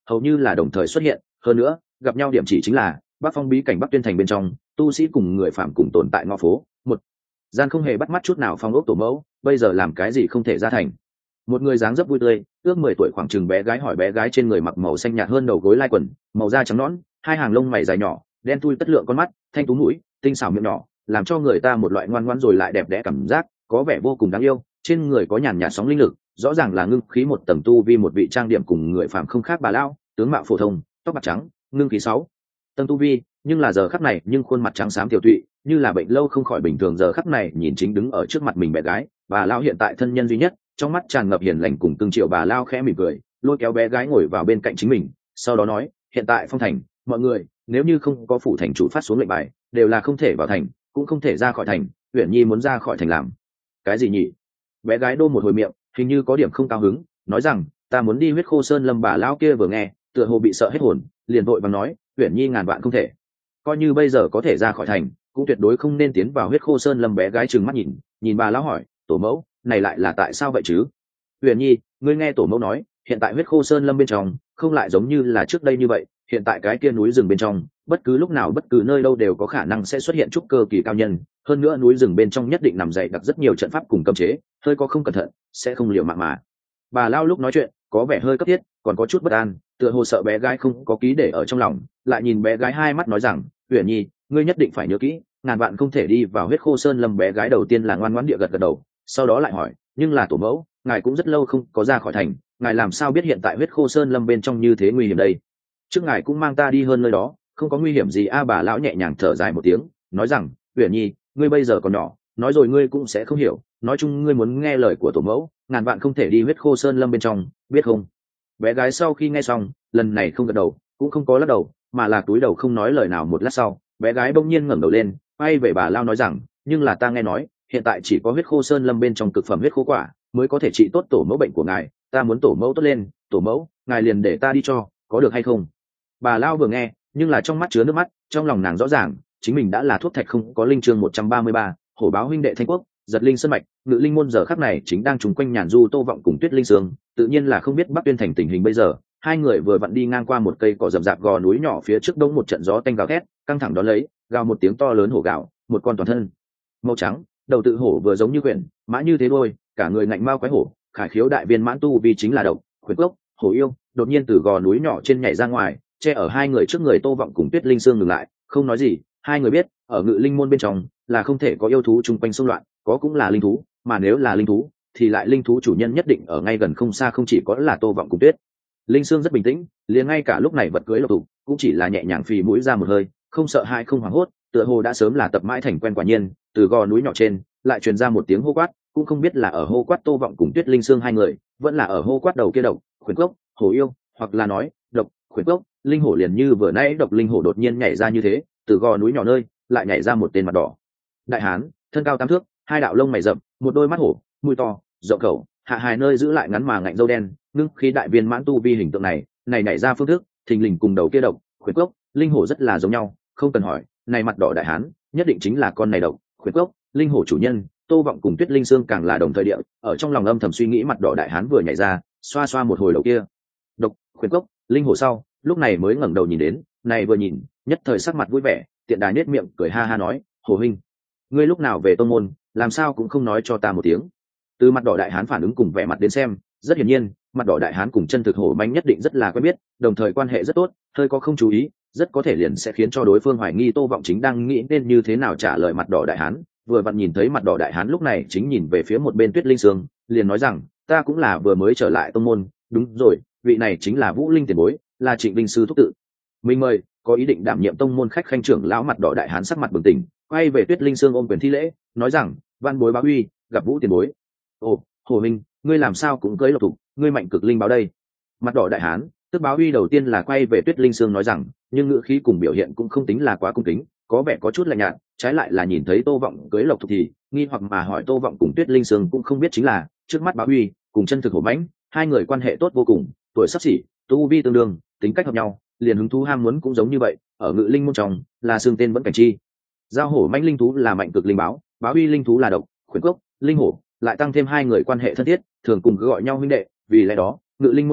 hầu như là đồng thời xuất hiện. Hơn nữa gặp nhau điểm chỉ chính là bắc phong bí cảnh Bắc Tuyên thành bên trong, tu sĩ cùng người phạm cùng tồn tại ngõ phố một gian không hề bắt mắt chút nào. Phong ốc tổ mẫu bây giờ làm cái gì không thể ra thành? Một người dáng dấp vui tươi ước mười tuổi khoảng chừng bé gái hỏi. Bé gái trên người mặc màu xanh nhạt hơn đầu gối lai quần, màu da trắng nõn, hai hàng lông mày dài nhỏ, đen thui tất lượng con mắt, thanh tú mũi, tinh xảo miệng nhỏ, làm cho người ta một loại ngoan ngoãn rồi lại đẹp đẽ cảm giác, có vẻ vô cùng đáng yêu. Trên người có nhàn nhạt sóng linh lực, rõ ràng là ngưng khí một tầng tu vi. Một vị trang điểm cùng người phạm không khác bà lao, tướng mạo phổ thông, tóc bạc trắng, ngưng khí sáu tầng tu vi, nhưng là giờ khắc này nhưng khuôn mặt trắng xám tiểu tụy, như là bệnh lâu không khỏi bình thường. Giờ khắc này nhìn chính đứng ở trước mặt mình bé gái, bà lao hiện tại thân nhân duy nhất, trong mắt tràn ngập hiền lành cùng tương triệu. Bà lao khẽ mỉm cười, lôi kéo bé gái ngồi vào bên cạnh chính mình, sau đó nói: hiện tại phong thành mọi người nếu như không có phủ thành chủ phát xuống lệnh bài, đều là không thể vào thành, cũng không thể ra khỏi thành. Uyển Nhi muốn ra khỏi thành làm cái gì nhỉ? Bé gái đô một hồi miệng, hình như có điểm không cao hứng, nói rằng: ta muốn đi Huyết Khô Sơn Lâm. Bà lao kia vừa nghe, tựa hồ bị sợ hết hồn, liền vội vàng nói: Uyển Nhi ngàn vạn không thể, coi như bây giờ có thể ra khỏi thành, cũng tuyệt đối không nên tiến vào Huyết Khô Sơn Lâm. Bé gái trừng mắt nhìn nhìn bà lão hỏi: tổ mẫu, này lại là tại sao vậy chứ? Uyển Nhi, ngươi nghe tổ mẫu nói, hiện tại Huyết Khô Sơn Lâm bên trong không lại giống như là trước đây như vậy. Hiện tại cái kia núi rừng bên trong, bất cứ lúc nào bất cứ nơi đâu đều có khả năng sẽ xuất hiện trúc cơ kỳ cao nhân. Hơn nữa núi rừng bên trong nhất định nằm dày đặc rất nhiều trận pháp cùng cấm chế, hơi có không cẩn thận sẽ không liều mạng mà. Bà lao lúc nói chuyện có vẻ hơi cấp thiết, còn có chút bất an, tựa hồ sợ bé gái không có ký để ở trong lòng. Lại nhìn bé gái hai mắt nói rằng: Uyển Nhi, ngươi nhất định phải nhớ kỹ, ngàn vạn không thể đi vào Huyết Khô Sơn Lâm. Bé gái đầu tiên là ngoan ngoãn địa gật gật đầu, sau đó lại hỏi: nhưng là tổ mẫu, ngài cũng rất lâu không có ra khỏi thành, ngài làm sao biết hiện tại Huyết Khô Sơn Lâm bên trong như thế nguy hiểm đây? Trước ngài cũng mang ta đi hơn nơi đó, không có nguy hiểm gì a? Bà lão nhẹ nhàng thở dài một tiếng, nói rằng: Uyển Nhi, ngươi bây giờ còn nhỏ, nói rồi ngươi cũng sẽ không hiểu, nói chung ngươi muốn nghe lời của tổ mẫu, ngàn vạn không thể đi Huyết Khô Sơn Lâm bên trong, biết không? Bé gái sau khi nghe xong, lần này không gật đầu, cũng không có lắc đầu, mà là cúi đầu không nói lời nào. Một lát sau, bé gái bỗng nhiên ngẩng đầu lên, quay về bà lao nói rằng: nhưng là ta nghe nói, hiện tại chỉ có Huyết Khô Sơn Lâm bên trong cực phẩm huyết khô quả mới có thể trị tốt tổ mẫu bệnh của ngài. Ta muốn tổ mẫu tốt lên, tổ mẫu, ngài liền để ta đi cho, có được hay không? Bà lao vừa nghe, nhưng là trong mắt chứa nước mắt, trong lòng nàng rõ ràng, chính mình đã là thuốc thạch không có linh. Chương một trăm ba mươi ba, hổ báo huynh đệ Thanh Quốc, giật linh sơn mạch. Ngự linh môn giờ khắc này chính đang trùng quanh nhàn du Tô Vọng cùng Tuyết Linh Sương, tự nhiên là không biết Bắc Tuyên thành tình hình bây giờ. Hai người vừa vặn đi ngang qua một cây cỏ rậm rạp gò núi nhỏ, phía trước đông một trận gió tanh gào thét, căng thẳng đón lấy, gào một tiếng to lớn hổ gào, một con toàn thân màu trắng, đầu tự hổ vừa giống như quyển, mã như thế đôi, cả người ngạnh mao quái hổ, khải khiếu đại viên mãn tu vì chính là độc, khuyết gốc, hổ yêu, đột nhiên từ gò núi nhỏ trên nhảy ra ngoài, che ở hai người trước người. Tô Vọng cùng Tuyết Linh Sương ngừng lại, không nói gì. Hai người biết, ở Ngự linh môn bên trong là không thể có yêu thú chung quanh xung loạn, có cũng là linh thú, mà nếu là linh thú thì lại linh thú chủ nhân nhất định ở ngay gần không xa. Không chỉ có là Tô Vọng cùng Tuyết Linh Sương rất bình tĩnh, liền ngay cả lúc này vật cưới lộc thủ cũng chỉ là nhẹ nhàng phì mũi ra một hơi, không sợ hãi không hoảng hốt, tựa hồ đã sớm là tập mãi thành quen. Quả nhiên, từ gò núi nhỏ trên lại truyền ra một tiếng hô quát, cũng không biết là ở hô quát Tô Vọng cùng Tuyết Linh Sương hai người, vẫn là ở hô quát đầu kia độc, khuyển cốc, hổ yêu, hoặc là nói độc, khuyển cốc, linh hổ. Liền như vừa nãy độc linh hổ đột nhiên nhảy ra như thế, từ gò núi nhỏ nơi lại nhảy ra một tên mặt đỏ đại hán, thân cao tám thước, hai đạo lông mày rậm, một đôi mắt hổ, mũi to, rộng khẩu, hạ hài nơi giữ lại ngắn mà ngạnh râu đen, ngưng khí đại viên mãn tu vi. Hình tượng này này nhảy ra phương thức thình lình cùng đầu kia độc, khuyển cốc, linh hổ rất là giống nhau, không cần hỏi, này mặt đỏ đại hán nhất định chính là con này độc, khuyển cốc, linh hổ chủ nhân. Tô Vọng cùng Tuyết Linh Sương càng là đồng thời địa, ở trong lòng âm thầm suy nghĩ, mặt đỏ đại hán vừa nhảy ra, xoa xoa một hồi đầu kia độc, khuyển cốc, linh hổ sau, lúc này mới ngẩng đầu nhìn đến, này vừa nhìn, nhất thời sắc mặt vui vẻ, tiện đà nhếch miệng cười ha ha nói: Hồ huynh, ngươi lúc nào về tông môn, làm sao cũng không nói cho ta một tiếng? Từ mặt đỏ đại hán phản ứng cùng vẻ mặt đến xem, rất hiển nhiên, mặt đỏ đại hán cùng chân thực hổ manh nhất định rất là quen biết, đồng thời quan hệ rất tốt, hơi có không chú ý, rất có thể liền sẽ khiến cho đối phương hoài nghi. Tô Vọng chính đang nghĩ nên như thế nào trả lời mặt đỏ đại hán, vừa vặn nhìn thấy mặt đỏ đại hán lúc này chính nhìn về phía một bên Tuyết Linh Sương, liền nói rằng: ta cũng là vừa mới trở lại tông môn. Đúng rồi, vị này chính là Vũ Linh tiền bối, là Trịnh Vinh sư thúc tự mình mời, có ý định đảm nhiệm tông môn khách khanh trưởng lão. Mặt đỏ đại hán sắc mặt bừng tỉnh, quay về Tuyết Linh Sương ôm quyền thi lễ, nói rằng: văn bối báo uy, gặp Vũ tiền bối. Ồ, Hồ minh, ngươi làm sao cũng cưới lộc thục, ngươi mạnh cực linh báo đây? Mặt đỏ đại hán tức báo uy đầu tiên là quay về Tuyết Linh Sương nói rằng, nhưng ngữ khí cùng biểu hiện cũng không tính là quá cung kính, có vẻ có chút lạnh nhạt. Trái lại là nhìn thấy Tô Vọng cưới lộc thục thì nghi hoặc mà hỏi. Tô Vọng cùng Tuyết Linh Sương cũng không biết chính là trước mắt báo uy cùng chân thực hổ mãnh hai người quan hệ tốt vô cùng, tuổi sắp xỉ, tu vi tương đương, tính cách hợp nhau, liền hứng thú ham muốn cũng giống như vậy. Ở Ngự linh môn trong là xương tên vẫn cảnh chi giao hổ mãnh linh thú là mạnh cực linh báo, báo uy linh thú là độc, khuyển cốc, linh hổ, lại tăng thêm hai người quan hệ thân thiết, thường cùng cứ gọi nhau huynh đệ. Vì lẽ đó Ngự linh môn người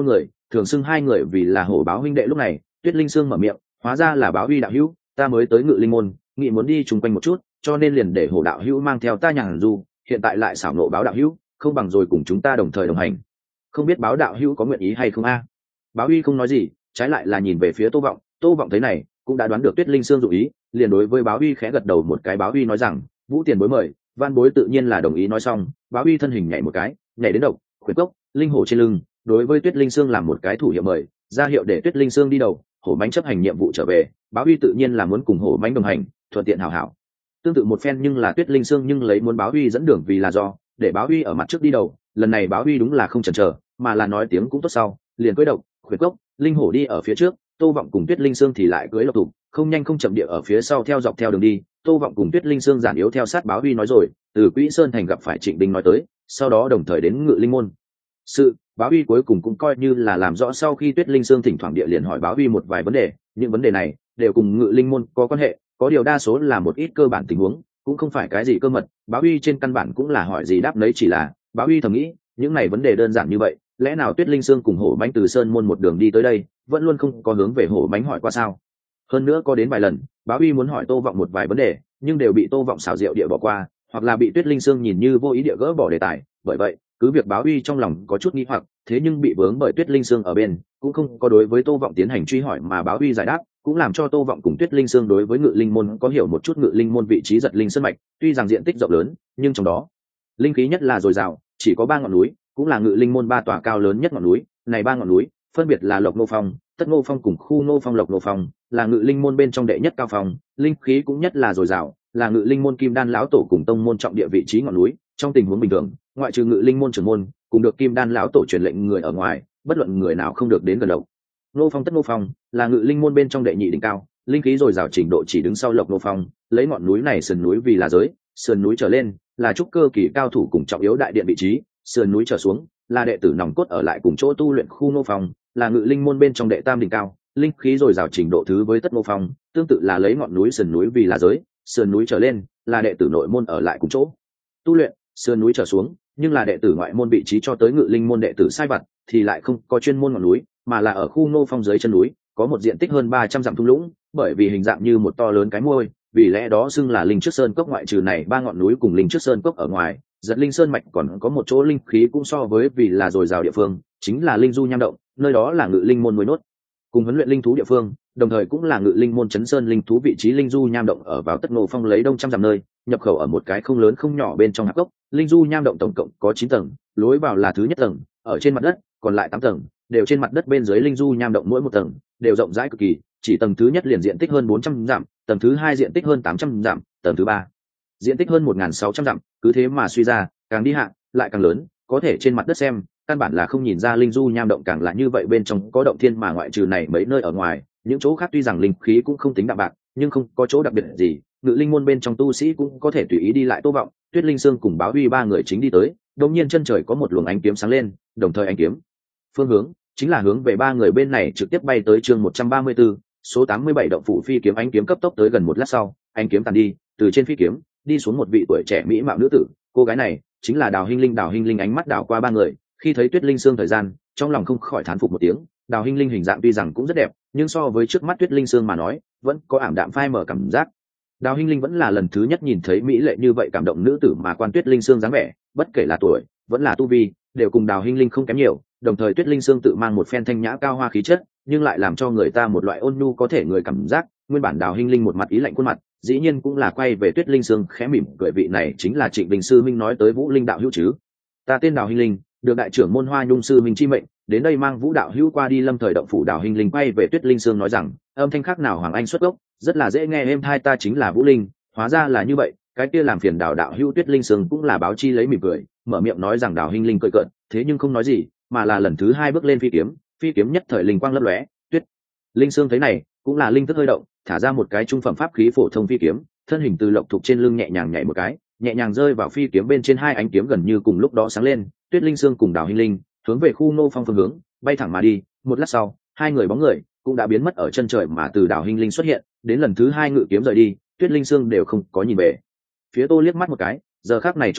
thường xưng hai người vì là hổ báo huynh đệ. Lúc này Tuyết Linh Sương mở miệng, hóa ra là Báo Huy đạo hữu, ta mới tới Ngự Linh môn, nghĩ muốn đi chung quanh một chút, cho nên liền để hổ đạo hữu mang theo ta nhàn du, hiện tại lại xảo nộ Báo đạo hữu, không bằng rồi cùng chúng ta đồng thời đồng hành, không biết Báo đạo hữu có nguyện ý hay không a? Báo Huy không nói gì, trái lại là nhìn về phía Tô Vọng. Tô Vọng thấy này cũng đã đoán được Tuyết Linh Sương dụng ý, liền đối với Báo Huy khẽ gật đầu một cái. Báo Huy nói rằng, Vũ tiền bối mời. Van bối tự nhiên là đồng ý. Nói xong, Báo Huy thân hình nhảy một cái, nhảy đến độc khuyển cốc linh hổ trên lưng, đối với Tuyết Linh Sương làm một cái thủ hiệu mời, ra hiệu để Tuyết Linh Sương đi đầu, hổ mãnh chấp hành nhiệm vụ trở về. Báo Huy tự nhiên là muốn cùng hổ mãnh đồng hành, thuận tiện hảo hảo tương tự một phen. Nhưng là Tuyết Linh Sương nhưng lấy muốn Báo Huy dẫn đường vì là do để Báo Huy ở mặt trước đi đầu. Lần này Báo Huy đúng là không chần chờ, mà là nói tiếng cũng tốt sau, liền cưỡi độc khuyển cốc linh hổ đi ở phía trước. Tô Vọng cùng Tuyết Linh Sương thì lại cưỡi lộc thủ, không nhanh không chậm địa ở phía sau theo dọc theo đường đi. Tô Vọng cùng Tuyết Linh Sương giản yếu theo sát Báo Huy nói rồi, từ Quỹ Sơn thành gặp phải Trịnh Binh nói tới, sau đó đồng thời đến Ngự Linh môn. Sự Báo Huy cuối cùng cũng coi như là làm rõ. Sau khi Tuyết Linh Sương thỉnh thoảng địa liền hỏi Báo Huy một vài vấn đề, những vấn đề này đều cùng Ngự Linh môn có quan hệ, có điều đa số là một ít cơ bản tình huống, cũng không phải cái gì cơ mật. Báo Huy trên căn bản cũng là hỏi gì đáp nấy, chỉ là Báo Huy thầm nghĩ, những này vấn đề đơn giản như vậy, lẽ nào Tuyết Linh Sương cùng hổ mãnh từ sơn môn một đường đi tới đây, vẫn luôn không có hướng về hổ mãnh hỏi qua sao? Hơn nữa có đến vài lần, Báo Huy muốn hỏi Tô Vọng một vài vấn đề, nhưng đều bị Tô Vọng xảo diệu địa bỏ qua, hoặc là bị Tuyết Linh Sương nhìn như vô ý địa gỡ bỏ đề tài. Bởi vậy, cứ việc Báo Huy trong lòng có chút nghi hoặc, thế nhưng bị vướng bởi Tuyết Linh Sương ở bên, cũng không có đối với Tô Vọng tiến hành truy hỏi, mà Báo Huy giải đáp cũng làm cho Tô Vọng cùng Tuyết Linh Sương đối với Ngự Linh môn có hiểu một chút. Ngự Linh môn vị trí Giật Linh sơn mạch, tuy rằng diện tích rộng lớn, nhưng trong đó linh khí nhất là dồi dào, chỉ có ba ngọn núi, cũng là Ngự Linh môn ba tòa cao lớn nhất ngọn núi. Này ba ngọn núi phân biệt là Lộc Nô Phong, Tất Ngô Phong cùng Khu Nô Phong. Lộc Nô Phong là Ngự Linh môn bên trong đệ nhất cao phong, linh khí cũng nhất là dồi dào, là Ngự Linh môn Kim Đan lão tổ cùng tông môn trọng địa vị trí ngọn núi. Trong tình huống bình thường, ngoại trừ Ngự Linh môn trưởng môn cùng được Kim Đan lão tổ truyền lệnh người ở ngoài, bất luận người nào không được đến gần Lộc Nô Phong. Tất Ngô Phong là Ngự Linh môn bên trong đệ nhị đỉnh cao, linh khí dồi dào trình độ chỉ đứng sau Lộc Nô Phong, lấy ngọn núi này sườn núi vì là giới, sườn núi trở lên là trúc cơ kỳ cao thủ cùng trọng yếu đại điện vị trí, sườn núi trở xuống là đệ tử nòng cốt ở lại cùng chỗ tu luyện. Khu Nô Phong là Ngự Linh môn bên trong đệ tam đỉnh cao, linh khí dồi dào trình độ thứ với Tất Ngô Phong, tương tự là lấy ngọn núi sườn núi vì là giới, sườn núi trở lên là đệ tử nội môn ở lại cùng chỗ tu luyện, sườn núi trở xuống nhưng là đệ tử ngoại môn vị trí. Cho tới Ngự Linh môn đệ tử sai vặt thì lại không có chuyên môn ngọn núi, mà là ở Khu Nô Phong dưới chân núi có một diện tích hơn ba trăm dặm thung lũng, bởi vì hình dạng như một to lớn cái môi, vì lẽ đó xưng là Linh Trước Sơn Cốc. Ngoại trừ này ba ngọn núi cùng Linh Trước Sơn Cốc ở ngoài, Giật Linh sơn mạch còn có một chỗ linh khí cũng so với vì là dồi dào địa phương, chính là Linh Du Nham Động, nơi đó là Ngự Linh môn nuôi nốt cùng huấn luyện linh thú địa phương, đồng thời cũng là Ngự Linh môn Chấn Sơn linh thú vị trí. Linh Du Nham Động ở vào Tất Ngô Phong lấy đông trăm dặm nơi, nhập khẩu ở một cái không lớn không nhỏ bên trong hạp cốc. Linh Du Nham Động tổng cộng có chín tầng, lối vào là thứ nhất tầng, ở trên mặt đất, còn lại tám tầng đều trên mặt đất. Bên dưới Linh Du Nham Động mỗi một tầng đều rộng rãi cực kỳ, chỉ tầng thứ nhất liền diện tích hơn bốn trăm dặm, tầng thứ hai diện tích hơn tám trăm dặm, tầng thứ ba diện tích hơn một nghìn sáu trăm dặm. Cứ thế mà suy ra, càng đi hạ lại càng lớn, có thể trên mặt đất xem căn bản là không nhìn ra Linh Du Nham Động càng là như vậy. Bên trong có động thiên, mà ngoại trừ này mấy nơi ở ngoài, những chỗ khác tuy rằng linh khí cũng không tính đạm bạc, nhưng không có chỗ đặc biệt gì. Ngự Linh môn bên trong tu sĩ cũng có thể tùy ý đi lại. Tô Vọng, Tuyết Linh Sương cùng Báo Huy ba người chính đi tới, đột nhiên chân trời có một luồng ánh kiếm sáng lên, đồng thời ánh kiếm phương hướng chính là hướng về ba người bên này trực tiếp bay tới. Chương một trăm ba mươi tư, số tám mươi bảy động phủ phi kiếm. Ánh kiếm cấp tốc tới gần, một lát sau, ánh kiếm tàn đi, từ trên phi kiếm đi xuống một vị tuổi trẻ mỹ mạo nữ tử. Cô gái này chính là Đào Hinh Linh. Đào Hinh Linh ánh mắt đảo qua ba người, khi thấy Tuyết Linh Sương thời gian, trong lòng không khỏi thán phục một tiếng. Đào Hinh Linh hình dạng tuy rằng cũng rất đẹp, nhưng so với trước mắt Tuyết Linh Sương mà nói, vẫn có ảm đạm phai mờ cảm giác. Đào Hinh Linh vẫn là lần thứ nhất nhìn thấy mỹ lệ như vậy cảm động nữ tử, mà quan Tuyết Linh Sương dáng vẻ, bất kể là tuổi, vẫn là tu vi, đều cùng Đào Hinh Linh không kém nhiều. Đồng thời Tuyết Linh Sương tự mang một phen thanh nhã cao hoa khí chất, nhưng lại làm cho người ta một loại ôn nhu có thể người cảm giác. Nguyên bản Đào Hinh Linh một mặt ý lạnh khuôn mặt, dĩ nhiên cũng là quay về Tuyết Linh Sương khẽ mỉm cười. Vị này chính là Trịnh Bình sư minh nói tới Vũ Linh đạo hữu chứ? Ta tên Đào Hinh Linh, được đại trưởng môn Hoa Nhung sư minh chi mệnh, đến đây mang Vũ đạo hữu qua đi Lâm Thời động phủ. Đào Hinh Linh quay về Tuyết Linh Sương nói rằng, âm thanh khác nào hoàng anh xuất gốc, rất là dễ nghe êm tai. Ta chính là Vũ Linh, hóa ra là như vậy, cái kia làm phiền Đào đạo hữu. Tuyết Linh Sương cũng là báo chi lấy mỉm cười, mở miệng nói rằng. Đào Hinh Linh cười cợt, thế nhưng không nói gì, mà là lần thứ hai bước lên phi kiếm. Phi kiếm nhất thời linh quang lấp lóe. Tuyết Linh Sương thấy này, cũng là linh thức hơi động, thả ra một cái trung phẩm pháp khí phổ thông phi kiếm, thân hình từ lộc thục trên lưng nhẹ nhàng nhảy một cái, nhẹ nhàng rơi vào phi kiếm bên trên. Hai ánh kiếm gần như cùng lúc đó sáng lên. Tuyết Linh Sương cùng Đào Hinh Linh hướng về Khu Nô Phong phương hướng bay thẳng mà đi. Một lát sau, hai người bóng người cũng đã biến mất ở chân trời, mà từ Đào Hinh Linh xuất hiện đến lần thứ hai ngự kiếm rời đi, Tuyết Linh Sương đều không có nhìn về phía Tô liếc mắt một cái. Giờ khắc này chỗ cũ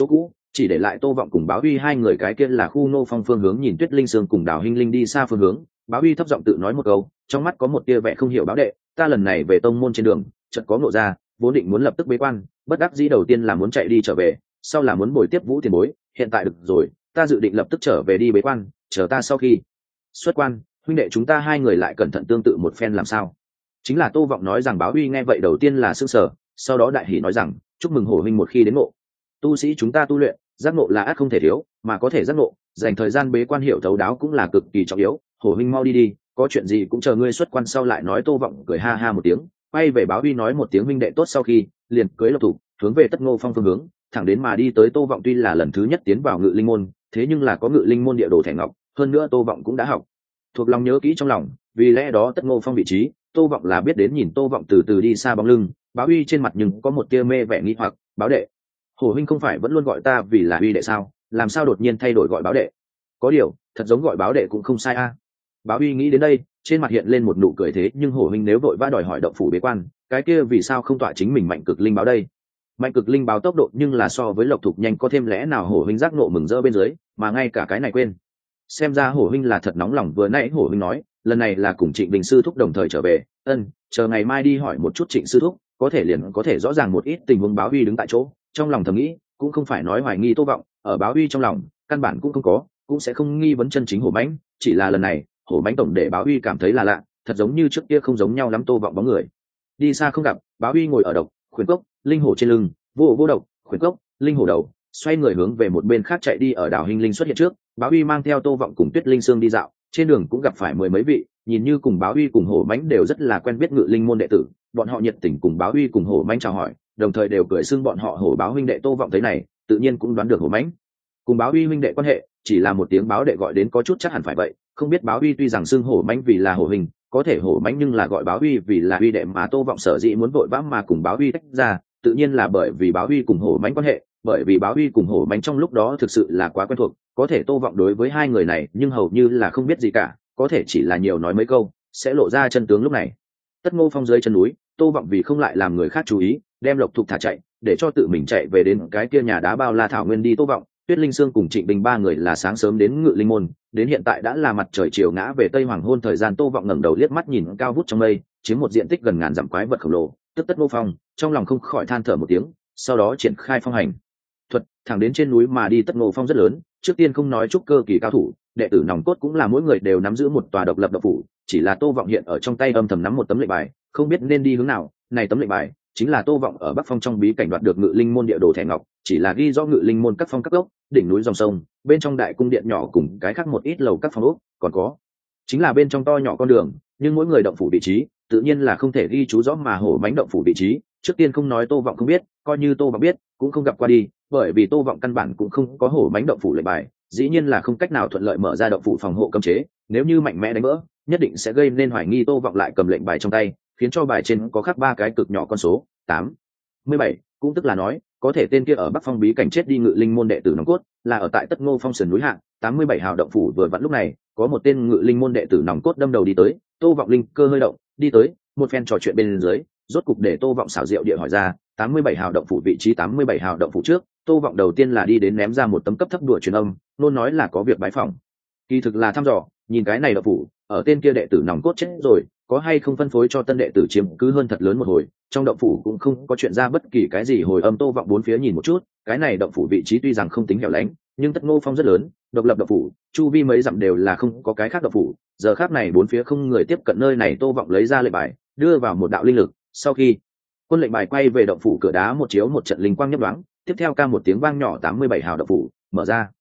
chỉ để lại Tô Vọng cùng Báo Huy hai người. Cái kia là khu Ngô Phong phương hướng, nhìn Tuyết Linh Sương cùng Đào Hinh Linh đi xa phương hướng, Báo Huy thấp giọng tự nói một câu, trong mắt có một tia vẻ không hiểu. Báo đệ, ta lần này về tông môn trên đường chợt có ngộ ra, vốn định muốn lập tức bế quan, bất đắc dĩ đầu tiên là muốn chạy đi trở về, sau là muốn bồi tiếp Vũ tiền bối, hiện tại được rồi, ta dự định lập tức trở về đi bế quan, chờ ta sau khi xuất quan, huynh đệ chúng ta hai người lại cẩn thận tương tự một phen làm sao? Chính là Tô Vọng nói rằng. Báo Huy nghe vậy đầu tiên là sửng sở, sau đó đại hỉ nói rằng, chúc mừng Hổ huynh một khi đến ngộ. Tu sĩ chúng ta tu luyện, giác ngộ là ắt không thể thiếu, mà có thể giác ngộ, dành thời gian bế quan hiểu thấu đáo cũng là cực kỳ trọng yếu. Hổ huynh mau đi đi, có chuyện gì cũng chờ ngươi xuất quan sau lại nói. Tô Vọng cười ha ha một tiếng, quay về Báo Huy nói một tiếng huynh đệ tốt sau khi, liền cưỡi Lộc Thủ, hướng về Tất Ngô Phong phương hướng, thẳng đến mà đi tới. Tô Vọng tuy là lần thứ nhất tiến vào Ngự Linh môn, thế nhưng là có Ngự Linh môn địa đồ thẻ ngọc, hơn nữa Tô Vọng cũng đã học thuộc lòng nhớ kỹ trong lòng, vì lẽ đó Tất Ngô Phong vị trí, Tô Vọng là biết đến. Nhìn Tô Vọng từ từ đi xa bóng lưng, Báo Huy trên mặt nhưng có một tia mê vẻ nghi hoặc. Báo đệ, Hổ huynh không phải vẫn luôn gọi ta vì là Huy đệ sao, làm sao đột nhiên thay đổi gọi Báo đệ? Có điều, thật giống gọi Báo đệ cũng không sai a. Báo Huy nghĩ đến đây, trên mặt hiện lên một nụ cười. Thế nhưng Hổ huynh nếu vội vã đòi hỏi động phủ bế quan, cái kia vì sao không tọa chính mình Mạnh Cực Linh báo đây? Mạnh Cực Linh báo tốc độ nhưng là so với Lộc Thục nhanh, có thêm lẽ nào Hổ huynh giác nộ mừng rỡ bên dưới, mà ngay cả cái này quên. Xem ra Hổ huynh là thật nóng lòng. Vừa nãy Hổ huynh nói, lần này là cùng Trịnh Bình sư thúc đồng thời trở về, ân, chờ ngày mai đi hỏi một chút Trịnh sư thúc, có thể liền có thể rõ ràng một ít tình huống. Báo Huy đứng tại chỗ, trong lòng thầm nghĩ, cũng không phải nói hoài nghi Tô Vọng, ở Báo Huy trong lòng, căn bản cũng không có, cũng sẽ không nghi vấn chân chính Hổ Mãnh, chỉ là lần này, Hổ Mãnh tổng để Báo Huy cảm thấy là lạ, thật giống như trước kia không giống nhau lắm. Tô Vọng bóng người đi xa không gặp, Báo Huy ngồi ở độc khuyển cốc linh hổ trên lưng, vô vô độc khuyển cốc linh hổ đầu, xoay người hướng về một bên khác chạy đi. Ở Đào Hinh Linh xuất hiện trước, Báo Huy mang theo Tô Vọng cùng Tuyết Linh Sương đi dạo, trên đường cũng gặp phải mười mấy vị, nhìn như cùng Báo Huy cùng Hổ Mãnh đều rất là quen biết Ngự Linh môn đệ tử, bọn họ nhiệt tình cùng Báo Huy cùng Hổ Mãnh chào hỏi, đồng thời đều cười xưng bọn họ Hổ Báo huynh đệ. Tô Vọng thấy này, tự nhiên cũng đoán được Hổ Mãnh cùng Báo Huy huynh đệ quan hệ, chỉ là một tiếng Báo đệ gọi đến có chút chắc hẳn phải vậy, không biết Báo Huy tuy rằng xưng Hổ Mãnh vì là Hổ huynh, có thể Hổ Mãnh nhưng là gọi Báo Huy vì là Huy đệ, mà Tô Vọng sở dĩ muốn vội vã mà cùng Báo Huy tách ra, tự nhiên là bởi vì Báo Huy cùng Hổ Mãnh quan hệ, bởi vì Báo Huy cùng Hổ Mãnh trong lúc đó thực sự là quá quen thuộc, có thể Tô Vọng đối với hai người này nhưng hầu như là không biết gì cả, có thể chỉ là nhiều nói mấy câu sẽ lộ ra chân tướng. Lúc này Tất Ngô Phong dưới chân núi, Tô Vọng vì không lại làm người khác chú ý, đem Lộc Thục thả chạy, để cho tự mình chạy về đến cái kia nhà đá bao la thảo nguyên đi. Tô Vọng, Tuyết Linh Sương cùng Trịnh Bình ba người là sáng sớm đến Ngự Linh môn, đến hiện tại đã là mặt trời chiều ngã về tây hoàng hôn thời gian. Tô Vọng ngẩng đầu liếc mắt nhìn cao vút trong mây, chiếm một diện tích gần ngàn dặm quái vật khổng lồ, tức Tất Ngô Phong, trong lòng không khỏi than thở một tiếng, sau đó triển khai phong hành thuật, thẳng đến trên núi mà đi. Tất Ngô Phong rất lớn, trước tiên không nói trúc cơ kỳ cao thủ, đệ tử nòng cốt cũng là mỗi người đều nắm giữ một tòa độc lập động phủ, chỉ là Tô Vọng hiện ở trong tay âm thầm nắm một tấm lệnh bài, không biết nên đi hướng nào. Này tấm lệnh bài chính là Tô Vọng ở Bắc Phong trong bí cảnh đoạt được Ngự Linh môn địa đồ thẻ ngọc, chỉ là ghi rõ Ngự Linh môn các phong các gốc, đỉnh núi dòng sông, bên trong đại cung điện nhỏ cùng cái khác một ít lầu các phòng ốc, còn có chính là bên trong to nhỏ con đường, nhưng mỗi người động phủ vị trí tự nhiên là không thể ghi chú rõ. Mà Hổ Mãnh động phủ vị trí, trước tiên không nói Tô Vọng không biết, coi như Tô Vọng biết cũng không gặp qua đi, bởi vì Tô Vọng căn bản cũng không có Hổ Mãnh động phủ lệnh bài, dĩ nhiên là không cách nào thuận lợi mở ra động phủ phòng hộ cấm chế, nếu như mạnh mẽ đánh vỡ, nhất định sẽ gây nên hoài nghi. Tô Vọng lại cầm lệnh bài trong tay, khiến cho bài trên có khắc ba cái cực nhỏ con số tám mươi bảy, cũng tức là nói, có thể tên kia ở Bắc Phong bí cảnh chết đi Ngự Linh môn đệ tử nòng cốt, là ở tại Tất Ngô Phong sườn núi hạ, tám mươi bảy hào động phủ. Vừa vặn lúc này, có một tên Ngự Linh môn đệ tử nòng cốt đâm đầu đi tới, Tô Vọng linh cơ hơi động, đi tới, một phen trò chuyện bên dưới, rốt cục để Tô Vọng xảo diệu địa hỏi ra, tám mươi bảy hào động phủ vị trí. tám mươi bảy hào động phủ trước, Tô Vọng đầu tiên là đi đến ném ra một tấm cấp thấp đùa truyền âm, luôn nói là có việc bái phỏng, kỳ thực là thăm dò, nhìn cái này động phủ, ở tên kia đệ tử nòng cốt chết rồi, có hay không phân phối cho tân đệ tử chiếm cứ hơn thật lớn một hồi, trong động phủ cũng không có chuyện ra bất kỳ cái gì. Hồi âm Tô Vọng bốn phía nhìn một chút, cái này động phủ vị trí tuy rằng không tính hẻo lánh, nhưng Tất Ngô Phong rất lớn, độc lập động phủ, chu vi mấy dặm đều là không có cái khác động phủ, giờ khắc này bốn phía không người tiếp cận nơi này. Tô Vọng lấy ra lệnh bài, đưa vào một đạo linh lực, sau khi quân lệnh bài quay về động phủ cửa đá một chiếu một trận linh quang nhấp nhoáng, tiếp theo ca một tiếng vang nhỏ, tám mươi bảy hào động phủ mở ra.